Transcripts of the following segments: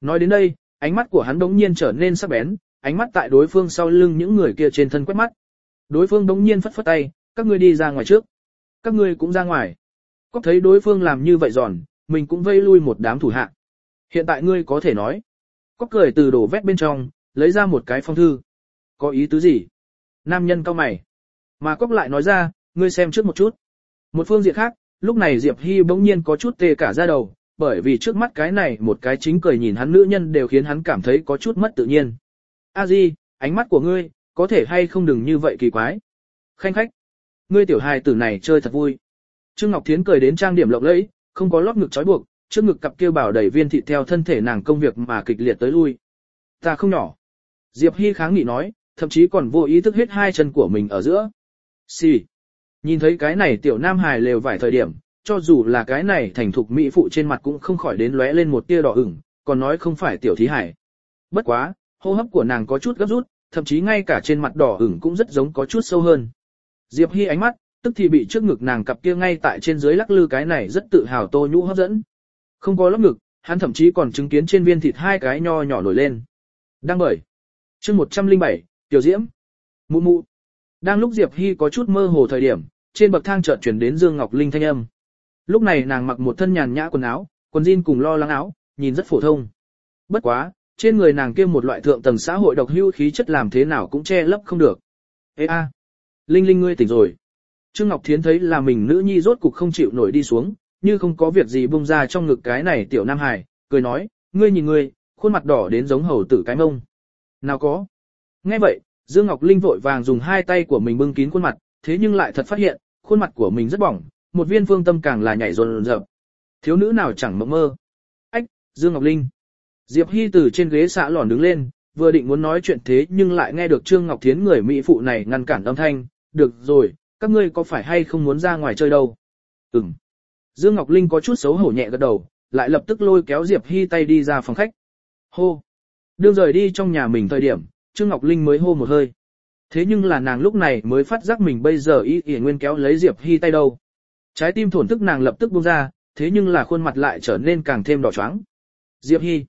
Nói đến đây, ánh mắt của hắn đống nhiên trở nên sắc bén, ánh mắt tại đối phương sau lưng những người kia trên thân quét mắt. Đối phương đống nhiên phất phất tay, các ngươi đi ra ngoài trước. Các ngươi cũng ra ngoài. Có thấy đối phương làm như vậy giòn, mình cũng vây lui một đám thủ hạ. Hiện tại ngươi có thể nói. Có cười từ đổ vét bên trong, lấy ra một cái phong thư. Có ý tứ gì? Nam nhân cau mày. Mà Cóc lại nói ra, ngươi xem trước một chút. Một phương diện khác, lúc này Diệp Hy bỗng nhiên có chút tê cả da đầu, bởi vì trước mắt cái này một cái chính cười nhìn hắn nữ nhân đều khiến hắn cảm thấy có chút mất tự nhiên. A Di, ánh mắt của ngươi, có thể hay không đừng như vậy kỳ quái. Khanh khách, ngươi tiểu hài tử này chơi thật vui. Trương Ngọc Thiến cười đến trang điểm lộng lẫy, không có lót ngực trói buộc, trước ngực cặp kia bảo đầy viên thịt theo thân thể nàng công việc mà kịch liệt tới lui. Ta không nhỏ. Diệp Hy kháng nghị nói, thậm chí còn vô ý thức hết hai chân của mình ở giữa. Xì. Nhìn thấy cái này tiểu nam hài lều vải thời điểm, cho dù là cái này thành thục mỹ phụ trên mặt cũng không khỏi đến lóe lên một tia đỏ ửng, còn nói không phải tiểu thí hải. Bất quá, hô hấp của nàng có chút gấp rút, thậm chí ngay cả trên mặt đỏ ửng cũng rất giống có chút sâu hơn. Diệp Hy ánh mắt, tức thì bị trước ngực nàng cặp kia ngay tại trên dưới lắc lư cái này rất tự hào Tô Nhũ hấp dẫn. Không có lót ngực, hắn thậm chí còn chứng kiến trên viên thịt hai cái nho nhỏ nổi lên. Đang bởi. Chương 107, Tiểu Diễm. Mụ mụ. Đang lúc Diệp Hy có chút mơ hồ thời điểm, trên bậc thang chợt truyền đến Dương Ngọc Linh thanh âm. Lúc này nàng mặc một thân nhàn nhã quần áo, quần jean cùng lo lắng áo, nhìn rất phổ thông. Bất quá, trên người nàng kia một loại thượng tầng xã hội độc hưu khí chất làm thế nào cũng che lấp không được. Ê a, Linh Linh ngươi tỉnh rồi. Trương Ngọc Thiến thấy là mình nữ nhi rốt cục không chịu nổi đi xuống, như không có việc gì bung ra trong ngực cái này tiểu nam hài, cười nói, ngươi nhìn ngươi, khuôn mặt đỏ đến giống hầu tử cái mông. Nào có. Nghe vậy, Dương Ngọc Linh vội vàng dùng hai tay của mình bưng kín khuôn mặt, thế nhưng lại thật phát hiện, khuôn mặt của mình rất bỏng, một viên phương tâm càng là nhảy rồn rợp. Thiếu nữ nào chẳng mộng mơ. Ách, Dương Ngọc Linh. Diệp Hy từ trên ghế xạ lòn đứng lên, vừa định muốn nói chuyện thế nhưng lại nghe được Trương Ngọc Thiến người mỹ phụ này ngăn cản âm thanh, được rồi, các ngươi có phải hay không muốn ra ngoài chơi đâu? Ừm. Dương Ngọc Linh có chút xấu hổ nhẹ gật đầu, lại lập tức lôi kéo Diệp Hy tay đi ra phòng khách. Hô. Đương rời đi trong nhà mình thời điểm, Trương Ngọc Linh mới hô một hơi. Thế nhưng là nàng lúc này mới phát giác mình bây giờ ý nguyên kéo lấy Diệp Hy tay đâu. Trái tim thổn thức nàng lập tức buông ra, thế nhưng là khuôn mặt lại trở nên càng thêm đỏ choáng. Diệp Hy.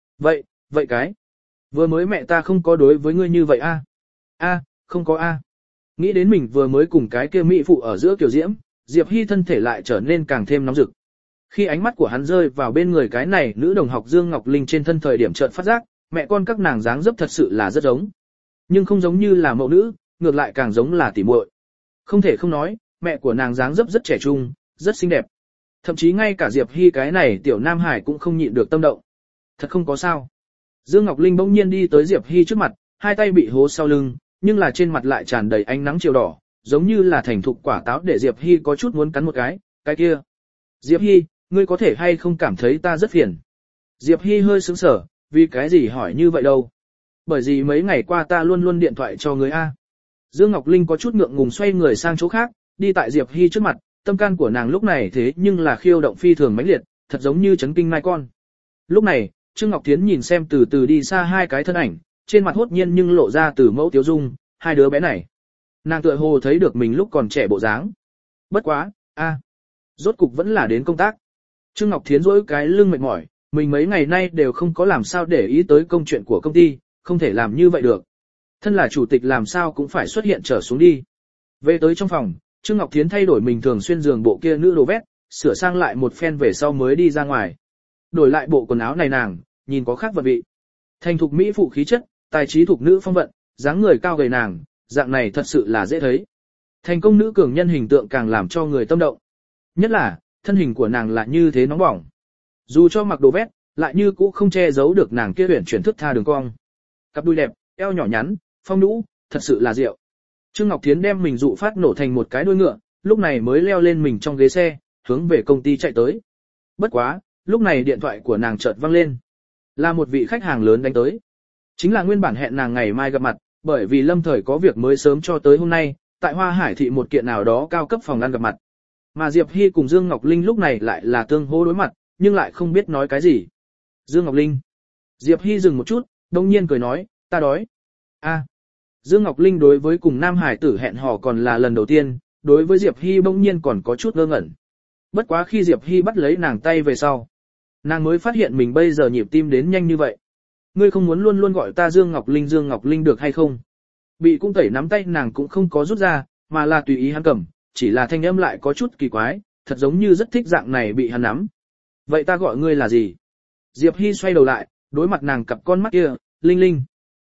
Vậy cái. Vừa mới mẹ ta không có đối với ngươi như vậy a? Không có a. Nghĩ đến mình vừa mới cùng cái kia mỹ phụ ở giữa Kiều Diễm, Diệp Hy thân thể lại trở nên càng thêm nóng rực. Khi ánh mắt của hắn rơi vào bên người cái này nữ đồng học Dương Ngọc Linh trên thân thời điểm chợt phát giác, mẹ con các nàng dáng dấp thật sự là rất giống. Nhưng không giống như là mẫu nữ, ngược lại càng giống là tỉ muội. Không thể không nói, mẹ của nàng dáng dấp rất trẻ trung, rất xinh đẹp. Thậm chí ngay cả Diệp Hy cái này tiểu nam hải cũng không nhịn được tâm động. Thật không có sao. Dương Ngọc Linh bỗng nhiên đi tới Diệp Hy trước mặt, hai tay bị hố sau lưng, nhưng là trên mặt lại tràn đầy ánh nắng chiều đỏ, giống như là thành thục quả táo để Diệp Hy có chút muốn cắn một cái kia. Diệp Hy, ngươi có thể hay không cảm thấy ta rất phiền? Diệp Hy hơi sững sờ, vì cái gì hỏi như vậy đâu? Bởi vì mấy ngày qua ta luôn luôn điện thoại cho ngươi a. Dương Ngọc Linh có chút ngượng ngùng xoay người sang chỗ khác, đi tại Diệp Hy trước mặt, tâm can của nàng lúc này thế nhưng là khiêu động phi thường mãnh liệt, thật giống như chấn kinh mai con. Lúc này, Trương Ngọc Thiến nhìn xem từ từ đi xa hai cái thân ảnh, trên mặt hốt nhiên nhưng lộ ra từ mẫu tiếu dung, hai đứa bé này. Nàng tựa hồ thấy được mình lúc còn trẻ bộ dáng. Bất quá, rốt cục vẫn là đến công tác. Trương Ngọc Thiến duỗi cái lưng mệt mỏi, mình mấy ngày nay đều không có làm sao để ý tới công chuyện của công ty, không thể làm như vậy được. Thân là chủ tịch làm sao cũng phải xuất hiện trở xuống đi. Về tới trong phòng, Trương Ngọc Thiến thay đổi mình thường xuyên giường bộ kia nữ đồ vét, sửa sang lại một phen về sau mới đi ra ngoài. Đổi lại bộ quần áo này nàng, nhìn có khác vật vị. Thành thục mỹ phụ khí chất, tài trí thục nữ phong vận, dáng người cao gầy nàng, dạng này thật sự là dễ thấy. Thành công nữ cường nhân hình tượng càng làm cho người tâm động. Nhất là, thân hình của nàng lại như thế nóng bỏng. Dù cho mặc đồ vét, lại như cũ không che giấu được nàng kia huyền chuyển thức tha đường cong. Cặp đùi đẹp, eo nhỏ nhắn, phong nhũ, thật sự là diệu. Trương Ngọc Thiến đem mình dụ phát nổ thành một cái đuôi ngựa, lúc này mới leo lên mình trong ghế xe, hướng về công ty chạy tới. Bất quá, lúc này điện thoại của nàng chợt vang lên. Là một vị khách hàng lớn đánh tới. Chính là nguyên bản hẹn nàng ngày mai gặp mặt, bởi vì lâm thời có việc mới sớm cho tới hôm nay, tại Hoa Hải thị một kiện nào đó cao cấp phòng ăn gặp mặt. Mà Diệp Hy cùng Dương Ngọc Linh lúc này lại là tương hô đối mặt, nhưng lại không biết nói cái gì. Dương Ngọc Linh. Diệp Hy dừng một chút, đông nhiên cười nói, ta đói. Dương Ngọc Linh đối với cùng Nam Hải tử hẹn hò còn là lần đầu tiên, đối với Diệp Hy bỗng nhiên còn có chút ngơ ngẩn. Bất quá khi Diệp Hy bắt lấy nàng tay về sau, Nàng mới phát hiện mình bây giờ nhịp tim đến nhanh như vậy. Ngươi không muốn luôn luôn gọi ta Dương Ngọc Linh được hay không? Bị cung tẩy nắm tay nàng cũng không có rút ra, mà là tùy ý hắn cầm, chỉ là thanh âm lại có chút kỳ quái, thật giống như rất thích dạng này bị hắn nắm. Vậy ta gọi ngươi là gì? Diệp Hy xoay đầu lại, đối mặt nàng cặp con mắt kia, Linh Linh.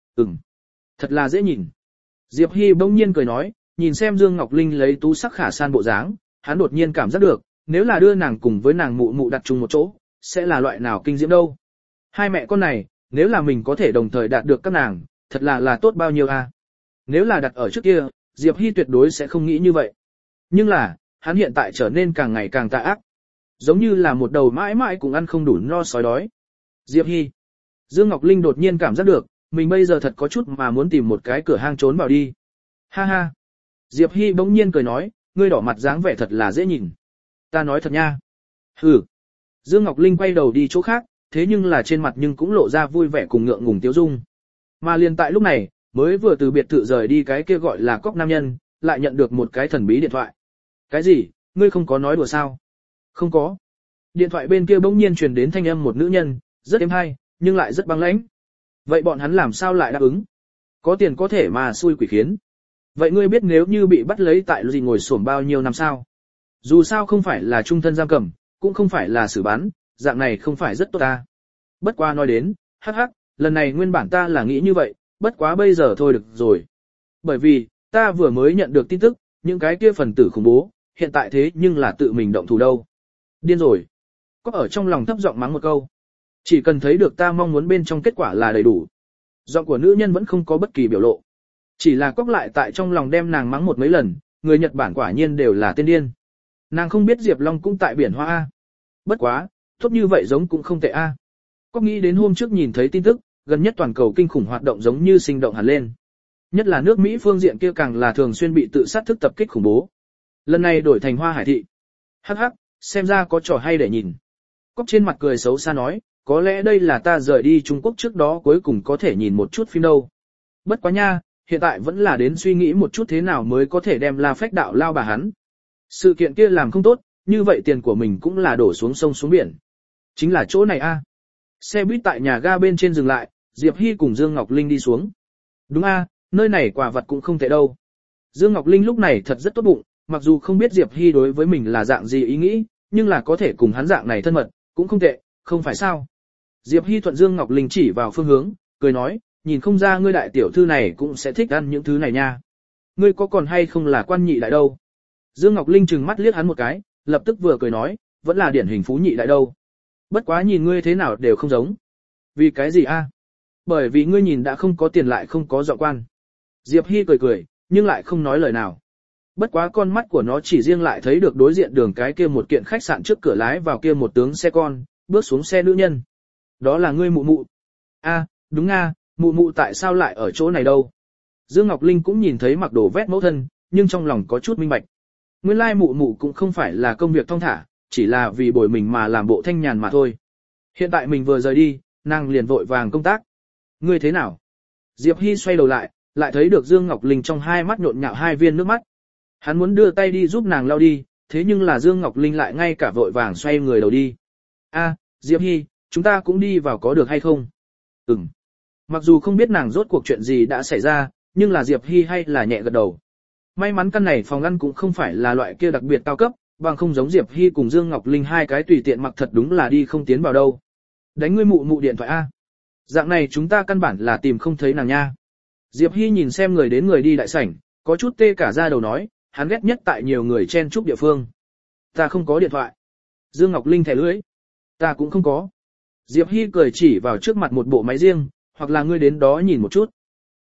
Thật là dễ nhìn. Diệp Hy bỗng nhiên cười nói, nhìn xem Dương Ngọc Linh lấy tú sắc khả san bộ dáng, hắn đột nhiên cảm giác được, nếu là đưa nàng cùng với nàng mụ mụ đặt chung một chỗ, sẽ là loại nào kinh diễm đâu. Hai mẹ con này, nếu là mình có thể đồng thời đạt được các nàng, thật là tốt bao nhiêu a. Nếu là đặt ở trước kia, Diệp Hy tuyệt đối sẽ không nghĩ như vậy. Nhưng là, hắn hiện tại trở nên càng ngày càng tà ác. Giống như là một đầu mãi mãi cũng ăn không đủ no sói đói. Diệp Hy. Dương Ngọc Linh đột nhiên cảm giác được, mình bây giờ thật có chút mà muốn tìm một cái cửa hang trốn vào đi. Ha ha. Diệp Hy bỗng nhiên cười nói, ngươi đỏ mặt dáng vẻ thật là dễ nhìn. Ta nói thật nha. Hừ. Dương Ngọc Linh quay đầu đi chỗ khác, thế nhưng là trên mặt nhưng cũng lộ ra vui vẻ cùng ngượng ngùng tiêu dung. Mà liền tại lúc này, mới vừa từ biệt thự rời đi cái kia gọi là cóc nam nhân, lại nhận được một cái thần bí điện thoại. Cái gì, ngươi không có nói đùa sao? Không có. Điện thoại bên kia bỗng nhiên truyền đến thanh âm một nữ nhân, rất êm hay, nhưng lại rất băng lãnh. Vậy bọn hắn làm sao lại đáp ứng? Có tiền có thể mà xui quỷ khiến. Vậy ngươi biết nếu như bị bắt lấy tại gì ngồi xổm bao nhiêu năm sao? Dù sao không phải là trung thân giam cầm, cũng không phải là xử bắn, dạng này không phải rất tốt ta. Bất quá nói đến, hắc hắc, lần này nguyên bản ta là nghĩ như vậy, bất quá bây giờ thôi được rồi. Bởi vì, ta vừa mới nhận được tin tức, những cái kia phần tử khủng bố, hiện tại thế nhưng là tự mình động thủ đâu. Điên rồi. Có ở trong lòng thấp giọng mắng một câu. Chỉ cần thấy được ta mong muốn bên trong kết quả là đầy đủ. Giọng của nữ nhân vẫn không có bất kỳ biểu lộ. Chỉ là cóc lại tại trong lòng đem nàng mắng một mấy lần, người Nhật Bản quả nhiên đều là tên điên. Nàng không biết Diệp Long cũng tại biển Hoa A. Bất quá, tốt như vậy giống cũng không tệ A. Cóc nghĩ đến hôm trước nhìn thấy tin tức, gần nhất toàn cầu kinh khủng hoạt động giống như sinh động hẳn lên. Nhất là nước Mỹ phương diện kia càng là thường xuyên bị tự sát thức tập kích khủng bố. Lần này đổi thành Hoa Hải thị. Hắc hắc, xem ra có trò hay để nhìn. Cóc trên mặt cười xấu xa nói, có lẽ đây là ta rời đi Trung Quốc trước đó cuối cùng có thể nhìn một chút phim đâu. Bất quá nha, hiện tại vẫn là đến suy nghĩ một chút thế nào mới có thể đem La Phách đạo lao bà hắn. Sự kiện kia làm không tốt, như vậy tiền của mình cũng là đổ xuống sông xuống biển. Chính là chỗ này a. Xe buýt tại nhà ga bên trên dừng lại, Diệp Hy cùng Dương Ngọc Linh đi xuống. Đúng a, nơi này quà vật cũng không tệ đâu. Dương Ngọc Linh lúc này thật rất tốt bụng, mặc dù không biết Diệp Hy đối với mình là dạng gì ý nghĩ, nhưng là có thể cùng hắn dạng này thân mật, cũng không tệ, không phải sao. Diệp Hy thuận Dương Ngọc Linh chỉ vào phương hướng, cười nói, nhìn không ra ngươi đại tiểu thư này cũng sẽ thích ăn những thứ này nha. Ngươi có còn hay không là quan nhị đại đâu. Dương Ngọc Linh trừng mắt liếc hắn một cái, lập tức vừa cười nói, vẫn là điển hình phú nhị đại đâu. Bất quá nhìn ngươi thế nào đều không giống. Vì cái gì a? Bởi vì ngươi nhìn đã không có tiền lại không có dọ quan. Diệp Hy cười cười, nhưng lại không nói lời nào. Bất quá con mắt của nó chỉ riêng lại thấy được đối diện đường cái kia một kiện khách sạn trước cửa lái vào kia một tướng xe con, bước xuống xe nữ nhân. Đó là ngươi mụ mụ. A, đúng nga, mụ mụ tại sao lại ở chỗ này đâu? Dương Ngọc Linh cũng nhìn thấy mặc đồ vét mẫu thân, nhưng trong lòng có chút minh bạch. Nguyên lai mụ mụ cũng không phải là công việc thong thả, chỉ là vì bồi mình mà làm bộ thanh nhàn mà thôi. Hiện tại mình vừa rời đi, nàng liền vội vàng công tác. Ngươi thế nào? Diệp Hy xoay đầu lại, lại thấy được Dương Ngọc Linh trong hai mắt nhộn nhạo hai viên nước mắt. Hắn muốn đưa tay đi giúp nàng lau đi, thế nhưng là Dương Ngọc Linh lại ngay cả vội vàng xoay người đầu đi. A, Diệp Hy, chúng ta cũng đi vào có được hay không? Ừm. Mặc dù không biết nàng rốt cuộc chuyện gì đã xảy ra, nhưng là Diệp Hy hay là nhẹ gật đầu. May mắn căn này phòng ăn cũng không phải là loại kia đặc biệt cao cấp, bằng không giống Diệp Hy cùng Dương Ngọc Linh hai cái tùy tiện mặc thật đúng là đi không tiến vào đâu. Đánh ngươi mụ mụ điện thoại A. Dạng này chúng ta căn bản là tìm không thấy nàng nha. Diệp Hy nhìn xem người đến người đi đại sảnh, có chút tê cả da đầu nói, hắn ghét nhất tại nhiều người chen chúc địa phương. Ta không có điện thoại. Dương Ngọc Linh thẻ lưỡi. Ta cũng không có. Diệp Hy cười chỉ vào trước mặt một bộ máy riêng, hoặc là ngươi đến đó nhìn một chút.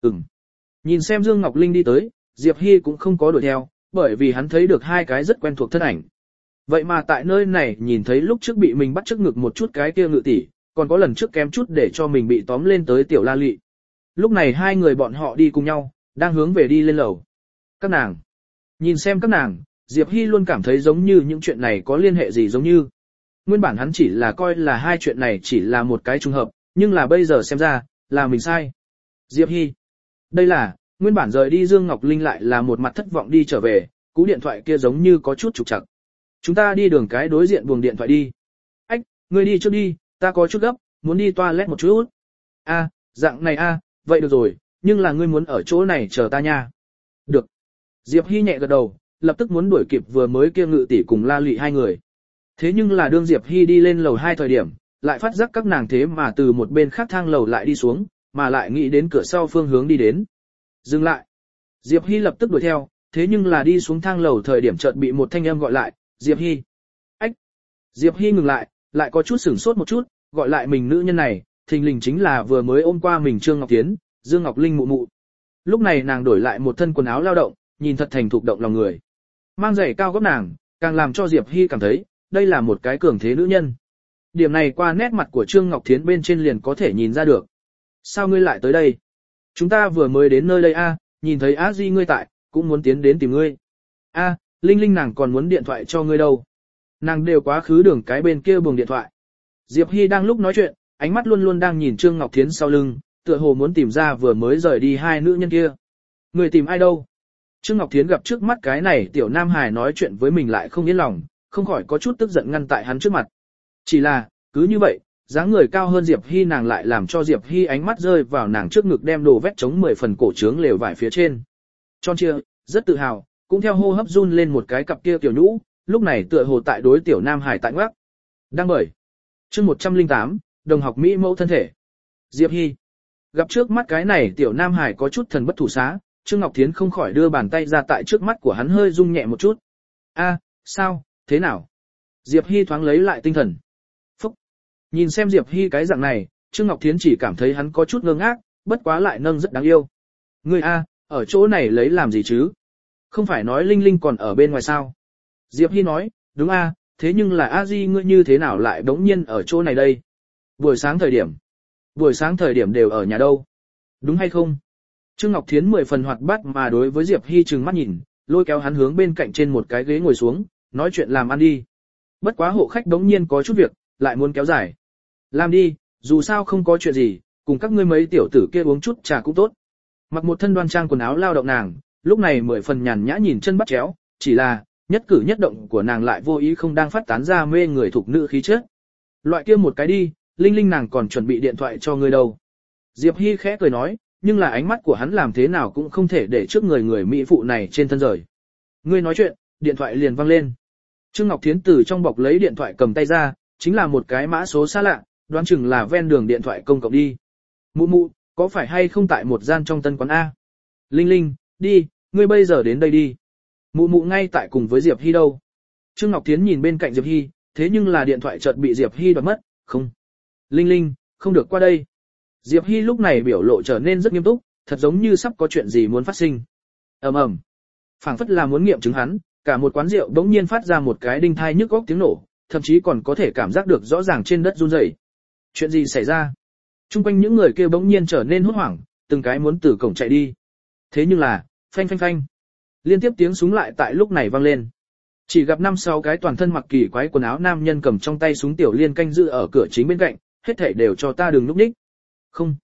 Nhìn xem Dương Ngọc Linh đi tới, Diệp Hy cũng không có đuổi theo, bởi vì hắn thấy được hai cái rất quen thuộc thân ảnh. Vậy mà tại nơi này nhìn thấy lúc trước bị mình bắt trước ngực một chút cái kia ngự tỷ, còn có lần trước kém chút để cho mình bị tóm lên tới tiểu la lị. Lúc này hai người bọn họ đi cùng nhau, đang hướng về đi lên lầu. Các nàng. Nhìn xem các nàng, Diệp Hy luôn cảm thấy giống như những chuyện này có liên hệ gì giống như. Nguyên bản hắn chỉ là coi là hai chuyện này chỉ là một cái trùng hợp, nhưng là bây giờ xem ra, là mình sai. Diệp Hy. Đây là, nguyên bản rời đi Dương Ngọc Linh lại là một mặt thất vọng đi trở về, cú điện thoại kia giống như có chút trục trặc. Chúng ta đi đường cái đối diện buồng điện thoại đi. Ách, ngươi đi trước đi, ta có chút gấp, muốn đi toilet một chút. A, dạng này a, vậy được rồi, nhưng là ngươi muốn ở chỗ này chờ ta nha. Được. Diệp Hy nhẹ gật đầu, lập tức muốn đuổi kịp vừa mới kia Ngự tỷ cùng La Lụy hai người. Thế nhưng là đương Diệp Hy đi lên lầu 2 thời điểm, lại phát giác các nàng thế mà từ một bên khác thang lầu lại đi xuống, mà lại nghĩ đến cửa sau phương hướng đi đến. Dừng lại. Diệp Hy lập tức đuổi theo, thế nhưng là đi xuống thang lầu thời điểm chợt bị một thanh âm gọi lại, Diệp Hy. Ách. Diệp Hy ngừng lại có chút sửng sốt một chút, gọi lại mình nữ nhân này, thình lình chính là vừa mới ôm qua mình Trương Ngọc Tiến, Dương Ngọc Linh mụ mụ. Lúc này nàng đổi lại một thân quần áo lao động, nhìn thật thành thục động lòng người. Mang giày cao gót nàng, càng làm cho Diệp Hy cảm thấy, đây là một cái cường thế nữ nhân. Điểm này qua nét mặt của Trương Ngọc Thiến bên trên liền có thể nhìn ra được. Sao ngươi lại tới đây? Chúng ta vừa mới đến nơi đây a, nhìn thấy A Di ngươi tại, cũng muốn tiến đến tìm ngươi. A, Linh Linh nàng còn muốn điện thoại cho ngươi đâu. Nàng đều quá khứ đường cái bên kia buồng điện thoại. Diệp Hy đang lúc nói chuyện, ánh mắt luôn luôn đang nhìn Trương Ngọc Thiến sau lưng, tựa hồ muốn tìm ra vừa mới rời đi hai nữ nhân kia. Người tìm ai đâu? Trương Ngọc Thiến gặp trước mắt cái này tiểu nam hài nói chuyện với mình lại không yên lòng, không khỏi có chút tức giận ngăn tại hắn trước mặt. Chỉ là, cứ như vậy, dáng người cao hơn Diệp Hy nàng lại làm cho Diệp Hy ánh mắt rơi vào nàng trước ngực đem đồ vét chống 10 phần cổ trướng lều vải phía trên. Tròn chia, rất tự hào, cũng theo hô hấp run lên một cái cặp kia tiểu nhũ, lúc này tựa hồ tại đối tiểu nam hài tại ngoắc. Đang bởi. Chương 108, đồng học Mỹ mẫu thân thể. Diệp Hy. Gặp trước mắt cái này tiểu nam hài có chút thần bất thủ xá, Trương Ngọc Thiến không khỏi đưa bàn tay ra tại trước mắt của hắn hơi rung nhẹ một chút. A, sao, thế nào? Diệp Hy thoáng lấy lại tinh thần. Phúc. Nhìn xem Diệp Hy cái dạng này, Trương Ngọc Thiến chỉ cảm thấy hắn có chút ngơ ngác, bất quá lại nâng rất đáng yêu. Ngươi A, ở chỗ này lấy làm gì chứ? Không phải nói Linh Linh còn ở bên ngoài sao? Diệp Hy nói, đúng A, thế nhưng là A Di ngươi như thế nào lại đống nhiên ở chỗ này đây? Buổi sáng thời điểm đều ở nhà đâu? Đúng hay không? Trương Ngọc Thiến 10 phần hoạt bát mà đối với Diệp Hy trừng mắt nhìn, lôi kéo hắn hướng bên cạnh trên một cái ghế ngồi xuống, nói chuyện làm ăn đi. Bất quá hộ khách đống nhiên có chút việc, lại muốn kéo dài. Làm đi, dù sao không có chuyện gì, cùng các ngươi mấy tiểu tử kia uống chút trà cũng tốt. Mặc một thân đoan trang quần áo lao động nàng, lúc này 10 phần nhàn nhã nhìn chân bắt chéo, chỉ là, nhất cử nhất động của nàng lại vô ý không đang phát tán ra mê người thuộc nữ khí chất. Loại kia một cái đi, Linh Linh nàng còn chuẩn bị điện thoại cho ngươi đâu. Diệp Hy khẽ cười nói, nhưng là ánh mắt của hắn làm thế nào cũng không thể để trước người mỹ phụ này trên thân rời. Ngươi nói chuyện, điện thoại liền vang lên. Trương Ngọc Thiến từ trong bọc lấy điện thoại cầm tay ra, chính là một cái mã số xa lạ, đoán chừng là ven đường điện thoại công cộng đi. Mụ mụ, có phải hay không tại một gian trong tân quán A? Linh Linh, đi, ngươi bây giờ đến đây đi. Mụ mụ ngay tại cùng với Diệp Hy đâu. Trương Ngọc Thiến nhìn bên cạnh Diệp Hy, thế nhưng là điện thoại chợt bị Diệp Hy đoạt mất, không. Linh Linh, không được qua đây. Diệp Hy lúc này biểu lộ trở nên rất nghiêm túc, thật giống như sắp có chuyện gì muốn phát sinh. Ầm ầm. Phảng phất là muốn nghiệm chứng hắn, cả một quán rượu bỗng nhiên phát ra một cái đinh thai nhức óc tiếng nổ, thậm chí còn có thể cảm giác được rõ ràng trên đất run rẩy. Chuyện gì xảy ra? Trung quanh những người kia bỗng nhiên trở nên hốt hoảng, từng cái muốn từ cổng chạy đi. Thế nhưng là, phanh phanh phanh. Liên tiếp tiếng súng lại tại lúc này vang lên. Chỉ gặp 5-6 cái toàn thân mặc kỳ quái quần áo nam nhân cầm trong tay súng tiểu liên canh giữ ở cửa chính bên cạnh, hết thảy đều cho ta đừng núp nhích. Không.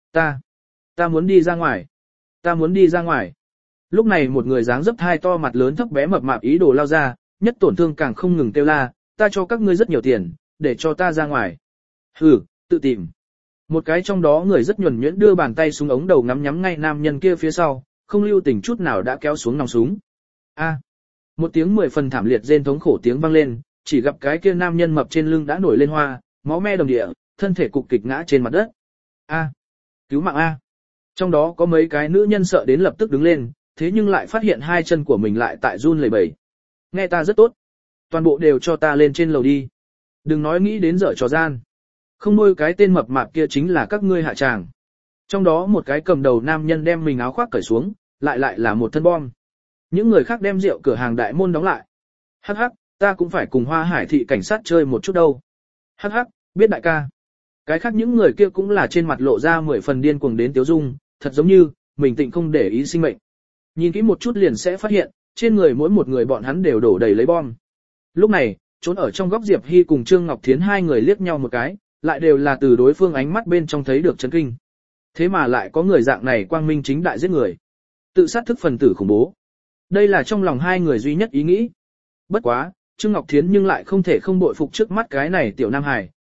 Ta muốn đi ra ngoài. Ta muốn đi ra ngoài. Lúc này một người dáng dấp hai to mặt lớn thấp bé mập mạp ý đồ lao ra, nhất tổn thương càng không ngừng kêu la, ta cho các ngươi rất nhiều tiền, để cho ta ra ngoài. Hừ, tự tìm. Một cái trong đó người rất nhuần nhuyễn đưa bàn tay xuống ống đầu ngắm nhắm ngay nam nhân kia phía sau, không lưu tình chút nào đã kéo xuống nòng súng. A. Một tiếng 10 phần thảm liệt rên thống khổ tiếng vang lên, chỉ gặp cái kia nam nhân mập trên lưng đã nổi lên hoa, máu me đồng địa, thân thể cục kịch ngã trên mặt đất. A. Cứu mạng A. Trong đó có mấy cái nữ nhân sợ đến lập tức đứng lên, thế nhưng lại phát hiện hai chân của mình lại tại run lẩy bẩy. Nghe ta rất tốt. Toàn bộ đều cho ta lên trên lầu đi. Đừng nói nghĩ đến dở trò gian. Không nuôi cái tên mập mạp kia chính là các ngươi hạ tràng. Trong đó một cái cầm đầu nam nhân đem mình áo khoác cởi xuống, lại là một thân bom. Những người khác đem rượu cửa hàng đại môn đóng lại. Hắc hắc, ta cũng phải cùng Hoa Hải thị cảnh sát chơi một chút đâu. Hắc hắc, biết đại ca. Cái khác những người kia cũng là trên mặt lộ ra 10 phần điên cuồng đến tiếu dung, thật giống như, mình tịnh không để ý sinh mệnh. Nhìn kỹ một chút liền sẽ phát hiện, trên người mỗi một người bọn hắn đều đổ đầy lấy bom. Lúc này, trốn ở trong góc Diệp Hy cùng Trương Ngọc Thiến hai người liếc nhau một cái, lại đều là từ đối phương ánh mắt bên trong thấy được chấn kinh. Thế mà lại có người dạng này quang minh chính đại giết người. Tự sát thức phần tử khủng bố. Đây là trong lòng hai người duy nhất ý nghĩ. Bất quá, Trương Ngọc Thiến nhưng lại không thể không bội phục trước mắt cái này tiểu nam hài,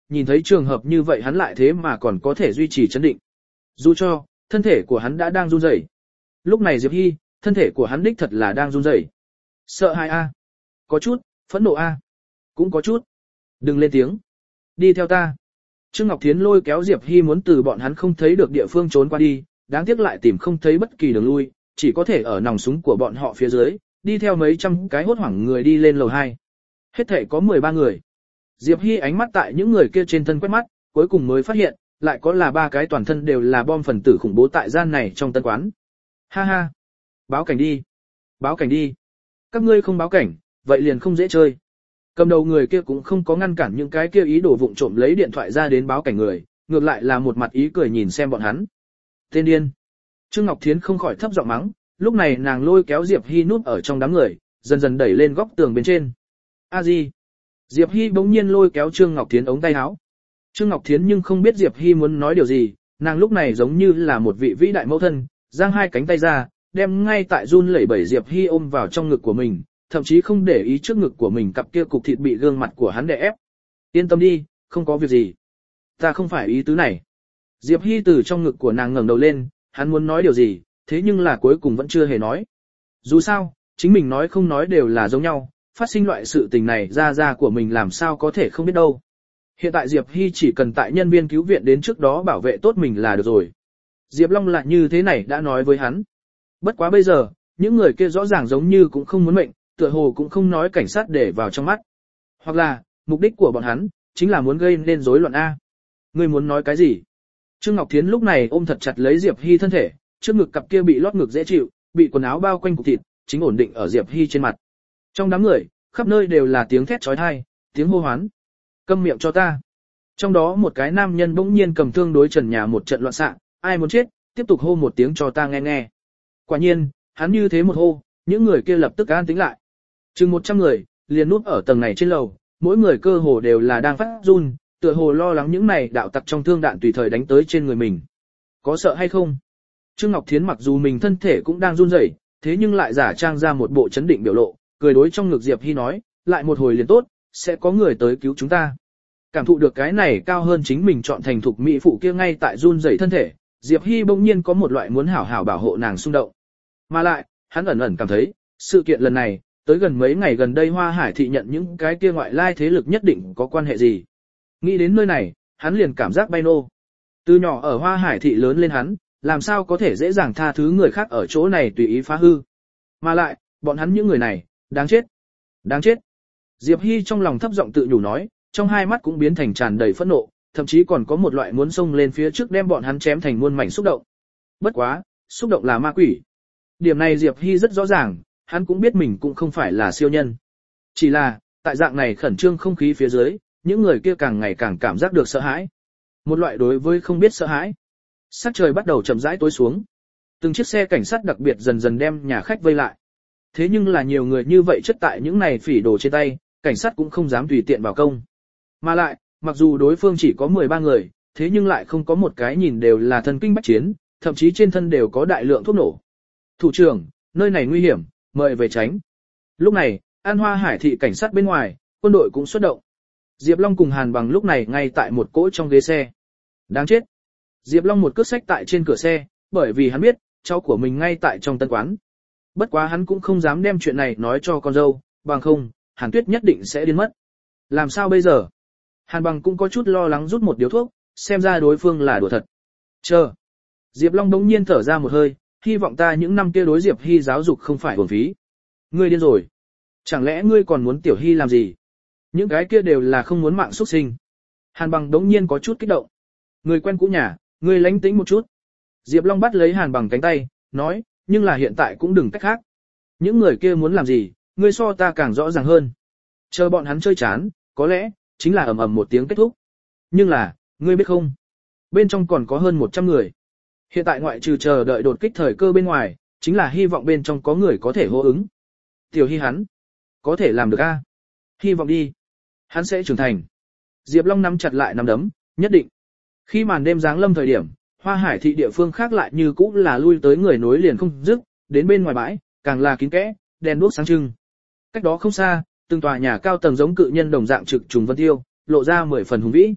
nhìn thấy trường hợp như vậy hắn lại thế mà còn có thể duy trì chấn định. Dù cho, thân thể của hắn đã đang run rẩy. Lúc này Diệp Hy, thân thể của hắn đích thật là đang run rẩy. Sợ hãi a, có chút, phẫn nộ a, cũng có chút. Đừng lên tiếng. Đi theo ta. Trương Ngọc Thiến lôi kéo Diệp Hy muốn từ bọn hắn không thấy được địa phương trốn qua đi, đáng tiếc lại tìm không thấy bất kỳ đường lui, chỉ có thể ở nòng súng của bọn họ phía dưới, đi theo mấy trăm cái hốt hoảng người đi lên lầu 2. Hết thể có 13 người. Diệp Hy ánh mắt tại những người kia trên thân quét mắt, cuối cùng mới phát hiện, lại có là 3 cái toàn thân đều là bom phần tử khủng bố tại gian này trong tân quán. Ha ha. Báo cảnh đi. Báo cảnh đi. Các ngươi không báo cảnh, vậy liền không dễ chơi. Cầm đầu người kia cũng không có ngăn cản những cái kia ý đồ vụng trộm lấy điện thoại ra đến báo cảnh người, ngược lại là một mặt ý cười nhìn xem bọn hắn. Tên điên. Trương Ngọc Thiến không khỏi thấp giọng mắng, lúc này nàng lôi kéo Diệp Hy núp ở trong đám người, dần dần đẩy lên góc tường bên trên. A Di. Diệp Hy bỗng nhiên lôi kéo Trương Ngọc Thiến ống tay áo. Trương Ngọc Thiến nhưng không biết Diệp Hy muốn nói điều gì, nàng lúc này giống như là một vị vĩ đại mẫu thân, giang hai cánh tay ra, đem ngay tại run lẩy bẩy Diệp Hy ôm vào trong ngực của mình, thậm chí không để ý trước ngực của mình cặp kia cục thịt bị gương mặt của hắn đè ép. Yên tâm đi, không có việc gì. Ta không phải ý tứ này. Diệp Hy từ trong ngực của nàng ngẩng đầu lên, hắn muốn nói điều gì, thế nhưng là cuối cùng vẫn chưa hề nói. Dù sao, chính mình nói không nói đều là giống nhau, phát sinh loại sự tình này ra của mình làm sao có thể không biết đâu. Hiện tại Diệp Hy chỉ cần tại nhân viên cứu viện đến trước đó bảo vệ tốt mình là được rồi. Diệp Long lại như thế này đã nói với hắn. Bất quá bây giờ, những người kia rõ ràng giống như cũng không muốn mệnh, tựa hồ cũng không nói cảnh sát để vào trong mắt. Hoặc là, mục đích của bọn hắn, chính là muốn gây nên rối loạn A. Ngươi muốn nói cái gì? Trương Ngọc Thiến lúc này ôm thật chặt lấy Diệp Hy thân thể, trước ngực cặp kia bị lót ngực dễ chịu, bị quần áo bao quanh cục thịt, chính ổn định ở Diệp Hy trên mặt. Trong đám người, khắp nơi đều là tiếng thét chói tai, tiếng hô hoán. Câm miệng cho ta. Trong đó một cái nam nhân bỗng nhiên cầm thương đối trần nhà một trận loạn xạ, ai muốn chết, tiếp tục hô một tiếng cho ta nghe nghe. Quả nhiên, hắn như thế một hô, những người kia lập tức an tĩnh lại. Chừng 100 người, liền núp ở tầng này trên lầu, mỗi người cơ hồ đều là đang phát run, tựa hồ lo lắng những này đạo tặc trong thương đạn tùy thời đánh tới trên người mình. Có sợ hay không? Trương Ngọc Thiến mặc dù mình thân thể cũng đang run rẩy, thế nhưng lại giả trang ra một bộ chấn định biểu lộ, cười đối trong ngực Diệp Hy nói, lại một hồi liền tốt, sẽ có người tới cứu chúng ta. Cảm thụ được cái này cao hơn chính mình chọn thành thục mỹ phụ kia ngay tại run rẩy thân thể, Diệp Hy bỗng nhiên có một loại muốn hảo hảo bảo hộ nàng xung động. Mà lại, hắn ẩn ẩn cảm thấy, sự kiện lần này, tới gần mấy ngày gần đây Hoa Hải thị nhận những cái kia ngoại lai thế lực nhất định có quan hệ gì. Nghĩ đến nơi này, hắn liền cảm giác bay nô. Từ nhỏ ở Hoa Hải thị lớn lên hắn, làm sao có thể dễ dàng tha thứ người khác ở chỗ này tùy ý phá hư. Mà lại, bọn hắn những người này, đáng chết. Đáng chết. Diệp Hy trong lòng thấp giọng tự nhủ nói, trong hai mắt cũng biến thành tràn đầy phẫn nộ, thậm chí còn có một loại muốn xông lên phía trước đem bọn hắn chém thành muôn mảnh xúc động. Bất quá, xúc động là ma quỷ. Điểm này Diệp Hy rất rõ ràng, hắn cũng biết mình cũng không phải là siêu nhân. Chỉ là, tại dạng này khẩn trương không khí phía dưới, những người kia càng ngày càng cảm giác được sợ hãi. Một loại đối với không biết sợ hãi. Sắc trời bắt đầu chậm rãi tối xuống. Từng chiếc xe cảnh sát đặc biệt dần dần đem nhà khách vây lại. Thế nhưng là nhiều người như vậy chất tại những này phỉ đồ trên tay, cảnh sát cũng không dám tùy tiện vào công. Mà lại, mặc dù đối phương chỉ có 13 người, thế nhưng lại không có một cái nhìn đều là thần kinh bách chiến, thậm chí trên thân đều có đại lượng thuốc nổ. Thủ trưởng, nơi này nguy hiểm, mời về tránh. Lúc này, An Hoa Hải thị cảnh sát bên ngoài, quân đội cũng xuất động. Diệp Long cùng Hàn Bằng lúc này ngay tại một cỗ trong ghế xe. Đáng chết. Diệp Long một cước xách tại trên cửa xe, bởi vì hắn biết, cháu của mình ngay tại trong tân quán. Bất quá hắn cũng không dám đem chuyện này nói cho con dâu, bằng không, Hàn Tuyết nhất định sẽ điên mất. Làm sao bây giờ? Hàn Bằng cũng có chút lo lắng rút một điếu thuốc, xem ra đối phương là đùa thật. Chờ. Diệp Long đống nhiên thở ra một hơi, hy vọng ta những năm kia đối Diệp Hy giáo dục không phải uổng phí. Ngươi điên rồi. Chẳng lẽ ngươi còn muốn Tiểu Hy làm gì? Những cái kia đều là không muốn mạng xuất sinh. Hàn Bằng đống nhiên có chút kích động. Người quen cũ nhà, ngươi lánh tĩnh một chút. Diệp Long bắt lấy Hàn Bằng cánh tay, nói, nhưng là hiện tại cũng đừng cách khác. Những người kia muốn làm gì, ngươi so ta càng rõ ràng hơn. Chờ bọn hắn chơi chán, có lẽ, chính là ầm ầm một tiếng kết thúc. Nhưng là, ngươi biết không? Bên trong còn có hơn 100 người. Hiện tại ngoại trừ chờ đợi đột kích thời cơ bên ngoài, chính là hy vọng bên trong có người có thể hô ứng. Tiểu Hy hắn, có thể làm được a? Hy vọng đi. Hắn sẽ trưởng thành. Diệp Long nắm chặt lại nắm đấm, nhất định. Khi màn đêm giáng lâm thời điểm, Hoa Hải thị địa phương khác lại như cũ là lui tới người nối liền không dứt, đến bên ngoài bãi, càng là kín kẽ, đèn đuốc sáng trưng. Cách đó không xa, từng tòa nhà cao tầng giống cự nhân đồng dạng trực trùng vân tiêu, lộ ra 10 phần hùng vĩ.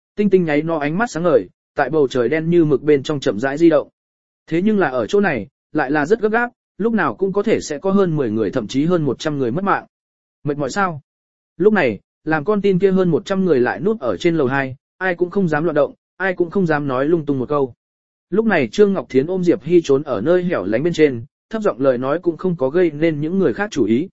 tinh tinh nháy nó ánh mắt sáng ngời, tại bầu trời đen như mực bên trong chậm rãi di động. Thế nhưng là ở chỗ này, lại là rất gấp gáp, lúc nào cũng có thể sẽ có hơn 10 người thậm chí hơn 100 người mất mạng. Mệt mỏi sao? Lúc này, làm con tin kia hơn 100 người lại núp ở trên lầu 2, ai cũng không dám loạn động, ai cũng không dám nói lung tung một câu. Lúc này Trương Ngọc Thiến ôm Diệp Hy trốn ở nơi hẻo lánh bên trên, thấp giọng lời nói cũng không có gây nên những người khác chú ý.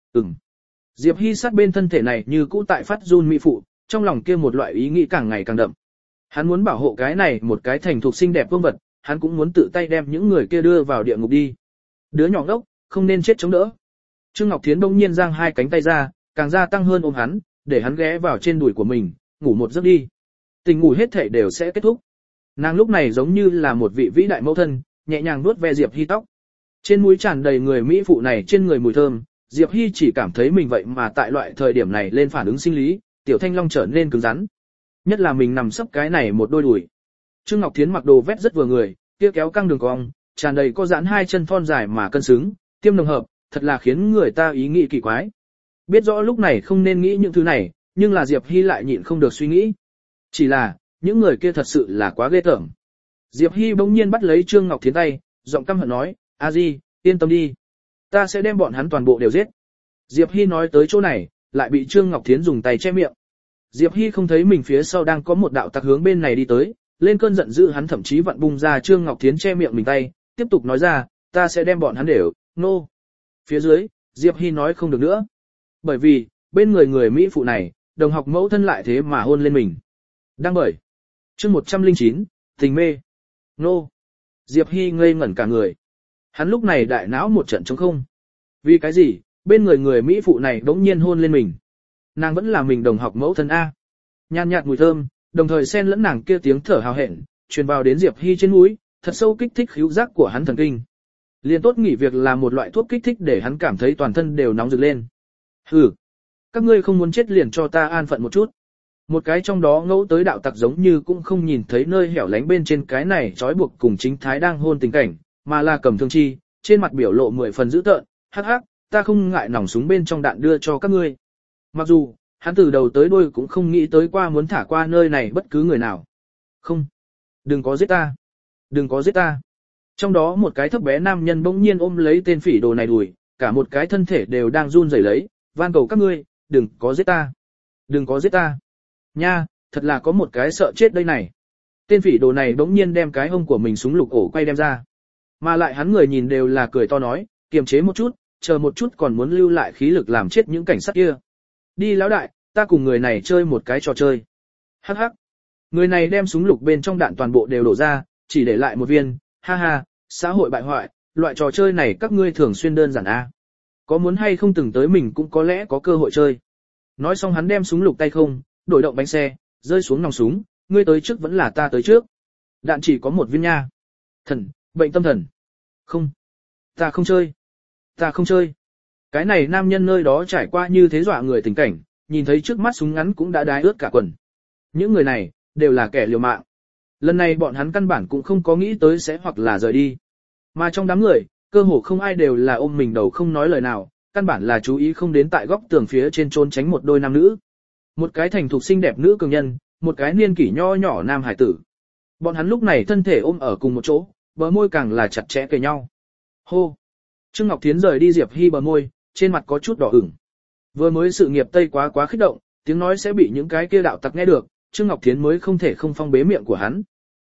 Diệp Hy sát bên thân thể này như cũ tại phát run mỹ phụ, trong lòng kia một loại ý nghĩ càng ngày càng đậm. Hắn muốn bảo hộ cái này một cái thành thuộc xinh đẹp vương vật, hắn cũng muốn tự tay đem những người kia đưa vào địa ngục đi. Đứa nhỏ ngốc, không nên chết chống đỡ. Trương Ngọc Thiến bỗng nhiên giang hai cánh tay ra, càng gia tăng hơn ôm hắn, để hắn ghé vào trên đùi của mình, ngủ một giấc đi. Tình ngủ hết thể đều sẽ kết thúc. Nàng lúc này giống như là một vị vĩ đại mẫu thân, nhẹ nhàng nuốt ve Diệp Hy tóc. Trên mũi tràn đầy người mỹ phụ này trên người mùi thơm, Diệp Hy chỉ cảm thấy mình vậy mà tại loại thời điểm này lên phản ứng sinh lý, tiểu thanh long trở nên cứng rắn. Nhất là mình nằm sấp cái này một đôi đùi. Trương Ngọc Thiến mặc đồ vest rất vừa người, kia kéo căng đường cong, tràn đầy có giãn hai chân thon dài mà cân xứng, tiêm nồng hợp, thật là khiến người ta ý nghĩ kỳ quái. Biết rõ lúc này không nên nghĩ những thứ này, nhưng là Diệp Hy lại nhịn không được suy nghĩ. Chỉ là, những người kia thật sự là quá ghê tởm. Diệp Hy bỗng nhiên bắt lấy Trương Ngọc Thiến tay, giọng căm hận nói, "A Di, yên tâm đi. Ta sẽ đem bọn hắn toàn bộ đều giết." Diệp Hy nói tới chỗ này, lại bị Trương Ngọc Thiến dùng tay che miệng. Diệp Hy không thấy mình phía sau đang có một đạo tặc hướng bên này đi tới, lên cơn giận dữ hắn thậm chí vặn bung ra Trương Ngọc Thiến che miệng mình tay, tiếp tục nói ra, "Ta sẽ đem bọn hắn đều, nô." Phía dưới, Diệp Hy nói không được nữa. Bởi vì, bên người Mỹ phụ này, đồng học mẫu thân lại thế mà hôn lên mình. Đang bởi. Chương 109, tình mê. Nô. Diệp Hy ngây ngẩn cả người. Hắn lúc này đại não một trận trống không. Vì cái gì, bên người Mỹ phụ này đống nhiên hôn lên mình. Nàng vẫn là mình đồng học mẫu thân A. Nhàn nhạt mùi thơm, đồng thời xen lẫn nàng kia tiếng thở hào hẹn, truyền vào đến Diệp Hy trên mũi, thật sâu kích thích khứu giác của hắn thần kinh. Liên tốt nghỉ việc là một loại thuốc kích thích để hắn cảm thấy toàn thân đều nóng rực lên. Hừ, các ngươi không muốn chết liền cho ta an phận một chút. Một cái trong đó ngẫu tới đạo tặc giống như cũng không nhìn thấy nơi hẻo lánh bên trên cái này trói buộc cùng chính thái đang hôn tình cảnh, mà là cầm thương chi, trên mặt biểu lộ 10 phần dữ tợn, hắc hắc, ta không ngại nòng súng bên trong đạn đưa cho các ngươi. Mặc dù, hắn từ đầu tới đuôi cũng không nghĩ tới qua muốn thả qua nơi này bất cứ người nào. Không, đừng có giết ta, đừng có giết ta. Trong đó một cái thấp bé nam nhân bỗng nhiên ôm lấy tên phỉ đồ này đùi, cả một cái thân thể đều đang run rẩy lấy, van cầu các ngươi, đừng có giết ta, đừng có giết ta. Nha, thật là có một cái sợ chết đây này. Tên phỉ đồ này bỗng nhiên đem cái hông của mình súng lục ổ quay đem ra. Mà lại hắn người nhìn đều là cười to nói, kiềm chế một chút, chờ một chút còn muốn lưu lại khí lực làm chết những cảnh sát kia. Đi lão đại, ta cùng người này chơi một cái trò chơi. Hắc hắc. Người này đem súng lục bên trong đạn toàn bộ đều đổ ra, chỉ để lại một viên, ha ha, xã hội bại hoại, loại trò chơi này các ngươi thường xuyên đơn giản a. Có muốn hay không từng tới mình cũng có lẽ có cơ hội chơi. Nói xong hắn đem súng lục tay không, đổi động bánh xe, rơi xuống nòng súng, ngươi tới trước vẫn là ta tới trước. Đạn chỉ có một viên nha. Thần, bệnh tâm thần. Không. Ta không chơi. Ta không chơi. Cái này nam nhân nơi đó trải qua như thế dọa người tình cảnh, nhìn thấy trước mắt súng ngắn cũng đã đái ướt cả quần. Những người này, đều là kẻ liều mạng. Lần này bọn hắn căn bản cũng không có nghĩ tới sẽ hoặc là rời đi. Mà trong đám người, cơ hồ không ai đều là ôm mình đầu không nói lời nào, căn bản là chú ý không đến tại góc tường phía trên trốn tránh một đôi nam nữ. Một cái thành thục xinh đẹp nữ cường nhân, một cái niên kỷ nho nhỏ nam hải tử. Bọn hắn lúc này thân thể ôm ở cùng một chỗ, bờ môi càng là chặt chẽ kề nhau. Hô! Trương Ngọc Thiến rời đi Diệp Hy bờ môi, trên mặt có chút đỏ ửng. Vừa mới sự nghiệp Tây quá kích động, tiếng nói sẽ bị những cái kia đạo tặc nghe được, Trương Ngọc Thiến mới không thể không phong bế miệng của hắn.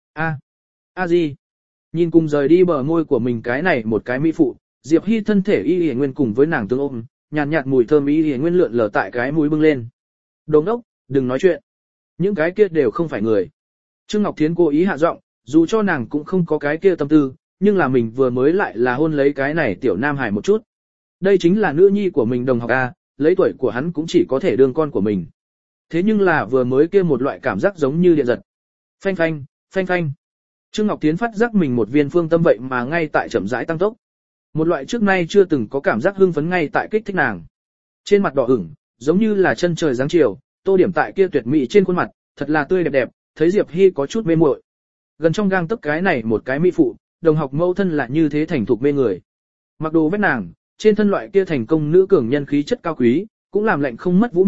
A gì? Nhìn cùng rời đi bờ môi của mình cái này một cái mỹ phụ, Diệp Hy thân thể y y nguyên cùng với nàng tương ôm, nhàn nhạt mùi thơm y y nguyên lượn lờ tại cái mũi bưng lên. Đồ ngốc, đừng nói chuyện. Những cái kia đều không phải người. Trương Ngọc Thiến cố ý hạ giọng, dù cho nàng cũng không có cái kia tâm tư, nhưng là mình vừa mới lại là hôn lấy cái này tiểu nam hải một chút. Đây chính là nữ nhi của mình đồng học A, lấy tuổi của hắn cũng chỉ có thể đương con của mình. Thế nhưng là vừa mới kia một loại cảm giác giống như điện giật. Phanh phanh, phanh phanh. Trương Ngọc Thiến phát giác mình một viên phương tâm vậy mà ngay tại chậm rãi tăng tốc. Một loại trước nay chưa từng có cảm giác hưng phấn ngay tại kích thích nàng. Trên mặt đỏ ửng, giống như là chân trời giáng chiều, tô điểm tại kia tuyệt mỹ trên khuôn mặt, thật là tươi đẹp đẹp, thấy Diệp Hy có chút mê muội. Gần trong gang tấc cái này một cái mỹ phụ, đồng học mẫu thân là như thế thành thục mê người. Mặc đồ vét nàng, trên thân loại kia thành công nữ cường nhân khí chất cao quý, cũng làm lệnh không mất vũ mị,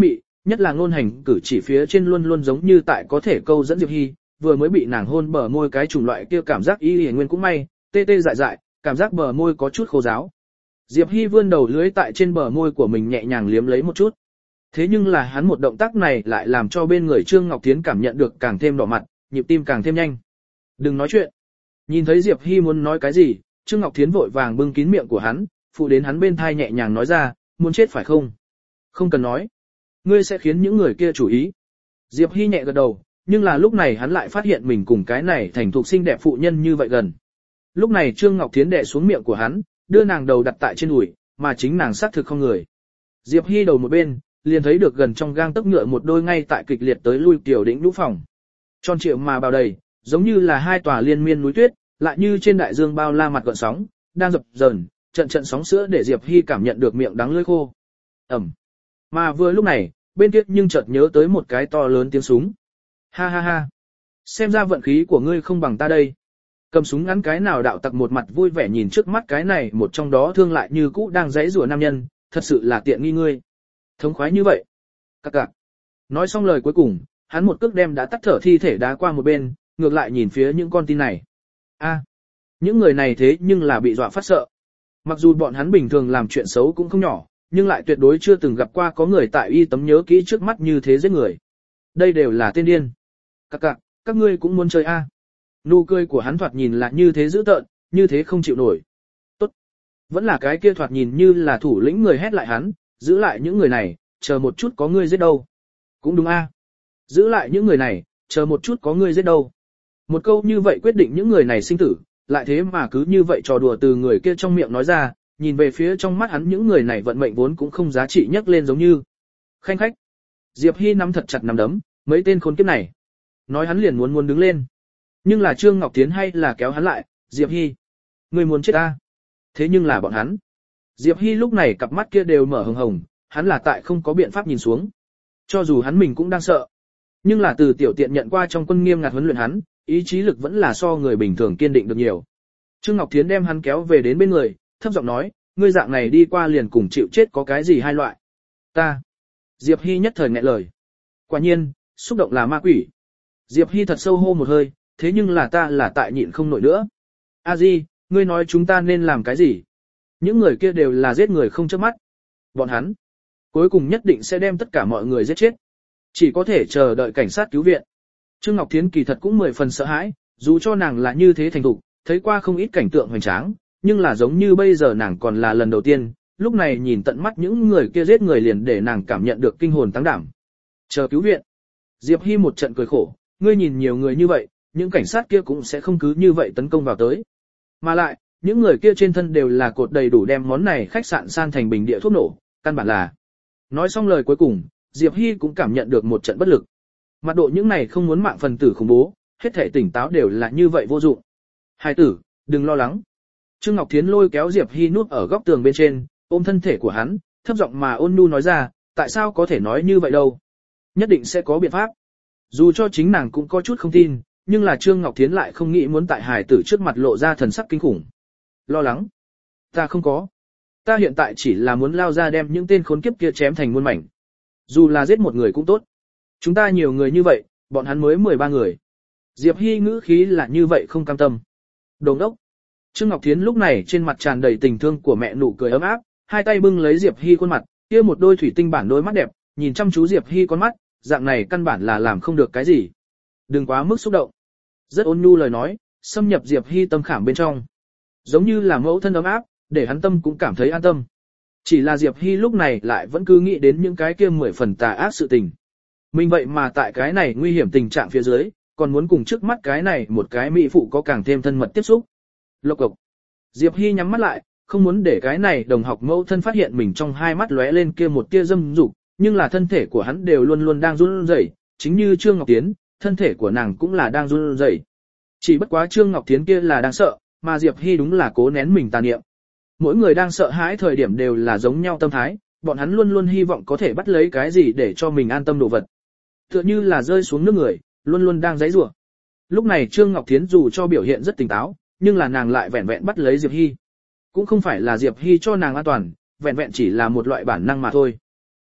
nhất là ngôn hành cử chỉ phía trên luôn luôn giống như tại có thể câu dẫn Diệp Hy, vừa mới bị nàng hôn bờ môi cái chủng loại kia cảm giác y nguyên cũng may, tê tê dại dại, cảm giác bờ môi có chút khô ráo. Diệp Hy vươn đầu lưỡi tại trên bờ môi của mình nhẹ nhàng liếm lấy một chút. Thế nhưng là hắn một động tác này lại làm cho bên người Trương Ngọc Thiến cảm nhận được càng thêm đỏ mặt, nhịp tim càng thêm nhanh. Đừng nói chuyện. Nhìn thấy Diệp Hy muốn nói cái gì, Trương Ngọc Thiến vội vàng bưng kín miệng của hắn, phụ đến hắn bên thai nhẹ nhàng nói ra, muốn chết phải không? Không cần nói. Ngươi sẽ khiến những người kia chú ý. Diệp Hy nhẹ gật đầu, nhưng là lúc này hắn lại phát hiện mình cùng cái này thành thục xinh đẹp phụ nhân như vậy gần. Lúc này Trương Ngọc Thiến đè xuống miệng của hắn, đưa nàng đầu đặt tại trên đùi, mà chính nàng xác thực không người. Diệp Hy đầu một bên, liền thấy được gần trong gang tấc ngựa một đôi ngay tại kịch liệt tới lui tiểu đỉnh nhũ phòng. Tròn trịa mà bao đầy, giống như là hai tòa liên miên núi tuyết, lại như trên đại dương bao la mặt gợn sóng, đang dập dờn, trận trận sóng sữa để Diệp Hy cảm nhận được miệng đắng lưỡi khô. Ẩm. Mà vừa lúc này, bên kia nhưng chợt nhớ tới một cái to lớn tiếng súng. Ha ha ha. Xem ra vận khí của ngươi không bằng ta đây. Cầm súng ngắn cái nào đạo tặc một mặt vui vẻ nhìn trước mắt cái này một trong đó thương lại như cũ đang giãy giụa nam nhân, thật sự là tiện nghi ngươi. Thống khoái như vậy. Cặc cặc. Nói xong lời cuối cùng, hắn một cước đem đã tắt thở thi thể đá qua một bên, ngược lại nhìn phía những con tin này. A, những người này thế nhưng là bị dọa phát sợ. Mặc dù bọn hắn bình thường làm chuyện xấu cũng không nhỏ, nhưng lại tuyệt đối chưa từng gặp qua có người tại y tấm nhớ kỹ trước mắt như thế giết người. Đây đều là tên điên. Cặc cặc, các ngươi cũng muốn chơi a? Nụ cười của hắn thoạt nhìn là như thế dữ tợn, như thế không chịu nổi. Tốt. Vẫn là cái kia thoạt nhìn như là thủ lĩnh người hét lại hắn, giữ lại những người này, chờ một chút có ngươi giết đâu. Cũng đúng a. Giữ lại những người này, chờ một chút có ngươi giết đâu. Một câu như vậy quyết định những người này sinh tử, lại thế mà cứ như vậy trò đùa từ người kia trong miệng nói ra, nhìn về phía trong mắt hắn những người này vận mệnh vốn cũng không giá trị nhắc lên giống như. Khanh khách. Diệp Hy nắm thật chặt nắm đấm, mấy tên khốn kiếp này. Nói hắn liền muốn đứng lên. Nhưng là Trương Ngọc Thiến hay là kéo hắn lại, Diệp Hy. Ngươi muốn chết ta. Thế nhưng là bọn hắn. Diệp Hy lúc này cặp mắt kia đều mở hồng hồng, hắn là tại không có biện pháp nhìn xuống. Cho dù hắn mình cũng đang sợ. Nhưng là từ tiểu tiện nhận qua trong quân nghiêm ngặt huấn luyện hắn, ý chí lực vẫn là so người bình thường kiên định được nhiều. Trương Ngọc Thiến đem hắn kéo về đến bên người, thấp giọng nói, ngươi dạng này đi qua liền cùng chịu chết có cái gì hai loại. Ta. Diệp Hy nhất thời nghẹn lời. Quả nhiên, xúc động là ma quỷ. Diệp Hy thật sâu hô một hơi, thế nhưng là ta là tại nhịn không nổi nữa. A Di, ngươi nói chúng ta nên làm cái gì? Những người kia đều là giết người không chớp mắt. Bọn hắn, cuối cùng nhất định sẽ đem tất cả mọi người giết chết. Chỉ có thể chờ đợi cảnh sát cứu viện. Trương Ngọc Thiến kỳ thật cũng 10 phần sợ hãi, dù cho nàng là như thế thành thục, thấy qua không ít cảnh tượng hoành tráng, nhưng là giống như bây giờ nàng còn là lần đầu tiên, lúc này nhìn tận mắt những người kia giết người liền để nàng cảm nhận được kinh hồn táng đảm. Chờ cứu viện. Diệp Hy một trận cười khổ, ngươi nhìn nhiều người như vậy, những cảnh sát kia cũng sẽ không cứ như vậy tấn công vào tới. Mà lại, những người kia trên thân đều là cột đầy đủ đem món này khách sạn san thành bình địa thuốc nổ, căn bản là. Nói xong lời cuối cùng, Diệp Hy cũng cảm nhận được một trận bất lực. Mặt độ những này không muốn mạng phần tử khủng bố, hết thể tỉnh táo đều là như vậy vô dụng. Hai tử, đừng lo lắng. Trương Ngọc Thiến lôi kéo Diệp Hy núp ở góc tường bên trên, ôm thân thể của hắn, thấp giọng mà ôn nhu nói ra, tại sao có thể nói như vậy đâu? Nhất định sẽ có biện pháp. Dù cho chính nàng cũng có chút không tin, nhưng là Trương Ngọc Thiến lại không nghĩ muốn tại hài tử trước mặt lộ ra thần sắc kinh khủng. Lo lắng? Ta không có. Ta hiện tại chỉ là muốn lao ra đem những tên khốn kiếp kia chém thành muôn mảnh. Dù là giết một người cũng tốt. Chúng ta nhiều người như vậy, bọn hắn mới 13 người. Diệp Hy ngữ khí là như vậy không cam tâm. Đồng đốc. Trương Ngọc Thiến lúc này trên mặt tràn đầy tình thương của mẹ nụ cười ấm áp, hai tay bưng lấy Diệp Hy khuôn mặt, kia một đôi thủy tinh bản đôi mắt đẹp, nhìn chăm chú Diệp Hy con mắt, dạng này căn bản là làm không được cái gì. Đừng quá mức xúc động. Rất ôn nhu lời nói, xâm nhập Diệp Hy tâm khảm bên trong. Giống như là mẫu thân ấm áp, để hắn tâm cũng cảm thấy an tâm. Chỉ là Diệp Hy lúc này lại vẫn cứ nghĩ đến những cái kia 10 phần tà ác sự tình. Mình vậy mà tại cái này nguy hiểm tình trạng phía dưới, còn muốn cùng trước mắt cái này một cái mỹ phụ có càng thêm thân mật tiếp xúc. Lộc cộc. Diệp Hy nhắm mắt lại, không muốn để cái này đồng học mẫu thân phát hiện mình trong hai mắt lóe lên kia một tia dâm dục, nhưng là thân thể của hắn đều luôn luôn đang run rẩy, chính như Trương Ngọc Thiến, thân thể của nàng cũng là đang run rẩy. Chỉ bất quá Trương Ngọc Thiến kia là đang sợ, mà Diệp Hy đúng là cố nén mình tà niệm. Mỗi người đang sợ hãi thời điểm đều là giống nhau tâm thái, bọn hắn luôn luôn hy vọng có thể bắt lấy cái gì để cho mình an tâm đồ vật. Tựa như là rơi xuống nước người, luôn luôn đang giãy giụa. Lúc này Trương Ngọc Thiến dù cho biểu hiện rất tỉnh táo, nhưng là nàng lại vẹn vẹn bắt lấy Diệp Hy. Cũng không phải là Diệp Hy cho nàng an toàn, vẹn vẹn chỉ là một loại bản năng mà thôi.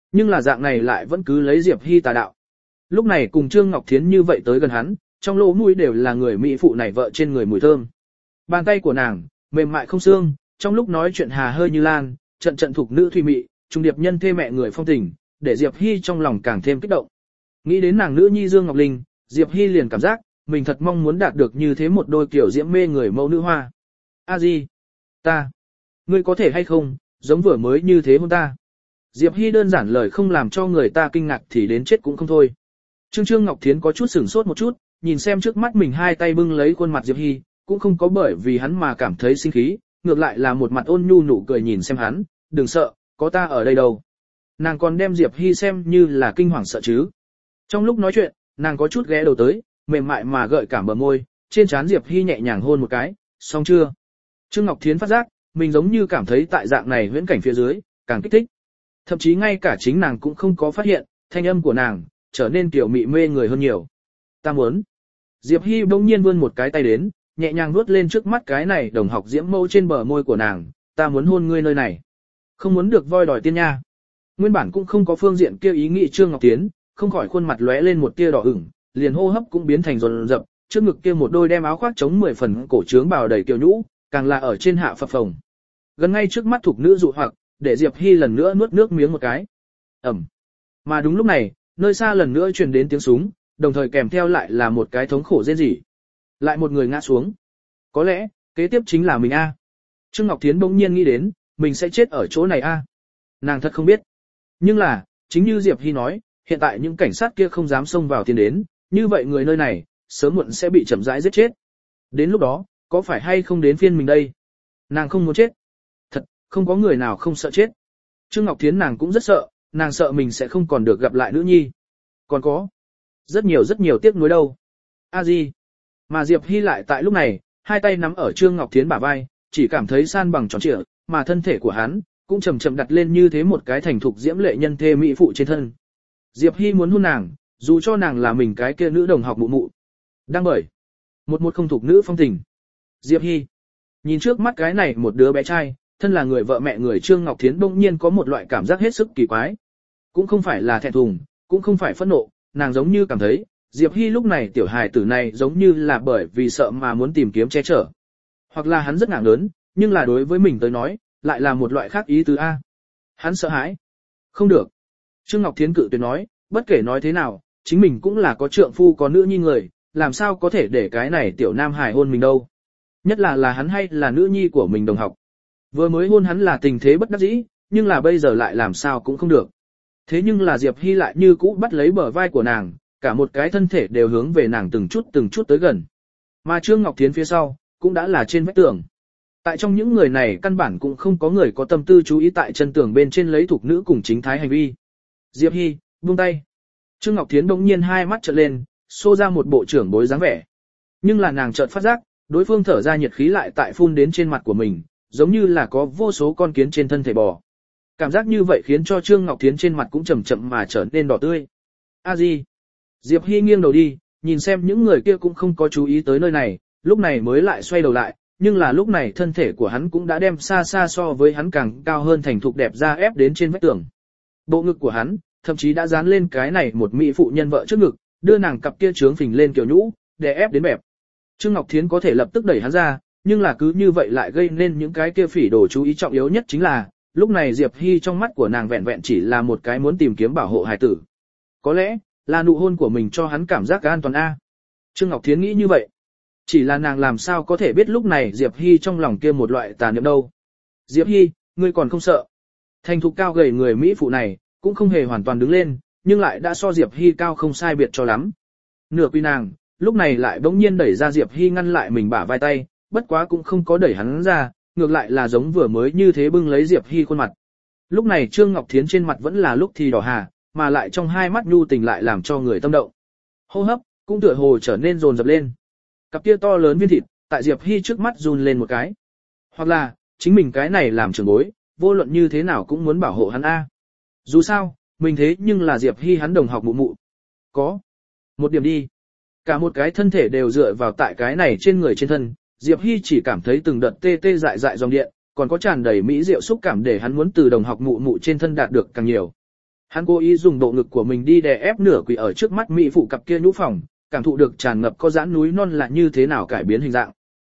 nhưng là dạng này lại vẫn cứ lấy Diệp Hy tà đạo. Lúc này cùng Trương Ngọc Thiến như vậy tới gần hắn, trong lỗ mũi đều là người mỹ phụ này vợ trên người mùi thơm. Bàn tay của nàng, mềm mại không xương, trong lúc nói chuyện hà hơi như lan, trận trận thuộc nữ thùy mị, trung điệp nhân thê mẹ người phong tình, để Diệp Hy trong lòng càng thêm kích động. Nghĩ đến nàng nữ nhi Dương Ngọc Linh, Diệp Hy liền cảm giác, mình thật mong muốn đạt được như thế một đôi kiểu diễm mê người mẫu nữ hoa. A Di, ngươi có thể hay không, giống vừa mới như thế hôn ta. Diệp Hy đơn giản lời không làm cho người ta kinh ngạc thì đến chết cũng không thôi. Trương Ngọc Thiến có chút sửng sốt một chút, nhìn xem trước mắt mình hai tay bưng lấy khuôn mặt Diệp Hy, cũng không có bởi vì hắn mà cảm thấy sinh khí, ngược lại là một mặt ôn nhu nụ cười nhìn xem hắn, đừng sợ, có ta ở đây đâu. Nàng còn đem Diệp Hy xem như là kinh hoàng sợ chứ. Trong lúc nói chuyện, nàng có chút ghé đầu tới, mềm mại mà gợi cảm bờ môi, trên trán Diệp Hy nhẹ nhàng hôn một cái, xong chưa? Trương Ngọc Thiến phát giác, mình giống như cảm thấy tại dạng này huyễn cảnh phía dưới, càng kích thích. Thậm chí ngay cả chính nàng cũng không có phát hiện, thanh âm của nàng trở nên kiểu mị mê người hơn nhiều. Ta muốn. Diệp Hy bỗng nhiên vươn một cái tay đến, nhẹ nhàng vuốt lên trước mắt cái này đồng học diễm mâu trên bờ môi của nàng, ta muốn hôn ngươi nơi này. Không muốn được voi đòi tiên nha. Nguyên bản cũng không có phương diện kia ý nghĩ Trương Ngọc Thiến, không khỏi khuôn mặt lóe lên một tia đỏ ửng, liền hô hấp cũng biến thành dồn dập, trước ngực kia một đôi đem áo khoác chống 10 phần cổ trướng bào đầy kiều nhũ, càng là ở trên hạ phập phồng. Gần ngay trước mắt thục nữ dụ hoặc, để Diệp Hy lần nữa nuốt nước miếng một cái. Ẩm. Mà đúng lúc này, nơi xa lần nữa truyền đến tiếng súng, đồng thời kèm theo lại là một cái thống khổ rên rỉ. Lại một người ngã xuống. Có lẽ, kế tiếp chính là mình a. Trương Ngọc Thiến bỗng nhiên nghĩ đến, mình sẽ chết ở chỗ này a. Nàng thật không biết. Nhưng là, chính như Diệp Hy nói, hiện tại những cảnh sát kia không dám xông vào tiến đến, như vậy người nơi này, sớm muộn sẽ bị chậm rãi giết chết. Đến lúc đó, có phải hay không đến phiên mình đây? Nàng không muốn chết. Thật, không có người nào không sợ chết. Trương Ngọc Thiến nàng cũng rất sợ, nàng sợ mình sẽ không còn được gặp lại nữ nhi. Còn có rất nhiều tiếc nuối đâu. A Di. Mà Diệp Hy lại tại lúc này, hai tay nắm ở Trương Ngọc Thiến bả vai, chỉ cảm thấy san bằng tròn trịa, mà thân thể của hắn cũng chậm chậm đặt lên như thế một cái thành thục diễm lệ nhân thê mỹ phụ trên thân. Diệp Hy muốn hôn nàng, dù cho nàng là mình cái kia nữ đồng học mụ mụ. Đang bởi một không thuộc nữ phong tình. Diệp Hy nhìn trước mắt cái này một đứa bé trai, thân là người vợ mẹ người Trương Ngọc Thiến bỗng nhiên có một loại cảm giác hết sức kỳ quái. Cũng không phải là thẹn thùng, cũng không phải phẫn nộ, nàng giống như cảm thấy, Diệp Hy lúc này tiểu hài tử này giống như là bởi vì sợ mà muốn tìm kiếm che chở. Hoặc là hắn rất ngạc lớn, nhưng là đối với mình tới nói, lại là một loại khác ý tứ A. Hắn sợ hãi. Không được. Trương Ngọc Thiến cự tuyệt nói, bất kể nói thế nào, chính mình cũng là có trượng phu có nữ nhi người, làm sao có thể để cái này tiểu nam hài hôn mình đâu. Nhất là hắn hay là nữ nhi của mình đồng học. Vừa mới hôn hắn là tình thế bất đắc dĩ, nhưng là bây giờ lại làm sao cũng không được. Thế nhưng là Diệp Hy lại như cũ bắt lấy bờ vai của nàng, cả một cái thân thể đều hướng về nàng từng chút tới gần. Mà Trương Ngọc Thiến phía sau, cũng đã là trên vách tường. Tại trong những người này căn bản cũng không có người có tâm tư chú ý tại chân tường bên trên lấy thuộc nữ cùng chính thái hành vi. Diệp Hy, buông tay. Trương Ngọc Thiến bỗng nhiên hai mắt trợn lên, xô ra một bộ trưởng bối dáng vẻ. Nhưng là nàng chợt phát giác, đối phương thở ra nhiệt khí lại tại phun đến trên mặt của mình, giống như là có vô số con kiến trên thân thể bò. Cảm giác như vậy khiến cho Trương Ngọc Thiến trên mặt cũng chậm chậm mà trở nên đỏ tươi. A Di. Diệp Hy nghiêng đầu đi, nhìn xem những người kia cũng không có chú ý tới nơi này, lúc này mới lại xoay đầu lại, nhưng là lúc này thân thể của hắn cũng đã đem xa xa so với hắn càng cao hơn thành thục đẹp ra ép đến trên vách tường. Bộ ngực của hắn, thậm chí đã dán lên cái này một mỹ phụ nhân vợ trước ngực, đưa nàng cặp kia trướng phình lên kiểu nhũ, để ép đến bẹp. Trương Ngọc Thiến có thể lập tức đẩy hắn ra, nhưng là cứ như vậy lại gây nên những cái kia phỉ đồ chú ý trọng yếu nhất chính là, lúc này Diệp Hy trong mắt của nàng vẹn vẹn chỉ là một cái muốn tìm kiếm bảo hộ hài tử. Có lẽ, là nụ hôn của mình cho hắn cảm giác an toàn a. Trương Ngọc Thiến nghĩ như vậy. Chỉ là nàng làm sao có thể biết lúc này Diệp Hy trong lòng kia một loại tà niệm đâu. Diệp Hy, ngươi còn không sợ. Thành thục cao gầy người Mỹ phụ này, cũng không hề hoàn toàn đứng lên, nhưng lại đã so Diệp Hy cao không sai biệt cho lắm. Nửa quy nàng, lúc này lại bỗng nhiên đẩy ra Diệp Hy ngăn lại mình bả vai tay, bất quá cũng không có đẩy hắn ra, ngược lại là giống vừa mới như thế bưng lấy Diệp Hy khuôn mặt. Lúc này Trương Ngọc Thiến trên mặt vẫn là lúc thì đỏ hà, mà lại trong hai mắt nhu tình lại làm cho người tâm động. Hô hấp cũng tựa hồ trở nên dồn dập lên. Cặp kia to lớn viên thịt, tại Diệp Hy trước mắt run lên một cái. Hoặc là, chính mình cái này làm trưởng bối, vô luận như thế nào cũng muốn bảo hộ hắn a. Dù sao, mình thế nhưng là Diệp Hy hắn đồng học mụ mụ. Có một điểm đi. Cả một cái thân thể đều dựa vào tại cái này trên người trên thân, Diệp Hy chỉ cảm thấy từng đợt tê tê dại dại dòng điện, còn có tràn đầy mỹ diệu xúc cảm để hắn muốn từ đồng học mụ mụ trên thân đạt được càng nhiều. Hắn cố ý dùng bộ ngực của mình đi đè ép nửa quỳ ở trước mắt mỹ phụ cặp kia nhũ phòng, cảm thụ được tràn ngập có giãn núi non là như thế nào cải biến hình dạng.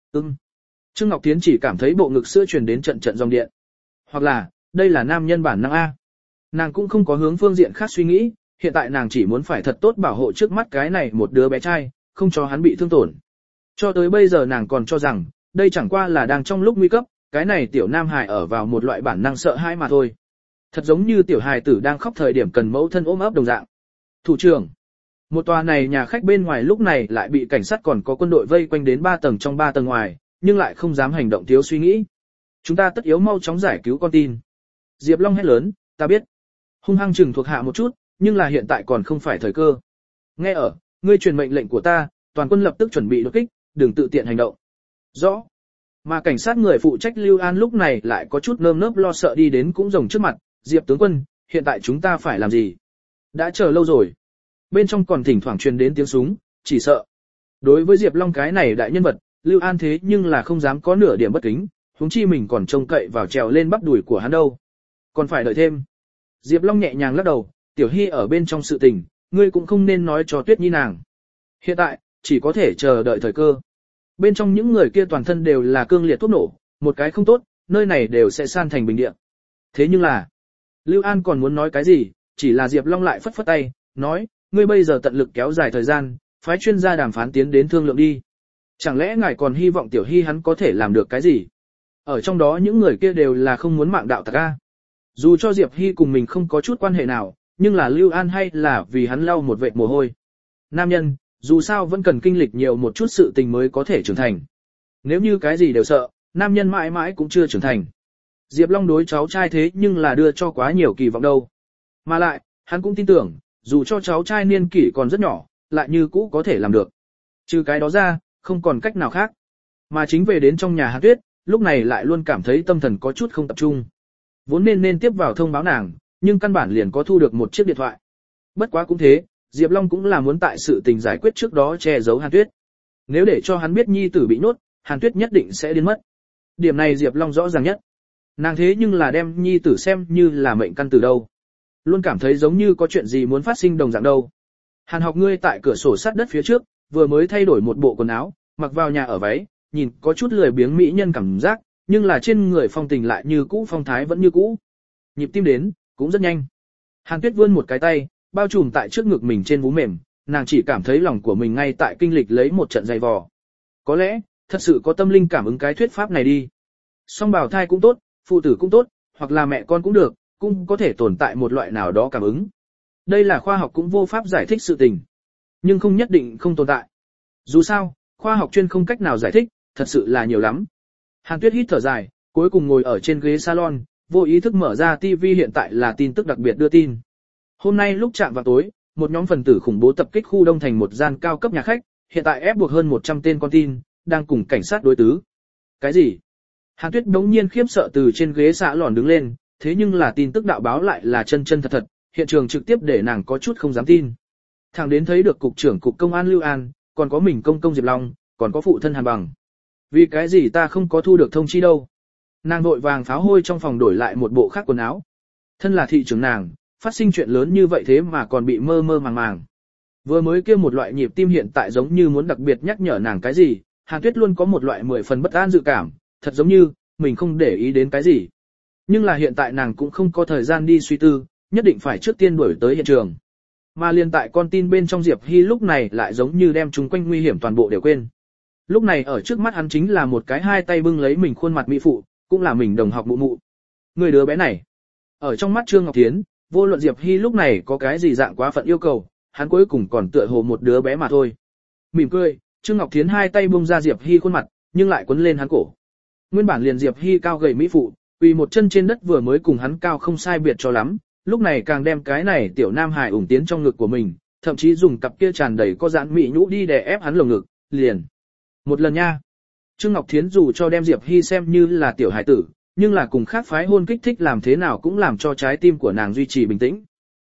Trương Ngọc Thiến chỉ cảm thấy bộ ngực sữa truyền đến trận trận dòng điện. Hoặc là, đây là nam nhân bản năng A. Nàng cũng không có hướng phương diện khác suy nghĩ, hiện tại nàng chỉ muốn phải thật tốt bảo hộ trước mắt cái này một đứa bé trai, không cho hắn bị thương tổn. Cho tới bây giờ nàng còn cho rằng, đây chẳng qua là đang trong lúc nguy cấp, cái này tiểu nam hài ở vào một loại bản năng sợ hãi mà thôi. Thật giống như tiểu hài tử đang khóc thời điểm cần mẫu thân ôm ấp đồng dạng. Thủ trưởng, một tòa này nhà khách bên ngoài lúc này lại bị cảnh sát còn có quân đội vây quanh đến 3 tầng trong 3 tầng ngoài, nhưng lại không dám hành động thiếu suy nghĩ. Chúng ta tất yếu mau chóng giải cứu con tin. Diệp Long hét lớn, ta biết. Hung hăng chừng thuộc hạ một chút, nhưng là hiện tại còn không phải thời cơ. Nghe ở, ngươi truyền mệnh lệnh của ta, toàn quân lập tức chuẩn bị đột kích, đừng tự tiện hành động. Rõ. Mà cảnh sát người phụ trách Lưu An lúc này lại có chút nơm nớp lo sợ đi đến cũng rồng trước mặt, Diệp tướng quân, hiện tại chúng ta phải làm gì? Đã chờ lâu rồi. Bên trong còn thỉnh thoảng truyền đến tiếng súng, chỉ sợ. Đối với Diệp Long cái này đại nhân vật, Lưu An thế nhưng là không dám có nửa điểm bất kính, huống chi mình còn trông cậy vào trèo lên bắp đùi của hắn đâu. Còn phải đợi thêm. Diệp Long nhẹ nhàng lắc đầu, Tiểu Hy ở bên trong sự tình, ngươi cũng không nên nói cho Tuyết Nhi nàng. Hiện tại, chỉ có thể chờ đợi thời cơ. Bên trong những người kia toàn thân đều là cương liệt thuốc nổ, một cái không tốt, nơi này đều sẽ san thành bình địa. Thế nhưng là, Lưu An còn muốn nói cái gì, chỉ là Diệp Long lại phất phất tay, nói, ngươi bây giờ tận lực kéo dài thời gian, phái chuyên gia đàm phán tiến đến thương lượng đi. Chẳng lẽ ngài còn hy vọng Tiểu Hy hắn có thể làm được cái gì? Ở trong đó những người kia đều là không muốn mạng đạo tặc a. Dù cho Diệp Hy cùng mình không có chút quan hệ nào, nhưng là Lưu An hay là vì hắn lau một vệt mồ hôi. Nam nhân, dù sao vẫn cần kinh lịch nhiều một chút sự tình mới có thể trưởng thành. Nếu như cái gì đều sợ, nam nhân mãi mãi cũng chưa trưởng thành. Diệp Long đối cháu trai thế nhưng là đưa cho quá nhiều kỳ vọng đâu. Mà lại, hắn cũng tin tưởng, dù cho cháu trai niên kỷ còn rất nhỏ, lại như cũ có thể làm được. Trừ cái đó ra, không còn cách nào khác. Mà chính về đến trong nhà Hàn Tuyết, lúc này lại luôn cảm thấy tâm thần có chút không tập trung. Vốn nên tiếp vào thông báo nàng, nhưng căn bản liền có thu được một chiếc điện thoại. Bất quá cũng thế, Diệp Long cũng là muốn tại sự tình giải quyết trước đó che giấu Hàn Tuyết. Nếu để cho hắn biết nhi tử bị nhốt, Hàn Tuyết nhất định sẽ điên mất. Điểm này Diệp Long rõ ràng nhất. Nàng thế nhưng là đem nhi tử xem như là mệnh căn từ đâu. Luôn cảm thấy giống như có chuyện gì muốn phát sinh đồng dạng đâu. Hàn Học ngươi tại cửa sổ sát đất phía trước, vừa mới thay đổi một bộ quần áo, mặc vào nhà ở váy, nhìn có chút lười biếng mỹ nhân cảm giác, nhưng là trên người phong tình lại như cũ, phong thái vẫn như cũ. Nhịp tim đến, cũng rất nhanh. Hàn Tuyết vươn một cái tay, bao trùm tại trước ngực mình trên vú mềm, nàng chỉ cảm thấy lòng của mình ngay tại kinh lịch lấy một trận dày vò. Có lẽ, thật sự có tâm linh cảm ứng cái thuyết pháp này đi. Song bào thai cũng tốt, phụ tử cũng tốt, hoặc là mẹ con cũng được, cũng có thể tồn tại một loại nào đó cảm ứng. Đây là khoa học cũng vô pháp giải thích sự tình, nhưng không nhất định không tồn tại. Dù sao, khoa học chuyên không cách nào giải thích, thật sự là nhiều lắm. Hàn Tuyết hít thở dài, cuối cùng ngồi ở trên ghế salon, vô ý thức mở ra TV, hiện tại là tin tức đặc biệt đưa tin. Hôm nay lúc chạm vào tối, một nhóm phần tử khủng bố tập kích khu Đông Thành một gian cao cấp nhà khách, hiện tại ép buộc hơn 100 tên con tin, đang cùng cảnh sát đối tứ. Cái gì? Hàn Tuyết đống nhiên khiếp sợ từ trên ghế xạ lòn đứng lên, thế nhưng là tin tức đạo báo lại là chân chân thật thật, hiện trường trực tiếp để nàng có chút không dám tin. Thẳng đến thấy được cục trưởng cục công an Lưu An, còn có mình công Diệp Long, còn có phụ thân Hàn Bằng. Vì cái gì ta không có thu được thông chi đâu? Nàng vội vàng pháo hôi trong phòng đổi lại một bộ khác quần áo. Thân là thị trưởng nàng, phát sinh chuyện lớn như vậy thế mà còn bị mơ mơ màng màng. Vừa mới kia một loại nhịp tim hiện tại giống như muốn đặc biệt nhắc nhở nàng cái gì, Hàn Tuyết luôn có một loại 10 phần bất an dự cảm, thật giống như mình không để ý đến cái gì. Nhưng là hiện tại nàng cũng không có thời gian đi suy tư, nhất định phải trước tiên đuổi tới hiện trường. Mà liên tại con tin bên trong Diệp Hy lúc này lại giống như đem chúng quanh nguy hiểm toàn bộ đều quên. Lúc này ở trước mắt hắn chính là một cái hai tay bưng lấy mình khuôn mặt mỹ phụ, cũng là mình đồng học mụ mụ. Người đứa bé này, ở trong mắt Trương Ngọc Thiến, vô luận Diệp Hy lúc này có cái gì dạng quá phận yêu cầu, hắn cuối cùng còn tựa hồ một đứa bé mà thôi. Mỉm cười, Trương Ngọc Thiến hai tay bung ra Diệp Hy khuôn mặt, nhưng lại quấn lên hắn cổ. Nguyên bản liền Diệp Hy cao gầy mỹ phụ, quỳ một chân trên đất vừa mới cùng hắn cao không sai biệt cho lắm, lúc này càng đem cái này tiểu nam hài ủng tiến trong ngực của mình, thậm chí dùng cặp kia tràn đầy có giãn mỹ nhũ đi đè ép hắn lồng ngực, liền. Một lần nha. Trương Ngọc Thiến dù cho đem Diệp Hy xem như là tiểu hài tử, nhưng là cùng khác phái hôn kích thích làm thế nào cũng làm cho trái tim của nàng duy trì bình tĩnh.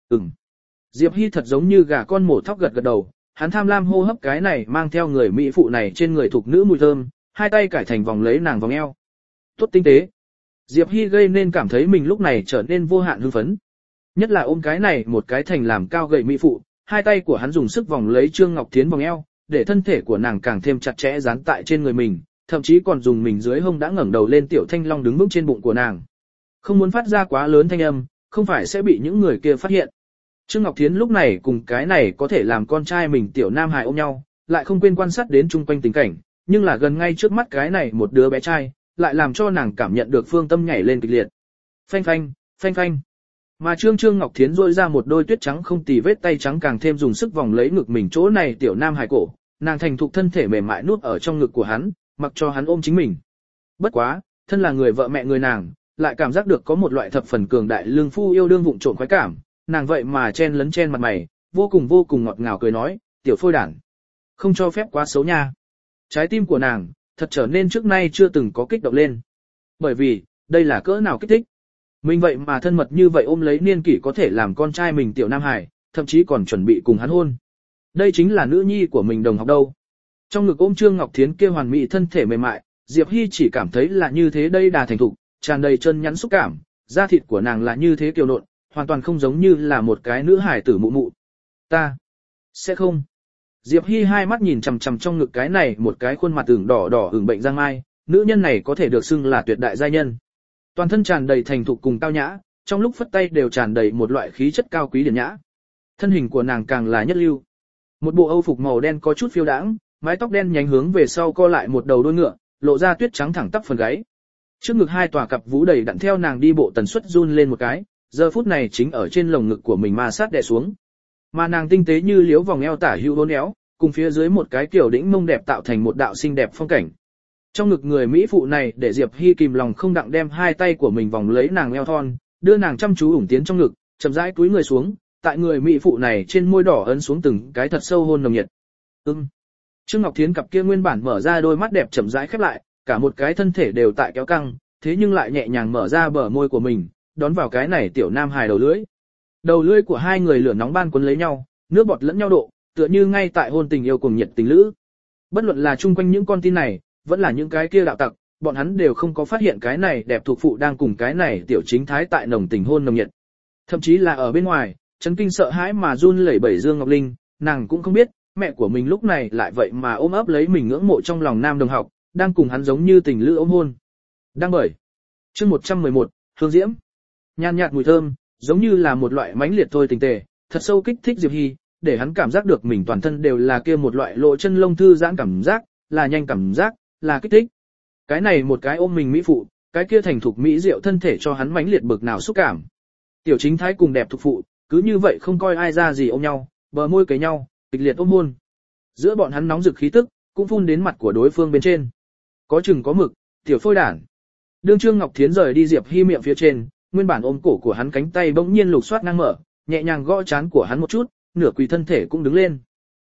Diệp Hy thật giống như gà con mổ thóc gật gật đầu, hắn tham lam hô hấp cái này mang theo người mỹ phụ này trên người thuộc nữ mùi thơm, hai tay cải thành vòng lấy nàng vòng eo. Tốt tinh tế. Diệp Hy gây nên cảm thấy mình lúc này trở nên vô hạn hưng phấn. Nhất là ôm cái này một cái thành làm cao gầy mỹ phụ, hai tay của hắn dùng sức vòng lấy Trương Ngọc Thiến vòng eo, để thân thể của nàng càng thêm chặt chẽ dán tại trên người mình, thậm chí còn dùng mình dưới hông đã ngẩng đầu lên tiểu thanh long đứng vững trên bụng của nàng. Không muốn phát ra quá lớn thanh âm, không phải sẽ bị những người kia phát hiện. Trương Ngọc Thiến lúc này cùng cái này có thể làm con trai mình tiểu nam hài ôm nhau, lại không quên quan sát đến chung quanh tình cảnh, nhưng là gần ngay trước mắt cái này một đứa bé trai, lại làm cho nàng cảm nhận được phương tâm nhảy lên kịch liệt. Phanh phanh, phanh phanh. Mà Trương Ngọc Thiến rôi ra một đôi tuyết trắng không tì vết tay trắng càng thêm dùng sức vòng lấy ngực mình chỗ này tiểu nam hài cổ, nàng thành thục thân thể mềm mại nuốt ở trong ngực của hắn, mặc cho hắn ôm chính mình. Bất quá, thân là người vợ mẹ người nàng, lại cảm giác được có một loại thập phần cường đại lương phu yêu đương vụng trộm khoái cảm, nàng vậy mà chen lấn chen mặt mày, vô cùng ngọt ngào cười nói, tiểu phôi đản, không cho phép quá xấu nha. Trái tim của nàng, thật trở nên trước nay chưa từng có kích động lên. Bởi vì, đây là cỡ nào kích thích. Mình vậy mà thân mật như vậy ôm lấy niên kỷ có thể làm con trai mình tiểu nam hải, thậm chí còn chuẩn bị cùng hắn hôn. Đây chính là nữ nhi của mình đồng học đâu. Trong ngực ôm Trương Ngọc Thiến kia hoàn mỹ thân thể mềm mại, Diệp Hy chỉ cảm thấy là như thế đây đà thành thục, tràn đầy chân nhắn xúc cảm, da thịt của nàng là như thế kiều nộn, hoàn toàn không giống như là một cái nữ hải tử mụ mụ. Ta sẽ không. Diệp Hy hai mắt nhìn chằm chằm trong ngực cái này một cái khuôn mặt ửng đỏ ửng bệnh giang mai, nữ nhân này có thể được xưng là tuyệt đại giai nhân. Toàn thân tràn đầy thành thục cùng cao nhã, trong lúc phất tay đều tràn đầy một loại khí chất cao quý điển nhã. Thân hình của nàng càng là nhất lưu. Một bộ âu phục màu đen có chút phiêu đãng, mái tóc đen nhánh hướng về sau co lại một đầu đuôi ngựa, lộ ra tuyết trắng thẳng tắp phần gáy. Trước ngực hai tòa cặp vú đầy đặn theo nàng đi bộ tần suất run lên một cái, giờ phút này chính ở trên lồng ngực của mình ma sát đè xuống. Mà nàng tinh tế như liếu vòng eo tả hữu uốn éo, cùng phía dưới một cái kiểu đĩnh mông đẹp tạo thành một đạo xinh đẹp phong cảnh. Trong ngực người mỹ phụ này để Diệp Hy kìm lòng không đặng đem hai tay của mình vòng lấy nàng eo thon, đưa nàng chăm chú ủng tiến trong ngực, chậm rãi cúi người xuống, tại người mỹ phụ này trên môi đỏ ấn xuống từng cái thật sâu hôn nồng nhiệt. Trương Ngọc Thiến cặp kia nguyên bản mở ra đôi mắt đẹp chậm rãi khép lại, cả một cái thân thể đều tại kéo căng, thế nhưng lại nhẹ nhàng mở ra bờ môi của mình, đón vào cái này tiểu nam hài đầu lưỡi. Đầu lưỡi của hai người lửa nóng ban cuốn lấy nhau, nước bọt lẫn nhau độ, tựa như ngay tại hôn tình yêu cùng nhiệt tình lữ. Bất luận là chung quanh những con tin này, vẫn là những cái kia đạo tặc, bọn hắn đều không có phát hiện cái này đẹp thuộc phụ đang cùng cái này tiểu chính thái tại nồng tình hôn nồng nhiệt. Thậm chí là ở bên ngoài, chấn kinh sợ hãi mà run lẩy bẩy Dương Ngọc Linh, nàng cũng không biết, mẹ của mình lúc này lại vậy mà ôm ấp lấy mình ngưỡng mộ trong lòng nam đồng học, đang cùng hắn giống như tình lữ ôm hôn. Đang bởi. Chương 111, Hương Diễm. Nhàn nhạt mùi thơm, giống như là một loại mãnh liệt thôi tình tề, thật sâu kích thích Diệp Hy, để hắn cảm giác được mình toàn thân đều là kia một loại lộ chân lông thư giãn cảm giác, là nhanh cảm giác, là kích thích. Cái này một cái ôm mình mỹ phụ, cái kia thành thục mỹ diệu thân thể cho hắn mãnh liệt bực nào xúc cảm. Tiểu chính thái cùng đẹp thuộc phụ, cứ như vậy không coi ai ra gì ôm nhau, bờ môi kề nhau, kịch liệt ôm hôn. Giữa bọn hắn nóng rực khí tức, cũng phun đến mặt của đối phương bên trên. Có chừng có mực, tiểu phôi đản. Đương Trương Ngọc Thiến rời đi Diệp Hy miệng phía trên, nguyên bản ôm cổ của hắn cánh tay bỗng nhiên lục soát ngang mở, nhẹ nhàng gõ trán của hắn một chút, nửa quỳ thân thể cũng đứng lên.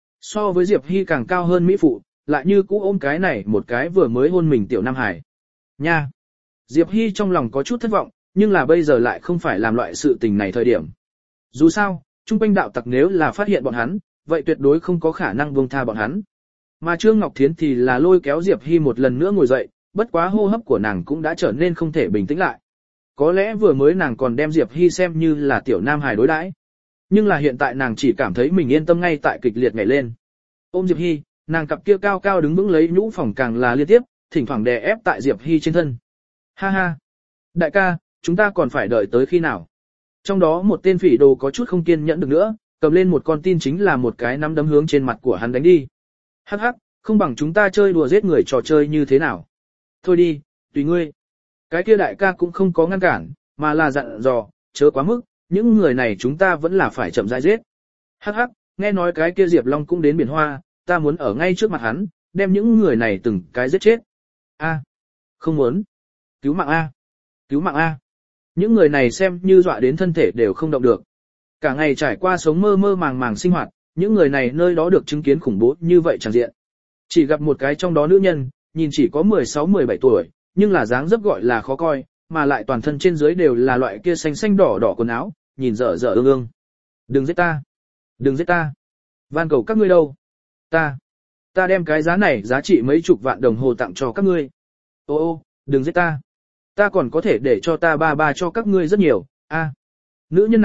So với Diệp Hy càng cao hơn mỹ phụ, lại như cũ ôm cái này một cái vừa mới hôn mình tiểu nam hải. Nha. Diệp Hy trong lòng có chút thất vọng, nhưng là bây giờ lại không phải làm loại sự tình này thời điểm. Dù sao, trung quanh đạo tặc nếu là phát hiện bọn hắn, vậy tuyệt đối không có khả năng buông tha bọn hắn. Mà Trương Ngọc Thiến thì là lôi kéo Diệp Hy một lần nữa ngồi dậy, bất quá hô hấp của nàng cũng đã trở nên không thể bình tĩnh lại. Có lẽ vừa mới nàng còn đem Diệp Hy xem như là tiểu nam hài đối đãi, nhưng là hiện tại nàng chỉ cảm thấy mình yên tâm ngay tại kịch liệt nhảy lên. Ôm Diệp Hy, nàng cặp kia cao cao đứng vững lấy nhũ phòng càng là liên tiếp, thỉnh thoảng đè ép tại Diệp Hy trên thân. Ha ha, đại ca, chúng ta còn phải đợi tới khi nào? Trong đó một tên phỉ đồ có chút không kiên nhẫn được nữa, cầm lên một con tin chính là một cái nắm đấm hướng trên mặt của hắn đánh đi. Hắc hắc, không bằng chúng ta chơi đùa giết người trò chơi như thế nào? Thôi đi, tùy ngươi. Cái kia đại ca cũng không có ngăn cản, mà là dặn dò, chớ quá mức, những người này chúng ta vẫn là phải chậm rãi giết. Hắc hắc, nghe nói cái kia Diệp Long cũng đến biển hoa, ta muốn ở ngay trước mặt hắn, đem những người này từng cái giết chết. A, không muốn. Cứu mạng A. Cứu mạng A. Những người này xem như dọa đến thân thể đều không động được. Cả ngày trải qua sống mơ mơ màng màng sinh hoạt, những người này nơi đó được chứng kiến khủng bố như vậy chẳng diện. Chỉ gặp một cái trong đó nữ nhân, nhìn chỉ có 16-17 tuổi, nhưng là dáng dấp gọi là khó coi, mà lại toàn thân trên dưới đều là loại kia xanh xanh đỏ đỏ quần áo, nhìn dở dở ương ương. Đừng giết ta! Đừng giết ta! Van cầu các ngươi đâu? Ta đem cái giá này giá trị mấy chục vạn đồng hồ tặng cho các ngươi. Ô, đừng giết ta! Ta còn có thể để cho ta ba cho các ngươi rất nhiều. A. Nữ nhân này,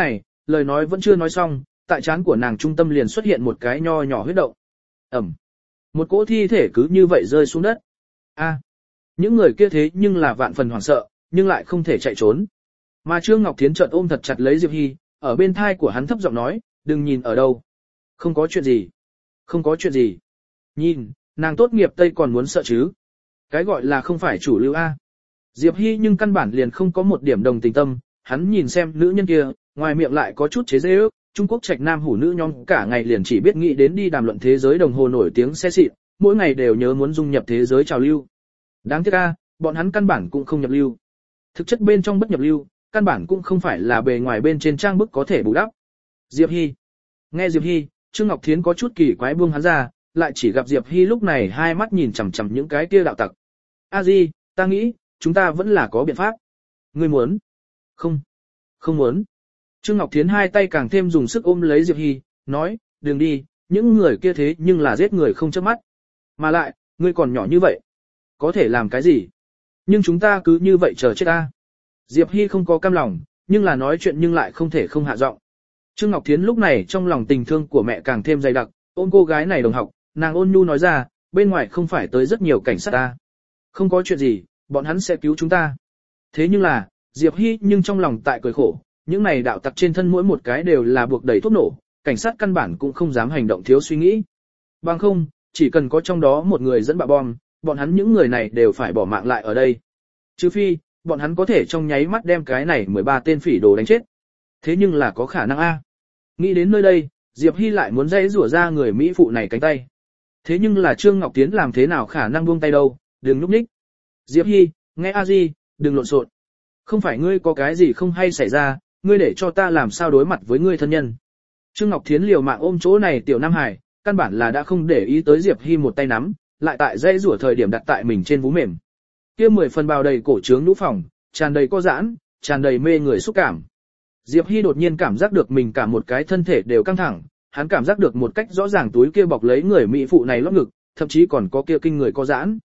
lời nói vẫn chưa nói xong, tại trán của nàng trung tâm liền xuất hiện một cái nho nhỏ huyết động. Ẩm. Một cỗ thi thể cứ như vậy rơi xuống đất. A. Những người kia thế nhưng là vạn phần hoảng sợ, nhưng lại không thể chạy trốn. Mà Trương Ngọc Thiến chợt ôm thật chặt lấy Diệp Hy, ở bên thai của hắn thấp giọng nói, đừng nhìn ở đâu. Không có chuyện gì. Không có chuyện gì. Nhìn, nàng tốt nghiệp Tây còn muốn sợ chứ. Cái gọi là không phải chủ lưu A. Diệp Hy nhưng căn bản liền không có một điểm đồng tình tâm, hắn nhìn xem nữ nhân kia, ngoài miệng lại có chút chế giễu ước, Trung Quốc trạch nam hủ nữ nhóm cả ngày liền chỉ biết nghĩ đến đi đàm luận thế giới đồng hồ nổi tiếng xe xịn, mỗi ngày đều nhớ muốn dung nhập thế giới trào lưu. Đáng tiếc a, bọn hắn căn bản cũng không nhập lưu. Thực chất bên trong bất nhập lưu, căn bản cũng không phải là bề ngoài bên trên trang bức có thể bù đắp. Diệp Hy. Nghe Diệp Hy, Trương Ngọc Thiến có chút kỳ quái buông hắn ra, lại chỉ gặp Diệp Hy lúc này hai mắt nhìn chằm chằm những cái kia đạo tặc. A Di, ta nghĩ, chúng ta vẫn là có biện pháp. Ngươi muốn? Không. Không muốn. Trương Ngọc Thiến hai tay càng thêm dùng sức ôm lấy Diệp Hy, nói, đừng đi, những người kia thế nhưng là giết người không chớp mắt. Mà lại, ngươi còn nhỏ như vậy. Có thể làm cái gì? Nhưng chúng ta cứ như vậy chờ chết ta. Diệp Hy không có cam lòng, nhưng là nói chuyện nhưng lại không thể không hạ giọng. Trương Ngọc Thiến lúc này trong lòng tình thương của mẹ càng thêm dày đặc, ôm cô gái này đồng học, nàng ôn nhu nói ra, bên ngoài không phải tới rất nhiều cảnh sát ta. Không có chuyện gì, bọn hắn sẽ cứu chúng ta. Thế nhưng là, Diệp Hy nhưng trong lòng tại cười khổ, những này đạo tặc trên thân mỗi một cái đều là buộc đầy thuốc nổ, cảnh sát căn bản cũng không dám hành động thiếu suy nghĩ. Bằng không, chỉ cần có trong đó một người dẫn bạo bom, bọn hắn những người này đều phải bỏ mạng lại ở đây. Trừ phi, bọn hắn có thể trong nháy mắt đem cái này 13 tên phỉ đồ đánh chết. Thế nhưng là có khả năng a. Nghĩ đến nơi đây, Diệp Hy lại muốn dây rủa ra người Mỹ phụ này cánh tay. Thế nhưng là Trương Ngọc Tiến làm thế nào khả năng buông tay đâu, đừng núp ních. Diệp Hy, nghe a di, đừng lộn xộn. Không phải ngươi có cái gì không hay xảy ra, ngươi để cho ta làm sao đối mặt với ngươi thân nhân. Trương Ngọc Thiến liều mạng ôm chỗ này tiểu Nam Hải, căn bản là đã không để ý tới Diệp Hy một tay nắm, lại tại dây rủa thời điểm đặt tại mình trên vú mềm. Kia 10 phần bào đầy cổ trướng nhũ phòng, tràn đầy co giãn, tràn đầy mê người xúc cảm. Diệp Hy đột nhiên cảm giác được mình cả một cái thân thể đều căng thẳng, hắn cảm giác được một cách rõ ràng túi kia bọc lấy người mỹ phụ này lót ngực, thậm chí còn có kia kinh người co giãn.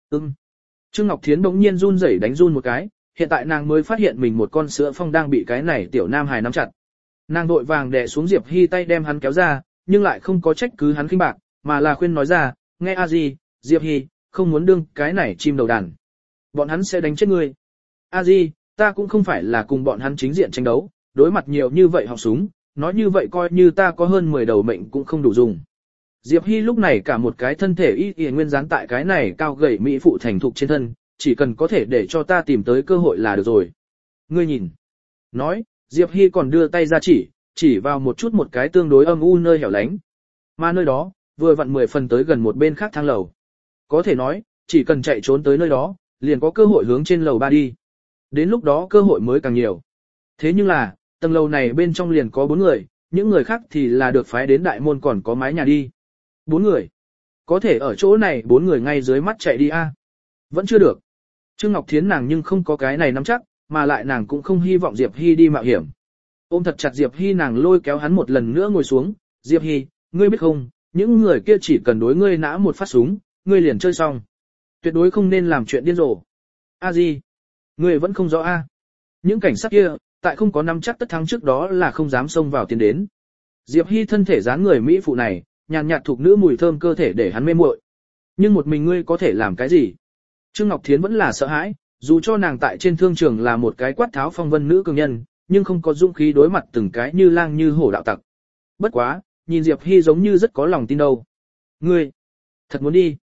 Trương Ngọc Thiến bỗng nhiên run rẩy đánh run một cái, hiện tại nàng mới phát hiện mình một con sữa phong đang bị cái này tiểu Nam Hải nắm chặt. Nàng vội vàng đè xuống Diệp Hy tay đem hắn kéo ra, nhưng lại không có trách cứ hắn khinh bạc, mà là khuyên nói ra, nghe a di, Diệp Hy, không muốn đương cái này chim đầu đàn. Bọn hắn sẽ đánh chết ngươi. A di, ta cũng không phải là cùng bọn hắn chính diện tranh đấu, đối mặt nhiều như vậy họng súng, nói như vậy coi như ta có hơn 10 đầu mệnh cũng không đủ dùng. Diệp Hy lúc này cả một cái thân thể y nguyên dán tại cái này cao gầy mỹ phụ thành thục trên thân, chỉ cần có thể để cho ta tìm tới cơ hội là được rồi. Ngươi nhìn. Nói, Diệp Hy còn đưa tay ra chỉ vào một cái tương đối âm u nơi hẻo lánh. Mà nơi đó, vừa vặn 10 phần tới gần một bên khác thang lầu. Có thể nói, chỉ cần chạy trốn tới nơi đó, liền có cơ hội hướng trên lầu 3 đi. Đến lúc đó cơ hội mới càng nhiều. Thế nhưng là, tầng lầu này bên trong liền có 4 người, những người khác thì là được phái đến đại môn còn có mái nhà đi. 4 người. Có thể ở chỗ này 4 người ngay dưới mắt chạy đi a. Vẫn chưa được. Trương Ngọc Thiến nàng nhưng không có cái này nắm chắc, mà lại nàng cũng không hy vọng Diệp Hy đi mạo hiểm. Ôm thật chặt Diệp Hy nàng lôi kéo hắn một lần nữa ngồi xuống, Diệp Hy, ngươi biết không, những người kia chỉ cần đối ngươi nã một phát súng, ngươi liền chơi xong. Tuyệt đối không nên làm chuyện điên rồ. A gì? Ngươi vẫn không rõ a? Những cảnh sát kia, tại không có nắm chắc tất thắng trước đó là không dám xông vào tiến đến. Diệp Hy thân thể dáng người mỹ phụ này, nhàn nhạt thuộc nữ mùi thơm cơ thể để hắn mê muội. Nhưng một mình ngươi có thể làm cái gì? Trương Ngọc Thiến vẫn là sợ hãi, dù cho nàng tại trên thương trường là một cái quát tháo phong vân nữ cường nhân, nhưng không có dũng khí đối mặt từng cái như lang như hổ đạo tặc. Bất quá, nhìn Diệp Hy giống như rất có lòng tin đâu. Ngươi, thật muốn đi?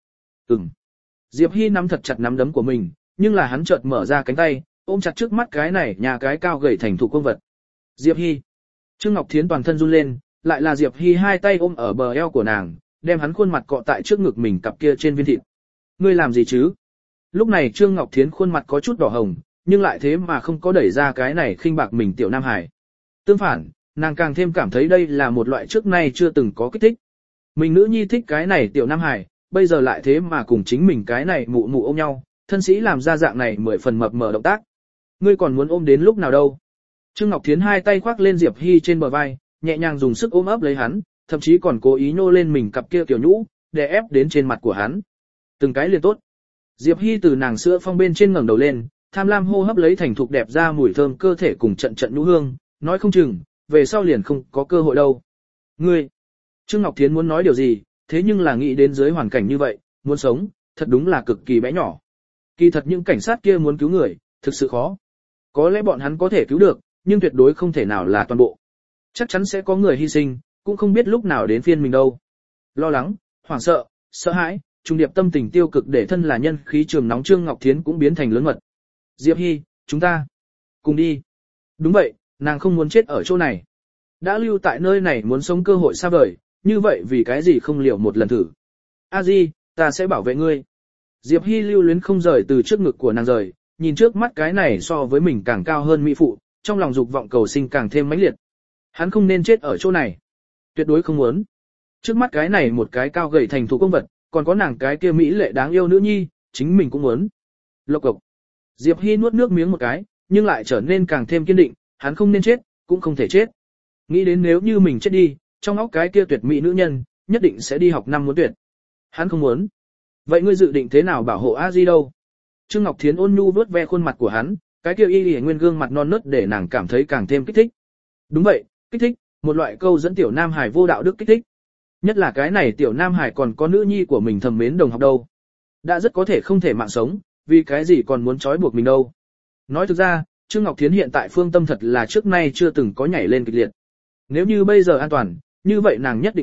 Diệp Hy nắm thật chặt nắm đấm của mình, nhưng là hắn chợt mở ra cánh tay, ôm chặt trước mắt cái này nhà cái cao gầy thành thủ công vật. Diệp Hy. Trương Ngọc Thiến toàn thân run lên, lại là Diệp Hy hai tay ôm ở bờ eo của nàng, đem hắn khuôn mặt cọ tại trước ngực mình cặp kia trên viên thịt. Ngươi làm gì chứ? Lúc này Trương Ngọc Thiến khuôn mặt có chút đỏ hồng, nhưng lại thế mà không có đẩy ra cái này khinh bạc mình tiểu Nam Hải. Tương phản, nàng càng thêm cảm thấy đây là một loại trước nay chưa từng có kích thích. Mình nữ nhi thích cái này tiểu Nam Hải, bây giờ lại thế mà cùng chính mình cái này mụ mụ ôm nhau, thân sĩ làm ra dạng này 10 phần mập mờ động tác. Ngươi còn muốn ôm đến lúc nào đâu? Trương Ngọc Thiến hai tay khoác lên Diệp Hy trên bờ vai, nhẹ nhàng dùng sức ôm ấp lấy hắn, thậm chí còn cố ý nhô lên mình cặp kia tiểu nhũ, để ép đến trên mặt của hắn. Từng cái liền tốt. Diệp Hy từ nàng sữa phong bên trên ngẩng đầu lên, tham lam hô hấp lấy thành thục đẹp ra mùi thơm cơ thể cùng trận trận nhũ hương, nói không chừng, về sau liền không có cơ hội đâu. Ngươi, Trương Ngọc Thiến muốn nói điều gì, thế nhưng là nghĩ đến dưới hoàn cảnh như vậy, muốn sống, thật đúng là cực kỳ bé nhỏ. Kỳ thật những cảnh sát kia muốn cứu người, thực sự khó. Có lẽ bọn hắn có thể cứu được, nhưng tuyệt đối không thể nào là toàn bộ. Chắc chắn sẽ có người hy sinh, cũng không biết lúc nào đến phiên mình đâu. Lo lắng, hoảng sợ, sợ hãi, trùng điệp tâm tình tiêu cực để thân là nhân khí trường nóng Trương Ngọc Thiến cũng biến thành lớn mật. Diệp Hy, chúng ta cùng đi. Đúng vậy, nàng không muốn chết ở chỗ này. Đã lưu tại nơi này muốn sống cơ hội xa vời, như vậy vì cái gì không liều một lần thử. A Di, ta sẽ bảo vệ ngươi. Diệp Hy lưu luyến không rời từ trước ngực của nàng rời, nhìn trước mắt cái này so với mình càng cao hơn mỹ phụ, trong lòng dục vọng cầu sinh càng thêm mãnh liệt. Hắn không nên chết ở chỗ này. Tuyệt đối không muốn. Trước mắt cái này một cái cao gầy thành thú công vật, còn có nàng cái kia mỹ lệ đáng yêu nữ nhi, chính mình cũng muốn. Lộc cộc. Diệp Hy nuốt nước miếng một cái, nhưng lại trở nên càng thêm kiên định, hắn không nên chết, cũng không thể chết. Nghĩ đến nếu như mình chết đi, trong óc cái kia tuyệt mỹ nữ nhân, nhất định sẽ đi học năm muốn tuyệt. Hắn không muốn. Vậy ngươi dự định thế nào bảo hộ A Di đâu? Trương Ngọc Thiến ôn nhu vuốt ve khuôn mặt của hắn, cái kia y nguyên gương mặt non nớt để nàng cảm thấy càng thêm kích thích. Đúng vậy, kích thích, một loại câu dẫn tiểu nam hải vô đạo đức kích thích. Nhất là cái này tiểu nam hải còn có nữ nhi của mình thầm mến đồng học đâu. Đã rất có thể không thể mạng sống, vì cái gì còn muốn trói buộc mình đâu. Nói thực ra, Trương Ngọc Thiến hiện tại phương tâm thật là trước nay chưa từng có nhảy lên kịch liệt. Nếu như bây giờ an toàn, như vậy nàng nhất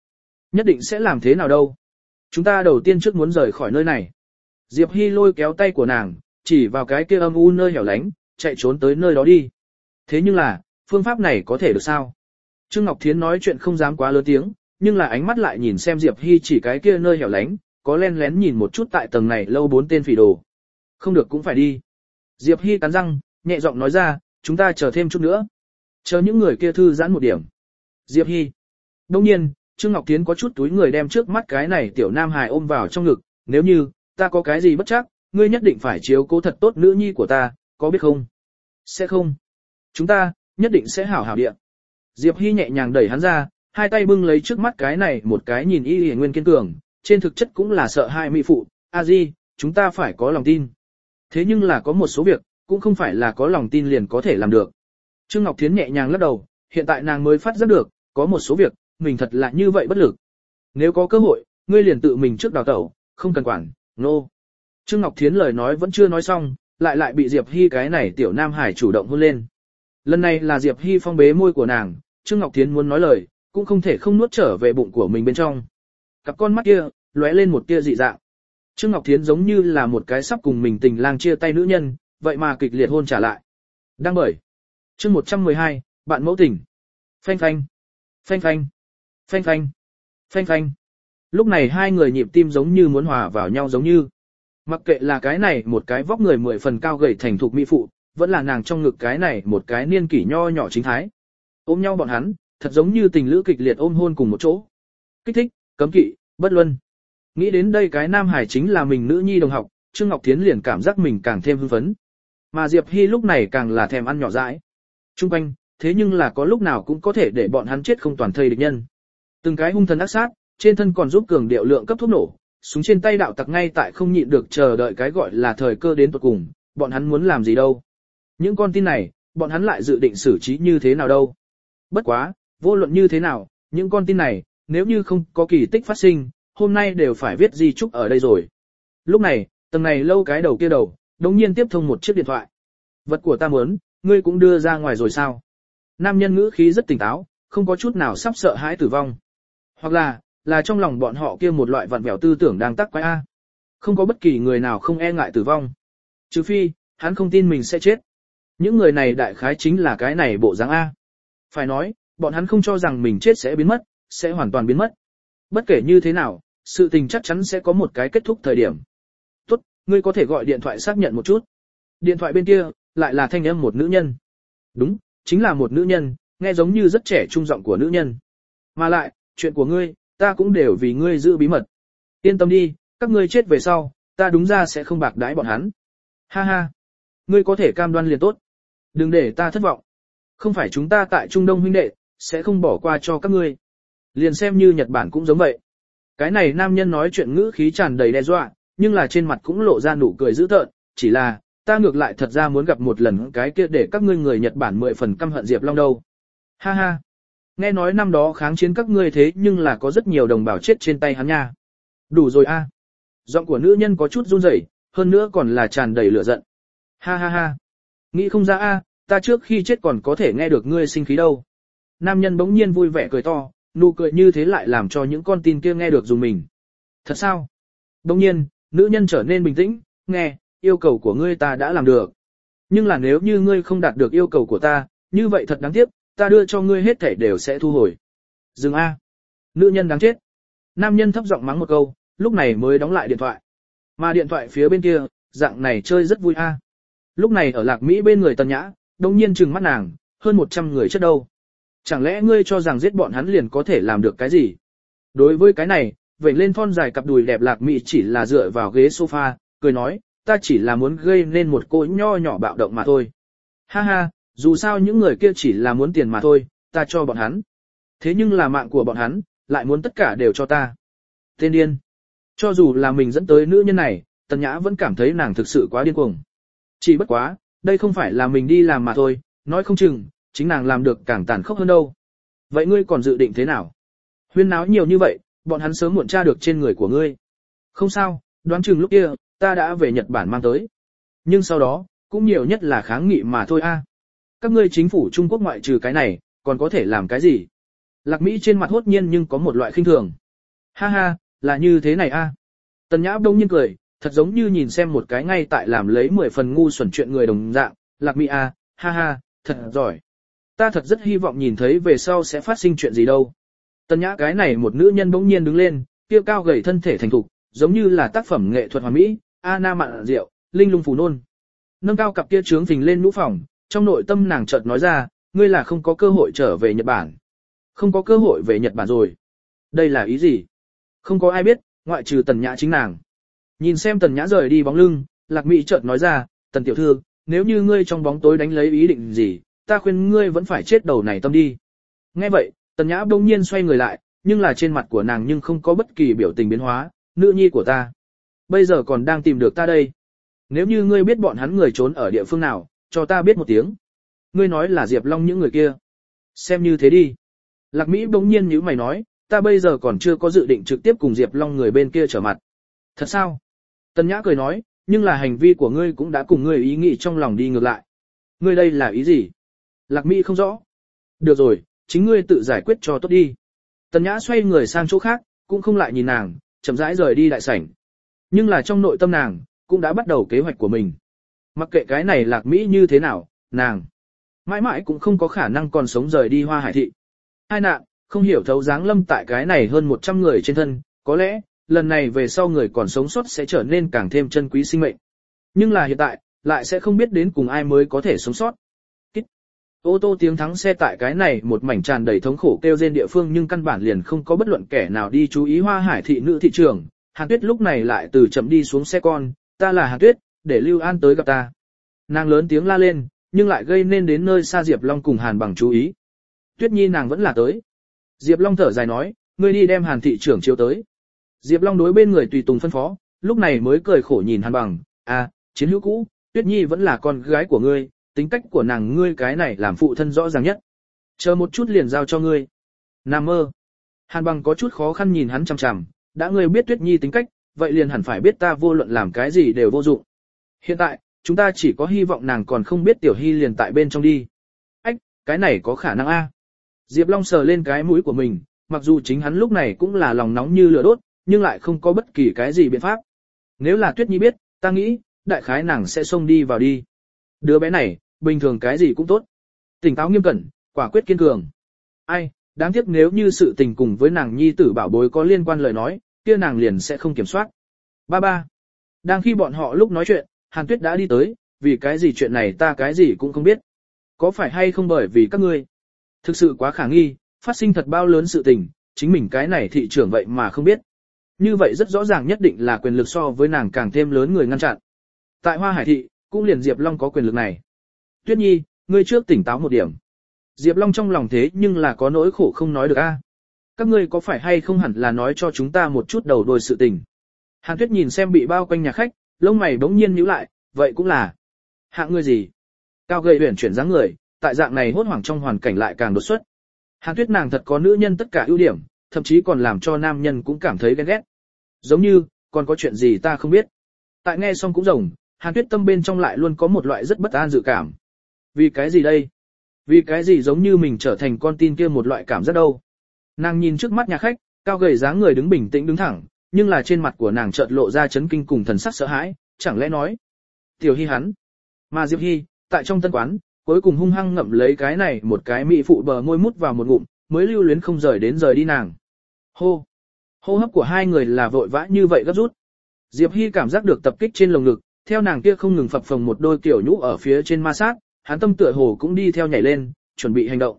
định sẽ làm thế nào đâu. Chúng ta đầu tiên trước muốn rời khỏi nơi này. Diệp Hy lôi kéo tay của nàng, chỉ vào cái kia âm u nơi hẻo lánh, chạy trốn tới nơi đó đi. Thế nhưng là, phương pháp này có thể được sao? Trương Ngọc Thiến nói chuyện không dám quá lớn tiếng, nhưng là ánh mắt lại nhìn xem Diệp Hy chỉ cái kia nơi hẻo lánh, có len lén nhìn một chút tại tầng này lâu 4 tên phỉ đồ. Không được cũng phải đi. Diệp Hy cắn răng, nhẹ giọng nói ra, chúng ta chờ thêm chút nữa. Chờ những người kia thư giãn một điểm. Diệp Hy. Đông nhiên, Trương Ngọc Thiến có chút túi người đem trước mắt cái này tiểu nam hài ôm vào trong ngực, nếu như, ta có cái gì bất chắc, ngươi nhất định phải chiếu cố thật tốt nữ nhi của ta, có biết không? Sẽ không. Chúng ta, nhất định sẽ hảo hảo địa. Diệp Hy nhẹ nhàng đẩy hắn ra, hai tay bưng lấy trước mắt cái này một cái nhìn y y nguyên kiên cường, trên thực chất cũng là sợ hai mỹ phụ, a di, chúng ta phải có lòng tin. Thế nhưng là có một số việc, cũng không phải là có lòng tin liền có thể làm được. Trương Ngọc Thiến nhẹ nhàng lắc đầu, hiện tại nàng mới phát giác được, có một số việc, mình thật là như vậy bất lực. Nếu có cơ hội, ngươi liền tự mình trước đào tẩu, không cần quản, nô. No. Trương Ngọc Thiến lời nói vẫn chưa nói xong, lại bị Diệp Hy cái này tiểu nam hải chủ động hôn lên. Lần này là Diệp Hy phong bế môi của nàng, Trương Ngọc Thiến muốn nói lời, cũng không thể không nuốt trở về bụng của mình bên trong. Cặp con mắt kia, lóe lên một tia dị dạng. Trương Ngọc Thiến giống như là một cái sắp cùng mình tình lang chia tay nữ nhân, vậy mà kịch liệt hôn trả lại. Đang bởi. Chương 112, bạn mẫu tình. Phanh phanh. Phanh phanh. Phanh phanh. Phanh phanh. Lúc này hai người nhịp tim giống như muốn hòa vào nhau giống như. Mặc kệ là cái này một cái vóc người 10 phần cao gầy thành thục mỹ phụ, vẫn là nàng trong ngực cái này một cái niên kỷ nho nhỏ chính thái. Ôm nhau bọn hắn, thật giống như tình lữ kịch liệt ôm hôn cùng một chỗ. Kích thích, cấm kỵ, bất luân. Nghĩ đến đây cái nam hải chính là mình nữ nhi đồng học, Trương Ngọc Thiến liền cảm giác mình càng thêm hưng phấn. Mà Diệp Hy lúc này càng là thèm ăn nhỏ dãi. Trung quanh, thế nhưng là có lúc nào cũng có thể để bọn hắn chết không toàn thây địch nhân. Từng cái hung thần ác sát, trên thân còn giúp cường điệu lượng cấp thuốc nổ, súng trên tay đạo tặc ngay tại không nhịn được chờ đợi cái gọi là thời cơ đến tận cùng, bọn hắn muốn làm gì đâu. Những con tin này, bọn hắn lại dự định xử trí như thế nào đâu. Bất quá, vô luận như thế nào, những con tin này, nếu như không có kỳ tích phát sinh, hôm nay đều phải viết di chúc ở đây rồi. Lúc này, tầng này lâu cái đầu kia đầu, đống nhiên tiếp thông một chiếc điện thoại. Vật của ta muốn, ngươi cũng đưa ra ngoài rồi sao? Nam nhân ngữ khí rất tỉnh táo, không có chút nào sắp sợ hãi tử vong. Hoặc là trong lòng bọn họ kia một loại vặn vẹo tư tưởng đang tắc quái A. Không có bất kỳ người nào không e ngại tử vong. Trừ phi, hắn không tin mình sẽ chết. Những người này đại khái chính là cái này bộ dáng A. Phải nói, bọn hắn không cho rằng mình chết sẽ biến mất, sẽ hoàn toàn biến mất. Bất kể như thế nào, sự tình chắc chắn sẽ có một cái kết thúc thời điểm. Tốt, ngươi có thể gọi điện thoại xác nhận một chút. Điện thoại bên kia, lại là thanh âm một nữ nhân. Đúng, chính là một nữ nhân, nghe giống như rất trẻ trung giọng của nữ nhân. Mà lại, chuyện của ngươi, ta cũng đều vì ngươi giữ bí mật. Yên tâm đi, các ngươi chết về sau, ta đúng ra sẽ không bạc đãi bọn hắn. Ha ha, ngươi có thể cam đoan liền tốt. Đừng để ta thất vọng. Không phải chúng ta tại Trung Đông huynh đệ, sẽ không bỏ qua cho các ngươi. Liền xem như Nhật Bản cũng giống vậy. Cái này nam nhân nói chuyện ngữ khí tràn đầy đe dọa, nhưng là trên mặt cũng lộ ra nụ cười dữ tợn, chỉ là, ta ngược lại thật ra muốn gặp một lần cái kia để các ngươi người Nhật Bản 10 phần căm hận Diệp Long đâu. Ha ha. Nghe nói năm đó kháng chiến các ngươi thế nhưng là có rất nhiều đồng bào chết trên tay hắn nha. Đủ rồi a. Giọng của nữ nhân có chút run rẩy, hơn nữa còn là tràn đầy lửa giận. Ha ha ha. Nghĩ không ra a, ta trước khi chết còn có thể nghe được ngươi sinh khí đâu. Nam nhân bỗng nhiên vui vẻ cười to, nụ cười như thế lại làm cho những con tin kia nghe được dùng mình. Thật sao? Bỗng nhiên, nữ nhân trở nên bình tĩnh, nghe, yêu cầu của ngươi ta đã làm được. Nhưng là nếu như ngươi không đạt được yêu cầu của ta, như vậy thật đáng tiếc, ta đưa cho ngươi hết thảy đều sẽ thu hồi. Dừng a. Nữ nhân đáng chết. Nam nhân thấp giọng mắng một câu, lúc này mới đóng lại điện thoại. Mà điện thoại phía bên kia, dạng này chơi rất vui a. Lúc này ở Lạc Mỹ bên người Tần Nhã, đồng nhiên trừng mắt nàng, hơn 100 người chất đâu. Chẳng lẽ ngươi cho rằng giết bọn hắn liền có thể làm được cái gì? Đối với cái này, vểnh lên thon dài cặp đùi đẹp Lạc Mỹ chỉ là dựa vào ghế sofa, cười nói, ta chỉ là muốn gây nên một cô nho nhỏ bạo động mà thôi. Ha ha, dù sao những người kia chỉ là muốn tiền mà thôi, ta cho bọn hắn. Thế nhưng là mạng của bọn hắn, lại muốn tất cả đều cho ta. Tên điên. Cho dù là mình dẫn tới nữ nhân này, Tần Nhã vẫn cảm thấy nàng thực sự quá điên cuồng. Chỉ bất quá, đây không phải là mình đi làm mà thôi, nói không chừng, chính nàng làm được càng tàn khốc hơn đâu. Vậy ngươi còn dự định thế nào? Huyên náo nhiều như vậy, bọn hắn sớm muộn tra được trên người của ngươi. Không sao, đoán chừng lúc kia, ta đã về Nhật Bản mang tới. Nhưng sau đó, cũng nhiều nhất là kháng nghị mà thôi a. Các ngươi chính phủ Trung Quốc ngoại trừ cái này, còn có thể làm cái gì? Lạc Mỹ trên mặt hốt nhiên nhưng có một loại khinh thường. Ha ha, là như thế này a. Tần Nhã đông nhiên cười, thật giống như nhìn xem một cái ngay tại làm lấy 10 phần ngu xuẩn chuyện người đồng dạng. Lạc Mỹ a, ha ha, thật giỏi. Ta thật rất hy vọng nhìn thấy về sau sẽ phát sinh chuyện gì đâu. Tần Nhã cái này một nữ nhân bỗng nhiên đứng lên, kia cao gầy thân thể thành thục, giống như là tác phẩm nghệ thuật hoàn mỹ, Anna mạn rượu, linh lung phù nôn. Nâng cao cặp kia trướng phình lên nhũ phòng, trong nội tâm nàng chợt nói ra, ngươi là không có cơ hội trở về Nhật Bản. Không có cơ hội về Nhật Bản rồi. Đây là ý gì? Không có ai biết, ngoại trừ Tần Nhã chính nàng. Nhìn xem Tần Nhã rời đi bóng lưng, Lạc Mỹ chợt nói ra, Tần tiểu thư, nếu như ngươi trong bóng tối đánh lấy ý định gì, ta khuyên ngươi vẫn phải chết đầu này tâm đi. Nghe vậy, Tần Nhã bỗng nhiên xoay người lại, nhưng là trên mặt của nàng nhưng không có bất kỳ biểu tình biến hóa, nữ nhi của ta. Bây giờ còn đang tìm được ta đây. Nếu như ngươi biết bọn hắn người trốn ở địa phương nào, cho ta biết một tiếng. Ngươi nói là Diệp Long những người kia. Xem như thế đi. Lạc Mỹ bỗng nhiên nhíu mày nói, ta bây giờ còn chưa có dự định trực tiếp cùng Diệp Long người bên kia trở mặt. Thật sao? Tần Nhã cười nói, nhưng là hành vi của ngươi cũng đã cùng ngươi ý nghĩ trong lòng đi ngược lại. Ngươi đây là ý gì? Lạc Mỹ không rõ. Được rồi, chính ngươi tự giải quyết cho tốt đi. Tần Nhã xoay người sang chỗ khác, cũng không lại nhìn nàng, chậm rãi rời đi đại sảnh. Nhưng là trong nội tâm nàng, cũng đã bắt đầu kế hoạch của mình. Mặc kệ cái này Lạc Mỹ như thế nào, nàng mãi mãi cũng không có khả năng còn sống rời đi Hoa Hải thị. Hai nạn, không hiểu thấu dáng lâm tại cái này hơn 100 người trên thân, có lẽ, lần này về sau người còn sống sót sẽ trở nên càng thêm chân quý sinh mệnh. Nhưng là hiện tại, lại sẽ không biết đến cùng ai mới có thể sống sót. Ô tô tiếng thắng xe tại cái này một mảnh tràn đầy thống khổ kêu rên địa phương nhưng căn bản liền không có bất luận kẻ nào đi chú ý Hoa Hải thị nữ thị trưởng. Hàn Tuyết lúc này lại từ chậm đi xuống xe con, ta là Hàn Tuyết, để Lưu An tới gặp ta. Nàng lớn tiếng la lên, nhưng lại gây nên đến nơi xa Diệp Long cùng Hàn Bằng chú ý. Tuyết Nhi nàng vẫn là tới. Diệp Long thở dài nói, ngươi đi đem Hàn thị trưởng chiếu tới. Diệp Long đối bên người tùy tùng phân phó, lúc này mới cười khổ nhìn Hàn Bằng, chiến hữu cũ, Tuyết Nhi vẫn là con gái của ngươi, tính cách của nàng ngươi cái này làm phụ thân rõ ràng nhất. Chờ một chút liền giao cho ngươi. Nam mơ. Hàn Bằng có chút khó khăn nhìn hắn chằm chằm, đã ngươi biết Tuyết Nhi tính cách, vậy liền hẳn phải biết ta vô luận làm cái gì đều vô dụng. Hiện tại, chúng ta chỉ có hy vọng nàng còn không biết Tiểu Hy liền tại bên trong đi. Ách, cái này có khả năng a. Diệp Long sờ lên cái mũi của mình, mặc dù chính hắn lúc này cũng là lòng nóng như lửa đốt, nhưng lại không có bất kỳ cái gì biện pháp. Nếu là Tuyết Nhi biết, ta nghĩ, đại khái nàng sẽ xông đi vào đi. Đứa bé này, bình thường cái gì cũng tốt. Tỉnh táo nghiêm cẩn, quả quyết kiên cường. Ai, đáng tiếc nếu như sự tình cùng với nàng nhi tử bảo bối có liên quan lời nói, kia nàng liền sẽ không kiểm soát. Ba ba. Đang khi bọn họ lúc nói chuyện, Hàn Tuyết đã đi tới, vì cái gì chuyện này ta cái gì cũng không biết. Có phải hay không bởi vì các ngươi? Thực sự quá khả nghi, phát sinh thật bao lớn sự tình, chính mình cái này thị trưởng vậy mà không biết. Như vậy rất rõ ràng nhất định là quyền lực so với nàng càng thêm lớn người ngăn chặn. Tại Hoa Hải thị, cũng liền Diệp Long có quyền lực này. Tuyết Nhi, ngươi trước tỉnh táo một điểm. Diệp Long trong lòng thế nhưng là có nỗi khổ không nói được a. Các ngươi có phải hay không hẳn là nói cho chúng ta một chút đầu đuôi sự tình. Hàn Tuyết nhìn xem bị bao quanh nhà khách, lông mày bỗng nhiên nhíu lại, vậy cũng là hạng ngươi gì? Cao gầy uyển chuyển dáng người, tại dạng này hốt hoảng trong hoàn cảnh lại càng đột xuất, Hàn Tuyết nàng thật có nữ nhân tất cả ưu điểm, thậm chí còn làm cho nam nhân cũng cảm thấy ghen ghét. Giống như, còn có chuyện gì ta không biết. Tại nghe xong cũng rồng, Hàn Tuyết tâm bên trong lại luôn có một loại rất bất an dự cảm. Vì cái gì đây? Vì cái gì giống như mình trở thành con tin kia một loại cảm giác đâu? Nàng nhìn trước mắt nhà khách, cao gầy dáng người đứng bình tĩnh đứng thẳng, nhưng là trên mặt của nàng chợt lộ ra chấn kinh cùng thần sắc sợ hãi, chẳng lẽ nói Tiểu Hy hắn. Mà Diệp Hy, tại trong tân quán, cuối cùng hung hăng ngậm lấy cái này một cái mỹ phụ bờ môi mút vào một ngụm, mới lưu luyến không rời đến rời đi nàng. Hô. Hô hấp của hai người là vội vã như vậy gấp rút. Diệp Hy cảm giác được tập kích trên lồng ngực, theo nàng kia không ngừng phập phồng một đôi kiểu nhũ ở phía trên ma sát, hắn tâm tựa hồ cũng đi theo nhảy lên, chuẩn bị hành động.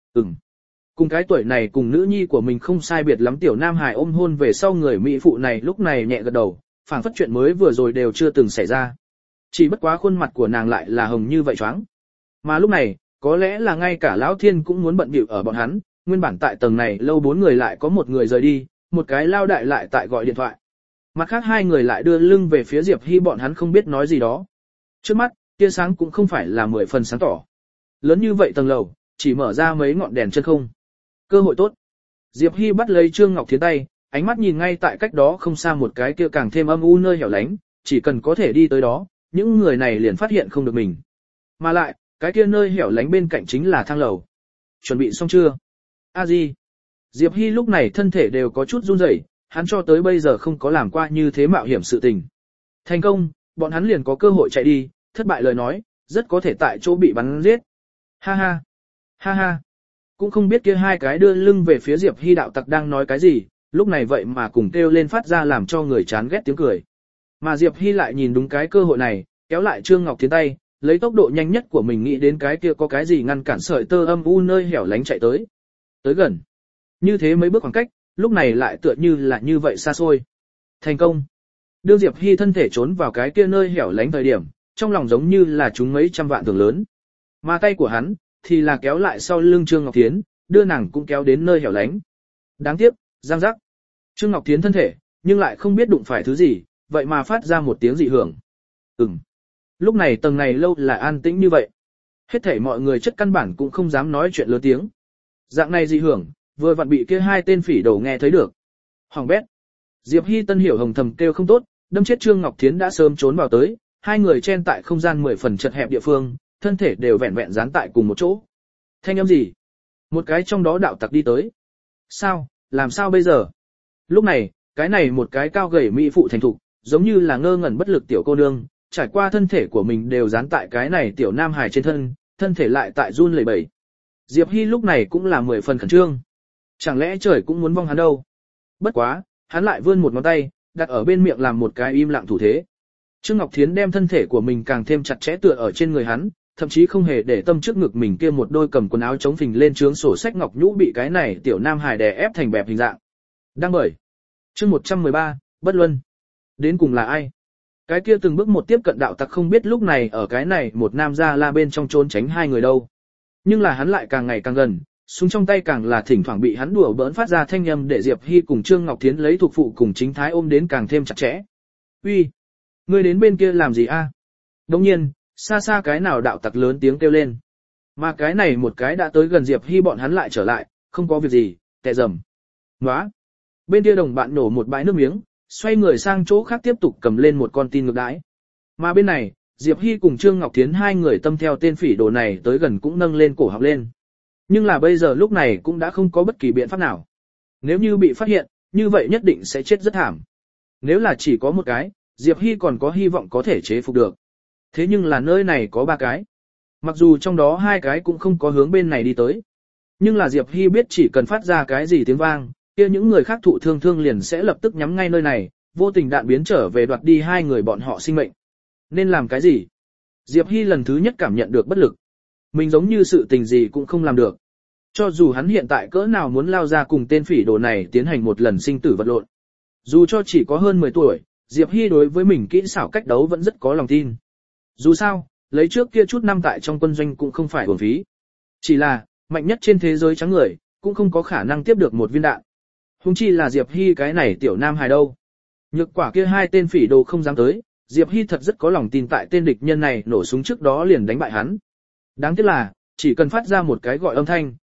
Cùng cái tuổi này cùng nữ nhi của mình không sai biệt lắm tiểu nam hài ôm hôn về sau người mỹ phụ này lúc này nhẹ gật đầu, phảng phất chuyện mới vừa rồi đều chưa từng xảy ra. Chỉ bất quá khuôn mặt của nàng lại là hồng như vậy choáng. Mà lúc này, có lẽ là ngay cả Lão Thiên cũng muốn bận bịu ở bọn hắn, nguyên bản tại tầng này lâu 4 người lại có một người rời đi, một cái lao đại lại tại gọi điện thoại. Mặt khác hai người lại đưa lưng về phía Diệp Hy bọn hắn không biết nói gì đó. Trước mắt, tia sáng cũng không phải là 10 phần sáng tỏ. Lớn như vậy tầng lầu, chỉ mở ra mấy ngọn đèn chân không. Cơ hội tốt. Diệp Hy bắt lấy Trương Ngọc Thiến tay, ánh mắt nhìn ngay tại cách đó không xa một cái kia càng thêm âm u nơi hẻo lánh, chỉ cần có thể đi tới đó, những người này liền phát hiện không được mình. Mà lại, cái kia nơi hẻo lánh bên cạnh chính là thang lầu. Chuẩn bị xong chưa? A Di. Diệp Hy lúc này thân thể đều có chút run rẩy, hắn cho tới bây giờ không có làm qua như thế mạo hiểm sự tình. Thành công, bọn hắn liền có cơ hội chạy đi, thất bại lời nói, rất có thể tại chỗ bị bắn giết. Ha ha. Ha ha. Cũng không biết kia hai cái đưa lưng về phía Diệp Hy đạo tặc đang nói cái gì, lúc này vậy mà cùng kêu lên phát ra làm cho người chán ghét tiếng cười. Mà Diệp Hy lại nhìn đúng cái cơ hội này, kéo lại Trương Ngọc Thiến tay, lấy tốc độ nhanh nhất của mình nghĩ đến cái kia có cái gì ngăn cản sợi tơ âm u nơi hẻo lánh chạy tới. Tới gần. Như thế mấy bước khoảng cách, lúc này lại tựa như là như vậy xa xôi. Thành công. Đưa Diệp Hy thân thể trốn vào cái kia nơi hẻo lánh thời điểm, trong lòng giống như là chúng mấy trăm vạn tường lớn. Mà tay của hắn, thì là kéo lại sau lưng Trương Ngọc Thiến, đưa nàng cũng kéo đến nơi hẻo lánh. Đáng tiếc, giang giác. Trương Ngọc Thiến thân thể, nhưng lại không biết đụng phải thứ gì, vậy mà phát ra một tiếng dị hưởng. Lúc này tầng này lâu là an tĩnh như vậy. Hết thảy mọi người chất căn bản cũng không dám nói chuyện lớn tiếng. Dạng này dị hưởng, vừa vặn bị kia hai tên phỉ đồ nghe thấy được. Hoàng bét. Diệp Hy Tân hiểu hồng thầm kêu không tốt, đâm chết Trương Ngọc Thiến đã sớm trốn vào tới, hai người chen tại không gian 10 phần chật hẹp địa phương, thân thể đều vẹn vẹn dán tại cùng một chỗ. Thanh âm gì? Một cái trong đó đạo tặc đi tới. Sao, làm sao bây giờ? Lúc này, cái này một cái cao gầy mỹ phụ thành thục, giống như là ngơ ngẩn bất lực tiểu cô nương, trải qua thân thể của mình đều dán tại cái này tiểu nam hài trên thân, thân thể lại tại run lẩy bẩy. Diệp Hy lúc này cũng là 10 phần khẩn trương. Chẳng lẽ trời cũng muốn vong hắn đâu? Bất quá, hắn lại vươn một ngón tay, đặt ở bên miệng làm một cái im lặng thủ thế. Trương Ngọc Thiến đem thân thể của mình càng thêm chặt chẽ tựa ở trên người hắn, thậm chí không hề để tâm trước ngực mình kia một đôi cầm quần áo chống phình lên trướng sổ sách ngọc nhũ bị cái này tiểu nam hài đè ép thành bẹp hình dạng. Đang bởi. Chương 113, bất luân. Đến cùng là ai? Cái kia từng bước một tiếp cận đạo tặc không biết lúc này ở cái này một nam gia la bên trong trốn tránh hai người đâu. Nhưng là hắn lại càng ngày càng gần, súng trong tay càng là thỉnh thoảng bị hắn đùa bỡn phát ra thanh âm để Diệp Hy cùng Trương Ngọc Thiến lấy thuộc phụ cùng chính thái ôm đến càng thêm chặt chẽ. Uy, ngươi đến bên kia làm gì a? Đồng nhiên, xa xa cái nào đạo tặc lớn tiếng kêu lên. Mà cái này một cái đã tới gần Diệp Hy bọn hắn lại trở lại, không có việc gì, tè rầm. Nóa. Bên kia đồng bạn nổ một bãi nước miếng, xoay người sang chỗ khác tiếp tục cầm lên một con tin ngược đãi. Mà bên này, Diệp Hy cùng Trương Ngọc Thiến hai người tâm theo tên phỉ đồ này tới gần cũng nâng lên cổ học lên. Nhưng là bây giờ lúc này cũng đã không có bất kỳ biện pháp nào. Nếu như bị phát hiện, như vậy nhất định sẽ chết rất thảm. Nếu là chỉ có một cái, Diệp Hy còn có hy vọng có thể chế phục được. Thế nhưng là nơi này có ba cái. Mặc dù trong đó hai cái cũng không có hướng bên này đi tới. Nhưng là Diệp Hy biết chỉ cần phát ra cái gì tiếng vang, kia những người khác thụ thương liền sẽ lập tức nhắm ngay nơi này, vô tình đạn biến trở về đoạt đi hai người bọn họ sinh mệnh. Nên làm cái gì? Diệp Hy lần thứ nhất cảm nhận được bất lực. Mình giống như sự tình gì cũng không làm được. Cho dù hắn hiện tại cỡ nào muốn lao ra cùng tên phỉ đồ này tiến hành một lần sinh tử vật lộn. Dù cho chỉ có hơn 10 tuổi, Diệp Hy đối với mình kỹ xảo cách đấu vẫn rất có lòng tin. Dù sao, lấy trước kia chút năm tại trong quân doanh cũng không phải uổng phí. Chỉ là, mạnh nhất trên thế giới trắng người, cũng không có khả năng tiếp được một viên đạn. Huống chi là Diệp Hy cái này tiểu nam hài đâu. Nhược quả kia hai tên phỉ đồ không dám tới, Diệp Hy thật rất có lòng tin tại tên địch nhân này nổ súng trước đó liền đánh bại hắn. Đáng tiếc là, chỉ cần phát ra một cái gọi âm thanh,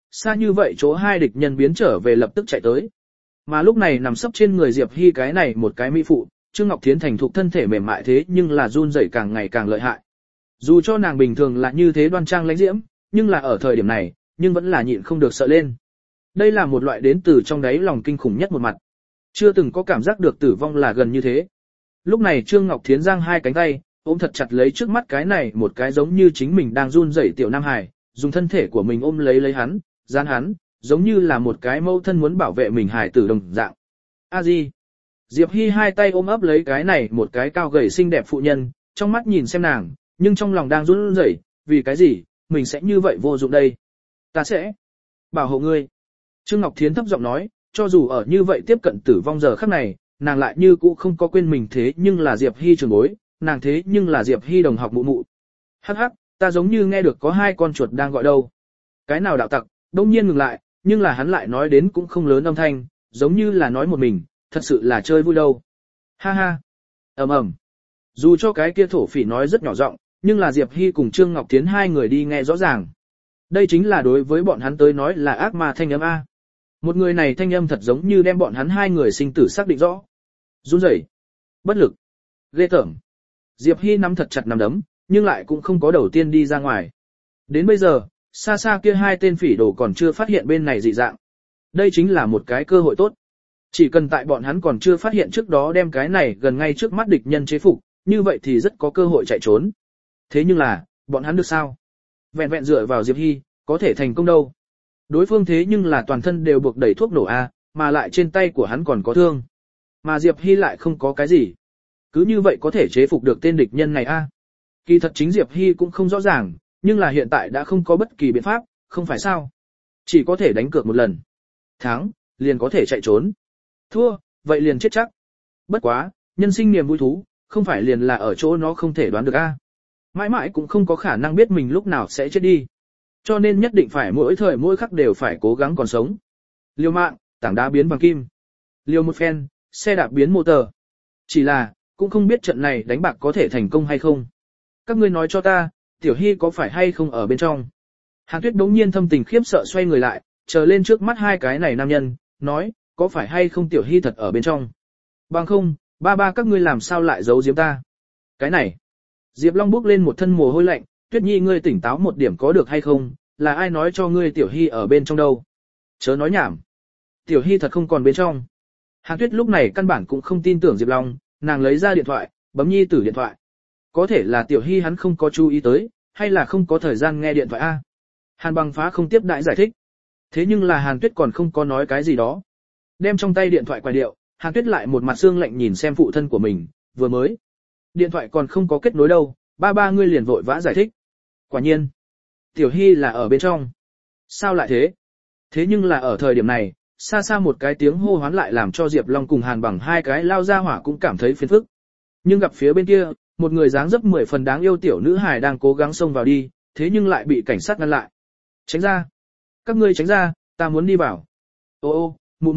xa như vậy chỗ hai địch nhân biến trở về lập tức chạy tới. Mà lúc này nằm sấp trên người Diệp Hy cái này một cái mỹ phụ, Trương Ngọc Thiến thành thục thân thể mềm mại thế nhưng là run rẩy càng ngày càng lợi hại. Dù cho nàng bình thường là như thế đoan trang lãnh diễm, nhưng là ở thời điểm này, nhưng vẫn là nhịn không được sợ lên. Đây là một loại đến từ trong đáy lòng kinh khủng nhất một mặt. Chưa từng có cảm giác được tử vong là gần như thế. Lúc này Trương Ngọc Thiến giang hai cánh tay, ôm thật chặt lấy trước mắt cái này một cái giống như chính mình đang run rẩy tiểu Nam Hải, dùng thân thể của mình ôm lấy hắn, dán hắn, giống như là một cái mẫu thân muốn bảo vệ mình hài tử đồng dạng. A Di. Diệp Hy hai tay ôm ấp lấy cái này một cái cao gầy xinh đẹp phụ nhân, trong mắt nhìn xem nàng, nhưng trong lòng đang run rẩy, vì cái gì, mình sẽ như vậy vô dụng đây. Ta sẽ bảo hộ ngươi. Trương Ngọc Thiến thấp giọng nói, cho dù ở như vậy tiếp cận tử vong giờ khắc này, nàng lại như cũ không có quên mình thế nhưng là Diệp Hy trưởng bối, nàng thế nhưng là Diệp Hy đồng học mụ mụ. Hắc hắc, ta giống như nghe được có hai con chuột đang gọi đâu. Cái nào đạo tặc, đông nhiên ngừng lại, nhưng là hắn lại nói đến cũng không lớn âm thanh, giống như là nói một mình, thật sự là chơi vui đâu. Ha ha. Ầm ầm. Dù cho cái kia thổ phỉ nói rất nhỏ giọng, nhưng là Diệp Hy cùng Trương Ngọc Thiến hai người đi nghe rõ ràng. Đây chính là đối với bọn hắn tới nói là ác ma thanh âm A. Một người này thanh âm thật giống như đem bọn hắn hai người sinh tử xác định rõ. Run rẩy, bất lực, ghê tởm. Diệp Hy nắm thật chặt nắm đấm, nhưng lại cũng không có đầu tiên đi ra ngoài. Đến bây giờ, xa xa kia hai tên phỉ đồ còn chưa phát hiện bên này dị dạng. Đây chính là một cái cơ hội tốt. Chỉ cần tại bọn hắn còn chưa phát hiện trước đó đem cái này gần ngay trước mắt địch nhân chế phục, như vậy thì rất có cơ hội chạy trốn. Thế nhưng là, bọn hắn được sao? Vẹn vẹn dựa vào Diệp Hy, có thể thành công đâu. Đối phương thế nhưng là toàn thân đều buộc đầy thuốc nổ A, mà lại trên tay của hắn còn có thương. Mà Diệp Hy lại không có cái gì. Cứ như vậy có thể chế phục được tên địch nhân này A. Kỳ thật chính Diệp Hy cũng không rõ ràng, nhưng là hiện tại đã không có bất kỳ biện pháp, không phải sao. Chỉ có thể đánh cược một lần. Thắng, liền có thể chạy trốn. Thua, vậy liền chết chắc. Bất quá, nhân sinh niềm vui thú, không phải liền là ở chỗ nó không thể đoán được A. Mãi mãi cũng không có khả năng biết mình lúc nào sẽ chết đi. Cho nên nhất định phải mỗi thời mỗi khắc đều phải cố gắng còn sống. Liều mạng, tảng đá biến bằng kim. Liều một phen, xe đạp biến motor. Chỉ là, cũng không biết trận này đánh bạc có thể thành công hay không. Các ngươi nói cho ta, Tiểu Hy có phải hay không ở bên trong? Hàn Tuyết đống nhiên thâm tình khiếp sợ xoay người lại, chờ lên trước mắt hai cái này nam nhân, nói, có phải hay không Tiểu Hy thật ở bên trong? Bằng không, ba các ngươi làm sao lại giấu giếm ta? Cái này. Diệp Long bước lên một thân mồ hôi lạnh, Tuyết Nhi ngươi tỉnh táo một điểm có được hay không, là ai nói cho ngươi Tiểu Hy ở bên trong đâu? Chớ nói nhảm. Tiểu Hy thật không còn bên trong. Hàn Tuyết lúc này căn bản cũng không tin tưởng Diệp Long, nàng lấy ra điện thoại, bấm Nhi tử điện thoại. Có thể là Tiểu Hy hắn không có chú ý tới, hay là không có thời gian nghe điện thoại A. Hàn Bằng Phá không tiếp đãi giải thích. Thế nhưng là Hàn Tuyết còn không có nói cái gì đó. Đem trong tay điện thoại quài điệu, Hàn Tuyết lại một mặt xương lạnh nhìn xem phụ thân của mình, vừa mới. Điện thoại còn không có kết nối đâu, ba ngươi liền vội vã giải thích. Quả nhiên, Tiểu Hy là ở bên trong. Sao lại thế? Thế nhưng là ở thời điểm này, xa xa một cái tiếng hô hoán lại làm cho Diệp Long cùng Hàn Bằng hai cái lao ra hỏa cũng cảm thấy phiền phức. Nhưng gặp phía bên kia, một người dáng dấp 10 phần đáng yêu tiểu nữ hài đang cố gắng xông vào đi, thế nhưng lại bị cảnh sát ngăn lại. Tránh ra! Các ngươi tránh ra, ta muốn đi vào. Ô,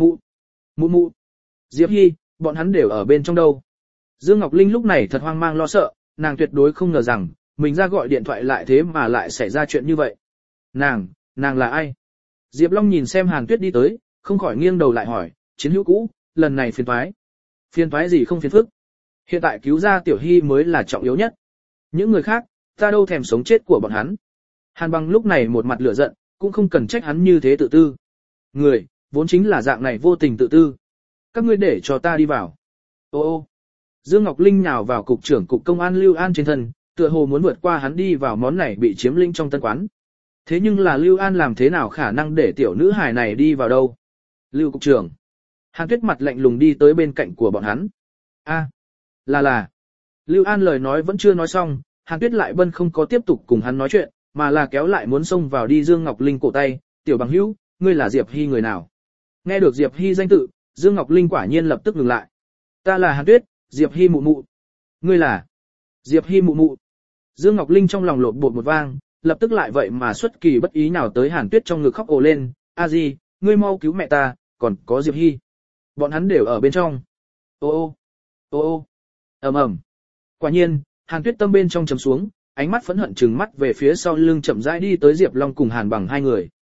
mụ. Diệp Hy, bọn hắn đều ở bên trong đâu. Dương Ngọc Linh lúc này thật hoang mang lo sợ, nàng tuyệt đối không ngờ rằng, mình ra gọi điện thoại lại thế mà lại xảy ra chuyện như vậy. Nàng là ai? Diệp Long nhìn xem Hàn Tuyết đi tới, không khỏi nghiêng đầu lại hỏi, chiến hữu cũ, lần này phiền toái. Phiền toái gì không phiền phức? Hiện tại cứu ra Tiểu Hy mới là trọng yếu nhất. Những người khác, ta đâu thèm sống chết của bọn hắn. Hàn Bằng lúc này một mặt lửa giận, cũng không cần trách hắn như thế tự tư. Người, vốn chính là dạng này vô tình tự tư. Các ngươi để cho ta đi vào. Ô. Dương Ngọc Linh nhào vào cục trưởng cục công an Lưu An trên thân, tựa hồ muốn vượt qua hắn đi vào món này bị chiếm lĩnh trong tân quán. Thế nhưng là Lưu An làm thế nào khả năng để tiểu nữ hài này đi vào đâu? Lưu cục trưởng. Hàn Tuyết mặt lạnh lùng đi tới bên cạnh của bọn hắn. Là. Lưu An lời nói vẫn chưa nói xong, Hàn Tuyết lại bân không có tiếp tục cùng hắn nói chuyện, mà là kéo lại muốn xông vào đi Dương Ngọc Linh cổ tay, tiểu bằng hữu, ngươi là Diệp Hy người nào? Nghe được Diệp Hy danh tự, Dương Ngọc Linh quả nhiên lập tức ngừng lại. Ta là Hàn Tuyết, Diệp Hy mụ mụ. Ngươi là Diệp Hy mụ mụ. Dương Ngọc Linh trong lòng lột bột một vang, lập tức lại vậy mà xuất kỳ bất ý nào tới Hàn Tuyết trong ngực khóc ồ lên, a di, ngươi mau cứu mẹ ta, còn có Diệp Hy. Bọn hắn đều ở bên trong. Ô. Ầm. Quả nhiên, Hàn Tuyết tâm bên trong trầm xuống, ánh mắt phẫn hận trừng mắt về phía sau lưng chậm rãi đi tới Diệp Long cùng Hàn Bằng hai người.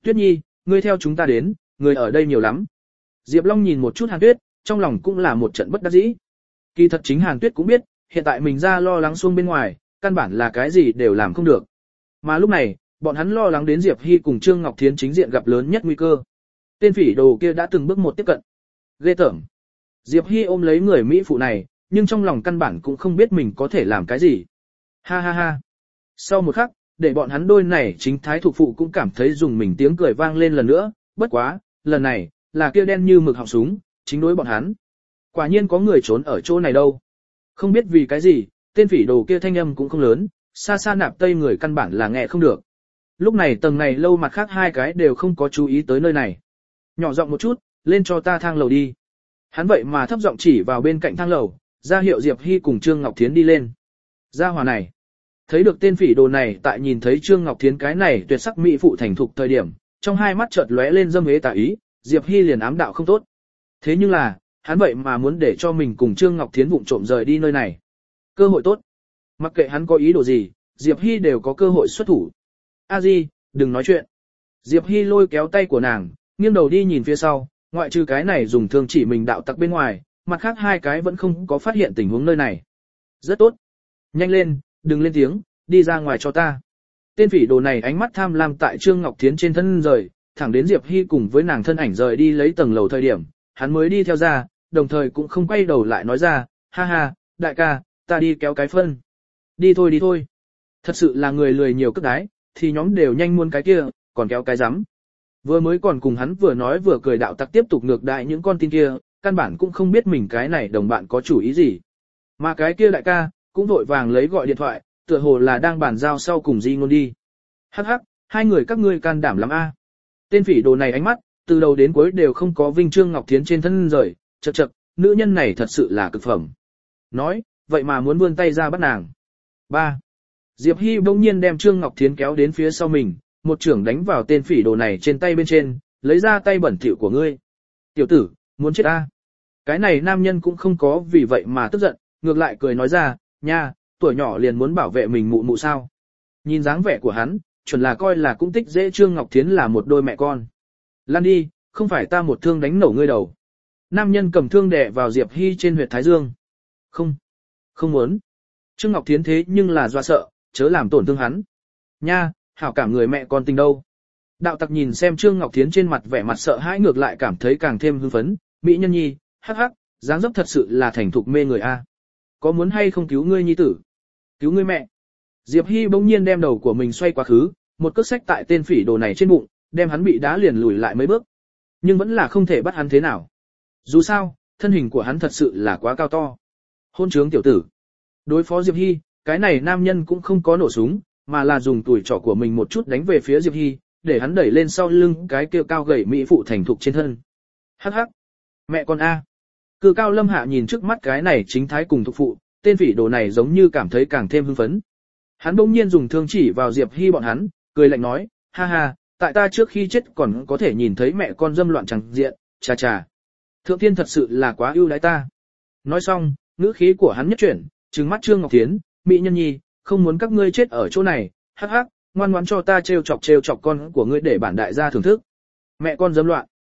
Tuyết Nhi, ngươi theo chúng ta đến, người ở đây nhiều lắm. Diệp Long nhìn một chút Hàn Tuyết, trong lòng cũng là một trận bất đắc dĩ. Kỳ thật chính Hàn Tuyết cũng biết, hiện tại mình ra lo lắng xuông bên ngoài, căn bản là cái gì đều làm không được. Mà lúc này, bọn hắn lo lắng đến Diệp Hy cùng Trương Ngọc Thiến chính diện gặp lớn nhất nguy cơ. Tên phỉ đồ kia đã từng bước một tiếp cận. Ghê tởm. Diệp Hy ôm lấy người Mỹ phụ này, nhưng trong lòng căn bản cũng không biết mình có thể làm cái gì. Ha ha ha. Sau một khắc, để bọn hắn đôi này chính thái thuộc phụ cũng cảm thấy dùng mình tiếng cười vang lên lần nữa, bất quá, lần này, là kia đen như mực họng súng, chính đối bọn hắn. Quả nhiên có người trốn ở chỗ này đâu. Không biết vì cái gì, tên phỉ đồ kia thanh âm cũng không lớn, xa xa nạp tây người căn bản là nghe không được. Lúc này tầng này lâu mặt khác hai cái đều không có chú ý tới nơi này. Nhỏ giọng một chút, lên cho ta thang lầu đi. Hắn vậy mà thấp giọng chỉ vào bên cạnh thang lầu, ra hiệu Diệp Hy cùng Trương Ngọc Thiến đi lên. Gia hỏa này. Thấy được tên phỉ đồ này tại nhìn thấy Trương Ngọc Thiến cái này tuyệt sắc mỹ phụ thành thục thời điểm, trong hai mắt chợt lóe lên dâm hế tà ý, Diệp Hy liền ám đạo không tốt. Thế nhưng là, hắn vậy mà muốn để cho mình cùng Trương Ngọc Thiến vụng trộm rời đi nơi này. Cơ hội tốt. Mặc kệ hắn có ý đồ gì, Diệp Hy đều có cơ hội xuất thủ. A Di, đừng nói chuyện. Diệp Hy lôi kéo tay của nàng, nghiêng đầu đi nhìn phía sau, ngoại trừ cái này dùng thương chỉ mình đạo tặc bên ngoài, mặt khác hai cái vẫn không có phát hiện tình huống nơi này. Rất tốt. Nhanh lên, đừng lên tiếng, đi ra ngoài cho ta. Tên phỉ đồ này ánh mắt tham lam tại Trương Ngọc Thiến trên thân rời, thẳng đến Diệp Hy cùng với nàng thân ảnh rời đi lấy tầng lầu thời điểm, hắn mới đi theo ra, đồng thời cũng không quay đầu lại nói ra, ha ha, đại ca, ta đi kéo cái phân. Đi thôi đi thôi. Thật sự là người lười nhiều cất đái, thì nhóm đều nhanh muốn cái kia, còn kéo cái rắm. Vừa mới còn cùng hắn vừa nói vừa cười đạo tặc tiếp tục ngược đại những con tin kia, căn bản cũng không biết mình cái này đồng bạn có chủ ý gì. Mà cái kia đại ca, cũng vội vàng lấy gọi điện thoại, tựa hồ là đang bàn giao sau cùng Di Ngôn đi. Hắc hắc, hai người các ngươi can đảm lắm a. Tên phỉ đồ này ánh mắt, từ đầu đến cuối đều không có vinh Trương Ngọc Thiến trên thân rời, chậc chậc, nữ nhân này thật sự là cực phẩm. Nói, vậy mà muốn vươn tay ra bắt nàng. 3. Diệp Hy bỗng nhiên đem Trương Ngọc Thiến kéo đến phía sau mình, một trưởng đánh vào tên phỉ đồ này trên tay bên trên, lấy ra tay bẩn thỉu của ngươi. Tiểu tử, muốn chết a. Cái này nam nhân cũng không có vì vậy mà tức giận, ngược lại cười nói ra, nha, tuổi nhỏ liền muốn bảo vệ mình mụ mụ sao. Nhìn dáng vẻ của hắn, chuẩn là coi là cũng tích dễ Trương Ngọc Thiến là một đôi mẹ con. Lan đi, không phải ta một thương đánh nổ ngươi đầu. Nam nhân cầm thương đè vào Diệp Hy trên huyệt thái dương. Không, không muốn. Trương Ngọc Thiến thế nhưng là do sợ, chớ làm tổn thương hắn. Nha, hảo cảm người mẹ con tình đâu. Đạo tặc nhìn xem Trương Ngọc Thiến trên mặt vẻ mặt sợ hãi ngược lại cảm thấy càng thêm hưng phấn. Mỹ nhân nhi, hắc hắc, dáng dấp thật sự là thành thục mê người a. Có muốn hay không cứu ngươi nhi tử? Cứu ngươi mẹ. Diệp Hy bỗng nhiên đem đầu của mình xoay quá khứ, một cước xách tại tên phỉ đồ này trên bụng, đem hắn bị đá liền lùi lại mấy bước. Nhưng vẫn là không thể bắt hắn thế nào. Dù sao, thân hình của hắn thật sự là quá cao to. Hôn trướng tiểu tử. Đối phó Diệp Hy, cái này nam nhân cũng không có nổ súng, mà là dùng tuổi trỏ của mình một chút đánh về phía Diệp Hy, để hắn đẩy lên sau lưng cái kia cao gầy mỹ phụ thành thục trên thân. Hắc hắc. Mẹ con a. Cự Cao Lâm Hạ nhìn trước mắt cái này chính thái cùng thục phụ, tên phỉ đồ này giống như cảm thấy càng thêm hưng phấn. Hắn bỗng nhiên dùng thương chỉ vào Diệp Hy bọn hắn, cười lạnh nói, ha ha, tại ta trước khi chết còn có thể nhìn thấy mẹ con dâm loạn chẳng diện, chà chà. Thượng tiên thật sự là quá ưu đãi ta. Nói xong, ngữ khí của hắn nhất chuyển, trừng mắt Trương Ngọc Thiến, mỹ nhân nhi, không muốn các ngươi chết ở chỗ này, hắc hắc, ngoan ngoãn cho ta trêu chọc con của ngươi để bản đại gia thưởng thức. Mẹ con dâm loạn.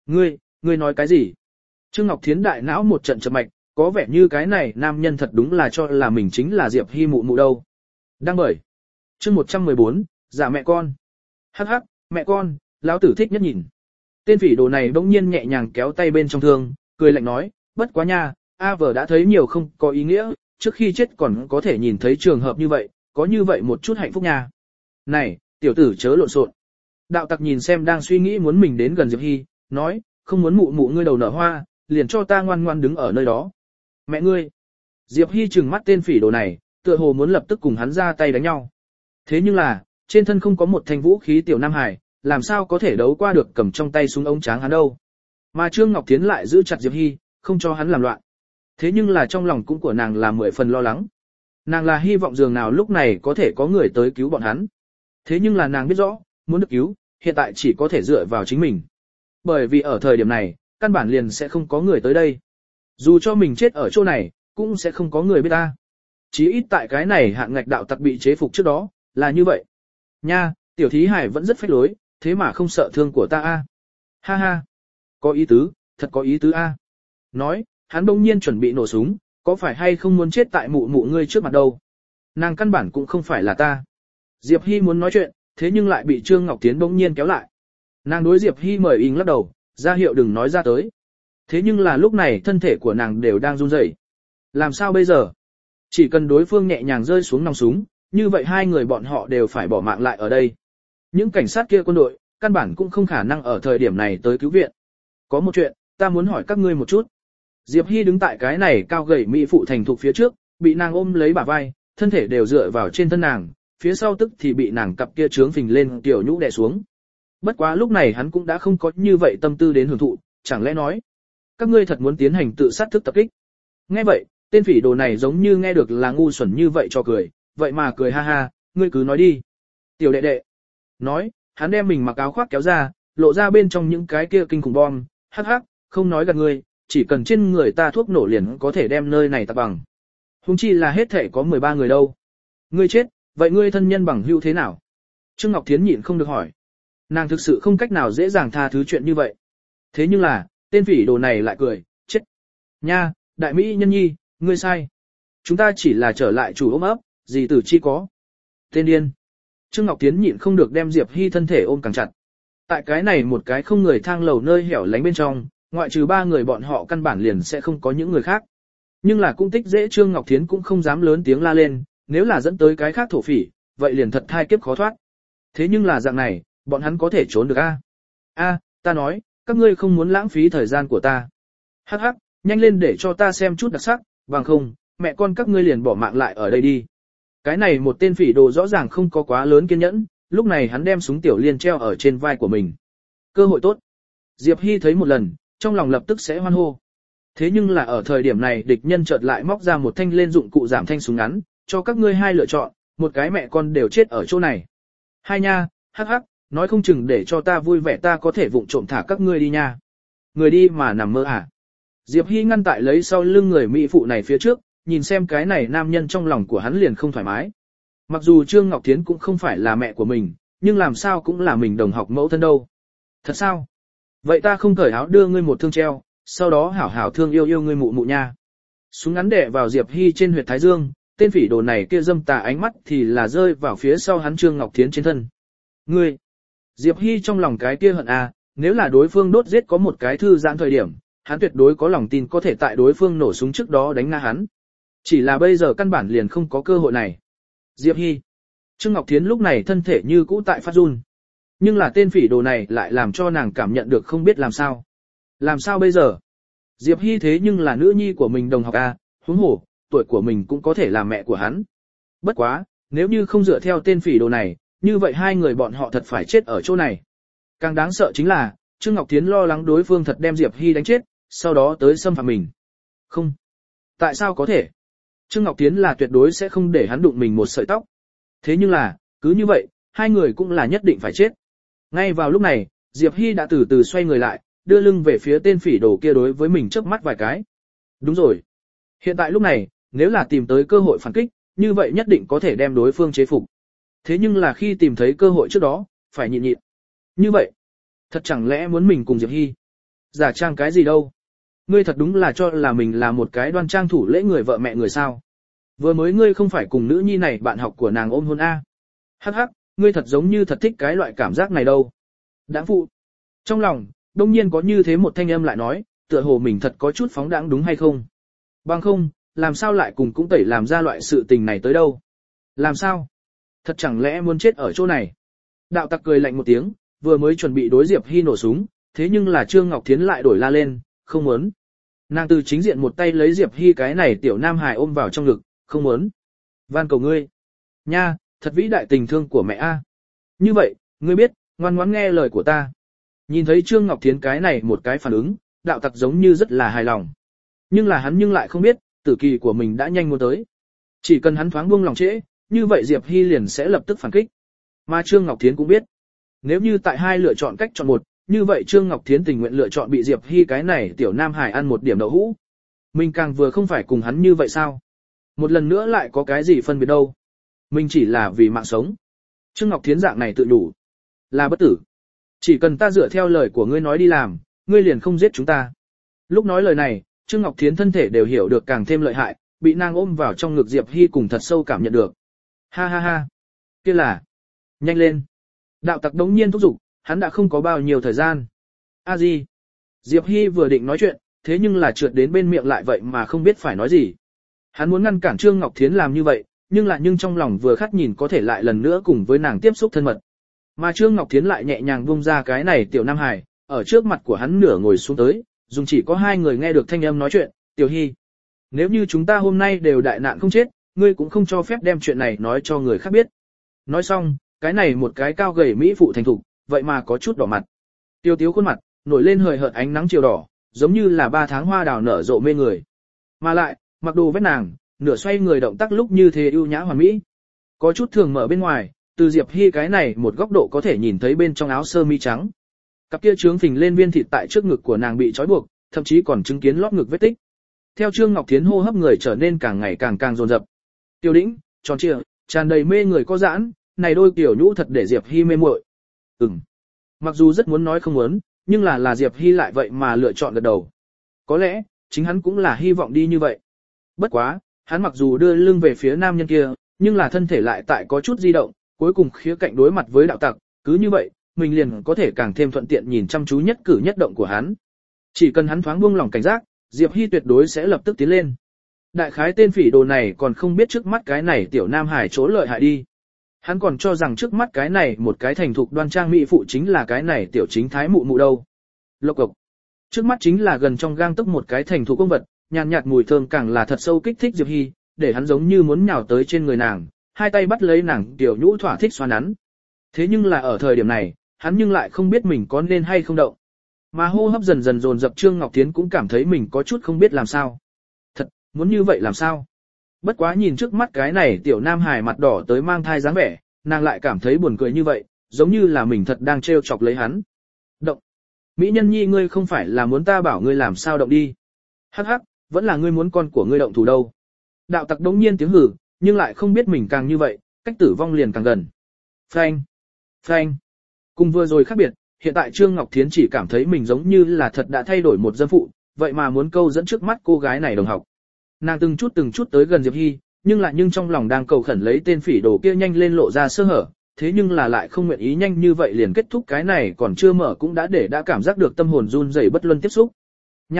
Ngươi nói cái gì? Trương Ngọc Thiến đại não một trận chập mạch, có vẻ như cái này nam nhân thật đúng là cho là mình chính là Diệp Hy mụ mụ đâu. Đang bởi. Chương 114, giả mẹ con. Hắc hắc, mẹ con, lão tử thích nhất nhìn. Tên phỉ đồ này bỗng nhiên nhẹ nhàng kéo tay bên trong thương, cười lạnh nói, bất quá nha, A vờ đã thấy nhiều không có ý nghĩa, trước khi chết còn có thể nhìn thấy trường hợp như vậy, có như vậy một chút hạnh phúc nha. Này, tiểu tử chớ lộn xộn. Đạo tặc nhìn xem đang suy nghĩ muốn mình đến gần Diệp Hy, nói, không muốn mụ mụ ngươi đầu nở hoa, liền cho ta ngoan ngoan đứng ở nơi đó. Mẹ ngươi. Diệp Hy trừng mắt tên phỉ đồ này, tựa hồ muốn lập tức cùng hắn ra tay đánh nhau. Thế nhưng là, trên thân không có một thanh vũ khí tiểu nam hải, làm sao có thể đấu qua được cầm trong tay súng ống tráng hắn đâu. Mà Trương Ngọc Thiến lại giữ chặt Diệp Hy, không cho hắn làm loạn. Thế nhưng là trong lòng cũng của nàng là 10 phần lo lắng. Nàng là hy vọng dường nào lúc này có thể có người tới cứu bọn hắn. Thế nhưng là nàng biết rõ, muốn được cứu, hiện tại chỉ có thể dựa vào chính mình. Bởi vì ở thời điểm này, căn bản liền sẽ không có người tới đây. Dù cho mình chết ở chỗ này, cũng sẽ không có người biết ta. Chí ít tại cái này hạng ngạch đạo tặc bị chế phục trước đó, là như vậy. Nha, tiểu thí hải vẫn rất phách lối, thế mà không sợ thương của ta a. Ha ha, có ý tứ, thật có ý tứ a. Nói, hắn bỗng nhiên chuẩn bị nổ súng, có phải hay không muốn chết tại mụ mụ ngươi trước mặt đâu. Nàng căn bản cũng không phải là ta. Diệp Hy muốn nói chuyện, thế nhưng lại bị Trương Ngọc Thiến bỗng nhiên kéo lại. Nàng đối Diệp Hy mời inh lắc đầu, ra hiệu đừng nói ra tới. Thế nhưng là lúc này thân thể của nàng đều đang run rẩy. Làm sao bây giờ? Chỉ cần đối phương nhẹ nhàng rơi xuống nòng súng, như vậy hai người bọn họ đều phải bỏ mạng lại ở đây. Những cảnh sát kia quân đội, căn bản cũng không khả năng ở thời điểm này tới cứu viện. Có một chuyện, ta muốn hỏi các ngươi một chút. Diệp Hy đứng tại cái này cao gầy mỹ phụ thành thục phía trước, bị nàng ôm lấy bả vai, thân thể đều dựa vào trên thân nàng, phía sau tức thì bị nàng cặp kia trướng phình lên tiểu nhũ đè xuống. Bất quá lúc này hắn cũng đã không có như vậy tâm tư đến hưởng thụ, chẳng lẽ nói, các ngươi thật muốn tiến hành tự sát thức tập kích. Nghe vậy, tên phỉ đồ này giống như nghe được là ngu xuẩn như vậy cho cười, vậy mà cười ha ha, ngươi cứ nói đi. Tiểu đệ đệ. Nói, hắn đem mình mặc áo khoác kéo ra, lộ ra bên trong những cái kia kinh khủng bom, hắc hắc, không nói gạt ngươi, chỉ cần trên người ta thuốc nổ liền có thể đem nơi này tạc bằng. Huống chi là hết thể có 13 người đâu. Ngươi chết, vậy ngươi thân nhân bằng hữu thế nào? Trương Ngọc Thiến nhịn không được hỏi. Nàng thực sự không cách nào dễ dàng tha thứ chuyện như vậy. Thế nhưng là, tên phỉ đồ này lại cười, chết. Nha, đại mỹ nhân nhi, ngươi sai. Chúng ta chỉ là trở lại chủ ôm ấp, gì tử chi có. Tên điên. Trương Ngọc Thiến nhịn không được đem Diệp Hy thân thể ôm càng chặt. Tại cái này một cái không người thang lầu nơi hẻo lánh bên trong, ngoại trừ 3 người bọn họ căn bản liền sẽ không có những người khác. Nhưng là cung tích dễ Trương Ngọc Thiến cũng không dám lớn tiếng la lên, nếu là dẫn tới cái khác thổ phỉ, vậy liền thật thai kiếp khó thoát. Thế nhưng là dạng này, bọn hắn có thể trốn được a? A, ta nói, các ngươi không muốn lãng phí thời gian của ta. Hắc hắc, nhanh lên để cho ta xem chút đặc sắc, bằng không, mẹ con các ngươi liền bỏ mạng lại ở đây đi. Cái này một tên phỉ đồ rõ ràng không có quá lớn kiên nhẫn, lúc này hắn đem súng tiểu liên treo ở trên vai của mình. Cơ hội tốt. Diệp Hy thấy một lần, trong lòng lập tức sẽ hoan hô. Thế nhưng là ở thời điểm này địch nhân chợt lại móc ra một thanh lên dụng cụ giảm thanh súng ngắn, cho các ngươi hai lựa chọn, một cái mẹ con đều chết ở chỗ này. Hai nha, hắc hắc, nói không chừng để cho ta vui vẻ ta có thể vụng trộm thả các ngươi đi nha. Người đi mà nằm mơ à. Diệp Hy ngăn tại lấy sau lưng người mỹ phụ này phía trước, nhìn xem cái này nam nhân trong lòng của hắn liền không thoải mái. Mặc dù Trương Ngọc Thiến cũng không phải là mẹ của mình, nhưng làm sao cũng là mình đồng học mẫu thân đâu. Thật sao? Vậy ta không cởi áo đưa ngươi một thương treo, sau đó hảo hảo thương yêu yêu ngươi mụ mụ nha. Súng ngắn đè vào Diệp Hy trên huyệt thái dương, tên phỉ đồ này kia dâm tà ánh mắt thì là rơi vào phía sau hắn Trương Ngọc Thiến trên thân. Ngươi! Diệp Hy trong lòng cái kia hận à, nếu là đối phương đốt giết có một cái thư giãn thời điểm, hắn tuyệt đối có lòng tin có thể tại đối phương nổ súng trước đó đánh ngã hắn. Chỉ là bây giờ căn bản liền không có cơ hội này. Diệp Hy. Trương Ngọc Thiến lúc này thân thể như cũ tại phát run. Nhưng là tên phỉ đồ này lại làm cho nàng cảm nhận được không biết làm sao. Làm sao bây giờ? Diệp Hy thế nhưng là nữ nhi của mình đồng học A, huống hồ, tuổi của mình cũng có thể là mẹ của hắn. Bất quá, nếu như không dựa theo tên phỉ đồ này, như vậy hai người bọn họ thật phải chết ở chỗ này. Càng đáng sợ chính là, Trương Ngọc Thiến lo lắng đối phương thật đem Diệp Hy đánh chết, sau đó tới xâm phạm mình. Không. Tại sao có thể? Trương Ngọc Thiến là tuyệt đối sẽ không để hắn đụng mình một sợi tóc. Thế nhưng là, cứ như vậy, hai người cũng là nhất định phải chết. Ngay vào lúc này, Diệp Hy đã từ từ xoay người lại, đưa lưng về phía tên phỉ đồ kia đối với mình chớp mắt vài cái. Đúng rồi. Hiện tại lúc này, nếu là tìm tới cơ hội phản kích, như vậy nhất định có thể đem đối phương chế phục. Thế nhưng là khi tìm thấy cơ hội trước đó, phải nhịn nhịn. Như vậy, thật chẳng lẽ muốn mình cùng Diệp Hy? Giả trang cái gì đâu? Ngươi thật đúng là cho là mình là một cái đoan trang thủ lễ người vợ mẹ người sao? Vừa mới ngươi không phải cùng nữ nhi này bạn học của nàng ôm hôn A. Hắc hắc, ngươi thật giống như thật thích cái loại cảm giác này đâu. Đãng phụ. Trong lòng, đông nhiên có như thế một thanh âm lại nói, tựa hồ mình thật có chút phóng đãng đúng hay không? Bằng không, làm sao lại cùng cũng tẩy làm ra loại sự tình này tới đâu? Làm sao? Thật chẳng lẽ muốn chết ở chỗ này? Đạo tặc cười lạnh một tiếng, vừa mới chuẩn bị đối Diệp Hy nổ súng, thế nhưng là Trương Ngọc Thiến lại đổi la lên, không muốn. Nàng từ chính diện một tay lấy Diệp Hy cái này tiểu nam hài ôm vào trong ngực, không muốn. Van cầu ngươi. Nha, thật vĩ đại tình thương của mẹ a. Như vậy, ngươi biết, ngoan ngoãn nghe lời của ta. Nhìn thấy Trương Ngọc Thiến cái này một cái phản ứng, đạo tặc giống như rất là hài lòng. Nhưng là hắn lại không biết, tử kỳ của mình đã nhanh muốn tới. Chỉ cần hắn thoáng buông lòng trễ, như vậy Diệp Hy liền sẽ lập tức phản kích. Mà Trương Ngọc Thiến cũng biết, nếu như tại hai lựa chọn cách chọn một, như vậy Trương Ngọc Thiến tình nguyện lựa chọn bị Diệp Hy cái này tiểu nam hài ăn một điểm đậu hũ. Mình càng vừa không phải cùng hắn như vậy sao? Một lần nữa lại có cái gì phân biệt đâu? Mình chỉ là vì mạng sống. Trương Ngọc Thiến dạng này tự đủ. Là bất tử. Chỉ cần ta dựa theo lời của ngươi nói đi làm, ngươi liền không giết chúng ta. Lúc nói lời này, Trương Ngọc Thiến thân thể đều hiểu được càng thêm lợi hại, bị nàng ôm vào trong ngực Diệp Hy cùng thật sâu cảm nhận được. Ha ha ha, kia là, nhanh lên. Đạo tặc đống nhiên thúc giục, hắn đã không có bao nhiêu thời gian. A Di. Diệp Hy vừa định nói chuyện, thế nhưng là trượt đến bên miệng lại vậy mà không biết phải nói gì. Hắn muốn ngăn cản Trương Ngọc Thiến làm như vậy, nhưng trong lòng vừa khát nhìn có thể lại lần nữa cùng với nàng tiếp xúc thân mật. Mà Trương Ngọc Thiến lại nhẹ nhàng buông ra cái này tiểu Nam Hải, ở trước mặt của hắn nửa ngồi xuống tới, dùng chỉ có hai người nghe được thanh âm nói chuyện, Tiểu Hy. Nếu như chúng ta hôm nay đều đại nạn không chết, ngươi cũng không cho phép đem chuyện này nói cho người khác biết. Nói xong, cái này một cái cao gầy mỹ phụ thành thục, vậy mà có chút đỏ mặt. Tiêu tiếu khuôn mặt, nổi lên hời hợt ánh nắng chiều đỏ, giống như là 3 tháng hoa đào nở rộ mê người. Mà lại, mặc đồ vest nàng, nửa xoay người động tác lúc như thế ưu nhã hoàn mỹ. Có chút thường mở bên ngoài, từ Diệp Hy cái này một góc độ có thể nhìn thấy bên trong áo sơ mi trắng. Cặp kia trướng phình lên viên thịt tại trước ngực của nàng bị trói buộc, thậm chí còn chứng kiến lót ngực vết tích. Theo Trương Ngọc Thiến hô hấp người trở nên càng ngày càng dồn dập. Tiêu đĩnh, tròn trịa, tràn đầy mê người có giãn, này đôi kiểu nhũ thật để Diệp Hy mê muội. Mặc dù rất muốn nói không muốn, nhưng là Diệp Hy lại vậy mà lựa chọn gật đầu. Có lẽ, chính hắn cũng là hy vọng đi như vậy. Bất quá, hắn mặc dù đưa lưng về phía nam nhân kia, nhưng là thân thể lại tại có chút di động, cuối cùng khía cạnh đối mặt với đạo tặc, cứ như vậy, mình liền có thể càng thêm thuận tiện nhìn chăm chú nhất cử nhất động của hắn. Chỉ cần hắn thoáng buông lỏng cảnh giác, Diệp Hy tuyệt đối sẽ lập tức tiến lên. Đại khái tên phỉ đồ này còn không biết trước mắt cái này tiểu Nam Hải chỗ lợi hại đi. Hắn còn cho rằng trước mắt cái này một cái thành thục đoan trang mỹ phụ chính là cái này tiểu chính thái mụ mụ đâu. Lộc cộc. Trước mắt chính là gần trong gang tấc một cái thành thục công vật, nhàn nhạt mùi thơm càng là thật sâu kích thích Diệp Hy, để hắn giống như muốn nhào tới trên người nàng, hai tay bắt lấy nàng tiểu nhũ thỏa thích xoa nắn. Thế nhưng là ở thời điểm này, hắn nhưng lại không biết mình có nên hay không động. Mà hô hấp dần dần dồn dập Trương Ngọc Thiến cũng cảm thấy mình có chút không biết làm sao. Thật, muốn như vậy làm sao? Bất quá nhìn trước mắt cái này tiểu Nam Hải mặt đỏ tới mang thai dáng vẻ, nàng lại cảm thấy buồn cười như vậy, giống như là mình thật đang trêu chọc lấy hắn. Động. Mỹ nhân nhi ngươi không phải là muốn ta bảo ngươi làm sao động đi. Hắc hắc, vẫn là ngươi muốn con của ngươi động thủ đâu. Đạo tặc đống nhiên tiếng hử, nhưng lại không biết mình càng như vậy, cách tử vong liền càng gần. Phanh. Phanh. Cùng vừa rồi khác biệt, hiện tại Trương Ngọc Thiến chỉ cảm thấy mình giống như là thật đã thay đổi một dâm phụ, vậy mà muốn câu dẫn trước mắt cô gái này đồng học. Nàng từng chút tới gần Diệp Hy, nhưng trong lòng đang cầu khẩn lấy tên phỉ đồ kia nhanh lên lộ ra sơ hở, thế nhưng là lại không nguyện ý nhanh như vậy liền kết thúc cái này còn chưa mở cũng đã cảm giác được tâm hồn run rẩy bất luân tiếp xúc. Nha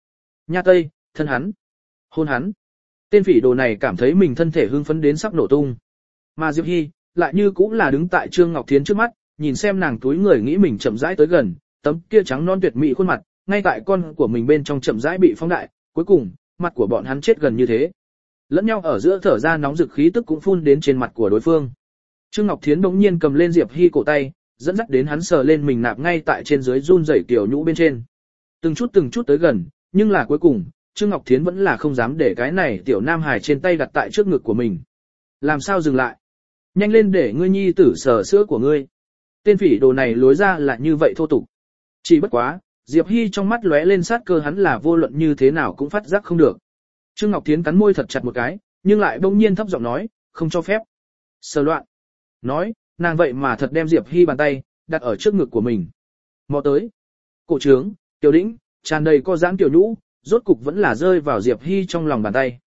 Tây, thân hắn, hôn hắn. Tên phỉ đồ này cảm thấy mình thân thể hưng phấn đến sắp nổ tung. Mà Diệp Hy, lại như cũng là đứng tại Trương Ngọc Thiến trước mắt, nhìn xem nàng túi người nghĩ mình chậm rãi tới gần, tấm kia trắng non tuyệt mỹ khuôn mặt, ngay tại con của mình bên trong chậm rãi bị phóng đại, cuối cùng, mặt của bọn hắn chết gần như thế. Lẫn nhau ở giữa thở ra nóng rực khí tức cũng phun đến trên mặt của đối phương. Trương Ngọc Thiến bỗng nhiên cầm lên Diệp Hy cổ tay, dẫn dắt đến hắn sờ lên mình nạp ngay tại trên dưới run rẩy tiểu nhũ bên trên. Từng chút tới gần, nhưng là cuối cùng, Trương Ngọc Thiến vẫn là không dám để cái này tiểu Nam Hải trên tay đặt tại trước ngực của mình. Làm sao dừng lại? Nhanh lên để ngươi nhi tử sờ sữa của ngươi. Tên phỉ đồ này lối ra là như vậy thô tục. Chỉ bất quá, Diệp Hy trong mắt lóe lên sát cơ hắn là vô luận như thế nào cũng phát giác không được. Trương Ngọc Thiến cắn môi thật chặt một cái, nhưng lại bỗng nhiên thấp giọng nói, không cho phép. Sờ loạn. Nói, nàng vậy mà thật đem Diệp Hy bàn tay, đặt ở trước ngực của mình. Mò tới. Cổ trướng, tiểu đĩnh, tràn đầy co giãn tiểu nhũ, rốt cục vẫn là rơi vào Diệp Hy trong lòng bàn tay.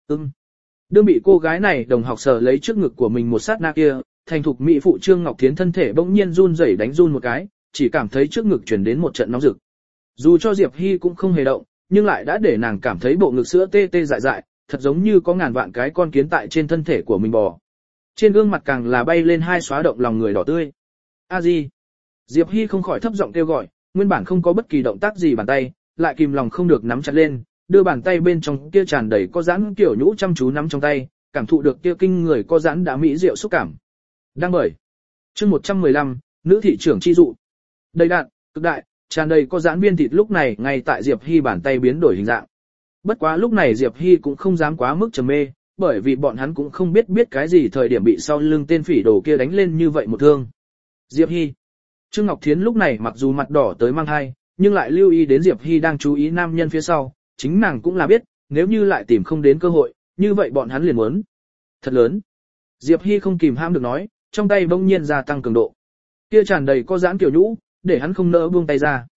Đương bị cô gái này đồng học sờ lấy trước ngực của mình một sát na kia, thành thục mỹ phụ Trương Ngọc Thiến thân thể bỗng nhiên run rẩy đánh run một cái, chỉ cảm thấy trước ngực truyền đến một trận nóng rực. Dù cho Diệp Hy cũng không hề động, nhưng lại đã để nàng cảm thấy bộ ngực sữa tê tê dại dại, thật giống như có ngàn vạn cái con kiến tại trên thân thể của mình bò. Trên gương mặt càng là bay lên hai xóa động lòng người đỏ tươi. A Di. Diệp Hy không khỏi thấp giọng kêu gọi, nguyên bản không có bất kỳ động tác gì bàn tay, lại kìm lòng không được nắm chặt lên, đưa bàn tay bên trong kia tràn đầy có giãn kiểu nhũ chăm chú nắm trong tay, cảm thụ được kia kinh người có giãn đã mỹ diệu xúc cảm. Đang bởi. Chương 115, nữ thị trưởng chi dụ. Đầy đặn, cực đại, tràn đầy có giãn viên thịt lúc này ngay tại Diệp Hy bàn tay biến đổi hình dạng. Bất quá lúc này Diệp Hy cũng không dám quá mức trầm mê, bởi vì bọn hắn cũng không biết cái gì thời điểm bị sau lưng tên phỉ đồ kia đánh lên như vậy một thương. Diệp Hy. Trương Ngọc Thiến lúc này mặc dù mặt đỏ tới mang hai, nhưng lại lưu ý đến Diệp Hy đang chú ý nam nhân phía sau, chính nàng cũng là biết, nếu như lại tìm không đến cơ hội, như vậy bọn hắn liền muốn. Thật lớn. Diệp Hy không kìm hãm được nói, trong tay bỗng nhiên gia tăng cường độ. Kia tràn đầy có giãn kiểu nhũ, để hắn không nỡ buông tay ra.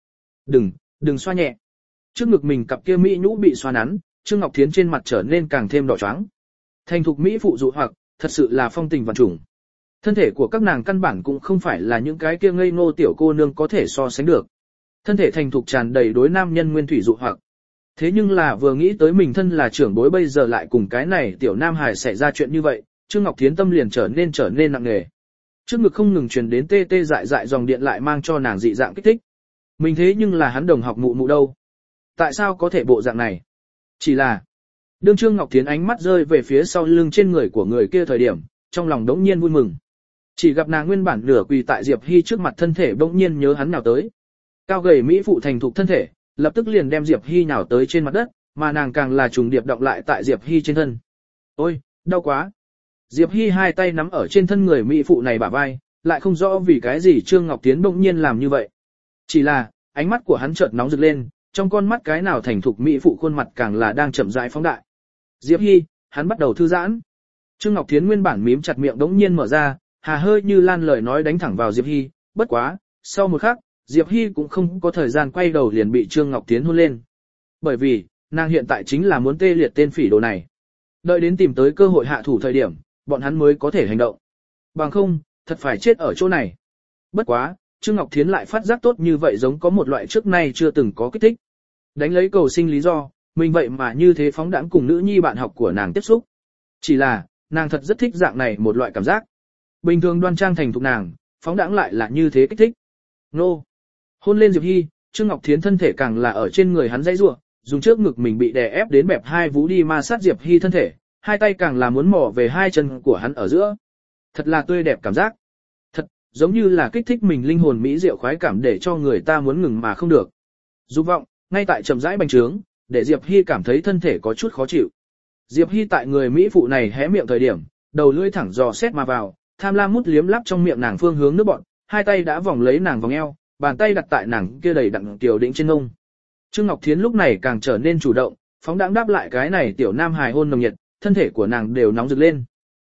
Đừng xoa nhẹ. Trước ngực mình cặp kia mỹ nhũ bị xoa nắn, Trương Ngọc Thiến trên mặt trở nên càng thêm đỏ choáng. Thành thục mỹ phụ dụ hoặc, thật sự là phong tình vạn trùng. Thân thể của các nàng căn bản cũng không phải là những cái kia ngây ngô tiểu cô nương có thể so sánh được. Thân thể thành thục tràn đầy đối nam nhân nguyên thủy dụ hoặc. Thế nhưng là vừa nghĩ tới mình thân là trưởng bối bây giờ lại cùng cái này tiểu nam hài xảy ra chuyện như vậy, Trương Ngọc Thiến tâm liền trở nên nặng nề. Trước ngực không ngừng truyền đến tê tê dại dại dòng điện lại mang cho nàng dị dạng kích thích. Mình thế nhưng là hắn đồng học mụ mụ đâu. Tại sao có thể bộ dạng này? Chỉ là, đương Trương Ngọc Thiến ánh mắt rơi về phía sau lưng trên người của người kia thời điểm, trong lòng đống nhiên vui mừng. Chỉ gặp nàng nguyên bản nửa quỳ tại Diệp Hy trước mặt thân thể bỗng nhiên nhớ hắn nào tới. Cao gầy mỹ phụ thành thục thân thể, lập tức liền đem Diệp Hy nhào tới trên mặt đất, mà nàng càng là trùng điệp động lại tại Diệp Hy trên thân. Ôi, đau quá. Diệp Hy hai tay nắm ở trên thân người mỹ phụ này bả vai, lại không rõ vì cái gì Trương Ngọc Thiến bỗng nhiên làm như vậy. Chỉ là, ánh mắt của hắn chợt nóng rực lên, trong con mắt cái nào thành thục mỹ phụ khuôn mặt càng là đang chậm rãi phóng đại. Diệp Hy, hắn bắt đầu thư giãn. Trương Ngọc Thiến nguyên bản mím chặt miệng đống nhiên mở ra, hà hơi như lan lời nói đánh thẳng vào Diệp Hy, bất quá, sau một khắc, Diệp Hy cũng không có thời gian quay đầu liền bị Trương Ngọc Thiến hôn lên. Bởi vì, nàng hiện tại chính là muốn tê liệt tên phỉ đồ này. Đợi đến tìm tới cơ hội hạ thủ thời điểm, bọn hắn mới có thể hành động. Bằng không, thật phải chết ở chỗ này. Bất quá, Trương Ngọc Thiến lại phát giác tốt như vậy giống có một loại trước nay chưa từng có kích thích. Đánh lấy cầu sinh lý do, mình vậy mà như thế phóng đãng cùng nữ nhi bạn học của nàng tiếp xúc. Chỉ là, nàng thật rất thích dạng này một loại cảm giác. Bình thường đoan trang thành thục nàng, phóng đãng lại là như thế kích thích. Nô! Hôn lên Diệp Hy, Trương Ngọc Thiến thân thể càng là ở trên người hắn dãy rủa, dùng trước ngực mình bị đè ép đến bẹp hai vú đi ma sát Diệp Hy thân thể, hai tay càng là muốn mò về hai chân của hắn ở giữa. Thật là tươi đẹp cảm giác. Thật, giống như là kích thích mình linh hồn mỹ diệu khoái cảm để cho người ta muốn ngừng mà không được. Dục vọng, ngay tại chậm rãi bành trướng, để Diệp Hy cảm thấy thân thể có chút khó chịu. Diệp Hy tại người mỹ phụ này hé miệng thời điểm, đầu lưỡi thẳng dò xét mà vào, tham lam mút liếm lắp trong miệng nàng phương hướng nước bọt, hai tay đã vòng lấy nàng vòng eo, bàn tay đặt tại nàng kia đầy đặn tiểu đĩnh trên ngông. Trương Ngọc Thiến lúc này càng trở nên chủ động, phóng đãng đáp lại cái này tiểu nam hài hôn nồng nhiệt, thân thể của nàng đều nóng rực lên.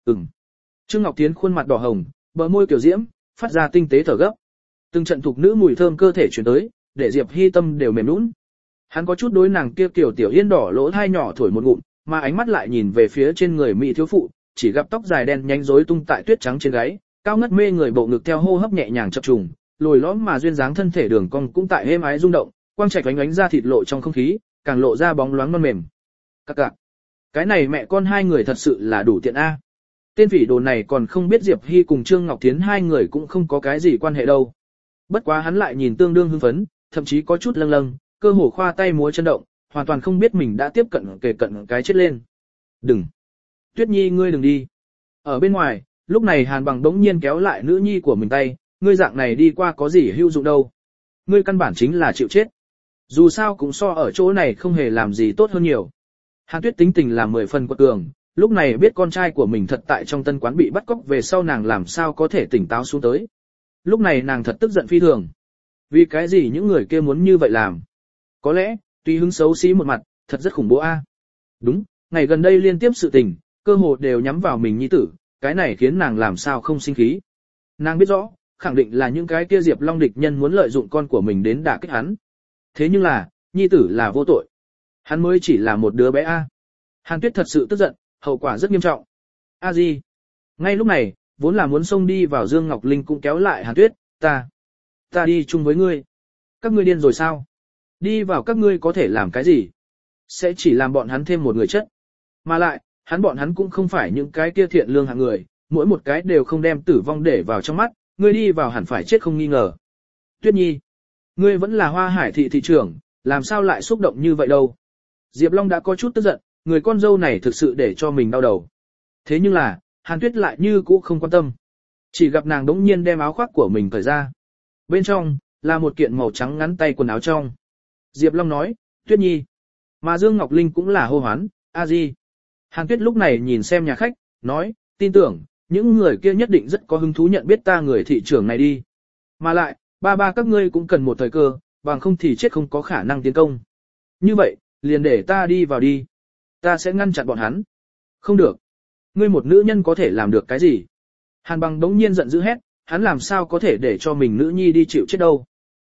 Trương Ngọc Thiến khuôn mặt đỏ hồng, bờ môi kiểu diễm, phát ra tinh tế thở gấp. Từng trận thục nữ mùi thơm cơ thể truyền tới, để Diệp Hy tâm đều mềm nhũn. Hắn có chút đối nàng kia kiểu tiểu yên đỏ lỗ thai nhỏ thổi một ngụm, mà ánh mắt lại nhìn về phía trên người mỹ thiếu phụ, chỉ gặp tóc dài đen nhánh rối tung tại tuyết trắng trên gáy, cao ngất mê người bộ ngực theo hô hấp nhẹ nhàng chập trùng, lồi lõm mà duyên dáng thân thể đường cong cũng tại êm ái rung động, quang trạch ánh ánh ra thịt lộ trong không khí, càng lộ ra bóng loáng non mềm. Các cạc. Cái này mẹ con hai người thật sự là đủ tiện a. Tên phỉ đồ này còn không biết Diệp Hy cùng Trương Ngọc Thiến hai người cũng không có cái gì quan hệ đâu. Bất quá hắn lại nhìn tương đương hưng phấn, thậm chí có chút lâng lâng, cơ hồ khoa tay múa chân động, hoàn toàn không biết mình đã tiếp cận kề cận cái chết lên. Đừng! Tuyết Nhi ngươi đừng đi. Ở bên ngoài, lúc này Hàn Bằng đống nhiên kéo lại nữ nhi của mình tay, ngươi dạng này đi qua có gì hữu dụng đâu. Ngươi căn bản chính là chịu chết. Dù sao cũng so ở chỗ này không hề làm gì tốt hơn nhiều. Hàn Tuyết tính tình là 10 phần quật cường, lúc này biết con trai của mình thật tại trong tân quán bị bắt cóc về sau nàng làm sao có thể tỉnh táo xuống tới. Lúc này nàng thật tức giận phi thường. Vì cái gì những người kia muốn như vậy làm? Có lẽ, tuy hứng xấu xí một mặt, thật rất khủng bố a. Đúng, ngày gần đây liên tiếp sự tình, cơ hồ đều nhắm vào mình nhi tử, cái này khiến nàng làm sao không sinh khí. Nàng biết rõ, khẳng định là những cái kia Diệp Long địch nhân muốn lợi dụng con của mình đến đả kích hắn. Thế nhưng là, nhi tử là vô tội. Hắn mới chỉ là một đứa bé a. Hàn Tuyết thật sự tức giận, hậu quả rất nghiêm trọng. A Di. Ngay lúc này, vốn là muốn xông đi vào Dương Ngọc Linh cũng kéo lại Hàn Tuyết, ta đi chung với ngươi. Các ngươi điên rồi sao? Đi vào các ngươi có thể làm cái gì? Sẽ chỉ làm bọn hắn thêm một người chất. Mà lại, bọn hắn cũng không phải những cái kia thiện lương hạng người, mỗi một cái đều không đem tử vong để vào trong mắt, ngươi đi vào hẳn phải chết không nghi ngờ. Tuyết Nhi, ngươi vẫn là Hoa Hải thị thị trưởng, làm sao lại xúc động như vậy đâu? Diệp Long đã có chút tức giận, người con dâu này thực sự để cho mình đau đầu. Thế nhưng là, Hàn Tuyết lại như cũ không quan tâm. Chỉ gặp nàng đống nhiên đem áo khoác của mình cởi ra. Bên trong, là một kiện màu trắng ngắn tay quần áo trong. Diệp Long nói, Tuyết Nhi. Mà Dương Ngọc Linh cũng là hô hoán, A Di. Hàn Tuyết lúc này nhìn xem nhà khách, nói, tin tưởng, những người kia nhất định rất có hứng thú nhận biết ta người thị trưởng này đi. Mà lại, ba các ngươi cũng cần một thời cơ, bằng không thì chết không có khả năng tiến công. Như vậy, liền để ta đi vào đi. Ta sẽ ngăn chặn bọn hắn. Không được. Ngươi một nữ nhân có thể làm được cái gì? Hàn Bằng đống nhiên giận dữ hét, hắn làm sao có thể để cho mình nữ nhi đi chịu chết đâu.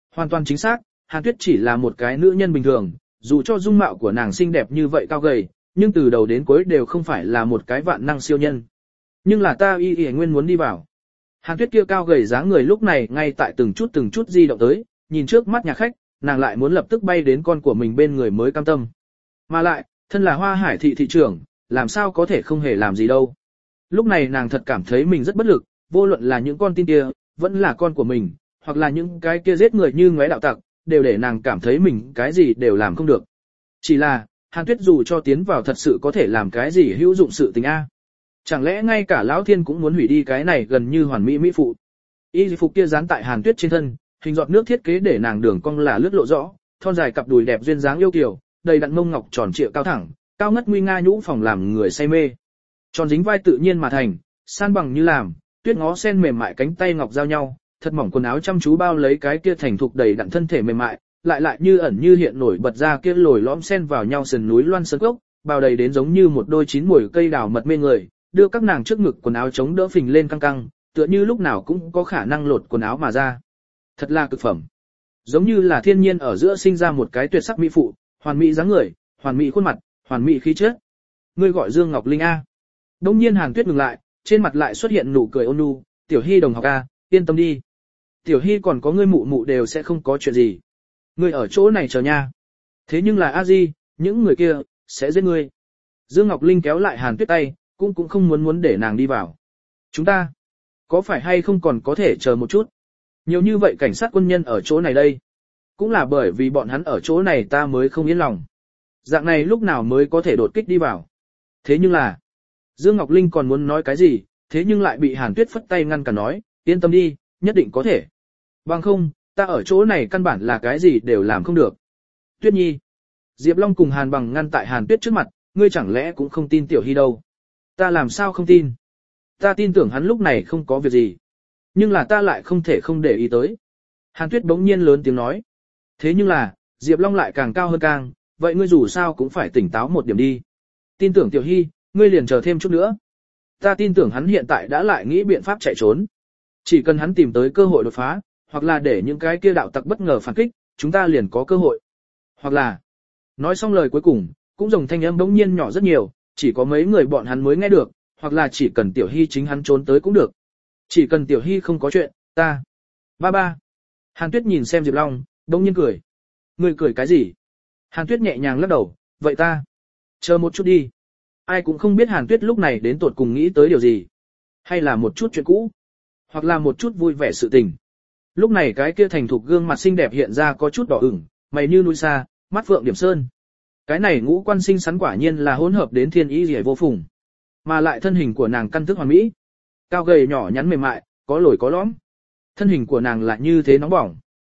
Hoàn toàn chính xác, Hàn Tuyết chỉ là một cái nữ nhân bình thường, dù cho dung mạo của nàng xinh đẹp như vậy cao gầy, nhưng từ đầu đến cuối đều không phải là một cái vạn năng siêu nhân. Nhưng là ta y nguyên muốn đi vào. Hàn Tuyết kia cao gầy dáng người lúc này ngay tại từng chút di động tới, nhìn trước mắt nhà khách, nàng lại muốn lập tức bay đến con của mình bên người mới cam tâm. Mà lại, thân là Hoa Hải thị thị trưởng, làm sao có thể không hề làm gì đâu. Lúc này nàng thật cảm thấy mình rất bất lực, vô luận là những con tin kia, vẫn là con của mình, hoặc là những cái kia giết người như ngóe đạo tặc, đều để nàng cảm thấy mình cái gì đều làm không được. Chỉ là, Hàn Tuyết dù cho tiến vào thật sự có thể làm cái gì hữu dụng sự tình a. Chẳng lẽ ngay cả Lão Thiên cũng muốn hủy đi cái này gần như hoàn mỹ mỹ phụ. Y phục kia dán tại Hàn Tuyết trên thân, hình giọt nước thiết kế để nàng đường cong là lướt lộ rõ, thon dài cặp đùi đẹp duyên dáng yêu kiều, đầy đặn mông ngọc tròn trịa cao thẳng, cao ngất nguy nga nhũ phòng làm người say mê. Tròn dính vai tự nhiên mà thành, san bằng như làm, tuyết ngó sen mềm mại cánh tay ngọc giao nhau, thật mỏng quần áo chăm chú bao lấy cái kia thành thục đầy đặn thân thể mềm mại, lại như ẩn như hiện nổi bật ra kia lồi lõm sen vào nhau sườn núi loan sơn cốc, bao đầy đến giống như một đôi chín muồi cây đào mật mê người, đưa các nàng trước ngực quần áo chống đỡ phình lên căng căng, tựa như lúc nào cũng có khả năng lột quần áo mà ra. Thật là cực phẩm. Giống như là thiên nhiên ở giữa sinh ra một cái tuyệt sắc mỹ phụ, hoàn mỹ dáng người, hoàn mỹ khuôn mặt, hoàn mỹ khí chất. Ngươi gọi Dương Ngọc Linh a? Đông nhiên Hàn Tuyết ngừng lại, trên mặt lại xuất hiện nụ cười ôn nhu, "Tiểu Hy đồng học a, yên tâm đi. Tiểu Hy còn có ngươi mụ mụ đều sẽ không có chuyện gì. Ngươi ở chỗ này chờ nha. Thế nhưng là a di, những người kia sẽ giết ngươi." Dương Ngọc Linh kéo lại Hàn Tuyết tay, cũng không muốn để nàng đi vào. "Chúng ta có phải hay không còn có thể chờ một chút? Nhiều như vậy cảnh sát quân nhân ở chỗ này đây. Cũng là bởi vì bọn hắn ở chỗ này ta mới không yên lòng. Dạng này lúc nào mới có thể đột kích đi vào?" Thế nhưng là, Dương Ngọc Linh còn muốn nói cái gì, thế nhưng lại bị Hàn Tuyết phất tay ngăn cản nói, "Yên tâm đi, nhất định có thể. Bằng không, ta ở chỗ này căn bản là cái gì đều làm không được." "Tuyết Nhi." Diệp Long cùng Hàn Bằng ngăn tại Hàn Tuyết trước mặt, "Ngươi chẳng lẽ cũng không tin Tiểu Hy đâu?" "Ta làm sao không tin? Ta tin tưởng hắn lúc này không có việc gì. Nhưng là ta lại không thể không để ý tới." Hàn Tuyết bỗng nhiên lớn tiếng nói. "Thế nhưng là," Diệp Long lại càng cao hơn càng, "vậy ngươi dù sao cũng phải tỉnh táo một điểm đi. Tin tưởng Tiểu Hy, ngươi liền chờ thêm chút nữa. Ta tin tưởng hắn hiện tại đã lại nghĩ biện pháp chạy trốn. Chỉ cần hắn tìm tới cơ hội đột phá, hoặc là để những cái kia đạo tặc bất ngờ phản kích, chúng ta liền có cơ hội. Hoặc là..." Nói xong lời cuối cùng, cũng dòng thanh âm bỗng nhiên nhỏ rất nhiều, chỉ có mấy người bọn hắn mới nghe được, hoặc là chỉ cần Tiểu Hy chính hắn trốn tới cũng được. Chỉ cần Tiểu Hy không có chuyện, ta... Ba ba. Hàn Tuyết nhìn xem Diệp Long, bỗng nhiên cười. "Ngươi cười cái gì?" Hàn Tuyết nhẹ nhàng lắc đầu, "Vậy ta... chờ một chút đi." Ai cũng không biết Hàn Tuyết lúc này đến tột cùng nghĩ tới điều gì. Hay là một chút chuyện cũ, hoặc là một chút vui vẻ sự tình. Lúc này cái kia thành thục gương mặt xinh đẹp hiện ra có chút đỏ ửng, mày như núi xa, mắt phượng điểm sơn. Cái này ngũ quan xinh xắn quả nhiên là hỗn hợp đến thiên ý rỉa vô phùng. Mà lại thân hình của nàng căn thức hoàn mỹ. Cao gầy nhỏ nhắn mềm mại, có lồi có lõm. Thân hình của nàng lại như thế nóng bỏng.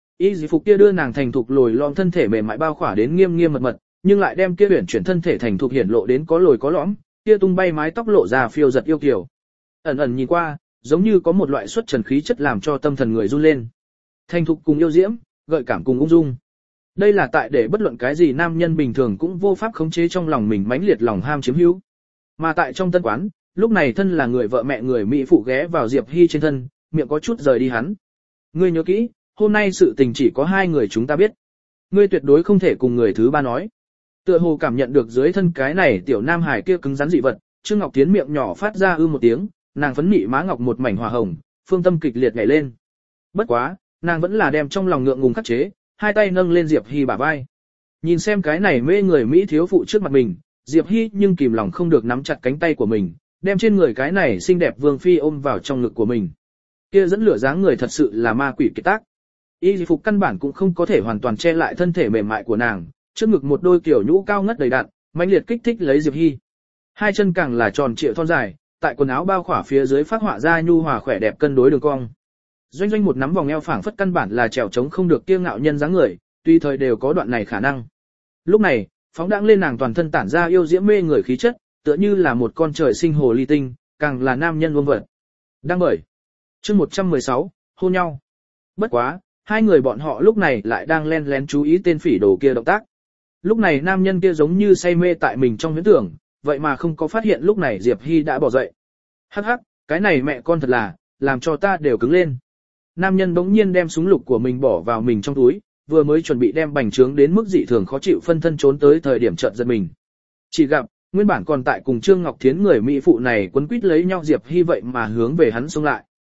Y phục kia đưa nàng thành thục lồi lõm thân thể mềm mại bao khỏa đến nghiêm nghiêm mật mật, nhưng lại đem kia uyển chuyển thân thể thành thục hiển lộ đến có lồi có lõm, kia tung bay mái tóc lộ ra phiêu giật yêu kiều. Ẩn ẩn nhìn qua, giống như có một loại xuất trần khí chất làm cho tâm thần người run lên. Thành thục cùng yêu diễm, gợi cảm cùng ung dung. Đây là tại để bất luận cái gì nam nhân bình thường cũng vô pháp khống chế trong lòng mình mãnh liệt lòng ham chiếm hữu. Mà tại trong tân quán, lúc này thân là người vợ mẹ người mỹ phụ ghé vào Diệp Hy trên thân, miệng có chút rời đi hắn. "Ngươi nhớ kỹ, hôm nay sự tình chỉ có hai người chúng ta biết. Ngươi tuyệt đối không thể cùng người thứ ba nói." Tựa hồ cảm nhận được dưới thân cái này tiểu nam hải kia cứng rắn dị vật, Trương Ngọc Tiến miệng nhỏ phát ra một tiếng, nàng phấn nị má ngọc một mảnh hỏa hồng, phương tâm kịch liệt nhảy lên. Bất quá, nàng vẫn là đem trong lòng ngượng ngùng khắc chế, hai tay nâng lên Diệp Hy bả vai. Nhìn xem cái này mê người mỹ thiếu phụ trước mặt mình, Diệp Hy nhưng kìm lòng không được nắm chặt cánh tay của mình, đem trên người cái này xinh đẹp vương phi ôm vào trong ngực của mình. Kia dẫn lửa dáng người thật sự là ma quỷ kiệt tác. Y phục căn bản cũng không có thể hoàn toàn che lại thân thể mềm mại của nàng, trước ngực một đôi kiểu nhũ cao ngất đầy đặn, mãnh liệt kích thích lấy Diệp Hy. Hai chân càng là tròn trịa thon dài, tại quần áo bao khỏa phía dưới phát họa ra nhu hòa khỏe đẹp cân đối đường cong. Doanh doanh một nắm vòng eo phảng phất căn bản là trèo trống không được kiêu ngạo nhân dáng người, tùy thời đều có đoạn này khả năng. Lúc này, phóng đãng lên nàng toàn thân tản ra yêu diễm mê người khí chất, tựa như là một con trời sinh hồ ly tinh, càng là nam nhân vương vật. Đang bởi chương 116, hôn nhau. Bất quá, hai người bọn họ lúc này lại đang len lén chú ý tên phỉ đồ kia động tác. Lúc này nam nhân kia giống như say mê tại mình trong huyễn tưởng, vậy mà không có phát hiện lúc này Diệp Hy đã bỏ dậy. Hắc hắc, cái này mẹ con thật là, làm cho ta đều cứng lên. nam nhân bỗng nhiên đem súng lục của mình bỏ vào mình trong túi, vừa mới chuẩn bị đem bành trướng đến mức dị thường khó chịu phân thân trốn tới thời điểm chợt giật mình. Chỉ gặp, nguyên bản còn tại cùng Trương Ngọc Thiến người mỹ phụ này quấn quýt lấy nhau Diệp Hy vậy mà hướng về hắn xông lại.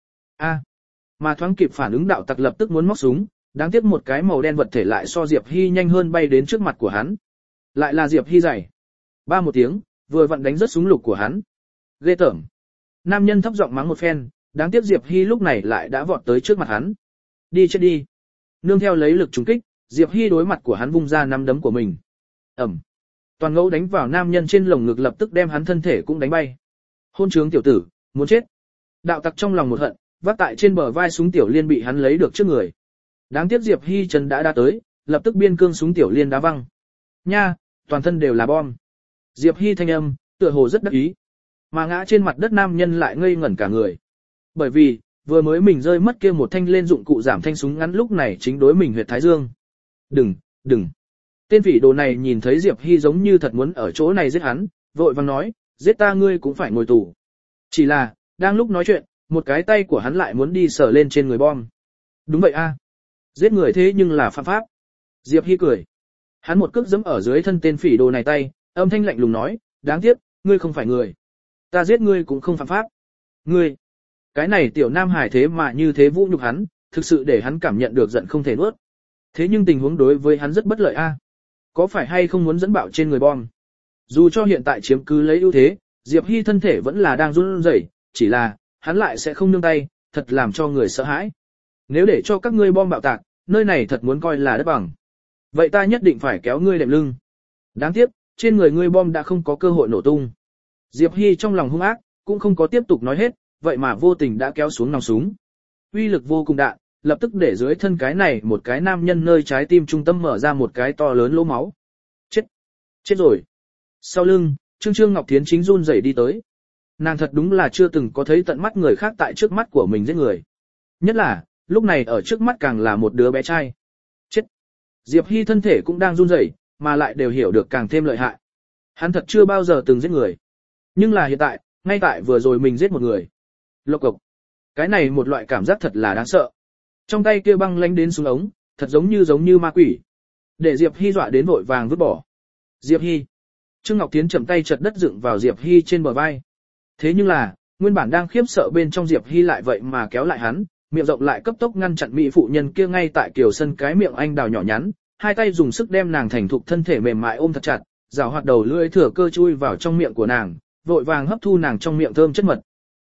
Mà thoáng kịp phản ứng đạo tặc lập tức muốn móc súng, đáng tiếc một cái màu đen vật thể lại so Diệp Hy nhanh hơn bay đến trước mặt của hắn. Lại là Diệp Hy giày. Ba một tiếng, vừa vặn đánh rớt súng lục của hắn. Ghê tởm. Nam nhân thấp giọng mắng một phen, đáng tiếc Diệp Hy lúc này lại đã vọt tới trước mặt hắn. Đi chết đi. Nương theo lấy lực trúng kích, Diệp Hy đối mặt của hắn vung ra nắm đấm của mình. Ẩm. Toàn ngẫu đánh vào nam nhân trên lồng ngực lập tức đem hắn thân thể cũng đánh bay. Hôn trướng tiểu tử, muốn chết. Đạo tặc trong lòng một hận, vác tại trên bờ vai súng tiểu liên bị hắn lấy được trước người. Đáng tiếc Diệp Hy chân đã tới, lập tức biên cương súng tiểu liên đá văng. Nha, toàn thân đều là bom. Diệp Hy thanh âm, tựa hồ rất đắc ý. Mà ngã trên mặt đất nam nhân lại ngây ngẩn cả người. Bởi vì, vừa mới mình rơi mất kia một thanh lên dụng cụ giảm thanh súng ngắn lúc này chính đối mình huyệt thái dương. Đừng. Tên phỉ đồ này nhìn thấy Diệp Hy giống như thật muốn ở chỗ này giết hắn, vội vàng nói, giết ta ngươi cũng phải ngồi tù. Chỉ là, đang lúc nói chuyện, một cái tay của hắn lại muốn đi sờ lên trên người bom. Đúng vậy a, giết người thế nhưng là phạm pháp. Diệp Hy cười. Hắn một cước giẫm ở dưới thân tên phỉ đồ này tay, âm thanh lạnh lùng nói, đáng tiếc, ngươi không phải người. Ta giết ngươi cũng không phạm pháp. Ngươi, cái này tiểu nam hải thế mà như thế vũ nhục hắn, thực sự để hắn cảm nhận được giận không thể nuốt. Thế nhưng tình huống đối với hắn rất bất lợi a. Có phải hay không muốn dẫn bạo trên người bom? Dù cho hiện tại chiếm cứ lấy ưu thế, Diệp Hy thân thể vẫn là đang run rẩy, chỉ là, hắn lại sẽ không nương tay, thật làm cho người sợ hãi. Nếu để cho các ngươi bom bạo tạc, nơi này thật muốn coi là đất bằng. Vậy ta nhất định phải kéo ngươi đệm lưng. Đáng tiếc, trên người ngươi bom đã không có cơ hội nổ tung. Diệp Hy trong lòng hung ác, cũng không có tiếp tục nói hết, vậy mà vô tình đã kéo xuống nòng súng. Uy lực vô cùng đạn, lập tức để dưới thân cái này một cái nam nhân nơi trái tim trung tâm mở ra một cái to lớn lỗ máu. Chết rồi. Sau lưng, Trương Ngọc Thiến chính run rẩy đi tới. Nàng thật đúng là chưa từng có thấy tận mắt người khác tại trước mắt của mình giết người. Nhất là, lúc này ở trước mắt càng là một đứa bé trai. Chết. Diệp Hy thân thể cũng đang run rẩy, mà lại đều hiểu được càng thêm lợi hại. Hắn thật chưa bao giờ từng giết người. Nhưng là hiện tại, ngay tại vừa rồi mình giết một người. Lộc cộc. Cái này một loại cảm giác thật là đáng sợ. Trong tay kia băng lánh đến xuống ống, thật giống như ma quỷ. Để Diệp Hy dọa đến vội vàng vứt bỏ. Diệp Hy. Trương Ngọc Thiến chậm tay chật đất dựng vào Diệp Hy trên bờ vai. Thế nhưng là, nguyên bản đang khiếp sợ bên trong Diệp Hy lại vậy mà kéo lại hắn, miệng rộng lại cấp tốc ngăn chặn mỹ phụ nhân kia ngay tại kiều sân cái miệng anh đào nhỏ nhắn, hai tay dùng sức đem nàng thành thục thân thể mềm mại ôm thật chặt, rào hoạt đầu lưỡi thừa cơ chui vào trong miệng của nàng, vội vàng hấp thu nàng trong miệng thơm chất mật.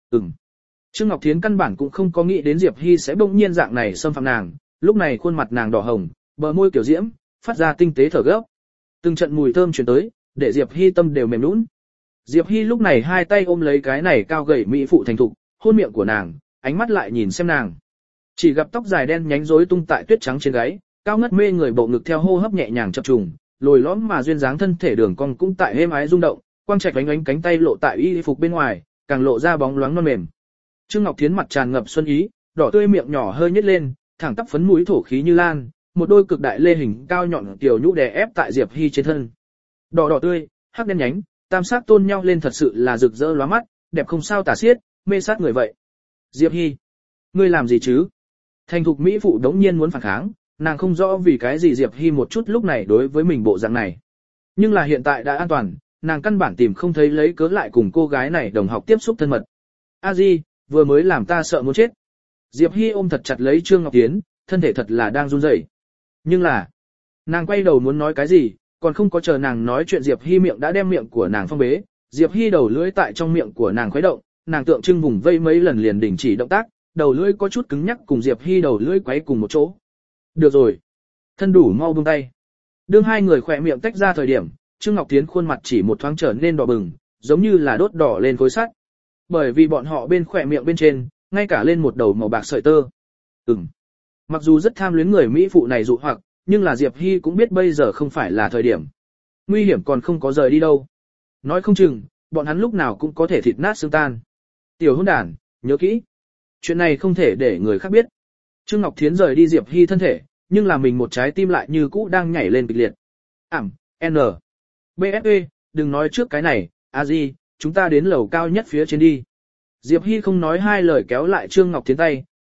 Trương Ngọc Thiến căn bản cũng không có nghĩ đến Diệp Hy sẽ bỗng nhiên dạng này xâm phạm nàng, lúc này khuôn mặt nàng đỏ hồng, bờ môi kiểu diễm, phát ra tinh tế thở gấp. Từng trận mùi thơm truyền tới, để Diệp Hy tâm đều mềm nhũn. Diệp Hy lúc này hai tay ôm lấy cái này cao gầy mỹ phụ thành thục, hôn miệng của nàng, ánh mắt lại nhìn xem nàng. Chỉ gặp tóc dài đen nhánh rối tung tại tuyết trắng trên gáy, cao ngất mê người bộ ngực theo hô hấp nhẹ nhàng chập trùng, lồi lõm mà duyên dáng thân thể đường cong cũng tại êm ái rung động, quang trạch ánh ánh cánh tay lộ tại y phục bên ngoài, càng lộ ra bóng loáng non mềm. Trương Ngọc Thiến mặt tràn ngập xuân ý, đỏ tươi miệng nhỏ hơi nhếch lên, thẳng tắp phấn mũi thổ khí như lan, một đôi cực đại lê hình cao nhọn tiểu nhũ đè ép tại Diệp Hy trên thân. Đỏ tươi, hắc đen nhánh, tam sắc tôn nhau lên thật sự là rực rỡ lóa mắt, đẹp không sao tả xiết, mê sát người vậy. Diệp Hy, ngươi làm gì chứ? Thành thục mỹ phụ đống nhiên muốn phản kháng, nàng không rõ vì cái gì Diệp Hy một chút lúc này đối với mình bộ dạng này. Nhưng là hiện tại đã an toàn, nàng căn bản tìm không thấy lấy cớ lại cùng cô gái này đồng học tiếp xúc thân mật. A Di, vừa mới làm ta sợ muốn chết. Diệp Hy ôm thật chặt lấy Trương Ngọc Thiến, thân thể thật là đang run rẩy. Nhưng là, nàng quay đầu muốn nói cái gì, còn không có chờ nàng nói chuyện Diệp Hy miệng đã đem miệng của nàng phong bế, Diệp Hy đầu lưỡi tại trong miệng của nàng khuấy động, nàng tượng trưng vùng vây mấy lần liền đình chỉ động tác, đầu lưỡi có chút cứng nhắc cùng Diệp Hy đầu lưỡi quấy cùng một chỗ. Được rồi, thân đủ mau buông tay. Đương hai người khỏe miệng tách ra thời điểm, Trương Ngọc Thiến khuôn mặt chỉ một thoáng trở nên đỏ bừng, giống như là đốt đỏ lên khối sắt. Bởi vì bọn họ bên khỏe miệng bên trên, ngay cả lên một đầu màu bạc sợi tơ. Mặc dù rất tham luyến người Mỹ phụ này dụ hoặc, nhưng là Diệp Hy cũng biết bây giờ không phải là thời điểm. Nguy hiểm còn không có rời đi đâu. Nói không chừng, bọn hắn lúc nào cũng có thể thịt nát xương tan. Tiểu hỗn đản, nhớ kỹ. Chuyện này không thể để người khác biết. Trương Ngọc Thiến rời đi Diệp Hy thân thể, nhưng là mình một trái tim lại như cũ đang nhảy lên kịch liệt. N. BFE, đừng nói trước cái này, a di, chúng ta đến lầu cao nhất phía trên đi. Diệp Hy không nói hai lời kéo lại Trương Ngọc Thiến tay,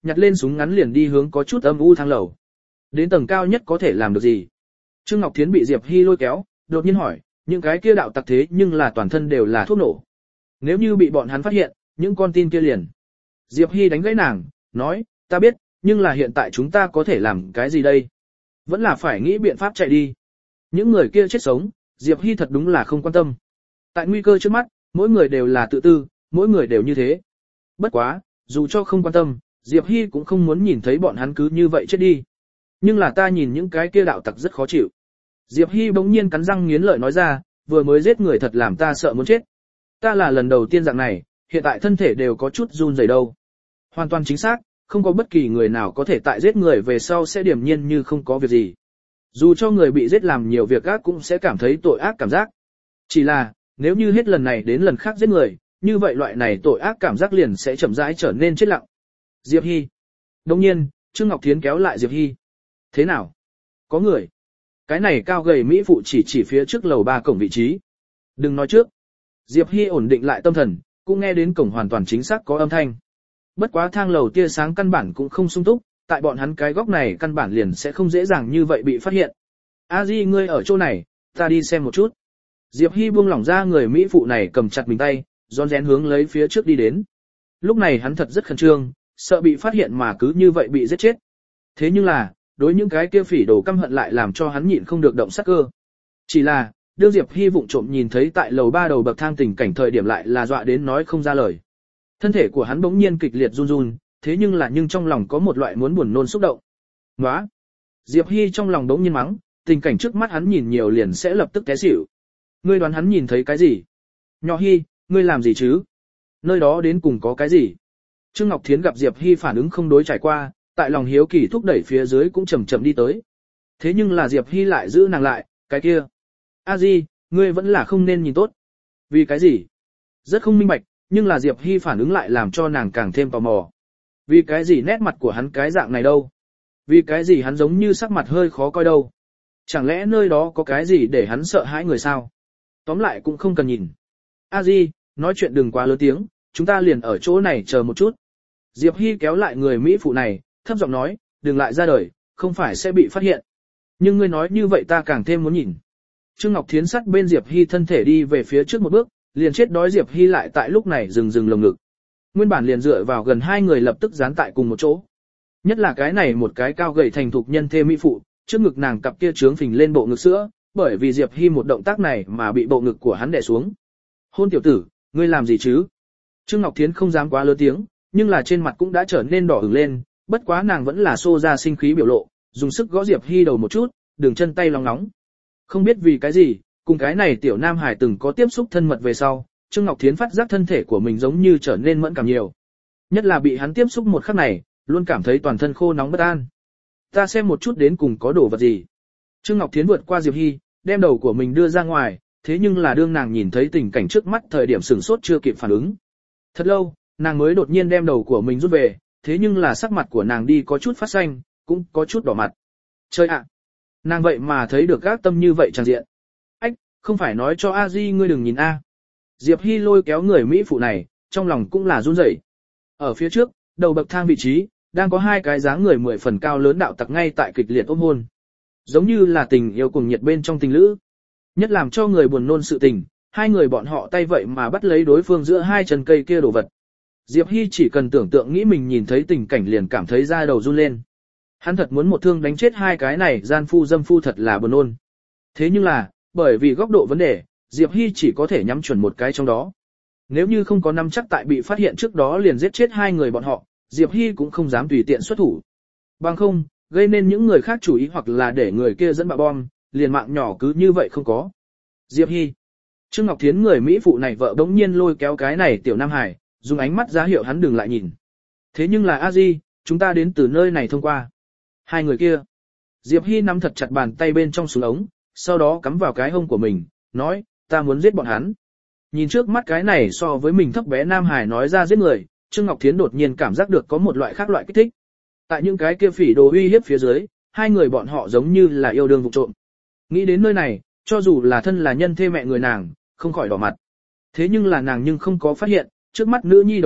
nhặt lên súng ngắn liền đi hướng có chút âm u thang lầu. Đến tầng cao nhất có thể làm được gì? Trương Ngọc Thiến bị Diệp Hy lôi kéo, đột nhiên hỏi, những cái kia đạo tặc thế nhưng là toàn thân đều là thuốc nổ. Nếu như bị bọn hắn phát hiện, những con tin kia liền. Diệp Hy đánh gãy nàng, nói, ta biết, nhưng là hiện tại chúng ta có thể làm cái gì đây? Vẫn là phải nghĩ biện pháp chạy đi. Những người kia chết sống, Diệp Hy thật đúng là không quan tâm. Tại nguy cơ trước mắt, mỗi người đều là tự tư, mỗi người đều như thế. Bất quá, dù cho không quan tâm, Diệp Hy cũng không muốn nhìn thấy bọn hắn cứ như vậy chết đi. Nhưng là ta nhìn những cái kia đạo tặc rất khó chịu. Diệp Hy bỗng nhiên cắn răng nghiến lợi nói ra, vừa mới giết người thật làm ta sợ muốn chết. Ta là lần đầu tiên dạng này, hiện tại thân thể đều có chút run rẩy đâu. Hoàn toàn chính xác, không có bất kỳ người nào có thể tại giết người về sau sẽ điềm nhiên như không có việc gì. Dù cho người bị giết làm nhiều việc ác cũng sẽ cảm thấy tội ác cảm giác. Chỉ là, nếu như hết lần này đến lần khác giết người, như vậy loại này tội ác cảm giác liền sẽ chậm rãi trở nên chết lặng. Diệp Hy. Đồng nhiên, Trương Ngọc Thiến kéo lại Diệp Hy. Thế nào? Có người. Cái này cao gầy Mỹ phụ chỉ phía trước lầu 3 cổng vị trí. Đừng nói trước. Diệp Hy ổn định lại tâm thần, cũng nghe đến cổng hoàn toàn chính xác có âm thanh. Bất quá thang lầu tia sáng căn bản cũng không sung túc, tại bọn hắn cái góc này căn bản liền sẽ không dễ dàng như vậy bị phát hiện. A Di ngươi ở chỗ này, ta đi xem một chút. Diệp Hy buông lỏng ra người Mỹ phụ này cầm chặt mình tay, rón rén hướng lấy phía trước đi đến. Lúc này hắn thật rất khẩn trương, sợ bị phát hiện mà cứ như vậy bị giết chết. Thế nhưng là, đối những cái kia phỉ đồ căm hận lại làm cho hắn nhịn không được động sát cơ. Chỉ là, đương Diệp Hy vụng trộm nhìn thấy tại lầu 3 đầu bậc thang tình cảnh thời điểm lại là dọa đến nói không ra lời. Thân thể của hắn bỗng nhiên kịch liệt run run, thế nhưng trong lòng có một loại muốn buồn nôn xúc động. Nóa! Diệp Hy trong lòng bỗng nhiên mắng, tình cảnh trước mắt hắn nhìn nhiều liền sẽ lập tức té xỉu. Ngươi đoán hắn nhìn thấy cái gì? Nhỏ Hy, ngươi làm gì chứ? Nơi đó đến cùng có cái gì? Trương Ngọc Thiến gặp Diệp Hy phản ứng không đối trải qua, tại lòng hiếu kỳ thúc đẩy phía dưới cũng chậm chậm đi tới. Thế nhưng là Diệp Hy lại giữ nàng lại, cái kia. A Di, ngươi vẫn là không nên nhìn tốt. Vì cái gì? Rất không minh bạch, nhưng là Diệp Hy phản ứng lại làm cho nàng càng thêm tò mò. Vì cái gì nét mặt của hắn cái dạng này đâu? Vì cái gì hắn giống như sắc mặt hơi khó coi đâu? Chẳng lẽ nơi đó có cái gì để hắn sợ hãi người sao? Tóm lại cũng không cần nhìn. A Di, nói chuyện đừng quá lớn tiếng, chúng ta liền ở chỗ này chờ một chút. Diệp Hy kéo lại người Mỹ phụ này, thấp giọng nói, đừng lại ra đời, không phải sẽ bị phát hiện. Nhưng ngươi nói như vậy ta càng thêm muốn nhìn. Trương Ngọc Thiến sắt bên Diệp Hy thân thể đi về phía trước một bước, liền chết đói Diệp Hy lại tại lúc này dừng lồng ngực. Nguyên bản liền dựa vào gần hai người lập tức dán tại cùng một chỗ. Nhất là cái này một cái cao gầy thành thục nhân thê mỹ phụ, trước ngực nàng cặp kia trướng phình lên bộ ngực sữa, bởi vì Diệp Hy một động tác này mà bị bộ ngực của hắn đè xuống. Hôn tiểu tử, ngươi làm gì chứ? Trương Ngọc Thiến không dám quá lớn tiếng, nhưng là trên mặt cũng đã trở nên đỏ ửng lên, bất quá nàng vẫn là xô ra sinh khí biểu lộ, dùng sức gõ Diệp Hy đầu một chút, đường chân tay lóng nóng. Không biết vì cái gì, cùng cái này tiểu nam hải từng có tiếp xúc thân mật về sau, Trương Ngọc Thiến phát giác thân thể của mình giống như trở nên mẫn cảm nhiều. Nhất là bị hắn tiếp xúc một khắc này, luôn cảm thấy toàn thân khô nóng bất an. Ta xem một chút đến cùng có đồ vật gì. Trương Ngọc Thiến vượt qua Diệp Hy, đem đầu của mình đưa ra ngoài, thế nhưng là đương nàng nhìn thấy tình cảnh trước mắt thời điểm sửng sốt chưa kịp phản ứng. Thật lâu, nàng mới đột nhiên đem đầu của mình rút về, thế nhưng là sắc mặt của nàng đi có chút phát xanh, cũng có chút đỏ mặt. Trời ạ! Nàng vậy mà thấy được gác tâm như vậy tràn diện. Ách, không phải nói cho A Di ngươi đừng nhìn A. Diệp Hy lôi kéo người Mỹ phụ này, trong lòng cũng là run rẩy. Ở phía trước, đầu bậc thang vị trí, đang có hai cái dáng người 10 phần cao lớn đạo tặc ngay tại kịch liệt ôm hôn. Giống như là tình yêu cùng nhiệt bên trong tình lữ. Nhất làm cho người buồn nôn sự tình, hai người bọn họ tay vậy mà bắt lấy đối phương giữa hai chân cây kia đồ vật. Diệp Hy chỉ cần tưởng tượng nghĩ mình nhìn thấy tình cảnh liền cảm thấy da đầu run lên. Hắn thật muốn một thương đánh chết hai cái này gian phu dâm phu thật là buồn nôn. Thế nhưng là, bởi vì góc độ vấn đề, Diệp Hy chỉ có thể nhắm chuẩn một cái trong đó. Nếu như không có nắm chắc tại bị phát hiện trước đó liền giết chết hai người bọn họ, Diệp Hy cũng không dám tùy tiện xuất thủ. Bằng không, gây nên những người khác chú ý hoặc là để người kia dẫn bạo bom, liền mạng nhỏ cứ như vậy không có. Diệp Hy. Trương Ngọc Thiến người Mỹ phụ này vợ đống nhiên lôi kéo cái này tiểu Nam Hải, dùng ánh mắt ra hiệu hắn đừng lại nhìn. Thế nhưng là A-di, chúng ta đến từ nơi này thông qua. Hai người kia. Diệp Hy nắm thật chặt bàn tay bên trong súng ống, sau đó cắm vào cái hông của mình, nói, ta muốn giết bọn hắn. Nhìn trước mắt cái này so với mình thấp bé Nam Hải nói ra giết người, Trương Ngọc Thiến đột nhiên cảm giác được có một loại khác loại kích thích. Tại những cái kia phỉ đồ uy hiếp phía dưới, hai người bọn họ giống như là yêu đương vụ trộm. Nghĩ đến nơi này, cho dù là thân là nhân thê mẹ người nàng, không khỏi đỏ mặt. Thế nhưng là nàng nhưng không có phát hiện, trước mắt nữ nhi đồng học,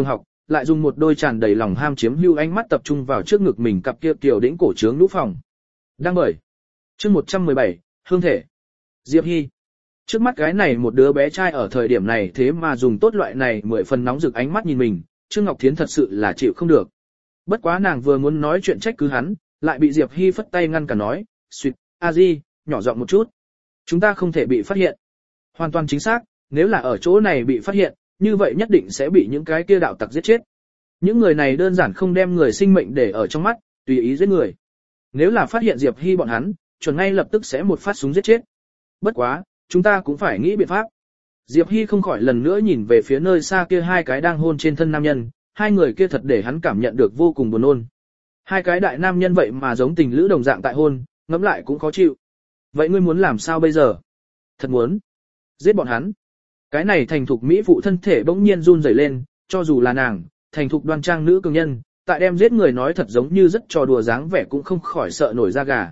lại dùng một đôi tràn đầy lòng ham chiếm hữu ánh mắt tập trung vào trước ngực mình cặp kia tiểu đĩnh cổ trướng nhũ phòng. Đang bởi. Chương 117, hương thể. Diệp Hy. Trước mắt cái này một đứa bé trai ở thời điểm này thế mà dùng tốt loại này 10 phần nóng rực ánh mắt nhìn mình, Trương Ngọc Thiến thật sự là chịu không được. Bất quá nàng vừa muốn nói chuyện trách cứ hắn, lại bị Diệp Hy phất tay ngăn cả nói, "Xuyệt, a di, nhỏ giọng một chút. Chúng ta không thể bị phát hiện." Hoàn toàn chính xác, nếu là ở chỗ này bị phát hiện, như vậy nhất định sẽ bị những cái kia đạo tặc giết chết. Những người này đơn giản không đem người sinh mệnh để ở trong mắt, tùy ý giết người. Nếu là phát hiện Diệp Hy bọn hắn, chuẩn ngay lập tức sẽ một phát súng giết chết. Bất quá, chúng ta cũng phải nghĩ biện pháp. Diệp Hy không khỏi lần nữa nhìn về phía nơi xa kia hai cái đang hôn trên thân nam nhân, hai người kia thật để hắn cảm nhận được vô cùng buồn nôn. Hai cái đại nam nhân vậy mà giống tình lữ đồng dạng tại hôn, ngẫm lại cũng khó chịu. Vậy ngươi muốn làm sao bây giờ? Thật muốn giết bọn hắn. Cái này thành thục mỹ phụ thân thể bỗng nhiên run rẩy lên, cho dù là nàng, thành thục đoan trang nữ cường nhân, tại đem giết người nói thật giống như rất trò đùa dáng vẻ cũng không khỏi sợ nổi da gà.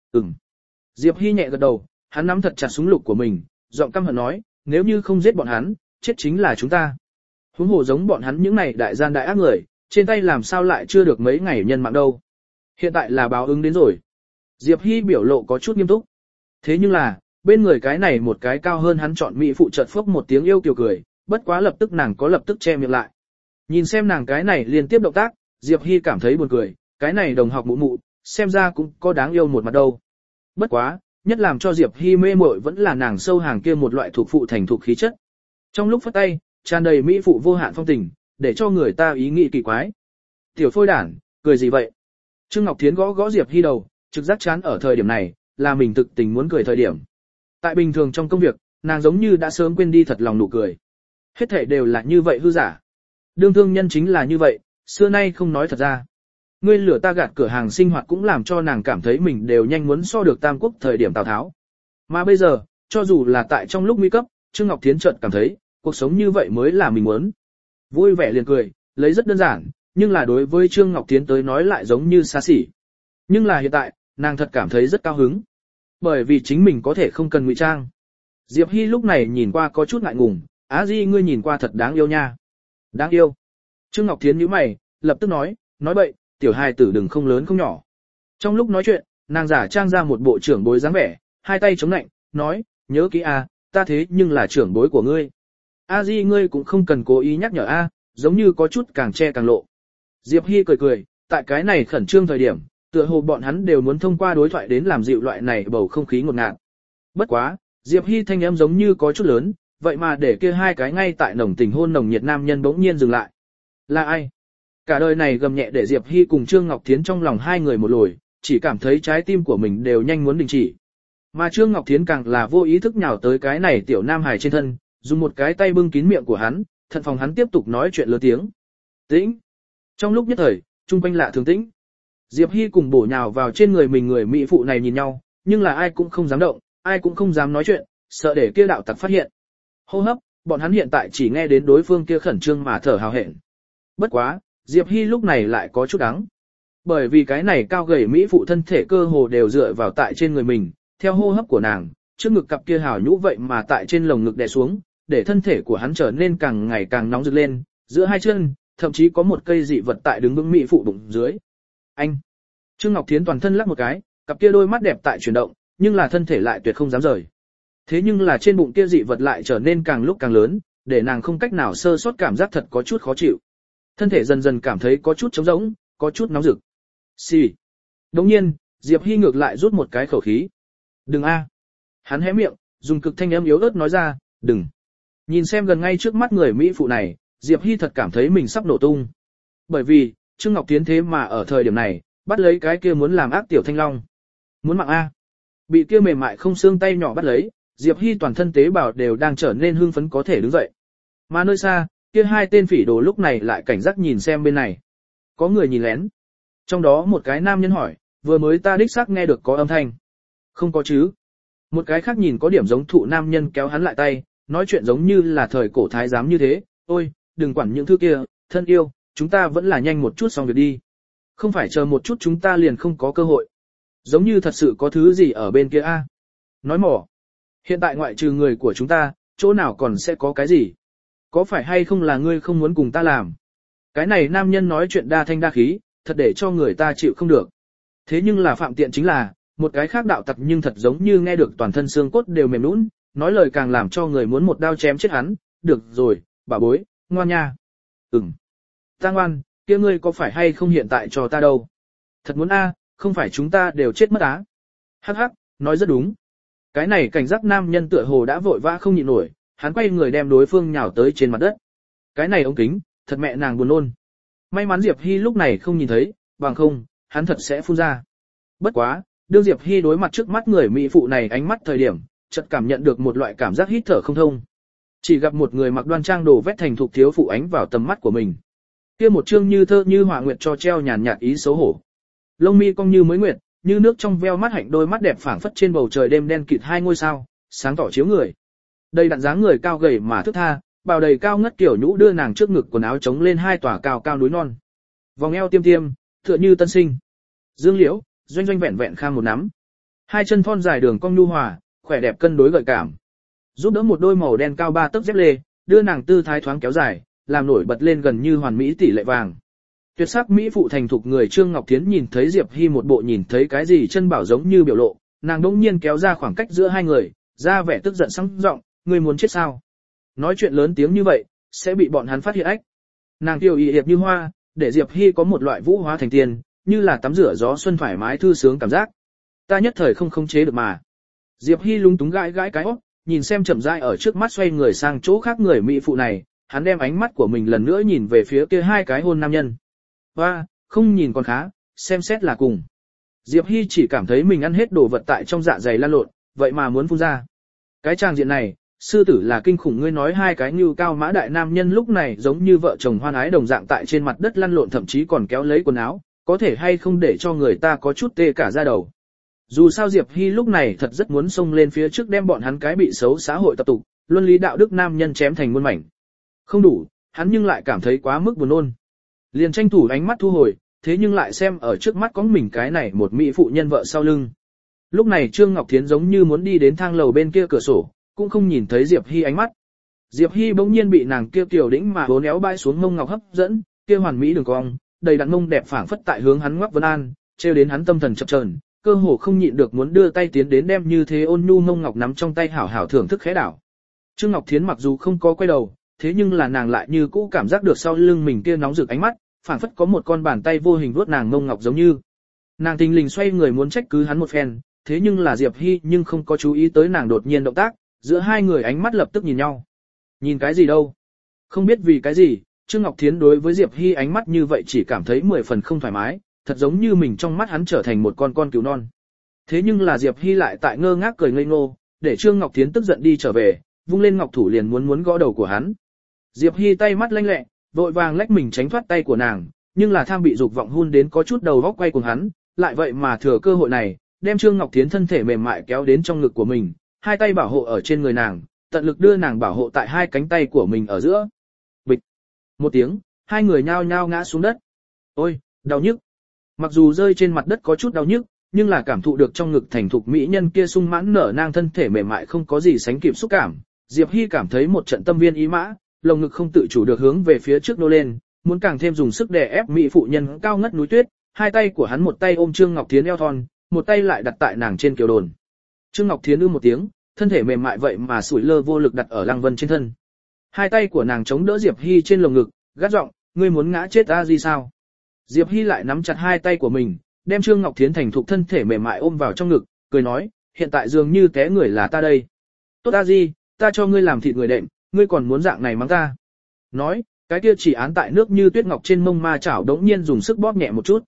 Diệp Hy nhẹ gật đầu, hắn nắm thật chặt súng lục của mình, giọng căm hận nói, nếu như không giết bọn hắn, chết chính là chúng ta. Huống hồ giống bọn hắn những này đại gian đại ác người, trên tay làm sao lại chưa được mấy ngày nhân mạng đâu. Hiện tại là báo ứng đến rồi. Diệp Hy biểu lộ có chút nghiêm túc. Thế nhưng là, bên người cái này một cái cao hơn hắn chọn mỹ phụ chợt phốc một tiếng yêu kiều cười, bất quá lập tức nàng có lập tức che miệng lại. Nhìn xem nàng cái này liên tiếp động tác, Diệp Hy cảm thấy buồn cười, cái này đồng học mụ mụ, xem ra cũng có đáng yêu một mặt đâu. Bất quá, nhất làm cho Diệp Hy mê muội vẫn là nàng sâu hàng kia một loại thuộc phụ thành thuộc khí chất. Trong lúc phất tay, tràn đầy mỹ phụ vô hạn phong tình, để cho người ta ý nghĩ kỳ quái. Tiểu phôi đản, cười gì vậy? Trương Ngọc Thiến gõ gõ Diệp Hy đầu, trực giác chán ở thời điểm này, là mình thực tình muốn cười thời điểm. Tại bình thường trong công việc, nàng giống như đã sớm quên đi thật lòng nụ cười. Hết thảy đều là như vậy hư giả. Đương thương nhân chính là như vậy, xưa nay không nói thật ra. Ngươi lửa ta gạt cửa hàng sinh hoạt cũng làm cho nàng cảm thấy mình đều nhanh muốn so được Tam Quốc thời điểm Tào Tháo. Mà bây giờ, cho dù là tại trong lúc nguy cấp, Trương Ngọc Thiến chợt cảm thấy, cuộc sống như vậy mới là mình muốn. Vui vẻ liền cười, lấy rất đơn giản, nhưng là đối với Trương Ngọc Thiến tới nói lại giống như xa xỉ. Nhưng là hiện tại, nàng thật cảm thấy rất cao hứng. Bởi vì chính mình có thể không cần ngụy trang. Diệp Hy lúc này nhìn qua có chút ngại ngùng, Á Di ngươi nhìn qua thật đáng yêu nha. Đáng yêu. Trương Ngọc Thiến nhíu mày, lập tức nói bậy, tiểu hài tử đừng không lớn không nhỏ. Trong lúc nói chuyện, nàng giả trang ra một bộ trưởng bối dáng vẻ, hai tay chống nạnh, nói, nhớ kỹ a, ta thế nhưng là trưởng bối của ngươi. A Di ngươi cũng không cần cố ý nhắc nhở a, giống như có chút càng che càng lộ. Diệp Hy cười cười, tại cái này khẩn trương thời điểm, tựa hồ bọn hắn đều muốn thông qua đối thoại đến làm dịu loại này bầu không khí ngột ngạt. Bất quá, Diệp Hy thanh âm giống như có chút lớn, vậy mà để kia hai cái ngay tại nồng tình hôn nồng nhiệt nam nhân bỗng nhiên dừng lại. Là ai? Cả đời này gầm nhẹ để Diệp Hy cùng Trương Ngọc Thiến trong lòng hai người một lồi, chỉ cảm thấy trái tim của mình đều nhanh muốn đình chỉ. Mà Trương Ngọc Thiến càng là vô ý thức nhào tới cái này tiểu nam hài trên thân, dùng một cái tay bưng kín miệng của hắn, thận phòng hắn tiếp tục nói chuyện lớn tiếng. Tĩnh. Trong lúc nhất thời, trung quanh lạ thường tĩnh. Diệp Hy cùng bổ nhào vào trên người mình người mỹ phụ này nhìn nhau, nhưng là ai cũng không dám động, ai cũng không dám nói chuyện, sợ để kia đạo tặc phát hiện. Hô hấp, bọn hắn hiện tại chỉ nghe đến đối phương kia khẩn trương mà thở hào hẹn. Bất quá, Diệp Hy lúc này lại có chút đắng. Bởi vì cái này cao gầy mỹ phụ thân thể cơ hồ đều dựa vào tại trên người mình, theo hô hấp của nàng, trước ngực cặp kia hào nhũ vậy mà tại trên lồng ngực đè xuống, để thân thể của hắn trở nên càng ngày càng nóng rực lên, giữa hai chân, thậm chí có một cây dị vật tại đứng vững mỹ phụ bụng dưới. Anh! Trương Ngọc Thiến toàn thân lắc một cái, cặp kia đôi mắt đẹp tại chuyển động, nhưng là thân thể lại tuyệt không dám rời. Thế nhưng là trên bụng kia dị vật lại trở nên càng lúc càng lớn, để nàng không cách nào sơ sót cảm giác thật có chút khó chịu. Thân thể dần dần cảm thấy có chút trống rỗng, có chút nóng rực. Xì. Đồng nhiên, Diệp Hy ngược lại rút một cái khẩu khí. Đừng a. Hắn hé miệng, dùng cực thanh âm yếu ớt nói ra, đừng. Nhìn xem gần ngay trước mắt người mỹ phụ này, Diệp Hy thật cảm thấy mình sắp nổ tung. Bởi vì, Trương Ngọc Thiến thế mà ở thời điểm này, bắt lấy cái kia muốn làm ác tiểu thanh long. Muốn mạng a. Bị kia mềm mại không xương tay nhỏ bắt lấy, Diệp Hy toàn thân tế bào đều đang trở nên hưng phấn có thể đứng dậy. Mà nơi xa, kia hai tên phỉ đồ lúc này lại cảnh giác nhìn xem bên này. Có người nhìn lén. Trong đó một cái nam nhân hỏi, vừa mới ta đích xác nghe được có âm thanh. Không có chứ. Một cái khác nhìn có điểm giống thụ nam nhân kéo hắn lại tay, nói chuyện giống như là thời cổ thái giám như thế. Ôi, đừng quản những thứ kia, thân yêu, chúng ta vẫn là nhanh một chút xong việc đi. Không phải chờ một chút chúng ta liền không có cơ hội. Giống như thật sự có thứ gì ở bên kia a. Nói mỏ. Hiện tại ngoại trừ người của chúng ta, chỗ nào còn sẽ có cái gì? Có phải hay không là ngươi không muốn cùng ta làm? Cái này nam nhân nói chuyện đa thanh đa khí, thật để cho người ta chịu không được. Thế nhưng là phạm tiện chính là, một cái khác đạo tặc nhưng thật giống như nghe được toàn thân xương cốt đều mềm nhũn, nói lời càng làm cho người muốn một đao chém chết hắn. Được rồi, bà bối, ngoan nha. Ta ngoan, kia ngươi có phải hay không hiện tại cho ta đâu? Thật muốn a, không phải chúng ta đều chết mất á. Hắc hắc, nói rất đúng. Cái này cảnh giác nam nhân tựa hồ đã vội vã không nhịn nổi, hắn quay người đem đối phương nhào tới trên mặt đất. Cái này ống kính, thật mẹ nàng buồn nôn. May mắn Diệp Hy lúc này không nhìn thấy, bằng không, hắn thật sẽ phun ra. Bất quá, đương Diệp Hy đối mặt trước mắt người mỹ phụ này ánh mắt thời điểm, chợt cảm nhận được một loại cảm giác hít thở không thông. Chỉ gặp một người mặc đoan trang đồ vét thành thục thiếu phụ ánh vào tầm mắt của mình. Kia một chương như thơ như họa nguyệt cho treo nhàn nhạt ý xấu hổ. Lông mi cong như mới nguyệt, như nước trong veo mắt hạnh đôi mắt đẹp phảng phất trên bầu trời đêm đen kịt hai ngôi sao, sáng tỏ chiếu người. Đây đặn dáng người cao gầy mà thức tha, bào đầy cao ngất kiểu nhũ đưa nàng trước ngực quần áo chống lên hai tòa cao cao núi non. Vòng eo tiêm tiêm, tựa như tân sinh. Dương liễu, doanh doanh vẹn vẹn kham một nắm. Hai chân thon dài đường cong nhu hòa, khỏe đẹp cân đối gợi cảm. Giúp đỡ một đôi màu đen cao 3 tấc dép lê, đưa nàng tư thái thoáng kéo dài, làm nổi bật lên gần như hoàn mỹ tỷ lệ vàng. Tuyệt sắc mỹ phụ thành thục người Trương Ngọc Thiến nhìn thấy Diệp Hy một bộ nhìn thấy cái gì chân bảo giống như biểu lộ, nàng đỗng nhiên kéo ra khoảng cách giữa hai người, ra vẻ tức giận sẵn giọng, ngươi muốn chết sao? Nói chuyện lớn tiếng như vậy, sẽ bị bọn hắn phát hiện ách. Nàng tiêu y hiệp như hoa, để Diệp Hy có một loại vũ hóa thành tiền, như là tắm rửa gió xuân thoải mái thư sướng cảm giác. Ta nhất thời không khống chế được mà. Diệp Hy lúng túng gãi gãi cái óc, nhìn xem chậm rãi ở trước mắt xoay người sang chỗ khác người mỹ phụ này, hắn đem ánh mắt của mình lần nữa nhìn về phía kia hai cái hôn nam nhân. Hoa, không nhìn còn khá, xem xét là cùng. Diệp Hy chỉ cảm thấy mình ăn hết đồ vật tại trong dạ dày lan lộn, vậy mà muốn phun ra. Cái tràng diện này, sư tử là kinh khủng, ngươi nói hai cái như cao mã đại nam nhân lúc này giống như vợ chồng hoan ái đồng dạng tại trên mặt đất lăn lộn, thậm chí còn kéo lấy quần áo, có thể hay không để cho người ta có chút tê cả da đầu. Dù sao Diệp Hy lúc này thật rất muốn xông lên phía trước đem bọn hắn cái bị xấu xã hội tập tục, luân lý đạo đức nam nhân chém thành muôn mảnh. Không đủ, hắn nhưng lại cảm thấy quá mức buồn nôn. Liền tranh thủ ánh mắt thu hồi, thế nhưng lại xem ở trước mắt có mình cái này một mỹ phụ nhân vợ sau lưng. Lúc này Trương Ngọc Thiến giống như muốn đi đến thang lầu bên kia cửa sổ, cũng không nhìn thấy Diệp Hy ánh mắt. Diệp Hy bỗng nhiên bị nàng kia tiểu đĩnh mà bốn éo bãi xuống mông ngọc hấp dẫn, kia hoàn mỹ đường cong, đầy đặn mông đẹp phảng phất tại hướng hắn ngoắc vân an, trêu đến hắn tâm thần chập chờn, cơ hồ không nhịn được muốn đưa tay tiến đến đem như thế ôn nhu mông ngọc nắm trong tay hảo hảo thưởng thức khẽ đảo. Trương Ngọc Thiến mặc dù không có quay đầu, thế nhưng là nàng lại như cũ cảm giác được sau lưng mình kia nóng rực ánh mắt, phảng phất có một con bàn tay vô hình vuốt nàng mông ngọc giống như. Nàng thình lình xoay người muốn trách cứ hắn một phen, thế nhưng là Diệp Hy nhưng không có chú ý tới nàng đột nhiên động tác, giữa hai người ánh mắt lập tức nhìn nhau. Nhìn cái gì đâu? Không biết vì cái gì, Trương Ngọc Thiến đối với Diệp Hy ánh mắt như vậy chỉ cảm thấy 10 phần không thoải mái, thật giống như mình trong mắt hắn trở thành một con cừu non. Thế nhưng là Diệp Hy lại tại ngơ ngác cười ngây ngô, để Trương Ngọc Thiến tức giận đi trở về, vung lên ngọc thủ liền muốn gõ đầu của hắn. Diệp Hy tay mắt lanh lẹ, vội vàng lách mình tránh thoát tay của nàng, nhưng là tham bị dục vọng hun đến có chút đầu góc quay cuồng hắn, lại vậy mà thừa cơ hội này, đem Trương Ngọc Thiến thân thể mềm mại kéo đến trong ngực của mình, hai tay bảo hộ ở trên người nàng, tận lực đưa nàng bảo hộ tại hai cánh tay của mình ở giữa. Bịch. Một tiếng, hai người nhao nhao ngã xuống đất. Ôi, đau nhức. Mặc dù rơi trên mặt đất có chút đau nhức, nhưng là cảm thụ được trong ngực thành thục mỹ nhân kia sung mãn nở nang thân thể mềm mại không có gì sánh kịp xúc cảm, Diệp Hy cảm thấy một trận tâm viên ý mã, lồng ngực không tự chủ được hướng về phía trước nô lên, muốn càng thêm dùng sức đè ép mỹ phụ nhân cao ngất núi tuyết, hai tay của hắn một tay ôm Trương Ngọc Thiến eo thon, một tay lại đặt tại nàng trên kiều đồn. Trương Ngọc Thiến ư một tiếng, thân thể mềm mại vậy mà sủi lơ vô lực đặt ở Lăng Vân trên thân. Hai tay của nàng chống đỡ Diệp Hy trên lồng ngực, gắt giọng, ngươi muốn ngã chết ta gì sao? Diệp Hy lại nắm chặt hai tay của mình, đem Trương Ngọc Thiến thành thục thân thể mềm mại ôm vào trong ngực, cười nói, hiện tại dường như té người là ta đây. Tốt a di, ta cho ngươi làm thịt người đệm, ngươi còn muốn dạng này mắng ta. Nói, cái kia chỉ án tại nước như tuyết ngọc trên mông ma chảo đống nhiên dùng sức bóp nhẹ một chút.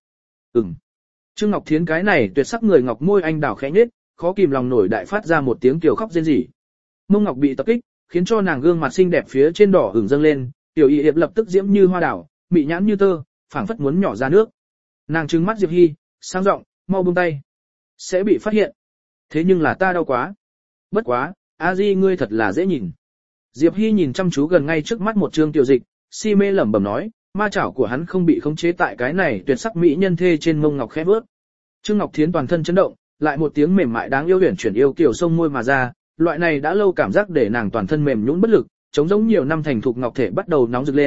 Trương Ngọc Thiến cái này tuyệt sắc người ngọc môi anh đào khẽ nhếch, khó kìm lòng nổi đại phát ra một tiếng kiều khóc rên rỉ. Mông ngọc bị tập kích, khiến cho nàng gương mặt xinh đẹp phía trên đỏ ửng dâng lên, tiểu y hiệp lập tức diễm như hoa đảo, mị nhãn như tơ, phảng phất muốn nhỏ ra nước. Nàng trừng mắt Diệp Hy, sang giọng, mau buông tay, sẽ bị phát hiện. Thế nhưng là ta đau quá. Bất quá, a di ngươi thật là dễ nhìn. Diệp Hy nhìn chăm chú gần ngay trước mắt một trương tiểu dịch, si mê lẩm bẩm nói, ma chảo của hắn không bị khống chế tại cái này tuyệt sắc mỹ nhân thê trên mông ngọc khẽ vớt. Trương Ngọc Thiến toàn thân chấn động, lại một tiếng mềm mại đáng yêu huyền chuyển yêu kiều sông môi mà ra, loại này đã lâu cảm giác để nàng toàn thân mềm nhũn bất lực, chống giống nhiều năm thành thục ngọc thể bắt đầu nóng rực lên,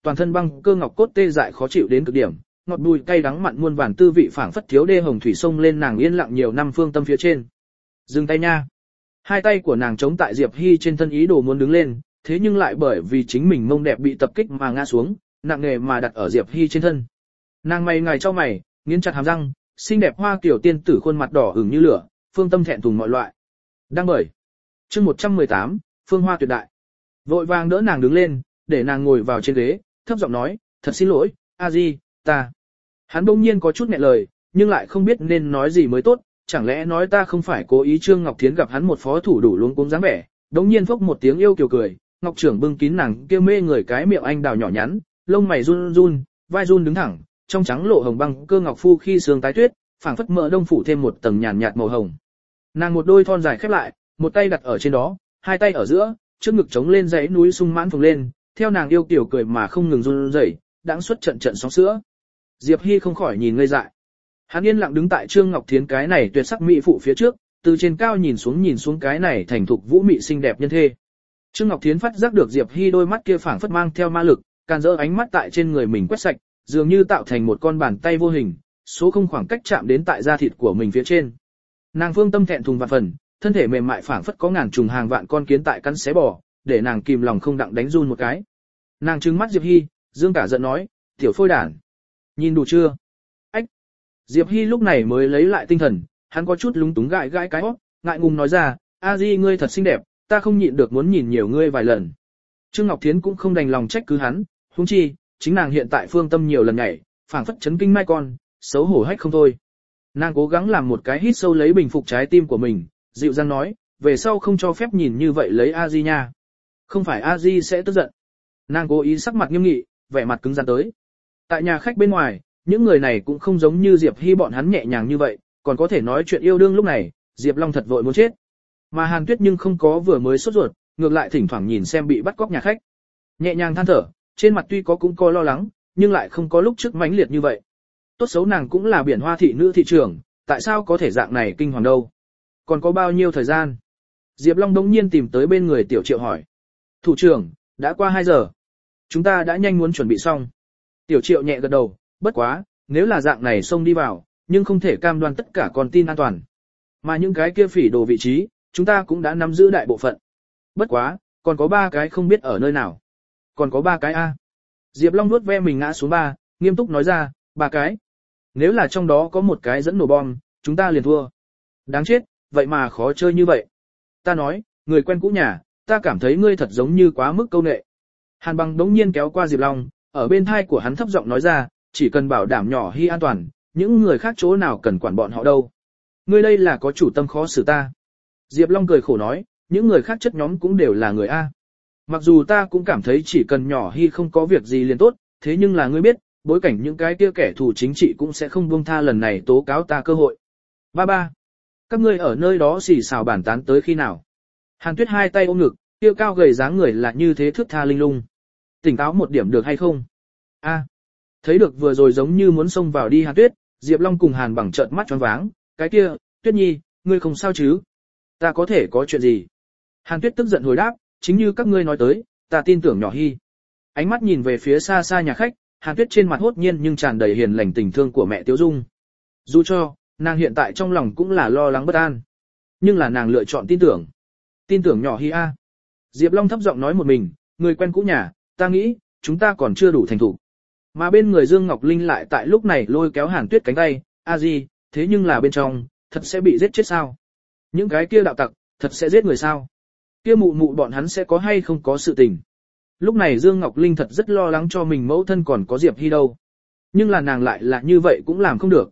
toàn thân băng cơ ngọc cốt tê dại khó chịu đến cực điểm, ngọt bùi cay đắng mặn muôn vàn tư vị phảng phất thiếu đê hồng thủy sông lên nàng yên lặng nhiều năm phương tâm phía trên. Dừng tay nha. Hai tay của nàng chống tại Diệp Hy trên thân ý đồ muốn đứng lên, thế nhưng lại bởi vì chính mình mông đẹp bị tập kích mà ngã xuống, nặng nề mà đặt ở Diệp Hy trên thân. Nàng mày ngài cho mày, nghiến chặt hàm răng, xinh đẹp hoa kiểu tiên tử khuôn mặt đỏ ửng như lửa, phương tâm thẹn thùng mọi loại. Đang bởi. Chương 118, Phương Hoa tuyệt đại. Vội vàng đỡ nàng đứng lên, để nàng ngồi vào trên ghế, thấp giọng nói, thật xin lỗi, a di, ta. Hắn bỗng nhiên có chút nghẹn lời, nhưng lại không biết nên nói gì mới tốt, chẳng lẽ nói ta không phải cố ý. Trương Ngọc Thiến gặp hắn một phó thủ đủ luống cuống dáng vẻ, bỗng nhiên phốc một tiếng yêu kiều cười, Ngọc trưởng bưng kín nàng kia mê người cái miệng anh đào nhỏ nhắn, lông mày run run, vai run đứng thẳng, trong trắng lộ hồng băng cơ ngọc phu khi sương tái tuyết, phảng phất mỡ đông phủ thêm một tầng nhàn nhạt màu hồng. Nàng một đôi thon dài khép lại, một tay đặt ở trên đó, hai tay ở giữa, trước ngực chống lên dãy núi sung mãn phồng lên, theo nàng yêu kiều cười mà không ngừng run rẩy, đãng xuất trận trận sóng sữa. Diệp Hy không khỏi nhìn ngây dại. Hắn yên lặng đứng tại Trương Ngọc Thiến cái này tuyệt sắc mỹ phụ phía trước, từ trên cao nhìn xuống cái này thành thục vũ mị xinh đẹp nhân thê. Trương Ngọc Thiến phát giác được Diệp Hy đôi mắt kia phảng phất mang theo ma lực, càn rỡ ánh mắt tại trên người mình quét sạch, dường như tạo thành một con bàn tay vô hình, số không khoảng cách chạm đến tại da thịt của mình phía trên. Nàng phương tâm thẹn thùng vạn phần, thân thể mềm mại phảng phất có ngàn trùng hàng vạn con kiến tại cắn xé bò, để nàng kìm lòng không đặng đánh run một cái. Nàng trừng mắt Diệp Hy, dương cả giận nói, tiểu phôi đản, nhìn đủ chưa? Ách! Diệp Hy lúc này mới lấy lại tinh thần, hắn có chút lúng túng gãi cái hót, ngại ngùng nói ra, a di ngươi thật xinh đẹp, ta không nhịn được muốn nhìn nhiều ngươi vài lần. Trương Ngọc Thiến cũng không đành lòng trách cứ hắn, huống chi, chính nàng hiện tại phương tâm nhiều lần nhảy, phảng phất chấn kinh mai con, xấu hổ hách không thôi. Nàng cố gắng làm một cái hít sâu lấy bình phục trái tim của mình, dịu dàng nói, về sau không cho phép nhìn như vậy lấy a di nha. Không phải a di sẽ tức giận. Nàng cố ý sắc mặt nghiêm nghị, vẻ mặt cứng rắn tới. Tại nhà khách bên ngoài, những người này cũng không giống như Diệp Hy bọn hắn nhẹ nhàng như vậy, còn có thể nói chuyện yêu đương lúc này, Diệp Long thật vội muốn chết. Mà Hàn Tuyết nhưng không có vừa mới sốt ruột, ngược lại thỉnh thoảng nhìn xem bị bắt cóc nhà khách. Nhẹ nhàng than thở, trên mặt tuy cũng có lo lắng, nhưng lại không có lúc trước mãnh liệt như vậy. Tốt xấu nàng cũng là Biển Hoa thị nữ thị trưởng, tại sao có thể dạng này kinh hoàng đâu? Còn có bao nhiêu thời gian? Diệp Long đống nhiên tìm tới bên người Tiểu Triệu hỏi. Thủ trưởng, đã qua 2 giờ. Chúng ta đã nhanh muốn chuẩn bị xong. Tiểu Triệu nhẹ gật đầu, bất quá, nếu là dạng này xông đi vào, nhưng không thể cam đoan tất cả con tin an toàn. Mà những cái kia phỉ đồ vị trí, chúng ta cũng đã nắm giữ đại bộ phận. Bất quá, còn có 3 cái không biết ở nơi nào. Còn có 3 cái A. Diệp Long nuốt ve mình ngã xuống 3, nghiêm túc nói ra, 3 cái. Nếu là trong đó có một cái dẫn nổ bom, chúng ta liền thua. Đáng chết, vậy mà khó chơi như vậy. Ta nói, người quen cũ nhà, ta cảm thấy ngươi thật giống như quá mức câu nệ. Hàn Bằng đống nhiên kéo qua Diệp Long, ở bên thai của hắn thấp giọng nói ra, chỉ cần bảo đảm nhỏ Hy an toàn, những người khác chỗ nào cần quản bọn họ đâu. Ngươi đây là có chủ tâm khó xử ta. Diệp Long cười khổ nói, những người khác chất nhóm cũng đều là người A. Mặc dù ta cũng cảm thấy chỉ cần nhỏ Hy không có việc gì liền tốt, thế nhưng là ngươi biết, bối cảnh những cái kia kẻ thù chính trị cũng sẽ không buông tha lần này tố cáo ta cơ hội. Ba. Các ngươi ở nơi đó xì xào bàn tán tới khi nào? Hàn Tuyết hai tay ôm ngực, kia cao gầy dáng người là như thế thước tha linh lung. Tỉnh táo một điểm được hay không? A. Thấy được vừa rồi giống như muốn xông vào đi Hàn Tuyết, Diệp Long cùng Hàn Bằng trợn mắt choáng váng, cái kia, Tuyết Nhi, ngươi không sao chứ? Ta có thể có chuyện gì? Hàn Tuyết tức giận hồi đáp, chính như các ngươi nói tới, ta tin tưởng nhỏ Hy. Ánh mắt nhìn về phía xa xa nhà khách, Hàn Tuyết trên mặt hốt nhiên nhưng tràn đầy hiền lành tình thương của mẹ Tiếu Dung. Dù cho, nàng hiện tại trong lòng cũng là lo lắng bất an. Nhưng là nàng lựa chọn tin tưởng. Tin tưởng nhỏ Hy A. Diệp Long thấp giọng nói một mình, người quen cũ nhà, ta nghĩ, chúng ta còn chưa đủ thành thủ. Mà bên người Dương Ngọc Linh lại tại lúc này lôi kéo Hàn Tuyết cánh tay, a di, thế nhưng là bên trong, thật sẽ bị giết chết sao? Những cái kia đạo tặc, thật sẽ giết người sao? Kia mụ mụ bọn hắn sẽ có hay không có sự tình? Lúc này Dương Ngọc Linh thật rất lo lắng cho mình mẫu thân còn có Diệp Hy đâu. Nhưng là nàng lại là như vậy cũng làm không được.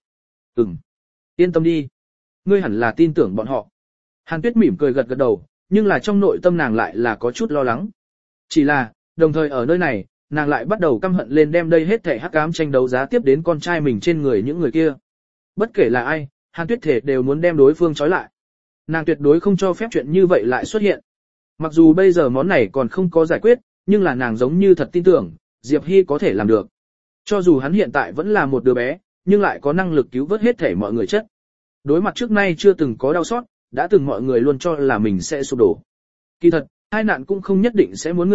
Yên tâm đi. Ngươi hẳn là tin tưởng bọn họ. Hàn Tuyết mỉm cười gật gật đầu, nhưng là trong nội tâm nàng lại là có chút lo lắng. Chỉ là, đồng thời ở nơi này, nàng lại bắt đầu căm hận lên đem đây hết thảy hắc ám tranh đấu giá tiếp đến con trai mình trên người những người kia. Bất kể là ai, Hàn Tuyết thể đều muốn đem đối phương trói lại. Nàng tuyệt đối không cho phép chuyện như vậy lại xuất hiện. Mặc dù bây giờ món này còn không có giải quyết, nhưng là nàng giống như thật tin tưởng, Diệp Hy có thể làm được. Cho dù hắn hiện tại vẫn là một đứa bé, nhưng lại có năng lực cứu vớt hết thảy mọi người chất. Đối mặt trước nay chưa từng có đau xót, đã từng mọi người luôn cho là mình sẽ sụp đổ. Kỳ thật, hai nạn cũng không nhất định sẽ muốn ngươi mệnh,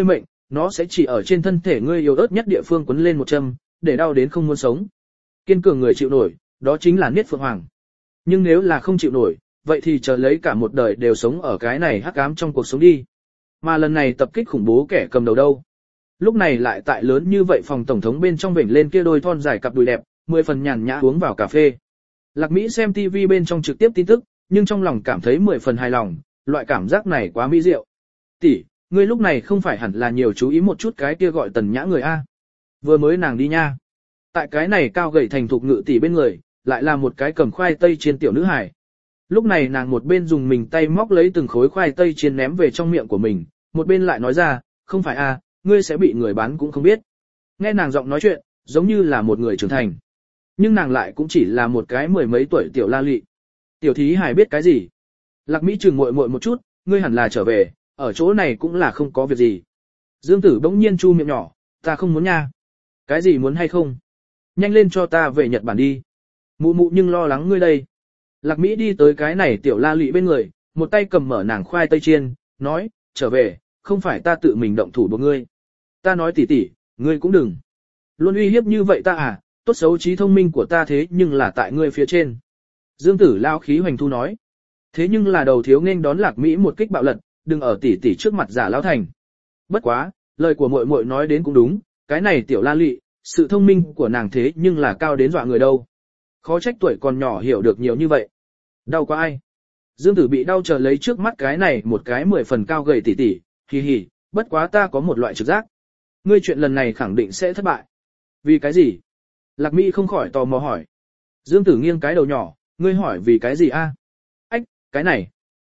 nó sẽ chỉ ở trên thân thể ngươi yếu ớt nhất địa phương quấn lên một châm, để đau đến không muốn sống. Kiên cường người chịu nổi, đó chính là Niết Phượng Hoàng. Nhưng nếu là không chịu nổi, vậy thì chờ lấy cả một đời đều sống ở cái này hắc ám trong cuộc sống đi. Mà lần này tập kích khủng bố kẻ cầm đầu đâu? Lúc này lại tại lớn như vậy phòng tổng thống bên trong vểnh lên kia đôi thon dài cặp đùi đẹp, 10 phần nhàn nhã uống vào cà phê. Lạc Mỹ xem TV bên trong trực tiếp tin tức, nhưng trong lòng cảm thấy 10 phần hài lòng, loại cảm giác này quá mỹ diệu. Tỷ, ngươi lúc này không phải hẳn là nhiều chú ý một chút cái kia gọi Tần Nhã người a? Vừa mới nàng đi nha. Tại cái này cao gầy thành thục ngự tỷ bên người, lại là một cái cầm khoai tây chiên tiểu nữ hài. Lúc này nàng một bên dùng mình tay móc lấy từng khối khoai tây chiên ném về trong miệng của mình, một bên lại nói ra, không phải a, ngươi sẽ bị người bán cũng không biết. Nghe nàng giọng nói chuyện, giống như là một người trưởng thành. Nhưng nàng lại cũng chỉ là một cái mười mấy tuổi tiểu la lị. Tiểu thí hài biết cái gì? Lạc Mỹ chừng muội muội một chút, ngươi hẳn là trở về, ở chỗ này cũng là không có việc gì. Dương Tử bỗng nhiên chu miệng nhỏ, ta không muốn nha. Cái gì muốn hay không? Nhanh lên cho ta về Nhật Bản đi. Mụ mụ nhưng lo lắng ngươi đây. Lạc Mỹ đi tới cái này tiểu la lị bên người, một tay cầm mở nàng khoai tây chiên, nói, trở về, không phải ta tự mình động thủ buộc ngươi. Ta nói tỉ tỉ, ngươi cũng đừng. Luôn uy hiếp như vậy ta à, tốt xấu trí thông minh của ta thế nhưng là tại ngươi phía trên. Dương Tử lao khí hoành thu nói. Thế nhưng là đầu thiếu nên đón Lạc Mỹ một kích bạo lật, đừng ở tỉ tỉ trước mặt giả lão thành. Bất quá, lời của muội muội nói đến cũng đúng, cái này tiểu la lị, sự thông minh của nàng thế nhưng là cao đến dọa người đâu. Khó trách tuổi còn nhỏ hiểu được nhiều như vậy. Đau quá ai? Dương Tử bị đau chờ lấy trước mắt cái này một cái 10 phần cao gầy tỉ tỉ, hì hì, bất quá ta có một loại trực giác. Ngươi chuyện lần này khẳng định sẽ thất bại. Vì cái gì? Lạc Mỹ không khỏi tò mò hỏi. Dương Tử nghiêng cái đầu nhỏ, ngươi hỏi vì cái gì a? Ách, cái này.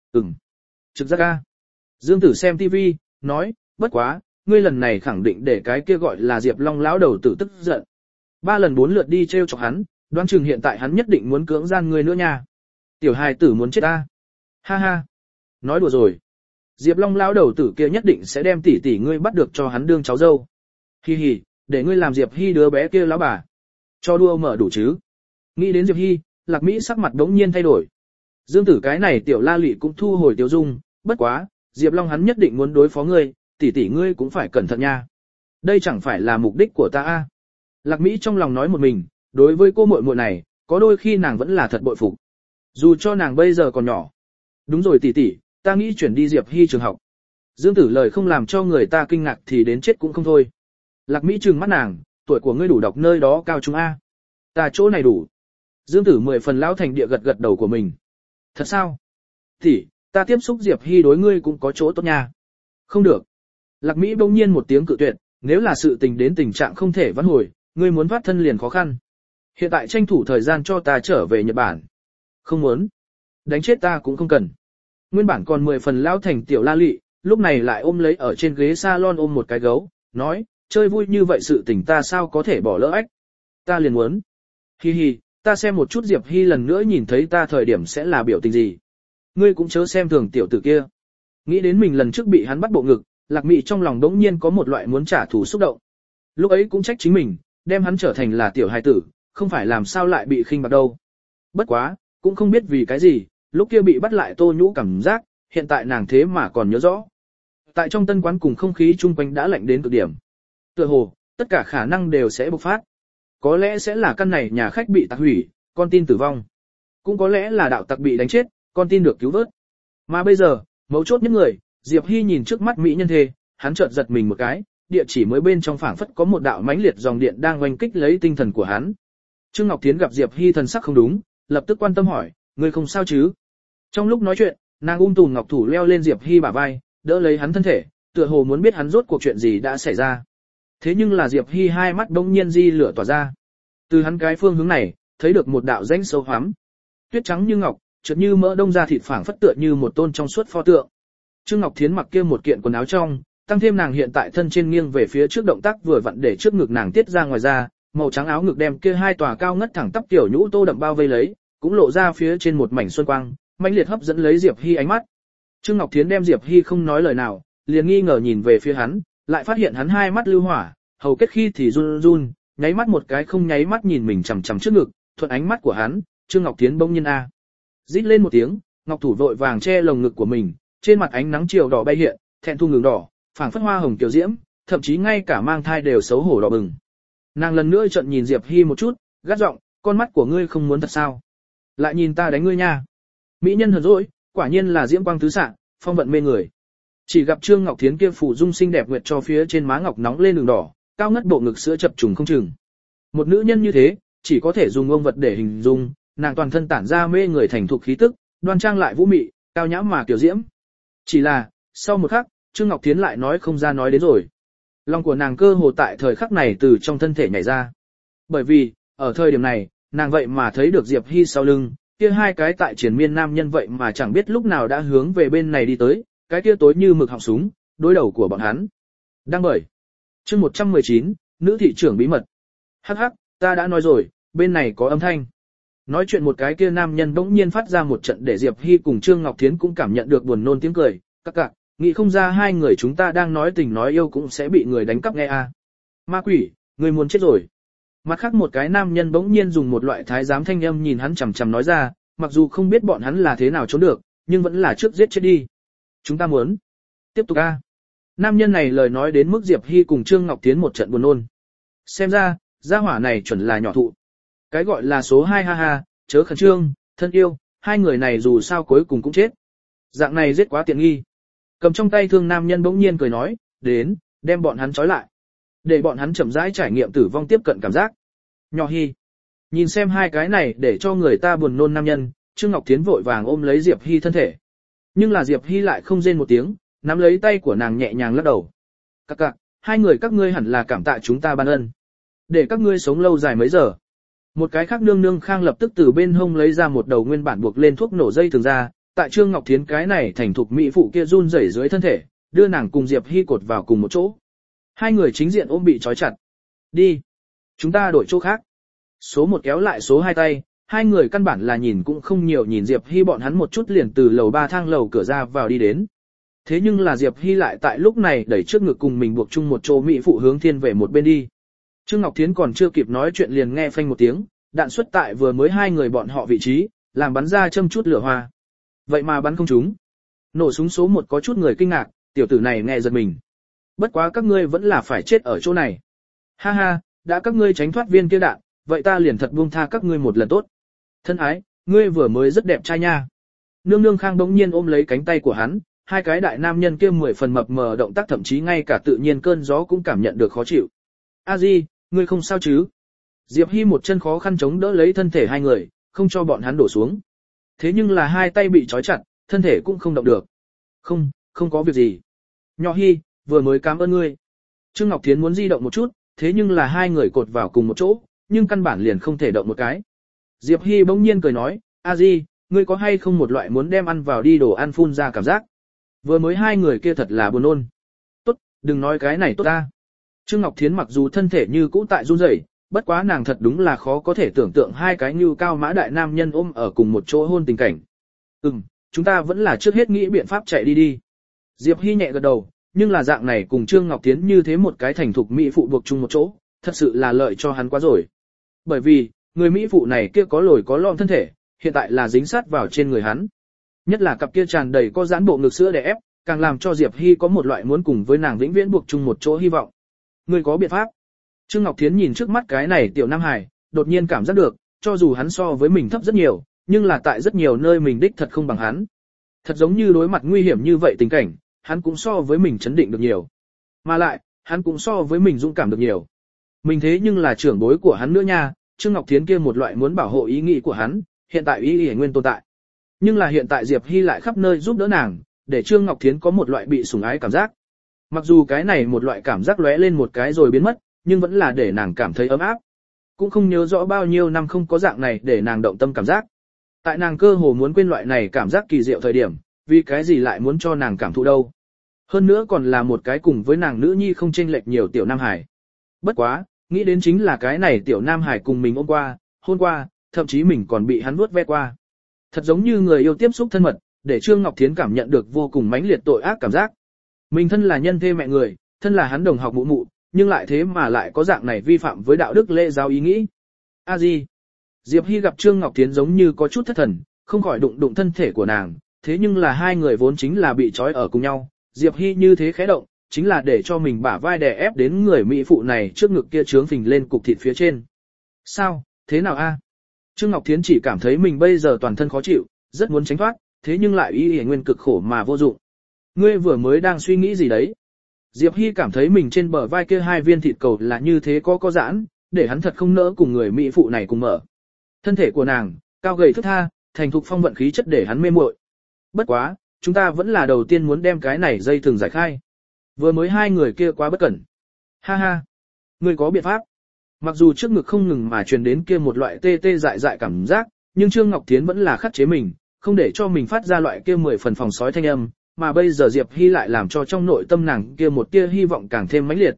Trực giác a. Dương Tử xem TV, nói, bất quá, ngươi lần này khẳng định để cái kia gọi là Diệp Long lão đầu tử tức giận. 3 lần 4 lượt đi trêu chọc hắn, đoán chừng hiện tại hắn nhất định muốn cưỡng gian ngươi nữa nha. Tiểu hài tử muốn chết ta. Ha ha. Nói đùa rồi. Diệp Long lão đầu tử kia nhất định sẽ đem tỷ tỷ ngươi bắt được cho hắn đương cháu dâu. Hi hi, để ngươi làm Diệp Hi đứa bé kia lão bà. Cho đua mở đủ chứ. Nghĩ đến Diệp Hi, Lạc Mỹ sắc mặt đống nhiên thay đổi. Dương Tử cái này tiểu la lị cũng thu hồi tiêu dung, bất quá, Diệp Long hắn nhất định muốn đối phó ngươi, tỷ tỷ ngươi cũng phải cẩn thận nha. Đây chẳng phải là mục đích của ta a. Lạc Mỹ trong lòng nói một mình, đối với cô muội muội này, có đôi khi nàng vẫn là thật bội phục. Dù cho nàng bây giờ còn nhỏ. Đúng rồi tỷ tỷ, ta nghĩ chuyển đi Diệp Hi trường học. Dương Tử lời không làm cho người ta kinh ngạc thì đến chết cũng không thôi. Lạc Mỹ trừng mắt nàng, tuổi của ngươi đủ đọc nơi đó cao trung a. Ta chỗ này đủ. Dương Tử 10 phần lão thành địa gật gật đầu của mình. Thật sao? Tỷ, ta tiếp xúc Diệp Hi đối ngươi cũng có chỗ tốt nha. Không được. Lạc Mỹ bỗng nhiên một tiếng cự tuyệt, nếu là sự tình đến tình trạng không thể vãn hồi, ngươi muốn thoát thân liền khó khăn. Hiện tại tranh thủ thời gian cho ta trở về Nhật Bản. Không muốn. Đánh chết ta cũng không cần. Nguyên bản còn 10 phần lão thành tiểu la lị, lúc này lại ôm lấy ở trên ghế salon ôm một cái gấu, nói, chơi vui như vậy sự tình ta sao có thể bỏ lỡ ách. Ta liền muốn. Hi hi, ta xem một chút Diệp Hi lần nữa nhìn thấy ta thời điểm sẽ là biểu tình gì. Ngươi cũng chớ xem thường tiểu tử kia. Nghĩ đến mình lần trước bị hắn bắt bộ ngực, Lạc Mỹ trong lòng đống nhiên có một loại muốn trả thù xúc động. Lúc ấy cũng trách chính mình, đem hắn trở thành là tiểu hài tử, không phải làm sao lại bị khinh bạc đâu. Bất quá, cũng không biết vì cái gì, lúc kia bị bắt lại Tô Nhũ cảm giác, hiện tại nàng thế mà còn nhớ rõ. Tại trong tân quán cùng không khí chung quanh đã lạnh đến cực điểm. Tựa hồ, tất cả khả năng đều sẽ bộc phát. Có lẽ sẽ là căn này nhà khách bị tạc hủy, con tin tử vong. Cũng có lẽ là đạo tặc bị đánh chết, con tin được cứu vớt. Mà bây giờ, mấu chốt nhất người, Diệp Hi nhìn trước mắt mỹ nhân thê, hắn chợt giật mình một cái, địa chỉ mới bên trong phảng phất có một đạo mãnh liệt dòng điện đang oanh kích lấy tinh thần của hắn. Trương Ngọc Thiến gặp Diệp Hi thần sắc không đúng, lập tức quan tâm hỏi, ngươi không sao chứ? Trong lúc nói chuyện, nàng tùm ngọc thủ leo lên Diệp Hi bả vai, đỡ lấy hắn thân thể, tựa hồ muốn biết hắn rốt cuộc chuyện gì đã xảy ra. Thế nhưng là Diệp Hi hai mắt bỗng nhiên di lửa tỏa ra. Từ hắn cái phương hướng này, thấy được một đạo rãnh sâu hoắm. Tuyết trắng như ngọc, chợt như mỡ đông da thịt phảng phất tựa như một tôn trong suốt pho tượng. Trương Ngọc Thiến mặc kia một kiện quần áo trong, tăng thêm nàng hiện tại thân trên nghiêng về phía trước động tác vừa vặn để trước ngực nàng tiết ra ngoài ra, màu trắng áo ngực đem kia hai tòa cao ngất thẳng tắp tiểu nhũ tô đậm bao vây lấy, cũng lộ ra phía trên một mảnh xuân quang, mãnh liệt hấp dẫn lấy Diệp Hi ánh mắt. Trương Ngọc Thiến đem Diệp Hi không nói lời nào, liền nghi ngờ nhìn về phía hắn, lại phát hiện hắn hai mắt lưu hỏa, hầu kết khi thì run run, nháy mắt một cái không nháy mắt nhìn mình chằm chằm trước ngực, thuận ánh mắt của hắn, Trương Ngọc Thiến bỗng nhiên a. Rít lên một tiếng, ngọc thủ vội vàng che lồng ngực của mình, trên mặt ánh nắng chiều đỏ bay hiện, thẹn thu ngừng đỏ, phảng phất hoa hồng kiều diễm, thậm chí ngay cả mang thai đều xấu hổ đỏ bừng. Nàng lần nữa trợn nhìn Diệp Hy một chút, gắt giọng, con mắt của ngươi không muốn thật sao? Lại nhìn ta đánh ngươi nha. Mỹ nhân hờn dỗi, quả nhiên là diễm quang tứ xạ, phong vận mê người. Chỉ gặp Trương Ngọc Thiến kia phủ dung xinh đẹp nguyệt cho phía trên má ngọc nóng lên đường đỏ, cao ngất bộ ngực sữa chập trùng không chừng. Một nữ nhân như thế, chỉ có thể dùng ông vật để hình dung, nàng toàn thân tản ra mê người thành thục khí tức, đoan trang lại vũ mị, cao nhã mà kiểu diễm. Chỉ là, sau một khắc, Trương Ngọc Thiến lại nói không ra nói đến rồi. Lòng của nàng cơ hồ tại thời khắc này từ trong thân thể nhảy ra. Bởi vì, ở thời điểm này, nàng vậy mà thấy được Diệp Hy sau lưng, kia hai cái tại triển miên nam nhân vậy mà chẳng biết lúc nào đã hướng về bên này đi tới, cái kia tối như mực họng súng, đối đầu của bọn hắn. Đang bởi. Chương 119, nữ thị trưởng bí mật. Hắc hắc, ta đã nói rồi, bên này có âm thanh. Nói chuyện một cái kia nam nhân bỗng nhiên phát ra một trận để Diệp Hy cùng Trương Ngọc Thiến cũng cảm nhận được buồn nôn tiếng cười, các cạc, nghĩ không ra hai người chúng ta đang nói tình nói yêu cũng sẽ bị người đánh cắp nghe à. Ma quỷ, người muốn chết rồi. Mặt khác một cái nam nhân bỗng nhiên dùng một loại thái giám thanh âm nhìn hắn chằm chằm nói ra, mặc dù không biết bọn hắn là thế nào trốn được, nhưng vẫn là trước giết chết đi. Chúng ta muốn. Tiếp tục a. Nam nhân này lời nói đến mức Diệp Hy cùng Trương Ngọc Thiến một trận buồn nôn. Xem ra, gia hỏa này chuẩn là nhỏ thụ. Cái gọi là số 2 ha ha, chớ khẩn trương, thân yêu, hai người này dù sao cuối cùng cũng chết. Dạng này giết quá tiện nghi. Cầm trong tay thương nam nhân bỗng nhiên cười nói, đến, đem bọn hắn trói lại. Để bọn hắn chậm rãi trải nghiệm tử vong tiếp cận cảm giác. Nhỏ Hy. Nhìn xem hai cái này để cho người ta buồn nôn nam nhân, Trương Ngọc Thiến vội vàng ôm lấy Diệp Hy thân thể. Nhưng là Diệp Hy lại không rên một tiếng, nắm lấy tay của nàng nhẹ nhàng lắc đầu. Các cạc, hai người các ngươi hẳn là cảm tạ chúng ta ban ân. Để các ngươi sống lâu dài mấy giờ. Một cái khác nương nương khang lập tức từ bên hông lấy ra một đầu nguyên bản buộc lên thuốc nổ dây thường ra, tại Trương Ngọc Thiến cái này thành thục mỹ phụ kia run rẩy dưới thân thể, đưa nàng cùng Diệp Hy cột vào cùng một chỗ. Hai người chính diện ôm bị trói chặt. Đi. Chúng ta đổi chỗ khác. Số 1 kéo lại số 2 tay, hai người căn bản là nhìn cũng không nhiều nhìn Diệp Hy bọn hắn một chút liền từ lầu 3 thang lầu cửa ra vào đi đến. Thế nhưng là Diệp Hy lại tại lúc này đẩy trước ngực cùng mình buộc chung một chỗ mỹ phụ hướng thiên về một bên đi. Trương Ngọc Thiến còn chưa kịp nói chuyện liền nghe phanh một tiếng, đạn xuất tại vừa mới hai người bọn họ vị trí, làm bắn ra châm chút lửa hoa. Vậy mà bắn không trúng. Nổ súng số 1 có chút người kinh ngạc, tiểu tử này nghe giật mình. Bất quá các ngươi vẫn là phải chết ở chỗ này. Ha ha, đã các ngươi tránh thoát viên kia đạn, vậy ta liền thật buông tha các ngươi một lần tốt. Thân ái, ngươi vừa mới rất đẹp trai nha. Nương nương khang bỗng nhiên ôm lấy cánh tay của hắn, hai cái đại nam nhân kia 10 phần mập mờ động tác thậm chí ngay cả tự nhiên cơn gió cũng cảm nhận được khó chịu. A Di, ngươi không sao chứ? Diệp Hy một chân khó khăn chống đỡ lấy thân thể hai người, không cho bọn hắn đổ xuống. Thế nhưng là hai tay bị trói chặt, thân thể cũng không động được. Không có việc gì. Nhỏ Hy, vừa mới cảm ơn ngươi. Trương Ngọc Thiến muốn di động một chút, thế nhưng là hai người cột vào cùng một chỗ, nhưng căn bản liền không thể động một cái. Diệp Hy bỗng nhiên cười nói, A Di, ngươi có hay không một loại muốn đem ăn vào đi đồ ăn phun ra cảm giác? Vừa mới hai người kia thật là buồn nôn. Tốt, đừng nói cái này tốt ta. Trương Ngọc Thiến mặc dù thân thể như cũ tại run rẩy, bất quá nàng thật đúng là khó có thể tưởng tượng hai cái như cao mã đại nam nhân ôm ở cùng một chỗ hôn tình cảnh. Chúng ta vẫn là trước hết nghĩ biện pháp chạy đi đi. Diệp Hy nhẹ gật đầu, nhưng là dạng này cùng Trương Ngọc Thiến như thế một cái thành thục mỹ phụ buộc chung một chỗ, thật sự là lợi cho hắn quá rồi. Bởi vì, người mỹ phụ này kia có lồi có lõm thân thể, hiện tại là dính sát vào trên người hắn. Nhất là cặp kia tràn đầy có giãn bộ ngực sữa đè ép, càng làm cho Diệp Hy có một loại muốn cùng với nàng vĩnh viễn buộc chung một chỗ hy vọng. Ngươi có biện pháp? Trương Ngọc Thiến nhìn trước mắt cái này tiểu Nam Hải, đột nhiên cảm giác được, cho dù hắn so với mình thấp rất nhiều, nhưng là tại rất nhiều nơi mình đích thật không bằng hắn. Thật giống như đối mặt nguy hiểm như vậy tình cảnh, hắn cũng so với mình chấn định được nhiều. Mà lại, hắn cũng so với mình dũng cảm được nhiều. Mình thế nhưng là trưởng bối của hắn nữa nha, Trương Ngọc Thiến kia một loại muốn bảo hộ ý nghĩ của hắn, hiện tại ý nguyên tồn tại. Nhưng là hiện tại Diệp Hy lại khắp nơi giúp đỡ nàng, để Trương Ngọc Thiến có một loại bị sủng ái cảm giác. Mặc dù cái này một loại cảm giác lóe lên một cái rồi biến mất, nhưng vẫn là để nàng cảm thấy ấm áp. Cũng không nhớ rõ bao nhiêu năm không có dạng này để nàng động tâm cảm giác. Tại nàng cơ hồ muốn quên loại này cảm giác kỳ diệu thời điểm, vì cái gì lại muốn cho nàng cảm thụ đâu. Hơn nữa còn là một cái cùng với nàng nữ nhi không chênh lệch nhiều tiểu Nam Hải. Bất quá, nghĩ đến chính là cái này tiểu Nam Hải cùng mình ôm qua, hôn qua, thậm chí mình còn bị hắn vuốt ve qua. Thật giống như người yêu tiếp xúc thân mật, để Trương Ngọc Thiến cảm nhận được vô cùng mãnh liệt tội ác cảm giác. Mình thân là nhân thê mẹ người, thân là hắn đồng học mụ mụ, nhưng lại thế mà lại có dạng này vi phạm với đạo đức lễ giáo ý nghĩ. A Di. Diệp Hy gặp Trương Ngọc Thiến giống như có chút thất thần, không khỏi đụng thân thể của nàng, thế nhưng là hai người vốn chính là bị trói ở cùng nhau, Diệp Hy như thế khẽ động, chính là để cho mình bả vai đè ép đến người mỹ phụ này trước ngực kia trướng phình lên cục thịt phía trên. Sao, thế nào a? Trương Ngọc Thiến chỉ cảm thấy mình bây giờ toàn thân khó chịu, rất muốn tránh thoát, thế nhưng lại y nguyên cực khổ mà vô dụng. Ngươi vừa mới đang suy nghĩ gì đấy? Diệp Hy cảm thấy mình trên bờ vai kia 2 viên thịt cầu là như thế có giãn, để hắn thật không nỡ cùng người mỹ phụ này cùng mở. Thân thể của nàng, cao gầy thướt tha, thành thục phong vận khí chất để hắn mê muội. Bất quá, chúng ta vẫn là đầu tiên muốn đem cái này dây thừng giải khai. Vừa mới 2 người kia quá bất cẩn. Ha ha, ngươi có biện pháp. Mặc dù trước ngực không ngừng mà truyền đến kia một loại tê tê dại dại cảm giác, nhưng Trương Ngọc Thiến vẫn là khắc chế mình, không để cho mình phát ra loại kia 10 phần phòng sói thanh âm, mà bây giờ Diệp Hy lại làm cho trong nội tâm nàng kia một tia hy vọng càng thêm mãnh liệt.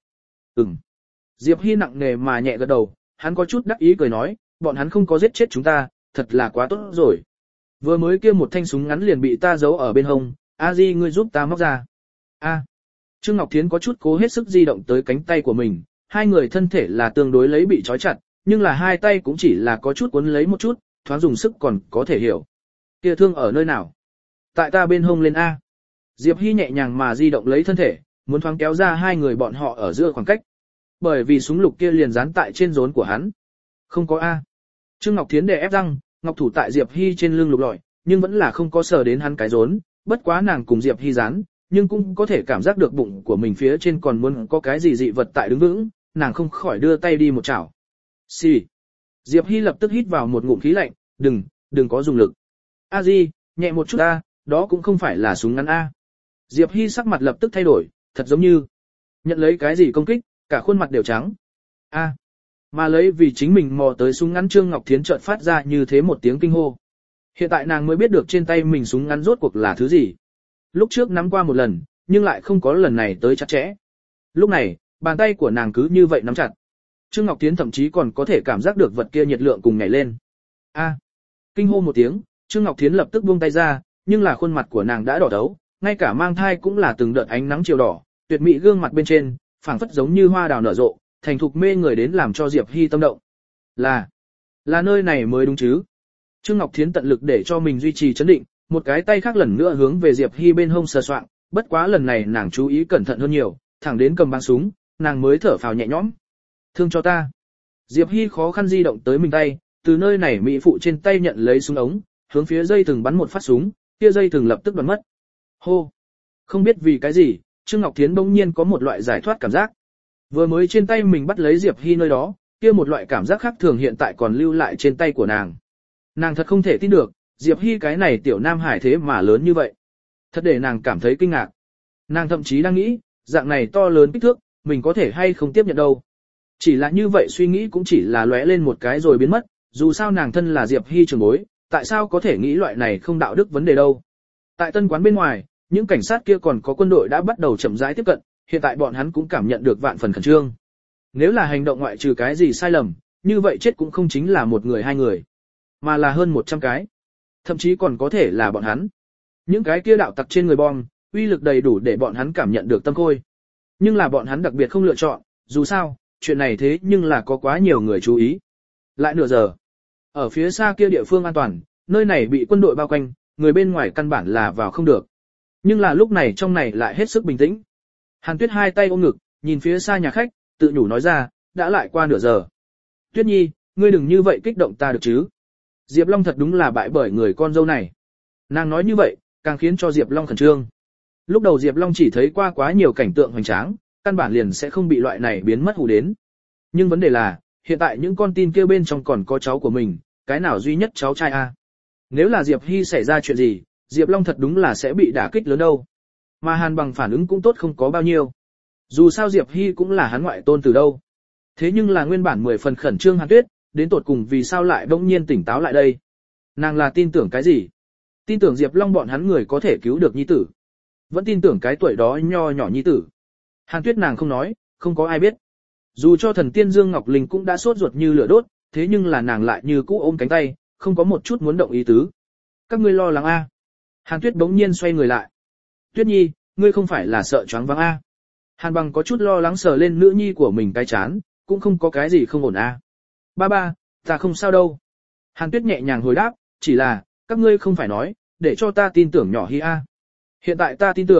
Diệp Hy nặng nề mà nhẹ gật đầu, hắn có chút đắc ý cười nói, bọn hắn không có giết chết chúng ta, thật là quá tốt rồi. Vừa mới kia một thanh súng ngắn liền bị ta giấu ở bên hông, A Di ngươi giúp ta móc ra. A. Trương Ngọc Thiến có chút cố hết sức di động tới cánh tay của mình, 2 người thân thể là tương đối lấy bị trói chặt, nhưng là 2 tay cũng chỉ là có chút cuốn lấy một chút, thoáng dùng sức còn có thể hiểu. Kia thương ở nơi nào? Tại ta bên hông lên A. Diệp Hy nhẹ nhàng mà di động lấy thân thể, muốn thoáng kéo ra 2 người bọn họ ở giữa khoảng cách. Bởi vì súng lục kia liền dán tại trên rốn của hắn. Không có A. Trương Ngọc Thiến đè ép răng, ngọc thủ tại Diệp Hy trên lưng lục lọi, nhưng vẫn là không có sờ đến hắn cái rốn, bất quá nàng cùng Diệp Hy dán, nhưng cũng có thể cảm giác được bụng của mình phía trên còn muốn có cái gì dị vật tại đứng vững, nàng không khỏi đưa tay đi một chảo. Xì. Diệp Hy lập tức hít vào một ngụm khí lạnh, đừng có dùng lực. A Di, nhẹ một chút A, đó cũng không phải là súng ngắn A. Diệp Hy sắc mặt lập tức thay đổi, thật giống như nhận lấy cái gì công kích, cả khuôn mặt đều trắng. A. Mà lấy vì chính mình mò tới súng ngắn Trương Ngọc Thiến chợt phát ra như thế một tiếng kinh hô. Hiện tại nàng mới biết được trên tay mình súng ngắn rốt cuộc là thứ gì. Lúc trước nắm qua một lần, nhưng lại không có lần này tới chặt chẽ. Lúc này, bàn tay của nàng cứ như vậy nắm chặt. Trương Ngọc Thiến thậm chí còn có thể cảm giác được vật kia nhiệt lượng cùng nhảy lên. A. Kinh hô một tiếng, Trương Ngọc Thiến lập tức buông tay ra, nhưng là khuôn mặt của nàng đã đỏ thấu, ngay cả mang thai cũng là từng đợt ánh nắng chiều đỏ, tuyệt mỹ gương mặt bên trên, phảng phất giống như hoa đào nở rộ, thành thục mê người đến làm cho Diệp Hy tâm động. Là nơi này mới đúng chứ. Trương Ngọc Thiến tận lực để cho mình duy trì chấn định, một cái tay khác lần nữa hướng về Diệp Hy bên hông sờ soạng, bất quá lần này nàng chú ý cẩn thận hơn nhiều, thẳng đến cầm băng súng, nàng mới thở phào nhẹ nhõm. Thương cho ta. Diệp Hy khó khăn di động tới mình tay, từ nơi này mỹ phụ trên tay nhận lấy súng ống, hướng phía dây thừng bắn một phát súng, kia dây thừng lập tức đoạn mất. Hô. Không biết vì cái gì, Trương Ngọc Thiến bỗng nhiên có một loại giải thoát cảm giác. Vừa mới trên tay mình bắt lấy Diệp Hy nơi đó, kia một loại cảm giác khác thường hiện tại còn lưu lại trên tay của nàng. Nàng thật không thể tin được, Diệp Hy cái này tiểu nam hải thế mà lớn như vậy. Thật để nàng cảm thấy kinh ngạc. Nàng thậm chí đang nghĩ, dạng này to lớn kích thước, mình có thể hay không tiếp nhận đâu. Chỉ là như vậy suy nghĩ cũng chỉ là lóe lên một cái rồi biến mất, dù sao nàng thân là Diệp Hy trưởng bối, tại sao có thể nghĩ loại này không đạo đức vấn đề đâu. Tại tân quán bên ngoài, những cảnh sát kia còn có quân đội đã bắt đầu chậm rãi tiếp cận, hiện tại bọn hắn cũng cảm nhận được vạn phần khẩn trương. Nếu là hành động ngoại trừ cái gì sai lầm, như vậy chết cũng không chính là một người 2 người, mà là hơn 100 cái. Thậm chí còn có thể là bọn hắn. Những cái kia đạo tặc trên người bom, uy lực đầy đủ để bọn hắn cảm nhận được tâm khôi. Nhưng là bọn hắn đặc biệt không lựa chọn, dù sao, chuyện này thế nhưng là có quá nhiều người chú ý. Lại nửa giờ. Ở phía xa kia địa phương an toàn, nơi này bị quân đội bao quanh, người bên ngoài căn bản là vào không được. Nhưng là lúc này trong này lại hết sức bình tĩnh. Hàn Tuyết 2 tay ôm ngực, nhìn phía xa nhà khách, tự nhủ nói ra, đã lại qua nửa giờ. Tuyết Nhi, ngươi đừng như vậy kích động ta được chứ. Diệp Long thật đúng là bại bởi người con dâu này. Nàng nói như vậy, càng khiến cho Diệp Long khẩn trương. Lúc đầu Diệp Long chỉ thấy qua quá nhiều cảnh tượng hoành tráng, căn bản liền sẽ không bị loại này biến mất hù đến. Nhưng vấn đề là, hiện tại những con tin kia bên trong còn có cháu của mình, cái nào duy nhất cháu trai a? Nếu là Diệp Hy xảy ra chuyện gì, Diệp Long thật đúng là sẽ bị đả kích lớn đâu. Mà Hàn Bằng phản ứng cũng tốt không có bao nhiêu. Dù sao Diệp Hy cũng là hắn ngoại tôn từ đâu. Thế nhưng là nguyên bản 10 phần khẩn trương Hàn Tuyết, đến tột cùng vì sao lại bỗng nhiên tỉnh táo lại đây. Nàng là tin tưởng cái gì? Tin tưởng Diệp Long bọn hắn người có thể cứu được nhi tử. Vẫn tin tưởng cái tuổi đó nho nhỏ nhi tử. Hàn Tuyết nàng không nói, không có ai biết. Dù cho thần tiên Dương Ngọc Linh cũng đã sốt ruột như lửa đốt, thế nhưng là nàng lại như cũ ôm cánh tay, không có một chút muốn động ý tứ. Các ngươi lo lắng a? Hàn Tuyết bỗng nhiên xoay người lại. Tuyết Nhi, ngươi không phải là sợ choáng váng a? Hàn Bằng có chút lo lắng sờ lên nữ nhi của mình cái chán, cũng không có cái gì không ổn a. Ba, ta không sao đâu. Hàn Tuyết nhẹ nhàng hồi đáp, chỉ là, các ngươi không phải nói, để cho ta tin tưởng nhỏ Hy a. Hiện tại ta tin tưởng,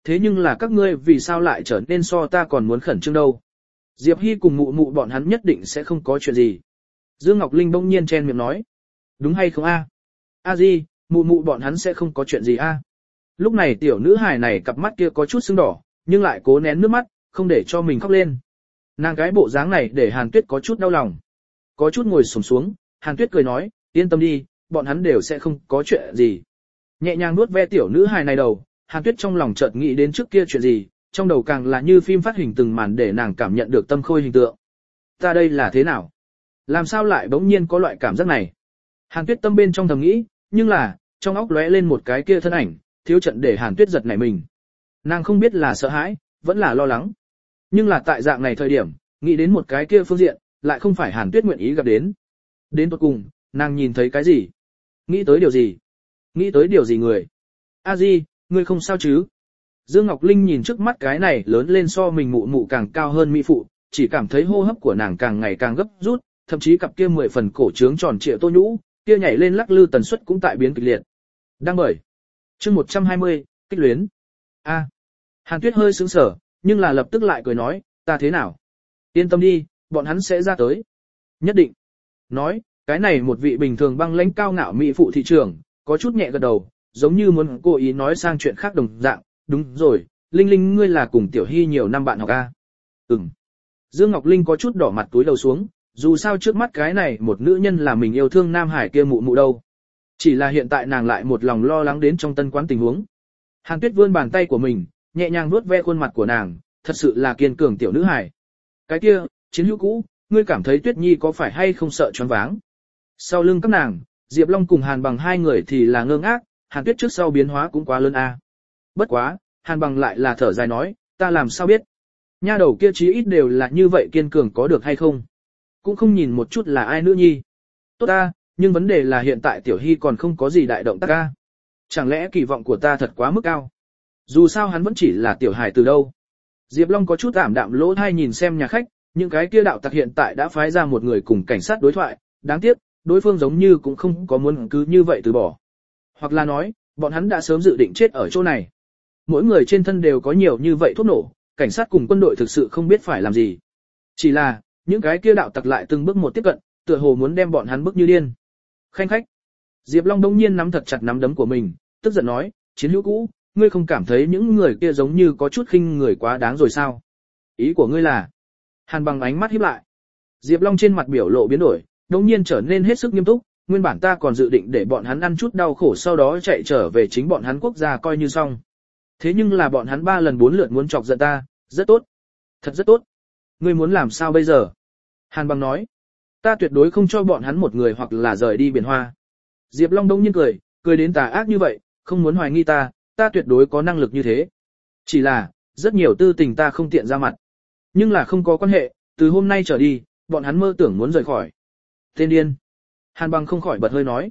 Thế nhưng là các ngươi vì sao lại trở nên so ta còn muốn khẩn trương đâu? Diệp Hy cùng mụ mụ bọn hắn nhất định sẽ không có chuyện gì. Dương Ngọc Linh bỗng nhiên chen miệng nói. Đúng hay không a? A Di, mụ mụ bọn hắn sẽ không có chuyện gì a? Lúc này tiểu nữ hài này cặp mắt kia có chút sưng đỏ, nhưng lại cố nén nước mắt, không để cho mình khóc lên. Nàng cái bộ dáng này để Hàn Tuyết có chút đau lòng. Có chút ngồi xổm xuống, Hàn Tuyết cười nói, yên tâm đi, bọn hắn đều sẽ không có chuyện gì. Nhẹ nhàng nuốt ve tiểu nữ hài này đầu, Hàn Tuyết trong lòng chợt nghĩ đến trước kia chuyện gì, trong đầu càng là như phim phát hình từng màn để nàng cảm nhận được tâm khôi hình tượng. Ta đây là thế nào? Làm sao lại bỗng nhiên có loại cảm giác này? Hàn Tuyết tâm bên trong thầm nghĩ, nhưng là, trong óc lóe lên một cái kia thân ảnh, thiếu trận để Hàn Tuyết giật nảy mình. Nàng không biết là sợ hãi, vẫn là lo lắng. Nhưng là tại dạng này thời điểm, nghĩ đến một cái kia phương diện, lại không phải Hàn Tuyết nguyện ý gặp đến. Đến cuối cùng, nàng nhìn thấy cái gì? Nghĩ tới điều gì? Nghĩ tới điều gì người? A Di, ngươi không sao chứ? Dương Ngọc Linh nhìn trước mắt cái này lớn lên so mình mụ mụ càng cao hơn mỹ phụ, chỉ cảm thấy hô hấp của nàng càng ngày càng gấp rút, thậm chí cặp kia 10 phần cổ trướng tròn trịa tô nhũ, kia nhảy lên lắc lư tần suất cũng tại biến kịch liệt. Đang bởi. Chương 120, kích luyến. A. Hàn Tuyết hơi sững sờ, nhưng là lập tức lại cười nói, ta thế nào? Yên tâm đi, bọn hắn sẽ ra tới. Nhất định. Nói, cái này một vị bình thường băng lãnh cao ngạo mỹ phụ thị trưởng, có chút nhẹ gật đầu, giống như muốn cố ý nói sang chuyện khác đồng dạng. Đúng rồi, Linh Linh ngươi là cùng Tiểu Hy nhiều năm bạn học A. Ừm. Dương Ngọc Linh có chút đỏ mặt túi đầu xuống, dù sao trước mắt cái này một nữ nhân là mình yêu thương Nam Hải kia mụ mụ đâu. Chỉ là hiện tại nàng lại một lòng lo lắng đến trong tân quán tình huống. Hàn Tuyết vươn bàn tay của mình, nhẹ nhàng vuốt ve khuôn mặt của nàng, thật sự là kiên cường tiểu nữ hài. Cái kia, chiến hữu cũ, ngươi cảm thấy Tuyết Nhi có phải hay không sợ choáng váng? Sau lưng các nàng, Diệp Long cùng Hàn Bằng hai người thì là ngơ ngác, Hàn Tuyết trước sau biến hóa cũng quá lớn a. Bất quá, Hàn Bằng lại là thở dài nói, ta làm sao biết? Nha đầu kia chí ít đều là như vậy kiên cường có được hay không? Cũng không nhìn một chút là ai nữa nhi. Tốt ta, nhưng vấn đề là hiện tại Tiểu Hy còn không có gì đại động tác ca. Chẳng lẽ kỳ vọng của ta thật quá mức cao? Dù sao hắn vẫn chỉ là tiểu hài từ đâu. Diệp Long có chút ảm đạm lỗ tai nhìn xem nhà khách, những cái kia đạo tặc hiện tại đã phái ra một người cùng cảnh sát đối thoại, đáng tiếc, đối phương giống như cũng không có muốn cứ như vậy từ bỏ. Hoặc là nói, bọn hắn đã sớm dự định chết ở chỗ này. Mỗi người trên thân đều có nhiều như vậy thuốc nổ, cảnh sát cùng quân đội thực sự không biết phải làm gì. Chỉ là, những cái kia đạo tặc lại từng bước một tiếp cận, tựa hồ muốn đem bọn hắn bức như điên. Khanh khách. Diệp Long đông nhiên nắm thật chặt nắm đấm của mình, tức giận nói, chiến hữu cũ, ngươi không cảm thấy những người kia giống như có chút khinh người quá đáng rồi sao? Ý của ngươi là? Hàn Bằng ánh mắt híp lại. Diệp Long trên mặt biểu lộ biến đổi, đông nhiên trở nên hết sức nghiêm túc, nguyên bản ta còn dự định để bọn hắn ăn chút đau khổ sau đó chạy trở về chính bọn hắn quốc gia coi như xong. Thế nhưng là bọn hắn 3 lần 4 lượt muốn chọc giận ta, rất tốt. Thật rất tốt. Ngươi muốn làm sao bây giờ? Hàn Bằng nói. Ta tuyệt đối không cho bọn hắn một người hoặc là rời đi biển hoa. Diệp Long đông nhiên cười, cười đến tà ác như vậy, không muốn hoài nghi ta, ta tuyệt đối có năng lực như thế. Chỉ là, rất nhiều tư tình ta không tiện ra mặt. Nhưng là không có quan hệ, từ hôm nay trở đi, bọn hắn mơ tưởng muốn rời khỏi. Tên điên. Hàn Bằng không khỏi bật hơi nói.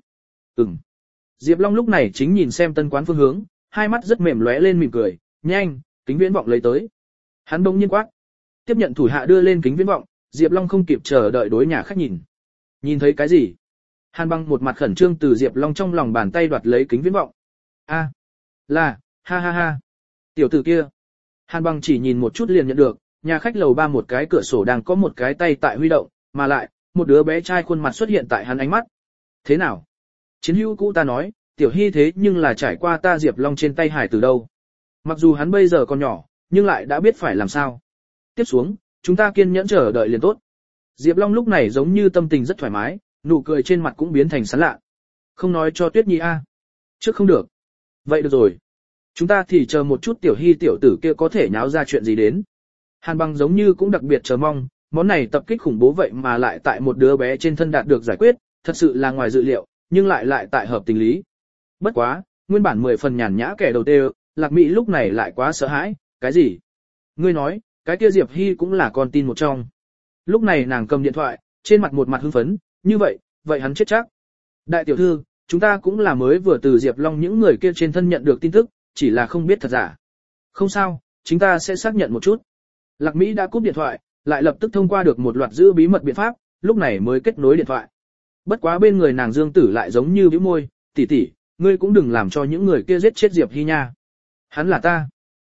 Diệp Long lúc này chính nhìn xem tân quán phương hướng, hai mắt rất mềm lóe lên mỉm cười, nhanh, kính viễn vọng lấy tới. Hắn đông nhiên quát. Tiếp nhận thủ hạ đưa lên kính viễn vọng, Diệp Long không kịp chờ đợi đối nhà khách nhìn. Nhìn thấy cái gì? Hàn Bằng một mặt khẩn trương từ Diệp Long trong lòng bàn tay đoạt lấy kính viễn vọng. A, là, ha ha ha. Tiểu tử kia. Hàn Bằng chỉ nhìn một chút liền nhận được, nhà khách lầu 3 một cái cửa sổ đang có một cái tay tại huy động, mà lại, một đứa bé trai khuôn mặt xuất hiện tại hắn ánh mắt. Thế nào? Chiến hữu cũ ta nói, Tiểu Hy thế nhưng là trải qua ta Diệp Long trên tay hải từ đâu. Mặc dù hắn bây giờ còn nhỏ, nhưng lại đã biết phải làm sao. Tiếp xuống, chúng ta kiên nhẫn chờ đợi liền tốt. Diệp Long lúc này giống như tâm tình rất thoải mái, nụ cười trên mặt cũng biến thành sán lạ. Không nói cho Tuyết Nhi a. Trước không được. Vậy được rồi. Chúng ta thì chờ một chút Tiểu Hy tiểu tử kia có thể nháo ra chuyện gì đến. Hàn Bằng giống như cũng đặc biệt chờ mong, món này tập kích khủng bố vậy mà lại tại một đứa bé trên thân đạt được giải quyết, thật sự là ngoài dự liệu, nhưng lại tại hợp tình lý. Bất quá, nguyên bản 10 phần nhàn nhã kẻ đầu tiên, Lạc Mỹ lúc này lại quá sợ hãi, cái gì? Ngươi nói, cái kia Diệp Hy cũng là con tin một trong. Lúc này nàng cầm điện thoại, trên mặt một mặt hưng phấn, như vậy hắn chết chắc. Đại tiểu thư, chúng ta cũng là mới vừa từ Diệp Long những người kia trên thân nhận được tin tức, chỉ là không biết thật giả. Không sao, chúng ta sẽ xác nhận một chút. Lạc Mỹ đã cúp điện thoại, lại lập tức thông qua được một loạt giữ bí mật biện pháp, lúc này mới kết nối điện thoại. Bất quá bên người nàng Dương Tử lại giống như bĩu môi, tỷ tỷ, ngươi cũng đừng làm cho những người kia giết chết Diệp Hy nha. Hắn là ta.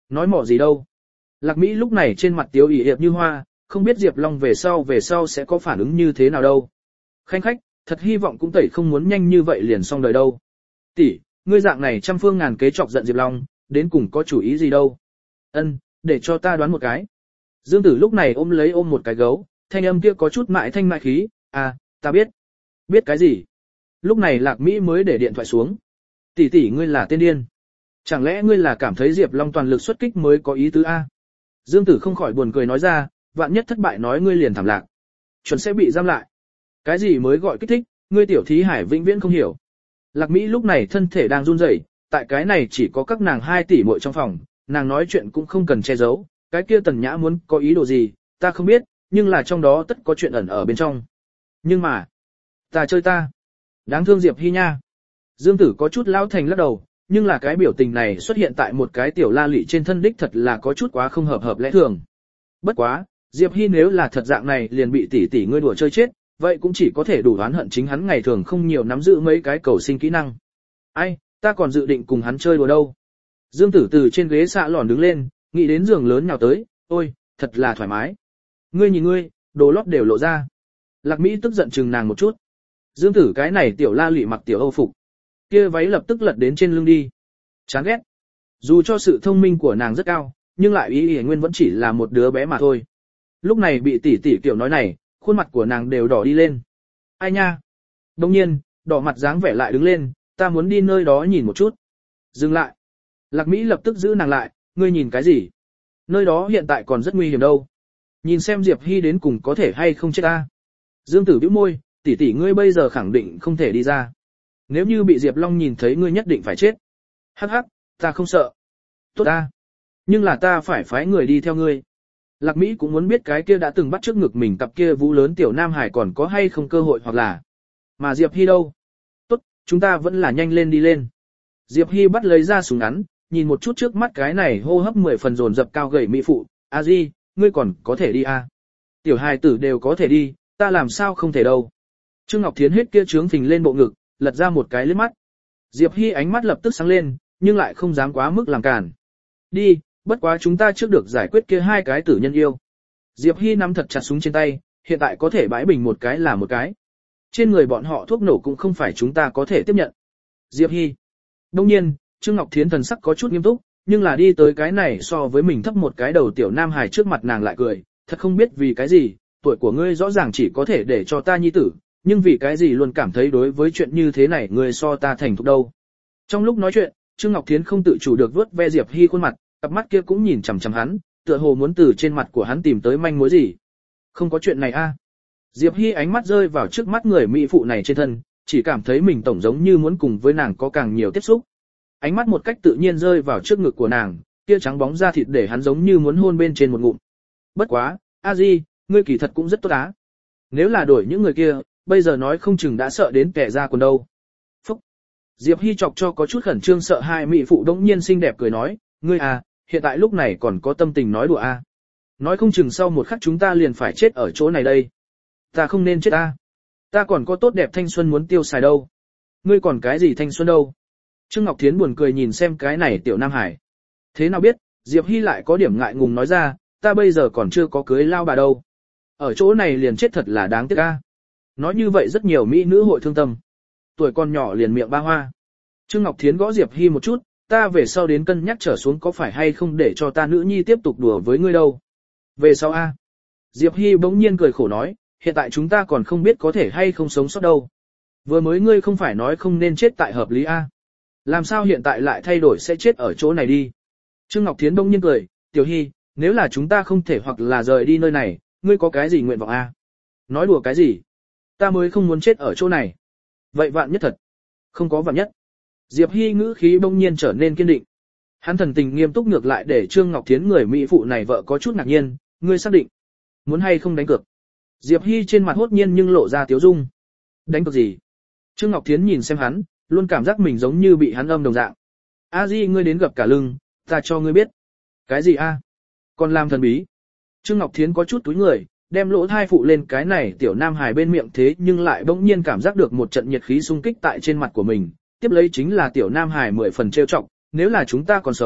Nói mỏ gì đâu. Lạc Mỹ lúc này trên mặt tiếu ỉ hiệp như hoa, không biết Diệp Long về sau sẽ có phản ứng như thế nào đâu. Khanh khách, thật hy vọng cũng tẩy không muốn nhanh như vậy liền xong đời đâu. Tỷ, ngươi dạng này trăm phương ngàn kế chọc giận Diệp Long, đến cùng có chủ ý gì đâu. Ân, để cho ta đoán một cái. Dương Tử lúc này ôm một cái gấu, thanh âm kia có chút mại thanh mại khí, à, ta biết. Biết cái gì? Lúc này Lạc Mỹ mới để điện thoại xuống. Tỷ tỷ ngươi là tên điên. Chẳng lẽ ngươi là cảm thấy Diệp Long toàn lực xuất kích mới có ý tứ A? Dương Tử không khỏi buồn cười nói ra, vạn nhất thất bại nói ngươi liền thảm lạc. Chuẩn sẽ bị giam lại. Cái gì mới gọi kích thích, ngươi tiểu thí hải vĩnh viễn không hiểu. Lạc Mỹ lúc này thân thể đang run rẩy, tại cái này chỉ có các nàng 2 tỷ muội trong phòng, nàng nói chuyện cũng không cần che giấu, cái kia Tần Nhã muốn có ý đồ gì, ta không biết, nhưng là trong đó tất có chuyện ẩn ở bên trong. Nhưng mà, ta chơi ta. Đáng thương Diệp Hy nha. Dương Tử có chút lão thành lắc đầu, nhưng là cái biểu tình này xuất hiện tại một cái tiểu la lị trên thân đích thật là có chút quá không hợp lẽ thường. Bất quá, Diệp Hy nếu là thật dạng này liền bị tỷ tỷ ngươi đùa chơi chết, vậy cũng chỉ có thể đủ oán hận chính hắn ngày thường không nhiều nắm giữ mấy cái cầu sinh kỹ năng. Ai, ta còn dự định cùng hắn chơi đùa đâu. Dương Tử từ trên ghế xạ lòn đứng lên, nghĩ đến giường lớn nhào tới, ôi, thật là thoải mái. Ngươi nhìn ngươi, đồ lót đều lộ ra. Lạc Mỹ tức giận chừng nàng một chút. Dương Tử cái này tiểu la lị mặc tiểu Âu phục, kia váy lập tức lật đến trên lưng đi. Chán ghét. Dù cho sự thông minh của nàng rất cao, nhưng lại ý nguyên vẫn chỉ là một đứa bé mà thôi. Lúc này bị tỷ tỷ kiểu nói này, khuôn mặt của nàng đều đỏ đi lên. Ai nha? Đồng nhiên, đỏ mặt dáng vẻ lại đứng lên, ta muốn đi nơi đó nhìn một chút. Dừng lại. Lạc Mỹ lập tức giữ nàng lại, ngươi nhìn cái gì? Nơi đó hiện tại còn rất nguy hiểm đâu. Nhìn xem Diệp Hy đến cùng có thể hay không chết ta. Dương Tử bĩu môi, tỷ tỷ ngươi bây giờ khẳng định không thể đi ra. Nếu như bị Diệp Long nhìn thấy ngươi nhất định phải chết. Hắc hắc, ta không sợ. Tốt ta. Nhưng là ta phải phái người đi theo ngươi. Lạc Mỹ cũng muốn biết cái kia đã từng bắt trước ngực mình cặp kia vũ lớn tiểu Nam Hải còn có hay không cơ hội hoặc là. Mà Diệp Hy đâu? Tốt, chúng ta vẫn là nhanh lên đi lên. Diệp Hy bắt lấy ra súng ngắn, nhìn một chút trước mắt cái này hô hấp 10 phần dồn dập cao gầy mỹ phụ. A Di, ngươi còn có thể đi à? Tiểu hài tử đều có thể đi, ta làm sao không thể đâu. Trương Ngọc Thiến hết kia trướng phình lên bộ ngực, lật ra một cái liếc mắt. Diệp Hy ánh mắt lập tức sáng lên, nhưng lại không dám quá mức làm cản. Đi, bất quá chúng ta trước được giải quyết kia 2 cái tử nhân yêu. Diệp Hy nắm thật chặt súng trên tay, hiện tại có thể bãi bình một cái là một cái. Trên người bọn họ thuốc nổ cũng không phải chúng ta có thể tiếp nhận. Diệp Hy. Đông nhiên, Trương Ngọc Thiến thần sắc có chút nghiêm túc, nhưng là đi tới cái này so với mình thấp một cái đầu tiểu Nam Hải trước mặt nàng lại cười, thật không biết vì cái gì, tuổi của ngươi rõ ràng chỉ có thể để cho ta nhi tử, nhưng vì cái gì luôn cảm thấy đối với chuyện như thế này ngươi so ta thành thục đâu. Trong lúc nói chuyện, Trương Ngọc Thiến không tự chủ được vuốt ve Diệp Hy khuôn mặt, cặp mắt kia cũng nhìn chằm chằm hắn, tựa hồ muốn từ trên mặt của hắn tìm tới manh mối gì. Không có chuyện này a. Diệp Hy ánh mắt rơi vào trước mắt người mỹ phụ này trên thân, chỉ cảm thấy mình tổng giống như muốn cùng với nàng có càng nhiều tiếp xúc. Ánh mắt một cách tự nhiên rơi vào trước ngực của nàng, kia trắng bóng da thịt để hắn giống như muốn hôn bên trên một ngụm. Bất quá, A Di, ngươi kỳ thật cũng rất tốt á. Nếu là đổi những người kia, bây giờ nói không chừng đã sợ đến kẻ ra quần đâu. Phúc. Diệp Hy chọc cho có chút khẩn trương sợ hai mỹ phụ đống nhiên xinh đẹp cười nói, ngươi à, hiện tại lúc này còn có tâm tình nói đùa à. Nói không chừng sau một khắc chúng ta liền phải chết ở chỗ này đây. Ta không nên chết ta. Ta còn có tốt đẹp thanh xuân muốn tiêu xài đâu. Ngươi còn cái gì thanh xuân đâu. Trương Ngọc Thiến buồn cười nhìn xem cái này tiểu Nam Hải. Thế nào biết, Diệp Hy lại có điểm ngại ngùng nói ra, ta bây giờ còn chưa có cưới lao bà đâu. Ở chỗ này liền chết thật là đáng tiếc a. Nói như vậy rất nhiều mỹ nữ hội thương tâm. Tuổi con nhỏ liền miệng ba hoa. Trương Ngọc Thiến gõ Diệp Hy một chút, ta về sau đến cân nhắc trở xuống có phải hay không để cho ta nữ nhi tiếp tục đùa với ngươi đâu. Về sau a. Diệp Hy bỗng nhiên cười khổ nói, hiện tại chúng ta còn không biết có thể hay không sống sót đâu. Vừa mới ngươi không phải nói không nên chết tại hợp lý a. Làm sao hiện tại lại thay đổi sẽ chết ở chỗ này đi. Trương Ngọc Thiến bỗng nhiên cười, Tiểu Hy, nếu là chúng ta không thể hoặc là rời đi nơi này, ngươi có cái gì nguyện vọng a? Nói đùa cái gì? Ta mới không muốn chết ở chỗ này. Vậy vạn nhất thật. Không có vạn nhất. Diệp Hy ngữ khí bỗng nhiên trở nên kiên định. Hắn thần tình nghiêm túc ngược lại để Trương Ngọc Thiến người mỹ phụ này vợ có chút ngạc nhiên, ngươi xác định. Muốn hay không đánh cược? Diệp Hy trên mặt hốt nhiên nhưng lộ ra tiếu dung. Đánh cược gì? Trương Ngọc Thiến nhìn xem hắn, luôn cảm giác mình giống như bị hắn âm đồng dạng. A Di ngươi đến gặp cả lưng, ta cho ngươi biết. Cái gì a? Còn làm thần bí. Trương Ngọc Thiến có chút túi người, đem lỗ thai phụ lên cái này tiểu Nam Hải bên miệng thế nhưng lại bỗng nhiên cảm giác được một trận nhiệt khí xung kích tại trên mặt của mình. Tiếp lấy chính là tiểu Nam Hải 10 phần trêu chọc, nếu là chúng ta còn sống,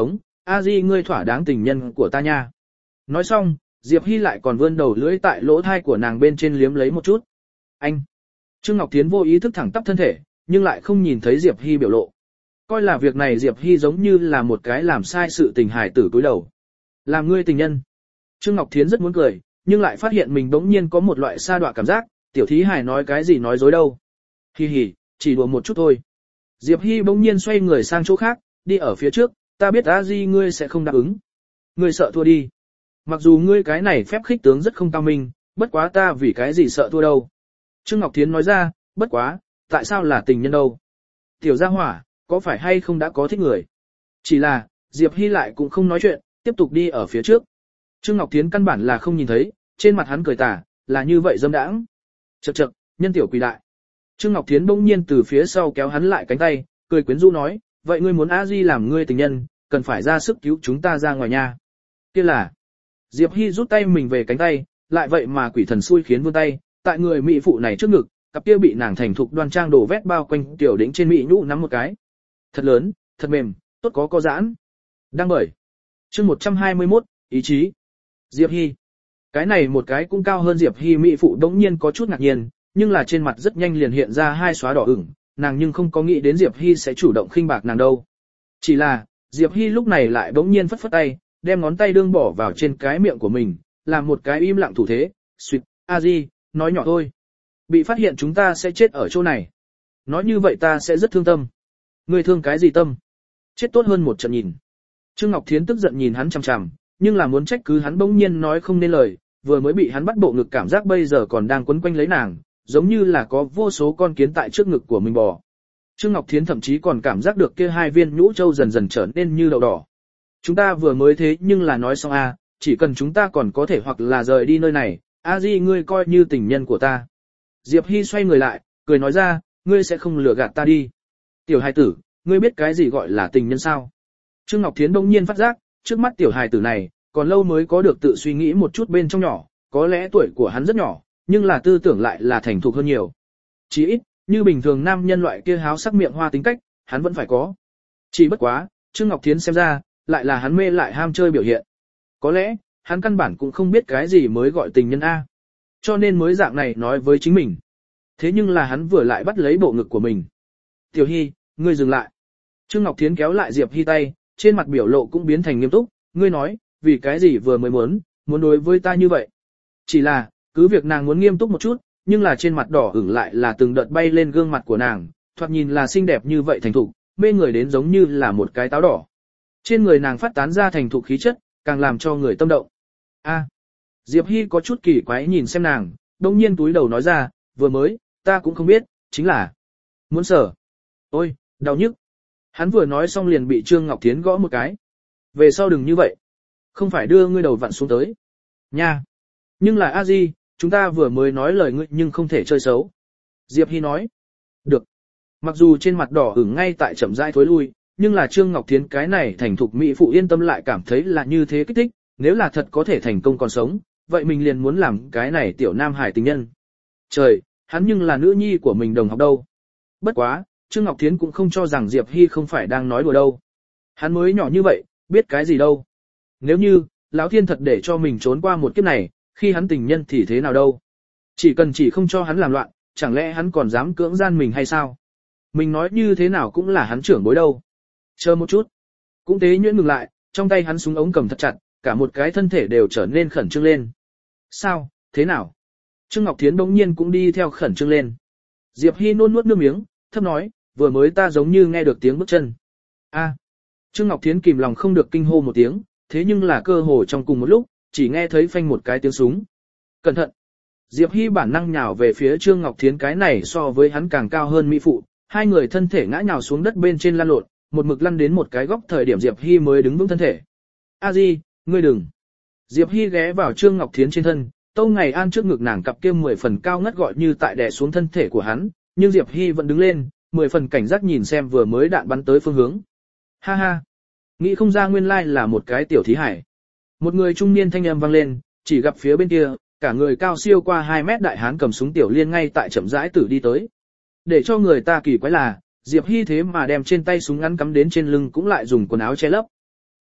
A Di ngươi thỏa đáng tình nhân của ta nha. Nói xong, Diệp Hy lại còn vươn đầu lưỡi tại lỗ thai của nàng bên trên liếm lấy một chút. Anh. Trương Ngọc Thiến vô ý thức thẳng tắp thân thể, nhưng lại không nhìn thấy Diệp Hy biểu lộ. Coi là việc này Diệp Hy giống như là một cái làm sai sự tình hài tử cúi đầu. Làm ngươi tình nhân. Trương Ngọc Thiến rất muốn cười, nhưng lại phát hiện mình bỗng nhiên có một loại sa đọa cảm giác, tiểu thí hài nói cái gì nói dối đâu. Hi hi, chỉ đùa một chút thôi. Diệp Hy bỗng nhiên xoay người sang chỗ khác, đi ở phía trước, ta biết A Di ngươi sẽ không đáp ứng. Ngươi sợ thua đi. Mặc dù ngươi cái này phép khích tướng rất không cao minh, bất quá ta vì cái gì sợ thua đâu. Trương Ngọc Thiến nói ra, bất quá, tại sao là tình nhân đâu. Tiểu gia hỏa, có phải hay không đã có thích người. Chỉ là, Diệp Hy lại cũng không nói chuyện, tiếp tục đi ở phía trước. Trương Ngọc Thiến căn bản là không nhìn thấy, trên mặt hắn cười tà, là như vậy dâm đãng. Chậc chậc, nhân tiểu quỷ đại. Trương Ngọc Thiến bỗng nhiên từ phía sau kéo hắn lại cánh tay, cười quyến rũ nói, vậy ngươi muốn A Di làm ngươi tình nhân, cần phải ra sức cứu chúng ta ra ngoài nha. Kia là. Diệp Hy rút tay mình về cánh tay, lại vậy mà quỷ thần xui khiến vươn tay, tại người mỹ phụ này trước ngực, cặp kia bị nàng thành thục đoan trang đổ vét bao quanh tiểu đỉnh trên mỹ nhũ nắm một cái. Thật lớn, thật mềm, tốt có giãn. Đang bởi. Chương 121, ý chí. Diệp Hy. Cái này một cái cũng cao hơn Diệp Hy mỹ phụ đống nhiên có chút ngạc nhiên, nhưng là trên mặt rất nhanh liền hiện ra hai xóa đỏ ửng, nàng nhưng không có nghĩ đến Diệp Hy sẽ chủ động khinh bạc nàng đâu. Chỉ là, Diệp Hy lúc này lại bỗng nhiên phất phất tay, đem ngón tay đương bỏ vào trên cái miệng của mình, làm một cái im lặng thủ thế, suýt, A Di, nói nhỏ thôi. Bị phát hiện chúng ta sẽ chết ở chỗ này. Nói như vậy ta sẽ rất thương tâm. Ngươi thương cái gì tâm? Chết tốt hơn một trận nhìn. Trương Ngọc Thiến tức giận nhìn hắn chằm chằm, nhưng là muốn trách cứ hắn bỗng nhiên nói không nên lời, vừa mới bị hắn bắt bộ ngực cảm giác bây giờ còn đang quấn quanh lấy nàng, giống như là có vô số con kiến tại trước ngực của mình bò. Trương Ngọc Thiến thậm chí còn cảm giác được kia hai viên nhũ châu dần dần trở nên như đậu đỏ. Chúng ta vừa mới thế nhưng là nói xong a, chỉ cần chúng ta còn có thể hoặc là rời đi nơi này, A Di ngươi coi như tình nhân của ta. Diệp Hy xoay người lại, cười nói ra, ngươi sẽ không lừa gạt ta đi. Tiểu hài tử, ngươi biết cái gì gọi là tình nhân sao? Trương Ngọc Thiến đông nhiên phát giác, trước mắt tiểu hài tử này, còn lâu mới có được tự suy nghĩ một chút bên trong nhỏ, có lẽ tuổi của hắn rất nhỏ, nhưng là tư tưởng lại là thành thục hơn nhiều. Chỉ ít, như bình thường nam nhân loại kia háo sắc miệng hoa tính cách, hắn vẫn phải có. Chỉ bất quá, Trương Ngọc Thiến xem ra, lại là hắn mê lại ham chơi biểu hiện. Có lẽ, hắn căn bản cũng không biết cái gì mới gọi tình nhân A. Cho nên mới dạng này nói với chính mình. Thế nhưng là hắn vừa lại bắt lấy bộ ngực của mình. Tiểu Hy, ngươi dừng lại. Trương Ngọc Thiến kéo lại Diệp Hy tay, trên mặt biểu lộ cũng biến thành nghiêm túc. Ngươi nói, vì cái gì vừa mới muốn đối với ta như vậy. Chỉ là, cứ việc nàng muốn nghiêm túc một chút, nhưng là trên mặt đỏ ửng lại là từng đợt bay lên gương mặt của nàng, thoạt nhìn là xinh đẹp như vậy thành thục, mê người đến giống như là một cái táo đỏ. Trên người nàng phát tán ra thành thục khí chất, càng làm cho người tâm động. A. Diệp Hy có chút kỳ quái nhìn xem nàng, đông nhiên túi đầu nói ra, vừa mới, ta cũng không biết, chính là muốn sở. Ôi, đau nhức. Hắn vừa nói xong liền bị Trương Ngọc Thiến gõ một cái. Về sau đừng như vậy. Không phải đưa ngươi đầu vặn xuống tới. Nha. Nhưng là A-di, chúng ta vừa mới nói lời ngươi nhưng không thể chơi xấu. Diệp Hy nói. Được. Mặc dù trên mặt đỏ ửng ngay tại chậm rãi thối lui, nhưng là Trương Ngọc Thiến cái này thành thục mỹ phụ yên tâm lại cảm thấy là như thế kích thích, nếu là thật có thể thành công còn sống, vậy mình liền muốn làm cái này tiểu nam hải tình nhân. Trời, hắn nhưng là nữ nhi của mình đồng học đâu. Bất quá, Trương Ngọc Thiến cũng không cho rằng Diệp Hy không phải đang nói đùa đâu. Hắn mới nhỏ như vậy, biết cái gì đâu. Nếu như, Lão Thiên thật để cho mình trốn qua một kiếp này, khi hắn tình nhân thì thế nào đâu. Chỉ cần chỉ không cho hắn làm loạn, chẳng lẽ hắn còn dám cưỡng gian mình hay sao? Mình nói như thế nào cũng là hắn trưởng bối đâu. Chờ một chút. Cũng tế nhuyễn ngừng lại, trong tay hắn súng ống cầm thật chặt, cả một cái thân thể đều trở nên khẩn trương lên. Sao, thế nào? Trương Ngọc Thiến bỗng nhiên cũng đi theo khẩn trương lên. Diệp Hy nôn nuốt nước miếng, thấp nói, vừa mới ta giống như nghe được tiếng bước chân. A. Trương Ngọc Thiến kìm lòng không được kinh hô một tiếng, thế nhưng là cơ hồ trong cùng một lúc, chỉ nghe thấy phanh một cái tiếng súng. Cẩn thận. Diệp Hy bản năng nhào về phía Trương Ngọc Thiến, cái này so với hắn càng cao hơn mỹ phụ, hai người thân thể ngã nhào xuống đất bên trên lăn lộn, một mực lăn đến một cái góc, thời điểm Diệp Hy mới đứng vững thân thể. A Di, ngươi đừng. Diệp Hy ghé vào Trương Ngọc Thiến trên thân, Tâu Ngày An trước ngực nàng cặp kia 10 phần cao ngất gọi như tại đè xuống thân thể của hắn, nhưng Diệp Hy vẫn đứng lên, 10 phần cảnh giác nhìn xem vừa mới đạn bắn tới phương hướng. Ha ha, nghĩ không ra nguyên lai là một cái tiểu thí hải. Một người trung niên thanh âm vang lên, chỉ gặp phía bên kia, cả người cao siêu qua 2 mét đại hán cầm súng tiểu liên ngay tại chậm rãi tử đi tới. Để cho người ta kỳ quái là, Diệp Hy thế mà đem trên tay súng ngắn cắm đến trên lưng cũng lại dùng quần áo che lấp.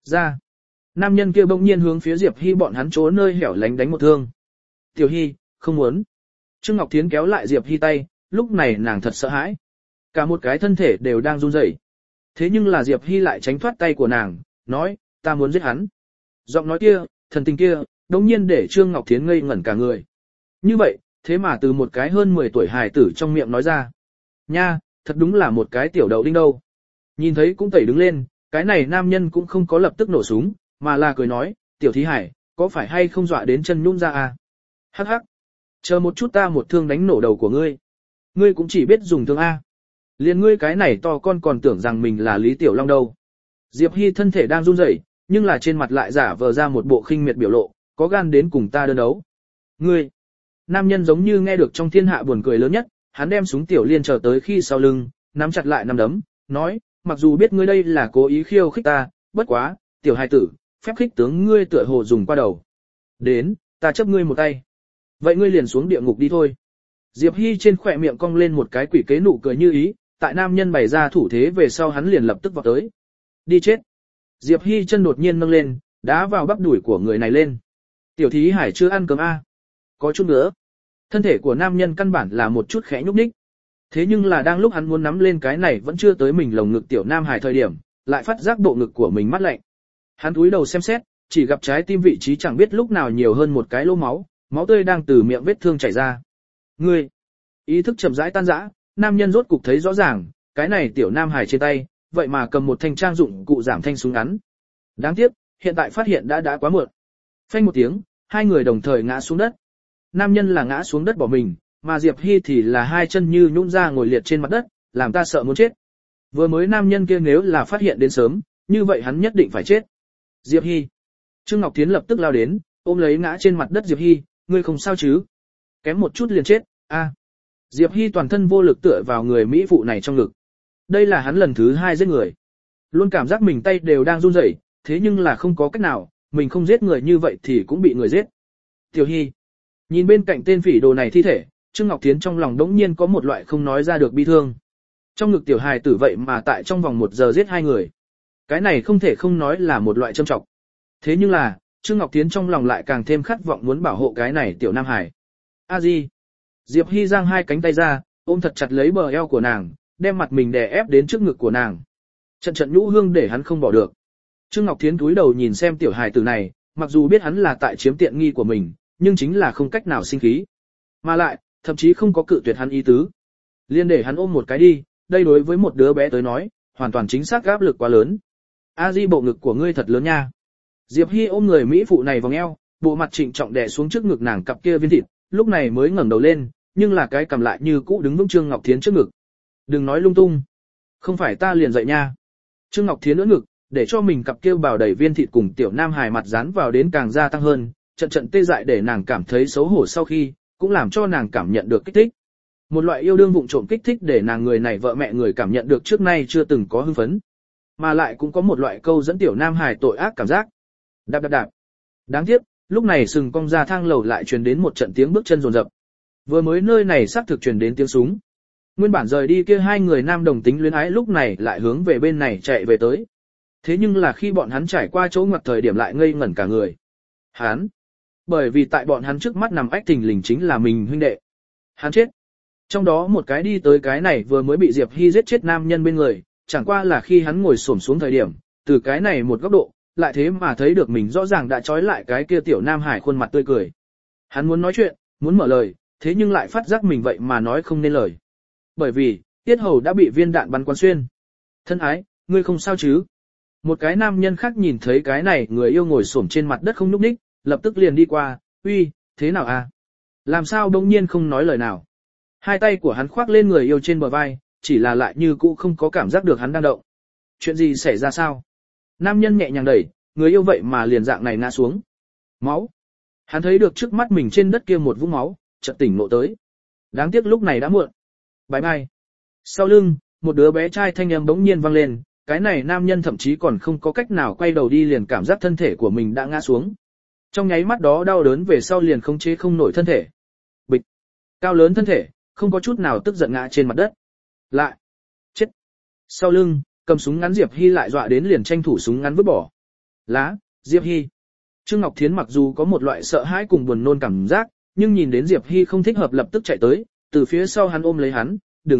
Ra. Nam nhân kia bỗng nhiên hướng phía Diệp Hy bọn hắn chỗ nơi hẻo lánh đánh một thương. Tiểu Hy, không muốn. Trương Ngọc Thiến kéo lại Diệp Hy tay, lúc này nàng thật sợ hãi. Cả một cái thân thể đều đang run rẩy. Thế nhưng là Diệp Hy lại tránh thoát tay của nàng, nói, ta muốn giết hắn. Giọng nói kia, thần tình kia, đống nhiên để Trương Ngọc Thiến ngây ngẩn cả người. Như vậy, thế mà từ một cái hơn 10 tuổi hài tử trong miệng nói ra. Nha, thật đúng là một cái tiểu đậu đinh đâu. Nhìn thấy cũng tẩy đứng lên, cái này nam nhân cũng không có lập tức nổ súng, mà là cười nói, tiểu thí hải, có phải hay không dọa đến chân nhũn ra à? Hắc hắc. Chờ một chút ta một thương đánh nổ đầu của ngươi. Ngươi cũng chỉ biết dùng thương A. Liền ngươi cái này to con còn tưởng rằng mình là Lý Tiểu Long đâu. Diệp Hy thân thể đang run rẩy, nhưng là trên mặt lại giả vờ ra một bộ khinh miệt biểu lộ, có gan đến cùng ta đơn đấu. Ngươi. Nam nhân giống như nghe được trong thiên hạ buồn cười lớn nhất, hắn đem súng tiểu liên chờ tới khi sau lưng, nắm chặt lại nắm đấm, nói, mặc dù biết ngươi đây là cố ý khiêu khích ta, bất quá, tiểu hài tử, phép khích tướng ngươi tựa hồ dùng qua đầu. Đến, ta chấp ngươi một tay. Vậy ngươi liền xuống địa ngục đi thôi. Diệp Hy trên khỏe miệng cong lên một cái quỷ kế nụ cười như ý, tại nam nhân bày ra thủ thế về sau hắn liền lập tức vọt tới. Đi chết. Diệp Hy chân đột nhiên nâng lên, đá vào bắp đùi của người này lên. Tiểu thí hải chưa ăn cơm a? Có chút nữa. Thân thể của nam nhân căn bản là một chút khẽ nhúc nhích. Thế nhưng là đang lúc hắn muốn nắm lên cái này vẫn chưa tới mình lồng ngực tiểu nam hải thời điểm, lại phát giác bộ ngực của mình mát lạnh. Hắn cúi đầu xem xét, chỉ gặp trái tim vị trí chẳng biết lúc nào nhiều hơn một cái lỗ máu, máu tươi đang từ miệng vết thương chảy ra. Ngươi, ý thức chậm rãi tan rã, nam nhân rốt cục thấy rõ ràng, cái này tiểu nam hải trên tay, vậy mà cầm một thanh trang dụng cụ giảm thanh súng ngắn. Đáng tiếc, hiện tại phát hiện đã quá muộn. Phanh một tiếng, hai người đồng thời ngã xuống đất. Nam nhân là ngã xuống đất bỏ mình, mà Diệp Hy thì là hai chân như nhũn ra ngồi liệt trên mặt đất, làm ta sợ muốn chết. Vừa mới nam nhân kia nếu là phát hiện đến sớm, như vậy hắn nhất định phải chết. Diệp Hy. Trương Ngọc Thiến lập tức lao đến, ôm lấy ngã trên mặt đất Diệp Hy, ngươi không sao chứ? Kém một chút liền chết, a. Diệp Hy toàn thân vô lực tựa vào người mỹ phụ này trong ngực. Đây là hắn lần thứ 2 giết người. Luôn cảm giác mình tay đều đang run rẩy, thế nhưng là không có cách nào, mình không giết người như vậy thì cũng bị người giết. Tiểu Hy. Nhìn bên cạnh tên phỉ đồ này thi thể, Trương Ngọc Thiến trong lòng đống nhiên có một loại không nói ra được bi thương. Trong ngực tiểu hài tử vậy mà tại trong vòng 1 giờ giết 2 người. Cái này không thể không nói là một loại châm trọng. Thế nhưng là, Trương Ngọc Thiến trong lòng lại càng thêm khát vọng muốn bảo hộ cái này tiểu nam hải. A Di. Diệp Hy giang hai cánh tay ra, ôm thật chặt lấy bờ eo của nàng, đem mặt mình đè ép đến trước ngực của nàng. Trận trận nhũ hương để hắn không bỏ được. Trương Ngọc Thiến cúi đầu nhìn xem tiểu hài tử này, mặc dù biết hắn là tại chiếm tiện nghi của mình, nhưng chính là không cách nào sinh khí. Mà lại, thậm chí không có cự tuyệt hắn ý tứ. Liên để hắn ôm một cái đi, đây đối với một đứa bé tới nói, hoàn toàn chính xác áp lực quá lớn. A Di bộ ngực của ngươi thật lớn nha. Diệp Hy ôm người mỹ phụ này vòng eo, bộ mặt trịnh trọng đè xuống trước ngực nàng cặp kia viên thịt, lúc này mới ngẩng đầu lên, nhưng là cái cầm lại như cũ đứng vững Trương Ngọc Thiến trước ngực. Đừng nói lung tung. Không phải ta liền dậy nha. Trương Ngọc Thiến ưỡn ngực, để cho mình cặp kia bào đầy viên thịt cùng tiểu nam hài mặt dán vào đến càng gia tăng hơn, trận trận tê dại để nàng cảm thấy xấu hổ sau khi, cũng làm cho nàng cảm nhận được kích thích. Một loại yêu đương vụng trộm kích thích để nàng người này vợ mẹ người cảm nhận được trước nay chưa từng có hưng phấn. Mà lại cũng có một loại câu dẫn tiểu nam hài tội ác cảm giác. Đạp đạp đạp. Đáng tiếc, lúc này sừng cong ra thang lầu lại truyền đến một trận tiếng bước chân rồn rập. Vừa mới nơi này xác thực truyền đến tiếng súng. Nguyên bản rời đi kia 2 người nam đồng tính luyến ái lúc này lại hướng về bên này chạy về tới. Thế nhưng là khi bọn hắn trải qua chỗ ngoặt thời điểm lại ngây ngẩn cả người. Hắn. Bởi vì tại bọn hắn trước mắt nằm ách thình lình chính là mình huynh đệ. Hắn chết. Trong đó một cái đi tới cái này vừa mới bị Diệp Hy giết chết nam nhân bên người, chẳng qua là khi hắn ngồi xổm xuống thời điểm, từ cái này một góc độ, lại thế mà thấy được mình rõ ràng đã trói lại cái kia tiểu nam hải khuôn mặt tươi cười. Hắn muốn nói chuyện, muốn mở lời, thế nhưng lại phát giác mình vậy mà nói không nên lời. Bởi vì, tiết hầu đã bị viên đạn bắn quán xuyên. Thân ái, ngươi không sao chứ? Một cái nam nhân khác nhìn thấy cái này người yêu ngồi xổm trên mặt đất không nhúc nhích, lập tức liền đi qua, uy, thế nào à? Làm sao đông nhiên không nói lời nào? Hai tay của hắn khoác lên người yêu trên bờ vai, chỉ là lại như cũ không có cảm giác được hắn đang động. Chuyện gì xảy ra sao? Nam nhân nhẹ nhàng đẩy, người yêu vậy mà liền dạng này ngã xuống. Máu. Hắn thấy được trước mắt mình trên đất kia một vũng máu, chợt tỉnh ngộ tới. Đáng tiếc lúc này đã muộn. Bye bye. Sau lưng, một đứa bé trai thanh âm bỗng nhiên vang lên, cái này nam nhân thậm chí còn không có cách nào quay đầu đi liền cảm giác thân thể của mình đã ngã xuống. Trong nháy mắt đó đau đớn về sau liền không chế không nổi thân thể. Bịch. Cao lớn thân thể, không có chút nào tức giận ngã trên mặt đất. Lại. Chết. Sau lưng, cầm súng ngắn Diệp Hy lại dọa đến liền tranh thủ súng ngắn vứt bỏ. Diệp Hy. Trương Ngọc Thiến mặc dù có một loại sợ hãi cùng buồn nôn cảm giác, nhưng nhìn đến Diệp Hy không thích hợp lập tức chạy tới, từ phía sau hắn ôm lấy hắn, đừng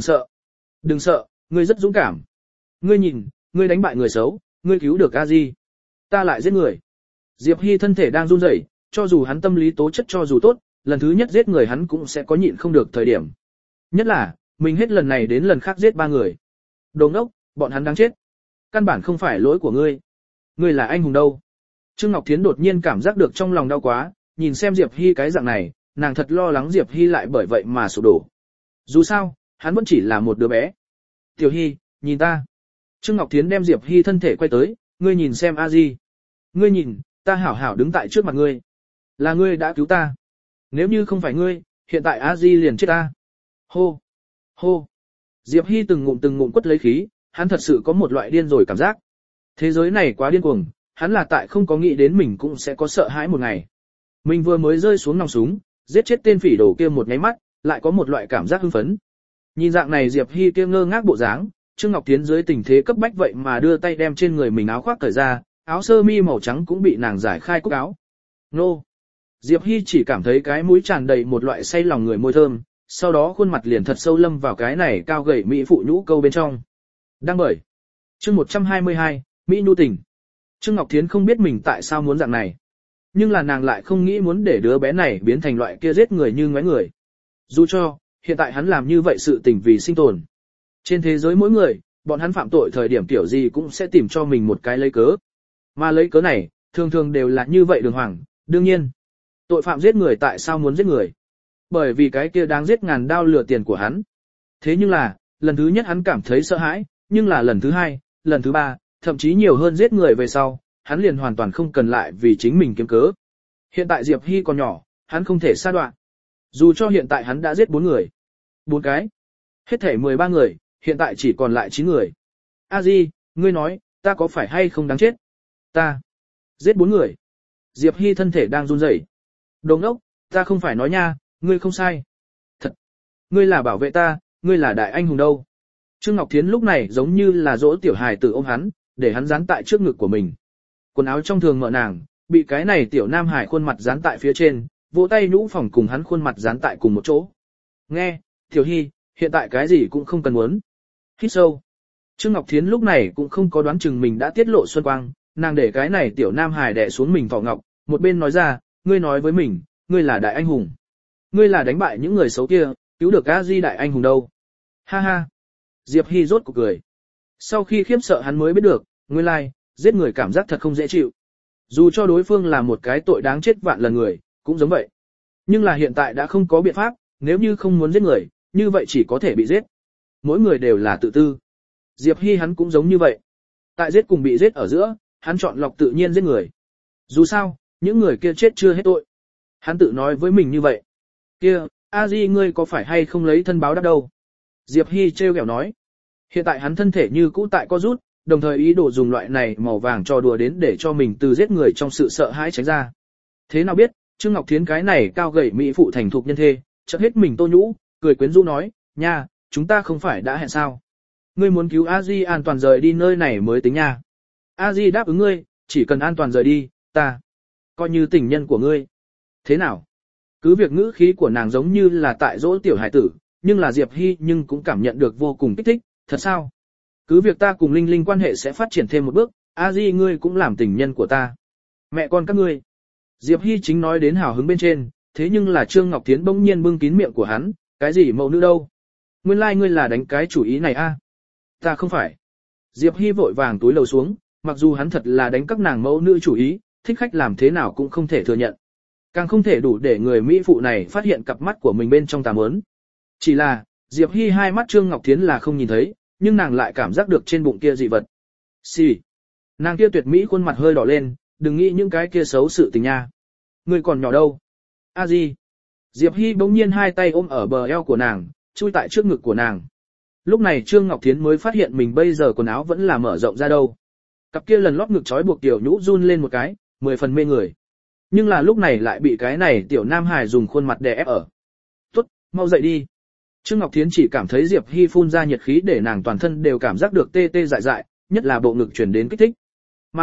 sợ, ngươi rất dũng cảm. Ngươi nhìn, ngươi đánh bại người xấu, ngươi cứu được A Di. Ta lại giết người. Diệp Hy thân thể đang run rẩy, cho dù hắn tâm lý tố chất cho dù tốt, lần thứ nhất giết người hắn cũng sẽ có nhịn không được thời điểm. Nhất là, mình hết lần này đến lần khác giết 3 người. Đồ ngốc, bọn hắn đáng chết. Căn bản không phải lỗi của ngươi. Ngươi là anh hùng đâu. Trương Ngọc Thiến đột nhiên cảm giác được trong lòng đau quá, nhìn xem Diệp Hy cái dạng này, nàng thật lo lắng Diệp Hy lại bởi vậy mà sụp đổ. Dù sao, hắn vẫn chỉ là một đứa bé. Tiểu Hy, nhìn ta. Trương Ngọc Thiến đem Diệp Hy thân thể quay tới, ngươi nhìn xem A Di. Ngươi nhìn, ta hảo hảo đứng tại trước mặt ngươi. Là ngươi đã cứu ta. Nếu như không phải ngươi, hiện tại A Di liền chết ta. Hô, hô. Diệp Hy từng ngụm quất lấy khí, hắn thật sự có một loại điên rồi cảm giác. Thế giới này quá điên cuồng, hắn là tại không có nghĩ đến mình cũng sẽ có sợ hãi một ngày. Mình vừa mới rơi xuống nòng súng, giết chết tên phỉ đồ kia một nháy mắt, lại có một loại cảm giác hưng phấn. Nhìn dạng này Diệp Hy kia ngơ ngác bộ dáng, Trương Ngọc Thiến dưới tình thế cấp bách vậy mà đưa tay đem trên người mình áo khoác cởi ra, áo sơ mi màu trắng cũng bị nàng giải khai cúc áo. Nô! Diệp Hy chỉ cảm thấy cái mũi tràn đầy một loại say lòng người môi thơm, sau đó khuôn mặt liền thật sâu lâm vào cái này cao gầy mỹ phụ nhũ câu bên trong. Đang bởi. Chương 122, Mỹ nhu tình. Trương Ngọc Thiến không biết mình tại sao muốn dạng này. Nhưng là nàng lại không nghĩ muốn để đứa bé này biến thành loại kia giết người như ngoé người. Dù cho, hiện tại hắn làm như vậy sự tình vì sinh tồn. Trên thế giới mỗi người, bọn hắn phạm tội thời điểm tiểu gì cũng sẽ tìm cho mình một cái lấy cớ. Mà lấy cớ này, thường thường đều là như vậy đường hoàng. Đương nhiên, tội phạm giết người tại sao muốn giết người? Bởi vì cái kia đáng giết ngàn đao lừa tiền của hắn. Thế nhưng là, lần thứ nhất hắn cảm thấy sợ hãi, nhưng là lần thứ hai, lần thứ ba, thậm chí nhiều hơn giết người về sau, hắn liền hoàn toàn không cần lại vì chính mình kiếm cớ. Hiện tại Diệp Hy còn nhỏ, hắn không thể sa đoạn. Dù cho hiện tại hắn đã giết 4 người. 4 cái. Hết thể 13 người, hiện tại chỉ còn lại 9 người. A Di, ngươi nói, ta có phải hay không đáng chết? Ta giết 4 người. Diệp Hy thân thể đang run rẩy. Đồ ngốc, ta không phải nói nha, ngươi không sai. Thật. Ngươi là bảo vệ ta, ngươi là đại anh hùng đâu. Trương Ngọc Thiến lúc này giống như là dỗ tiểu hài tử ôm hắn, để hắn dán tại trước ngực của mình. Quần áo trong thường mợ nàng, bị cái này tiểu nam hải khuôn mặt dán tại phía trên, vỗ tay nhũ phòng cùng hắn khuôn mặt dán tại cùng một chỗ. Nghe, Tiểu Hy, hiện tại cái gì cũng không cần muốn. Hít sâu. Trương Ngọc Thiến lúc này cũng không có đoán chừng mình đã tiết lộ xuân quang, nàng để cái này tiểu nam hải đè xuống mình vỏ ngọc, một bên nói ra, ngươi nói với mình, ngươi là đại anh hùng. Ngươi là đánh bại những người xấu kia, cứu được A Di đại anh hùng đâu. Ha ha. Diệp Hy rốt cuộc cười. Sau khi khiếp sợ hắn mới biết được, nguyên lai, giết người cảm giác thật không dễ chịu. Dù cho đối phương là một cái tội đáng chết vạn lần người, cũng giống vậy. Nhưng là hiện tại đã không có biện pháp, nếu như không muốn giết người, như vậy chỉ có thể bị giết. Mỗi người đều là tự tư. Diệp Hy hắn cũng giống như vậy. Tại giết cùng bị giết ở giữa, hắn chọn lọc tự nhiên giết người. Dù sao, những người kia chết chưa hết tội. Hắn tự nói với mình như vậy. Kia, A Di ngươi có phải hay không lấy thân báo đáp đâu? Diệp Hy trêu ghẹo nói. Hiện tại hắn thân thể như cũ tại co rút, đồng thời ý đồ dùng loại này màu vàng trò đùa đến để cho mình từ giết người trong sự sợ hãi tránh ra. Thế nào biết, Trương Ngọc Thiến cái này cao gầy mỹ phụ thành thục nhân thê, chợt hết mình tô nhũ, cười quyến rũ nói, nha, chúng ta không phải đã hẹn sao? Ngươi muốn cứu A Di an toàn rời đi nơi này mới tính nha. A Di đáp ứng ngươi, chỉ cần an toàn rời đi, ta coi như tình nhân của ngươi. Thế nào? Cứ việc ngữ khí của nàng giống như là tại dỗ tiểu hải tử, nhưng là Diệp Hy nhưng cũng cảm nhận được vô cùng kích thích, thật sao? Cứ việc ta cùng Linh Linh quan hệ sẽ phát triển thêm một bước, A Di ngươi cũng làm tình nhân của ta. Mẹ con các ngươi. Diệp Hy chính nói đến hào hứng bên trên, thế nhưng là Trương Ngọc Thiến bỗng nhiên bưng kín miệng của hắn, cái gì mẫu nữ đâu? Nguyên lai ngươi là đánh cái chủ ý này a? Ta không phải. Diệp Hy vội vàng túi lầu xuống, mặc dù hắn thật là đánh các nàng mẫu nữ chủ ý, thích khách làm thế nào cũng không thể thừa nhận. Càng không thể đủ để người Mỹ phụ này phát hiện cặp mắt của mình bên trong tà ớn. Chỉ là, Diệp Hy hai mắt Trương Ngọc Thiến là không nhìn thấy, nhưng nàng lại cảm giác được trên bụng kia dị vật. Xì. Nàng kia tuyệt mỹ khuôn mặt hơi đỏ lên, đừng nghĩ những cái kia xấu sự tình nha. Ngươi còn nhỏ đâu? A Di. Diệp Hy bỗng nhiên hai tay ôm ở bờ eo của nàng, chui tại trước ngực của nàng. Lúc này Trương Ngọc Thiến mới phát hiện mình bây giờ quần áo vẫn là mở rộng ra đâu. Cặp kia lần lót ngực trói buộc tiểu nhũ run lên một cái, 10 phần mê người. Nhưng là lúc này lại bị cái này tiểu nam hài dùng khuôn mặt đè ép ở. Tốt, mau dậy đi. Trương Ngọc Thiến chỉ cảm thấy Diệp Hy phun ra nhiệt khí để nàng toàn thân đều cảm giác được tê tê dại dại, nhất là bộ ngực chuyển đến kích thích. Mà lại,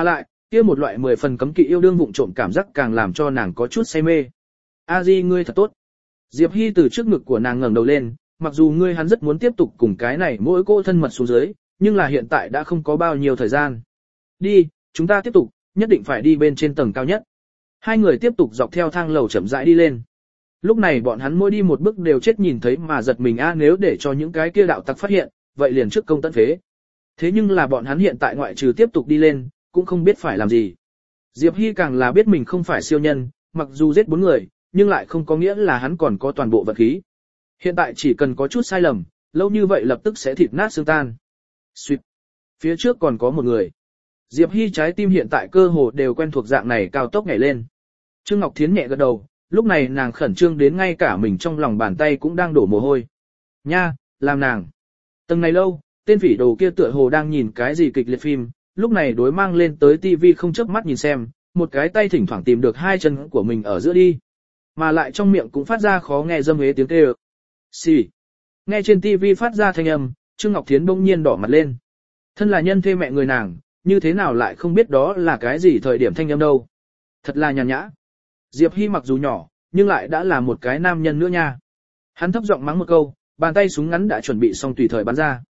Kia một loại 10 phần cấm kỵ yêu đương vụng trộm cảm giác càng làm cho nàng có chút say mê. A Di ngươi thật tốt. Diệp Hy từ trước ngực của nàng ngẩng đầu lên, mặc dù ngươi hắn rất muốn tiếp tục cùng cái này mỗi cô thân mật xuống dưới, nhưng là hiện tại đã không có bao nhiêu thời gian. Đi, chúng ta tiếp tục, nhất định phải đi bên trên tầng cao nhất. Hai người tiếp tục dọc theo thang lầu chậm rãi đi lên. Lúc này bọn hắn mỗi đi một bước đều chết nhìn thấy mà giật mình nếu để cho những cái kia đạo tặc phát hiện, vậy liền trước công tận phế. Thế nhưng là bọn hắn hiện tại ngoại trừ tiếp tục đi lên, cũng không biết phải làm gì. Diệp Hy càng là biết mình không phải siêu nhân, mặc dù giết 4 người, nhưng lại không có nghĩa là hắn còn có toàn bộ vật khí. Hiện tại chỉ cần có chút sai lầm, lâu như vậy lập tức sẽ thịt nát xương tan. Xuyệt. Phía trước còn có một người. Diệp Hy trái tim hiện tại cơ hồ đều quen thuộc dạng này cao tốc nhảy lên. Trương Ngọc Thiến nhẹ gật đầu, lúc này nàng khẩn trương đến ngay cả mình trong lòng bàn tay cũng đang đổ mồ hôi. Nha, làm nàng. Tầng này lâu, tên phỉ đồ kia tựa hồ đang nhìn cái gì kịch liệt phim, lúc này đối mang lên tới tivi không chớp mắt nhìn xem, một cái tay thỉnh thoảng tìm được hai chân của mình ở giữa đi. Mà lại trong miệng cũng phát ra khó nghe dâm hế tiếng kêu. Xì. Nghe trên tivi phát ra thanh âm, Trương Ngọc Thiến bỗng nhiên đỏ mặt lên. Thân là nhân thê mẹ người nàng, như thế nào lại không biết đó là cái gì thời điểm thanh âm đâu. Thật là nhàn nhã. Diệp Hy mặc dù nhỏ, nhưng lại đã là một cái nam nhân nữa nha. Hắn thấp giọng mắng một câu, bàn tay súng ngắn đã chuẩn bị xong tùy thời bắn ra.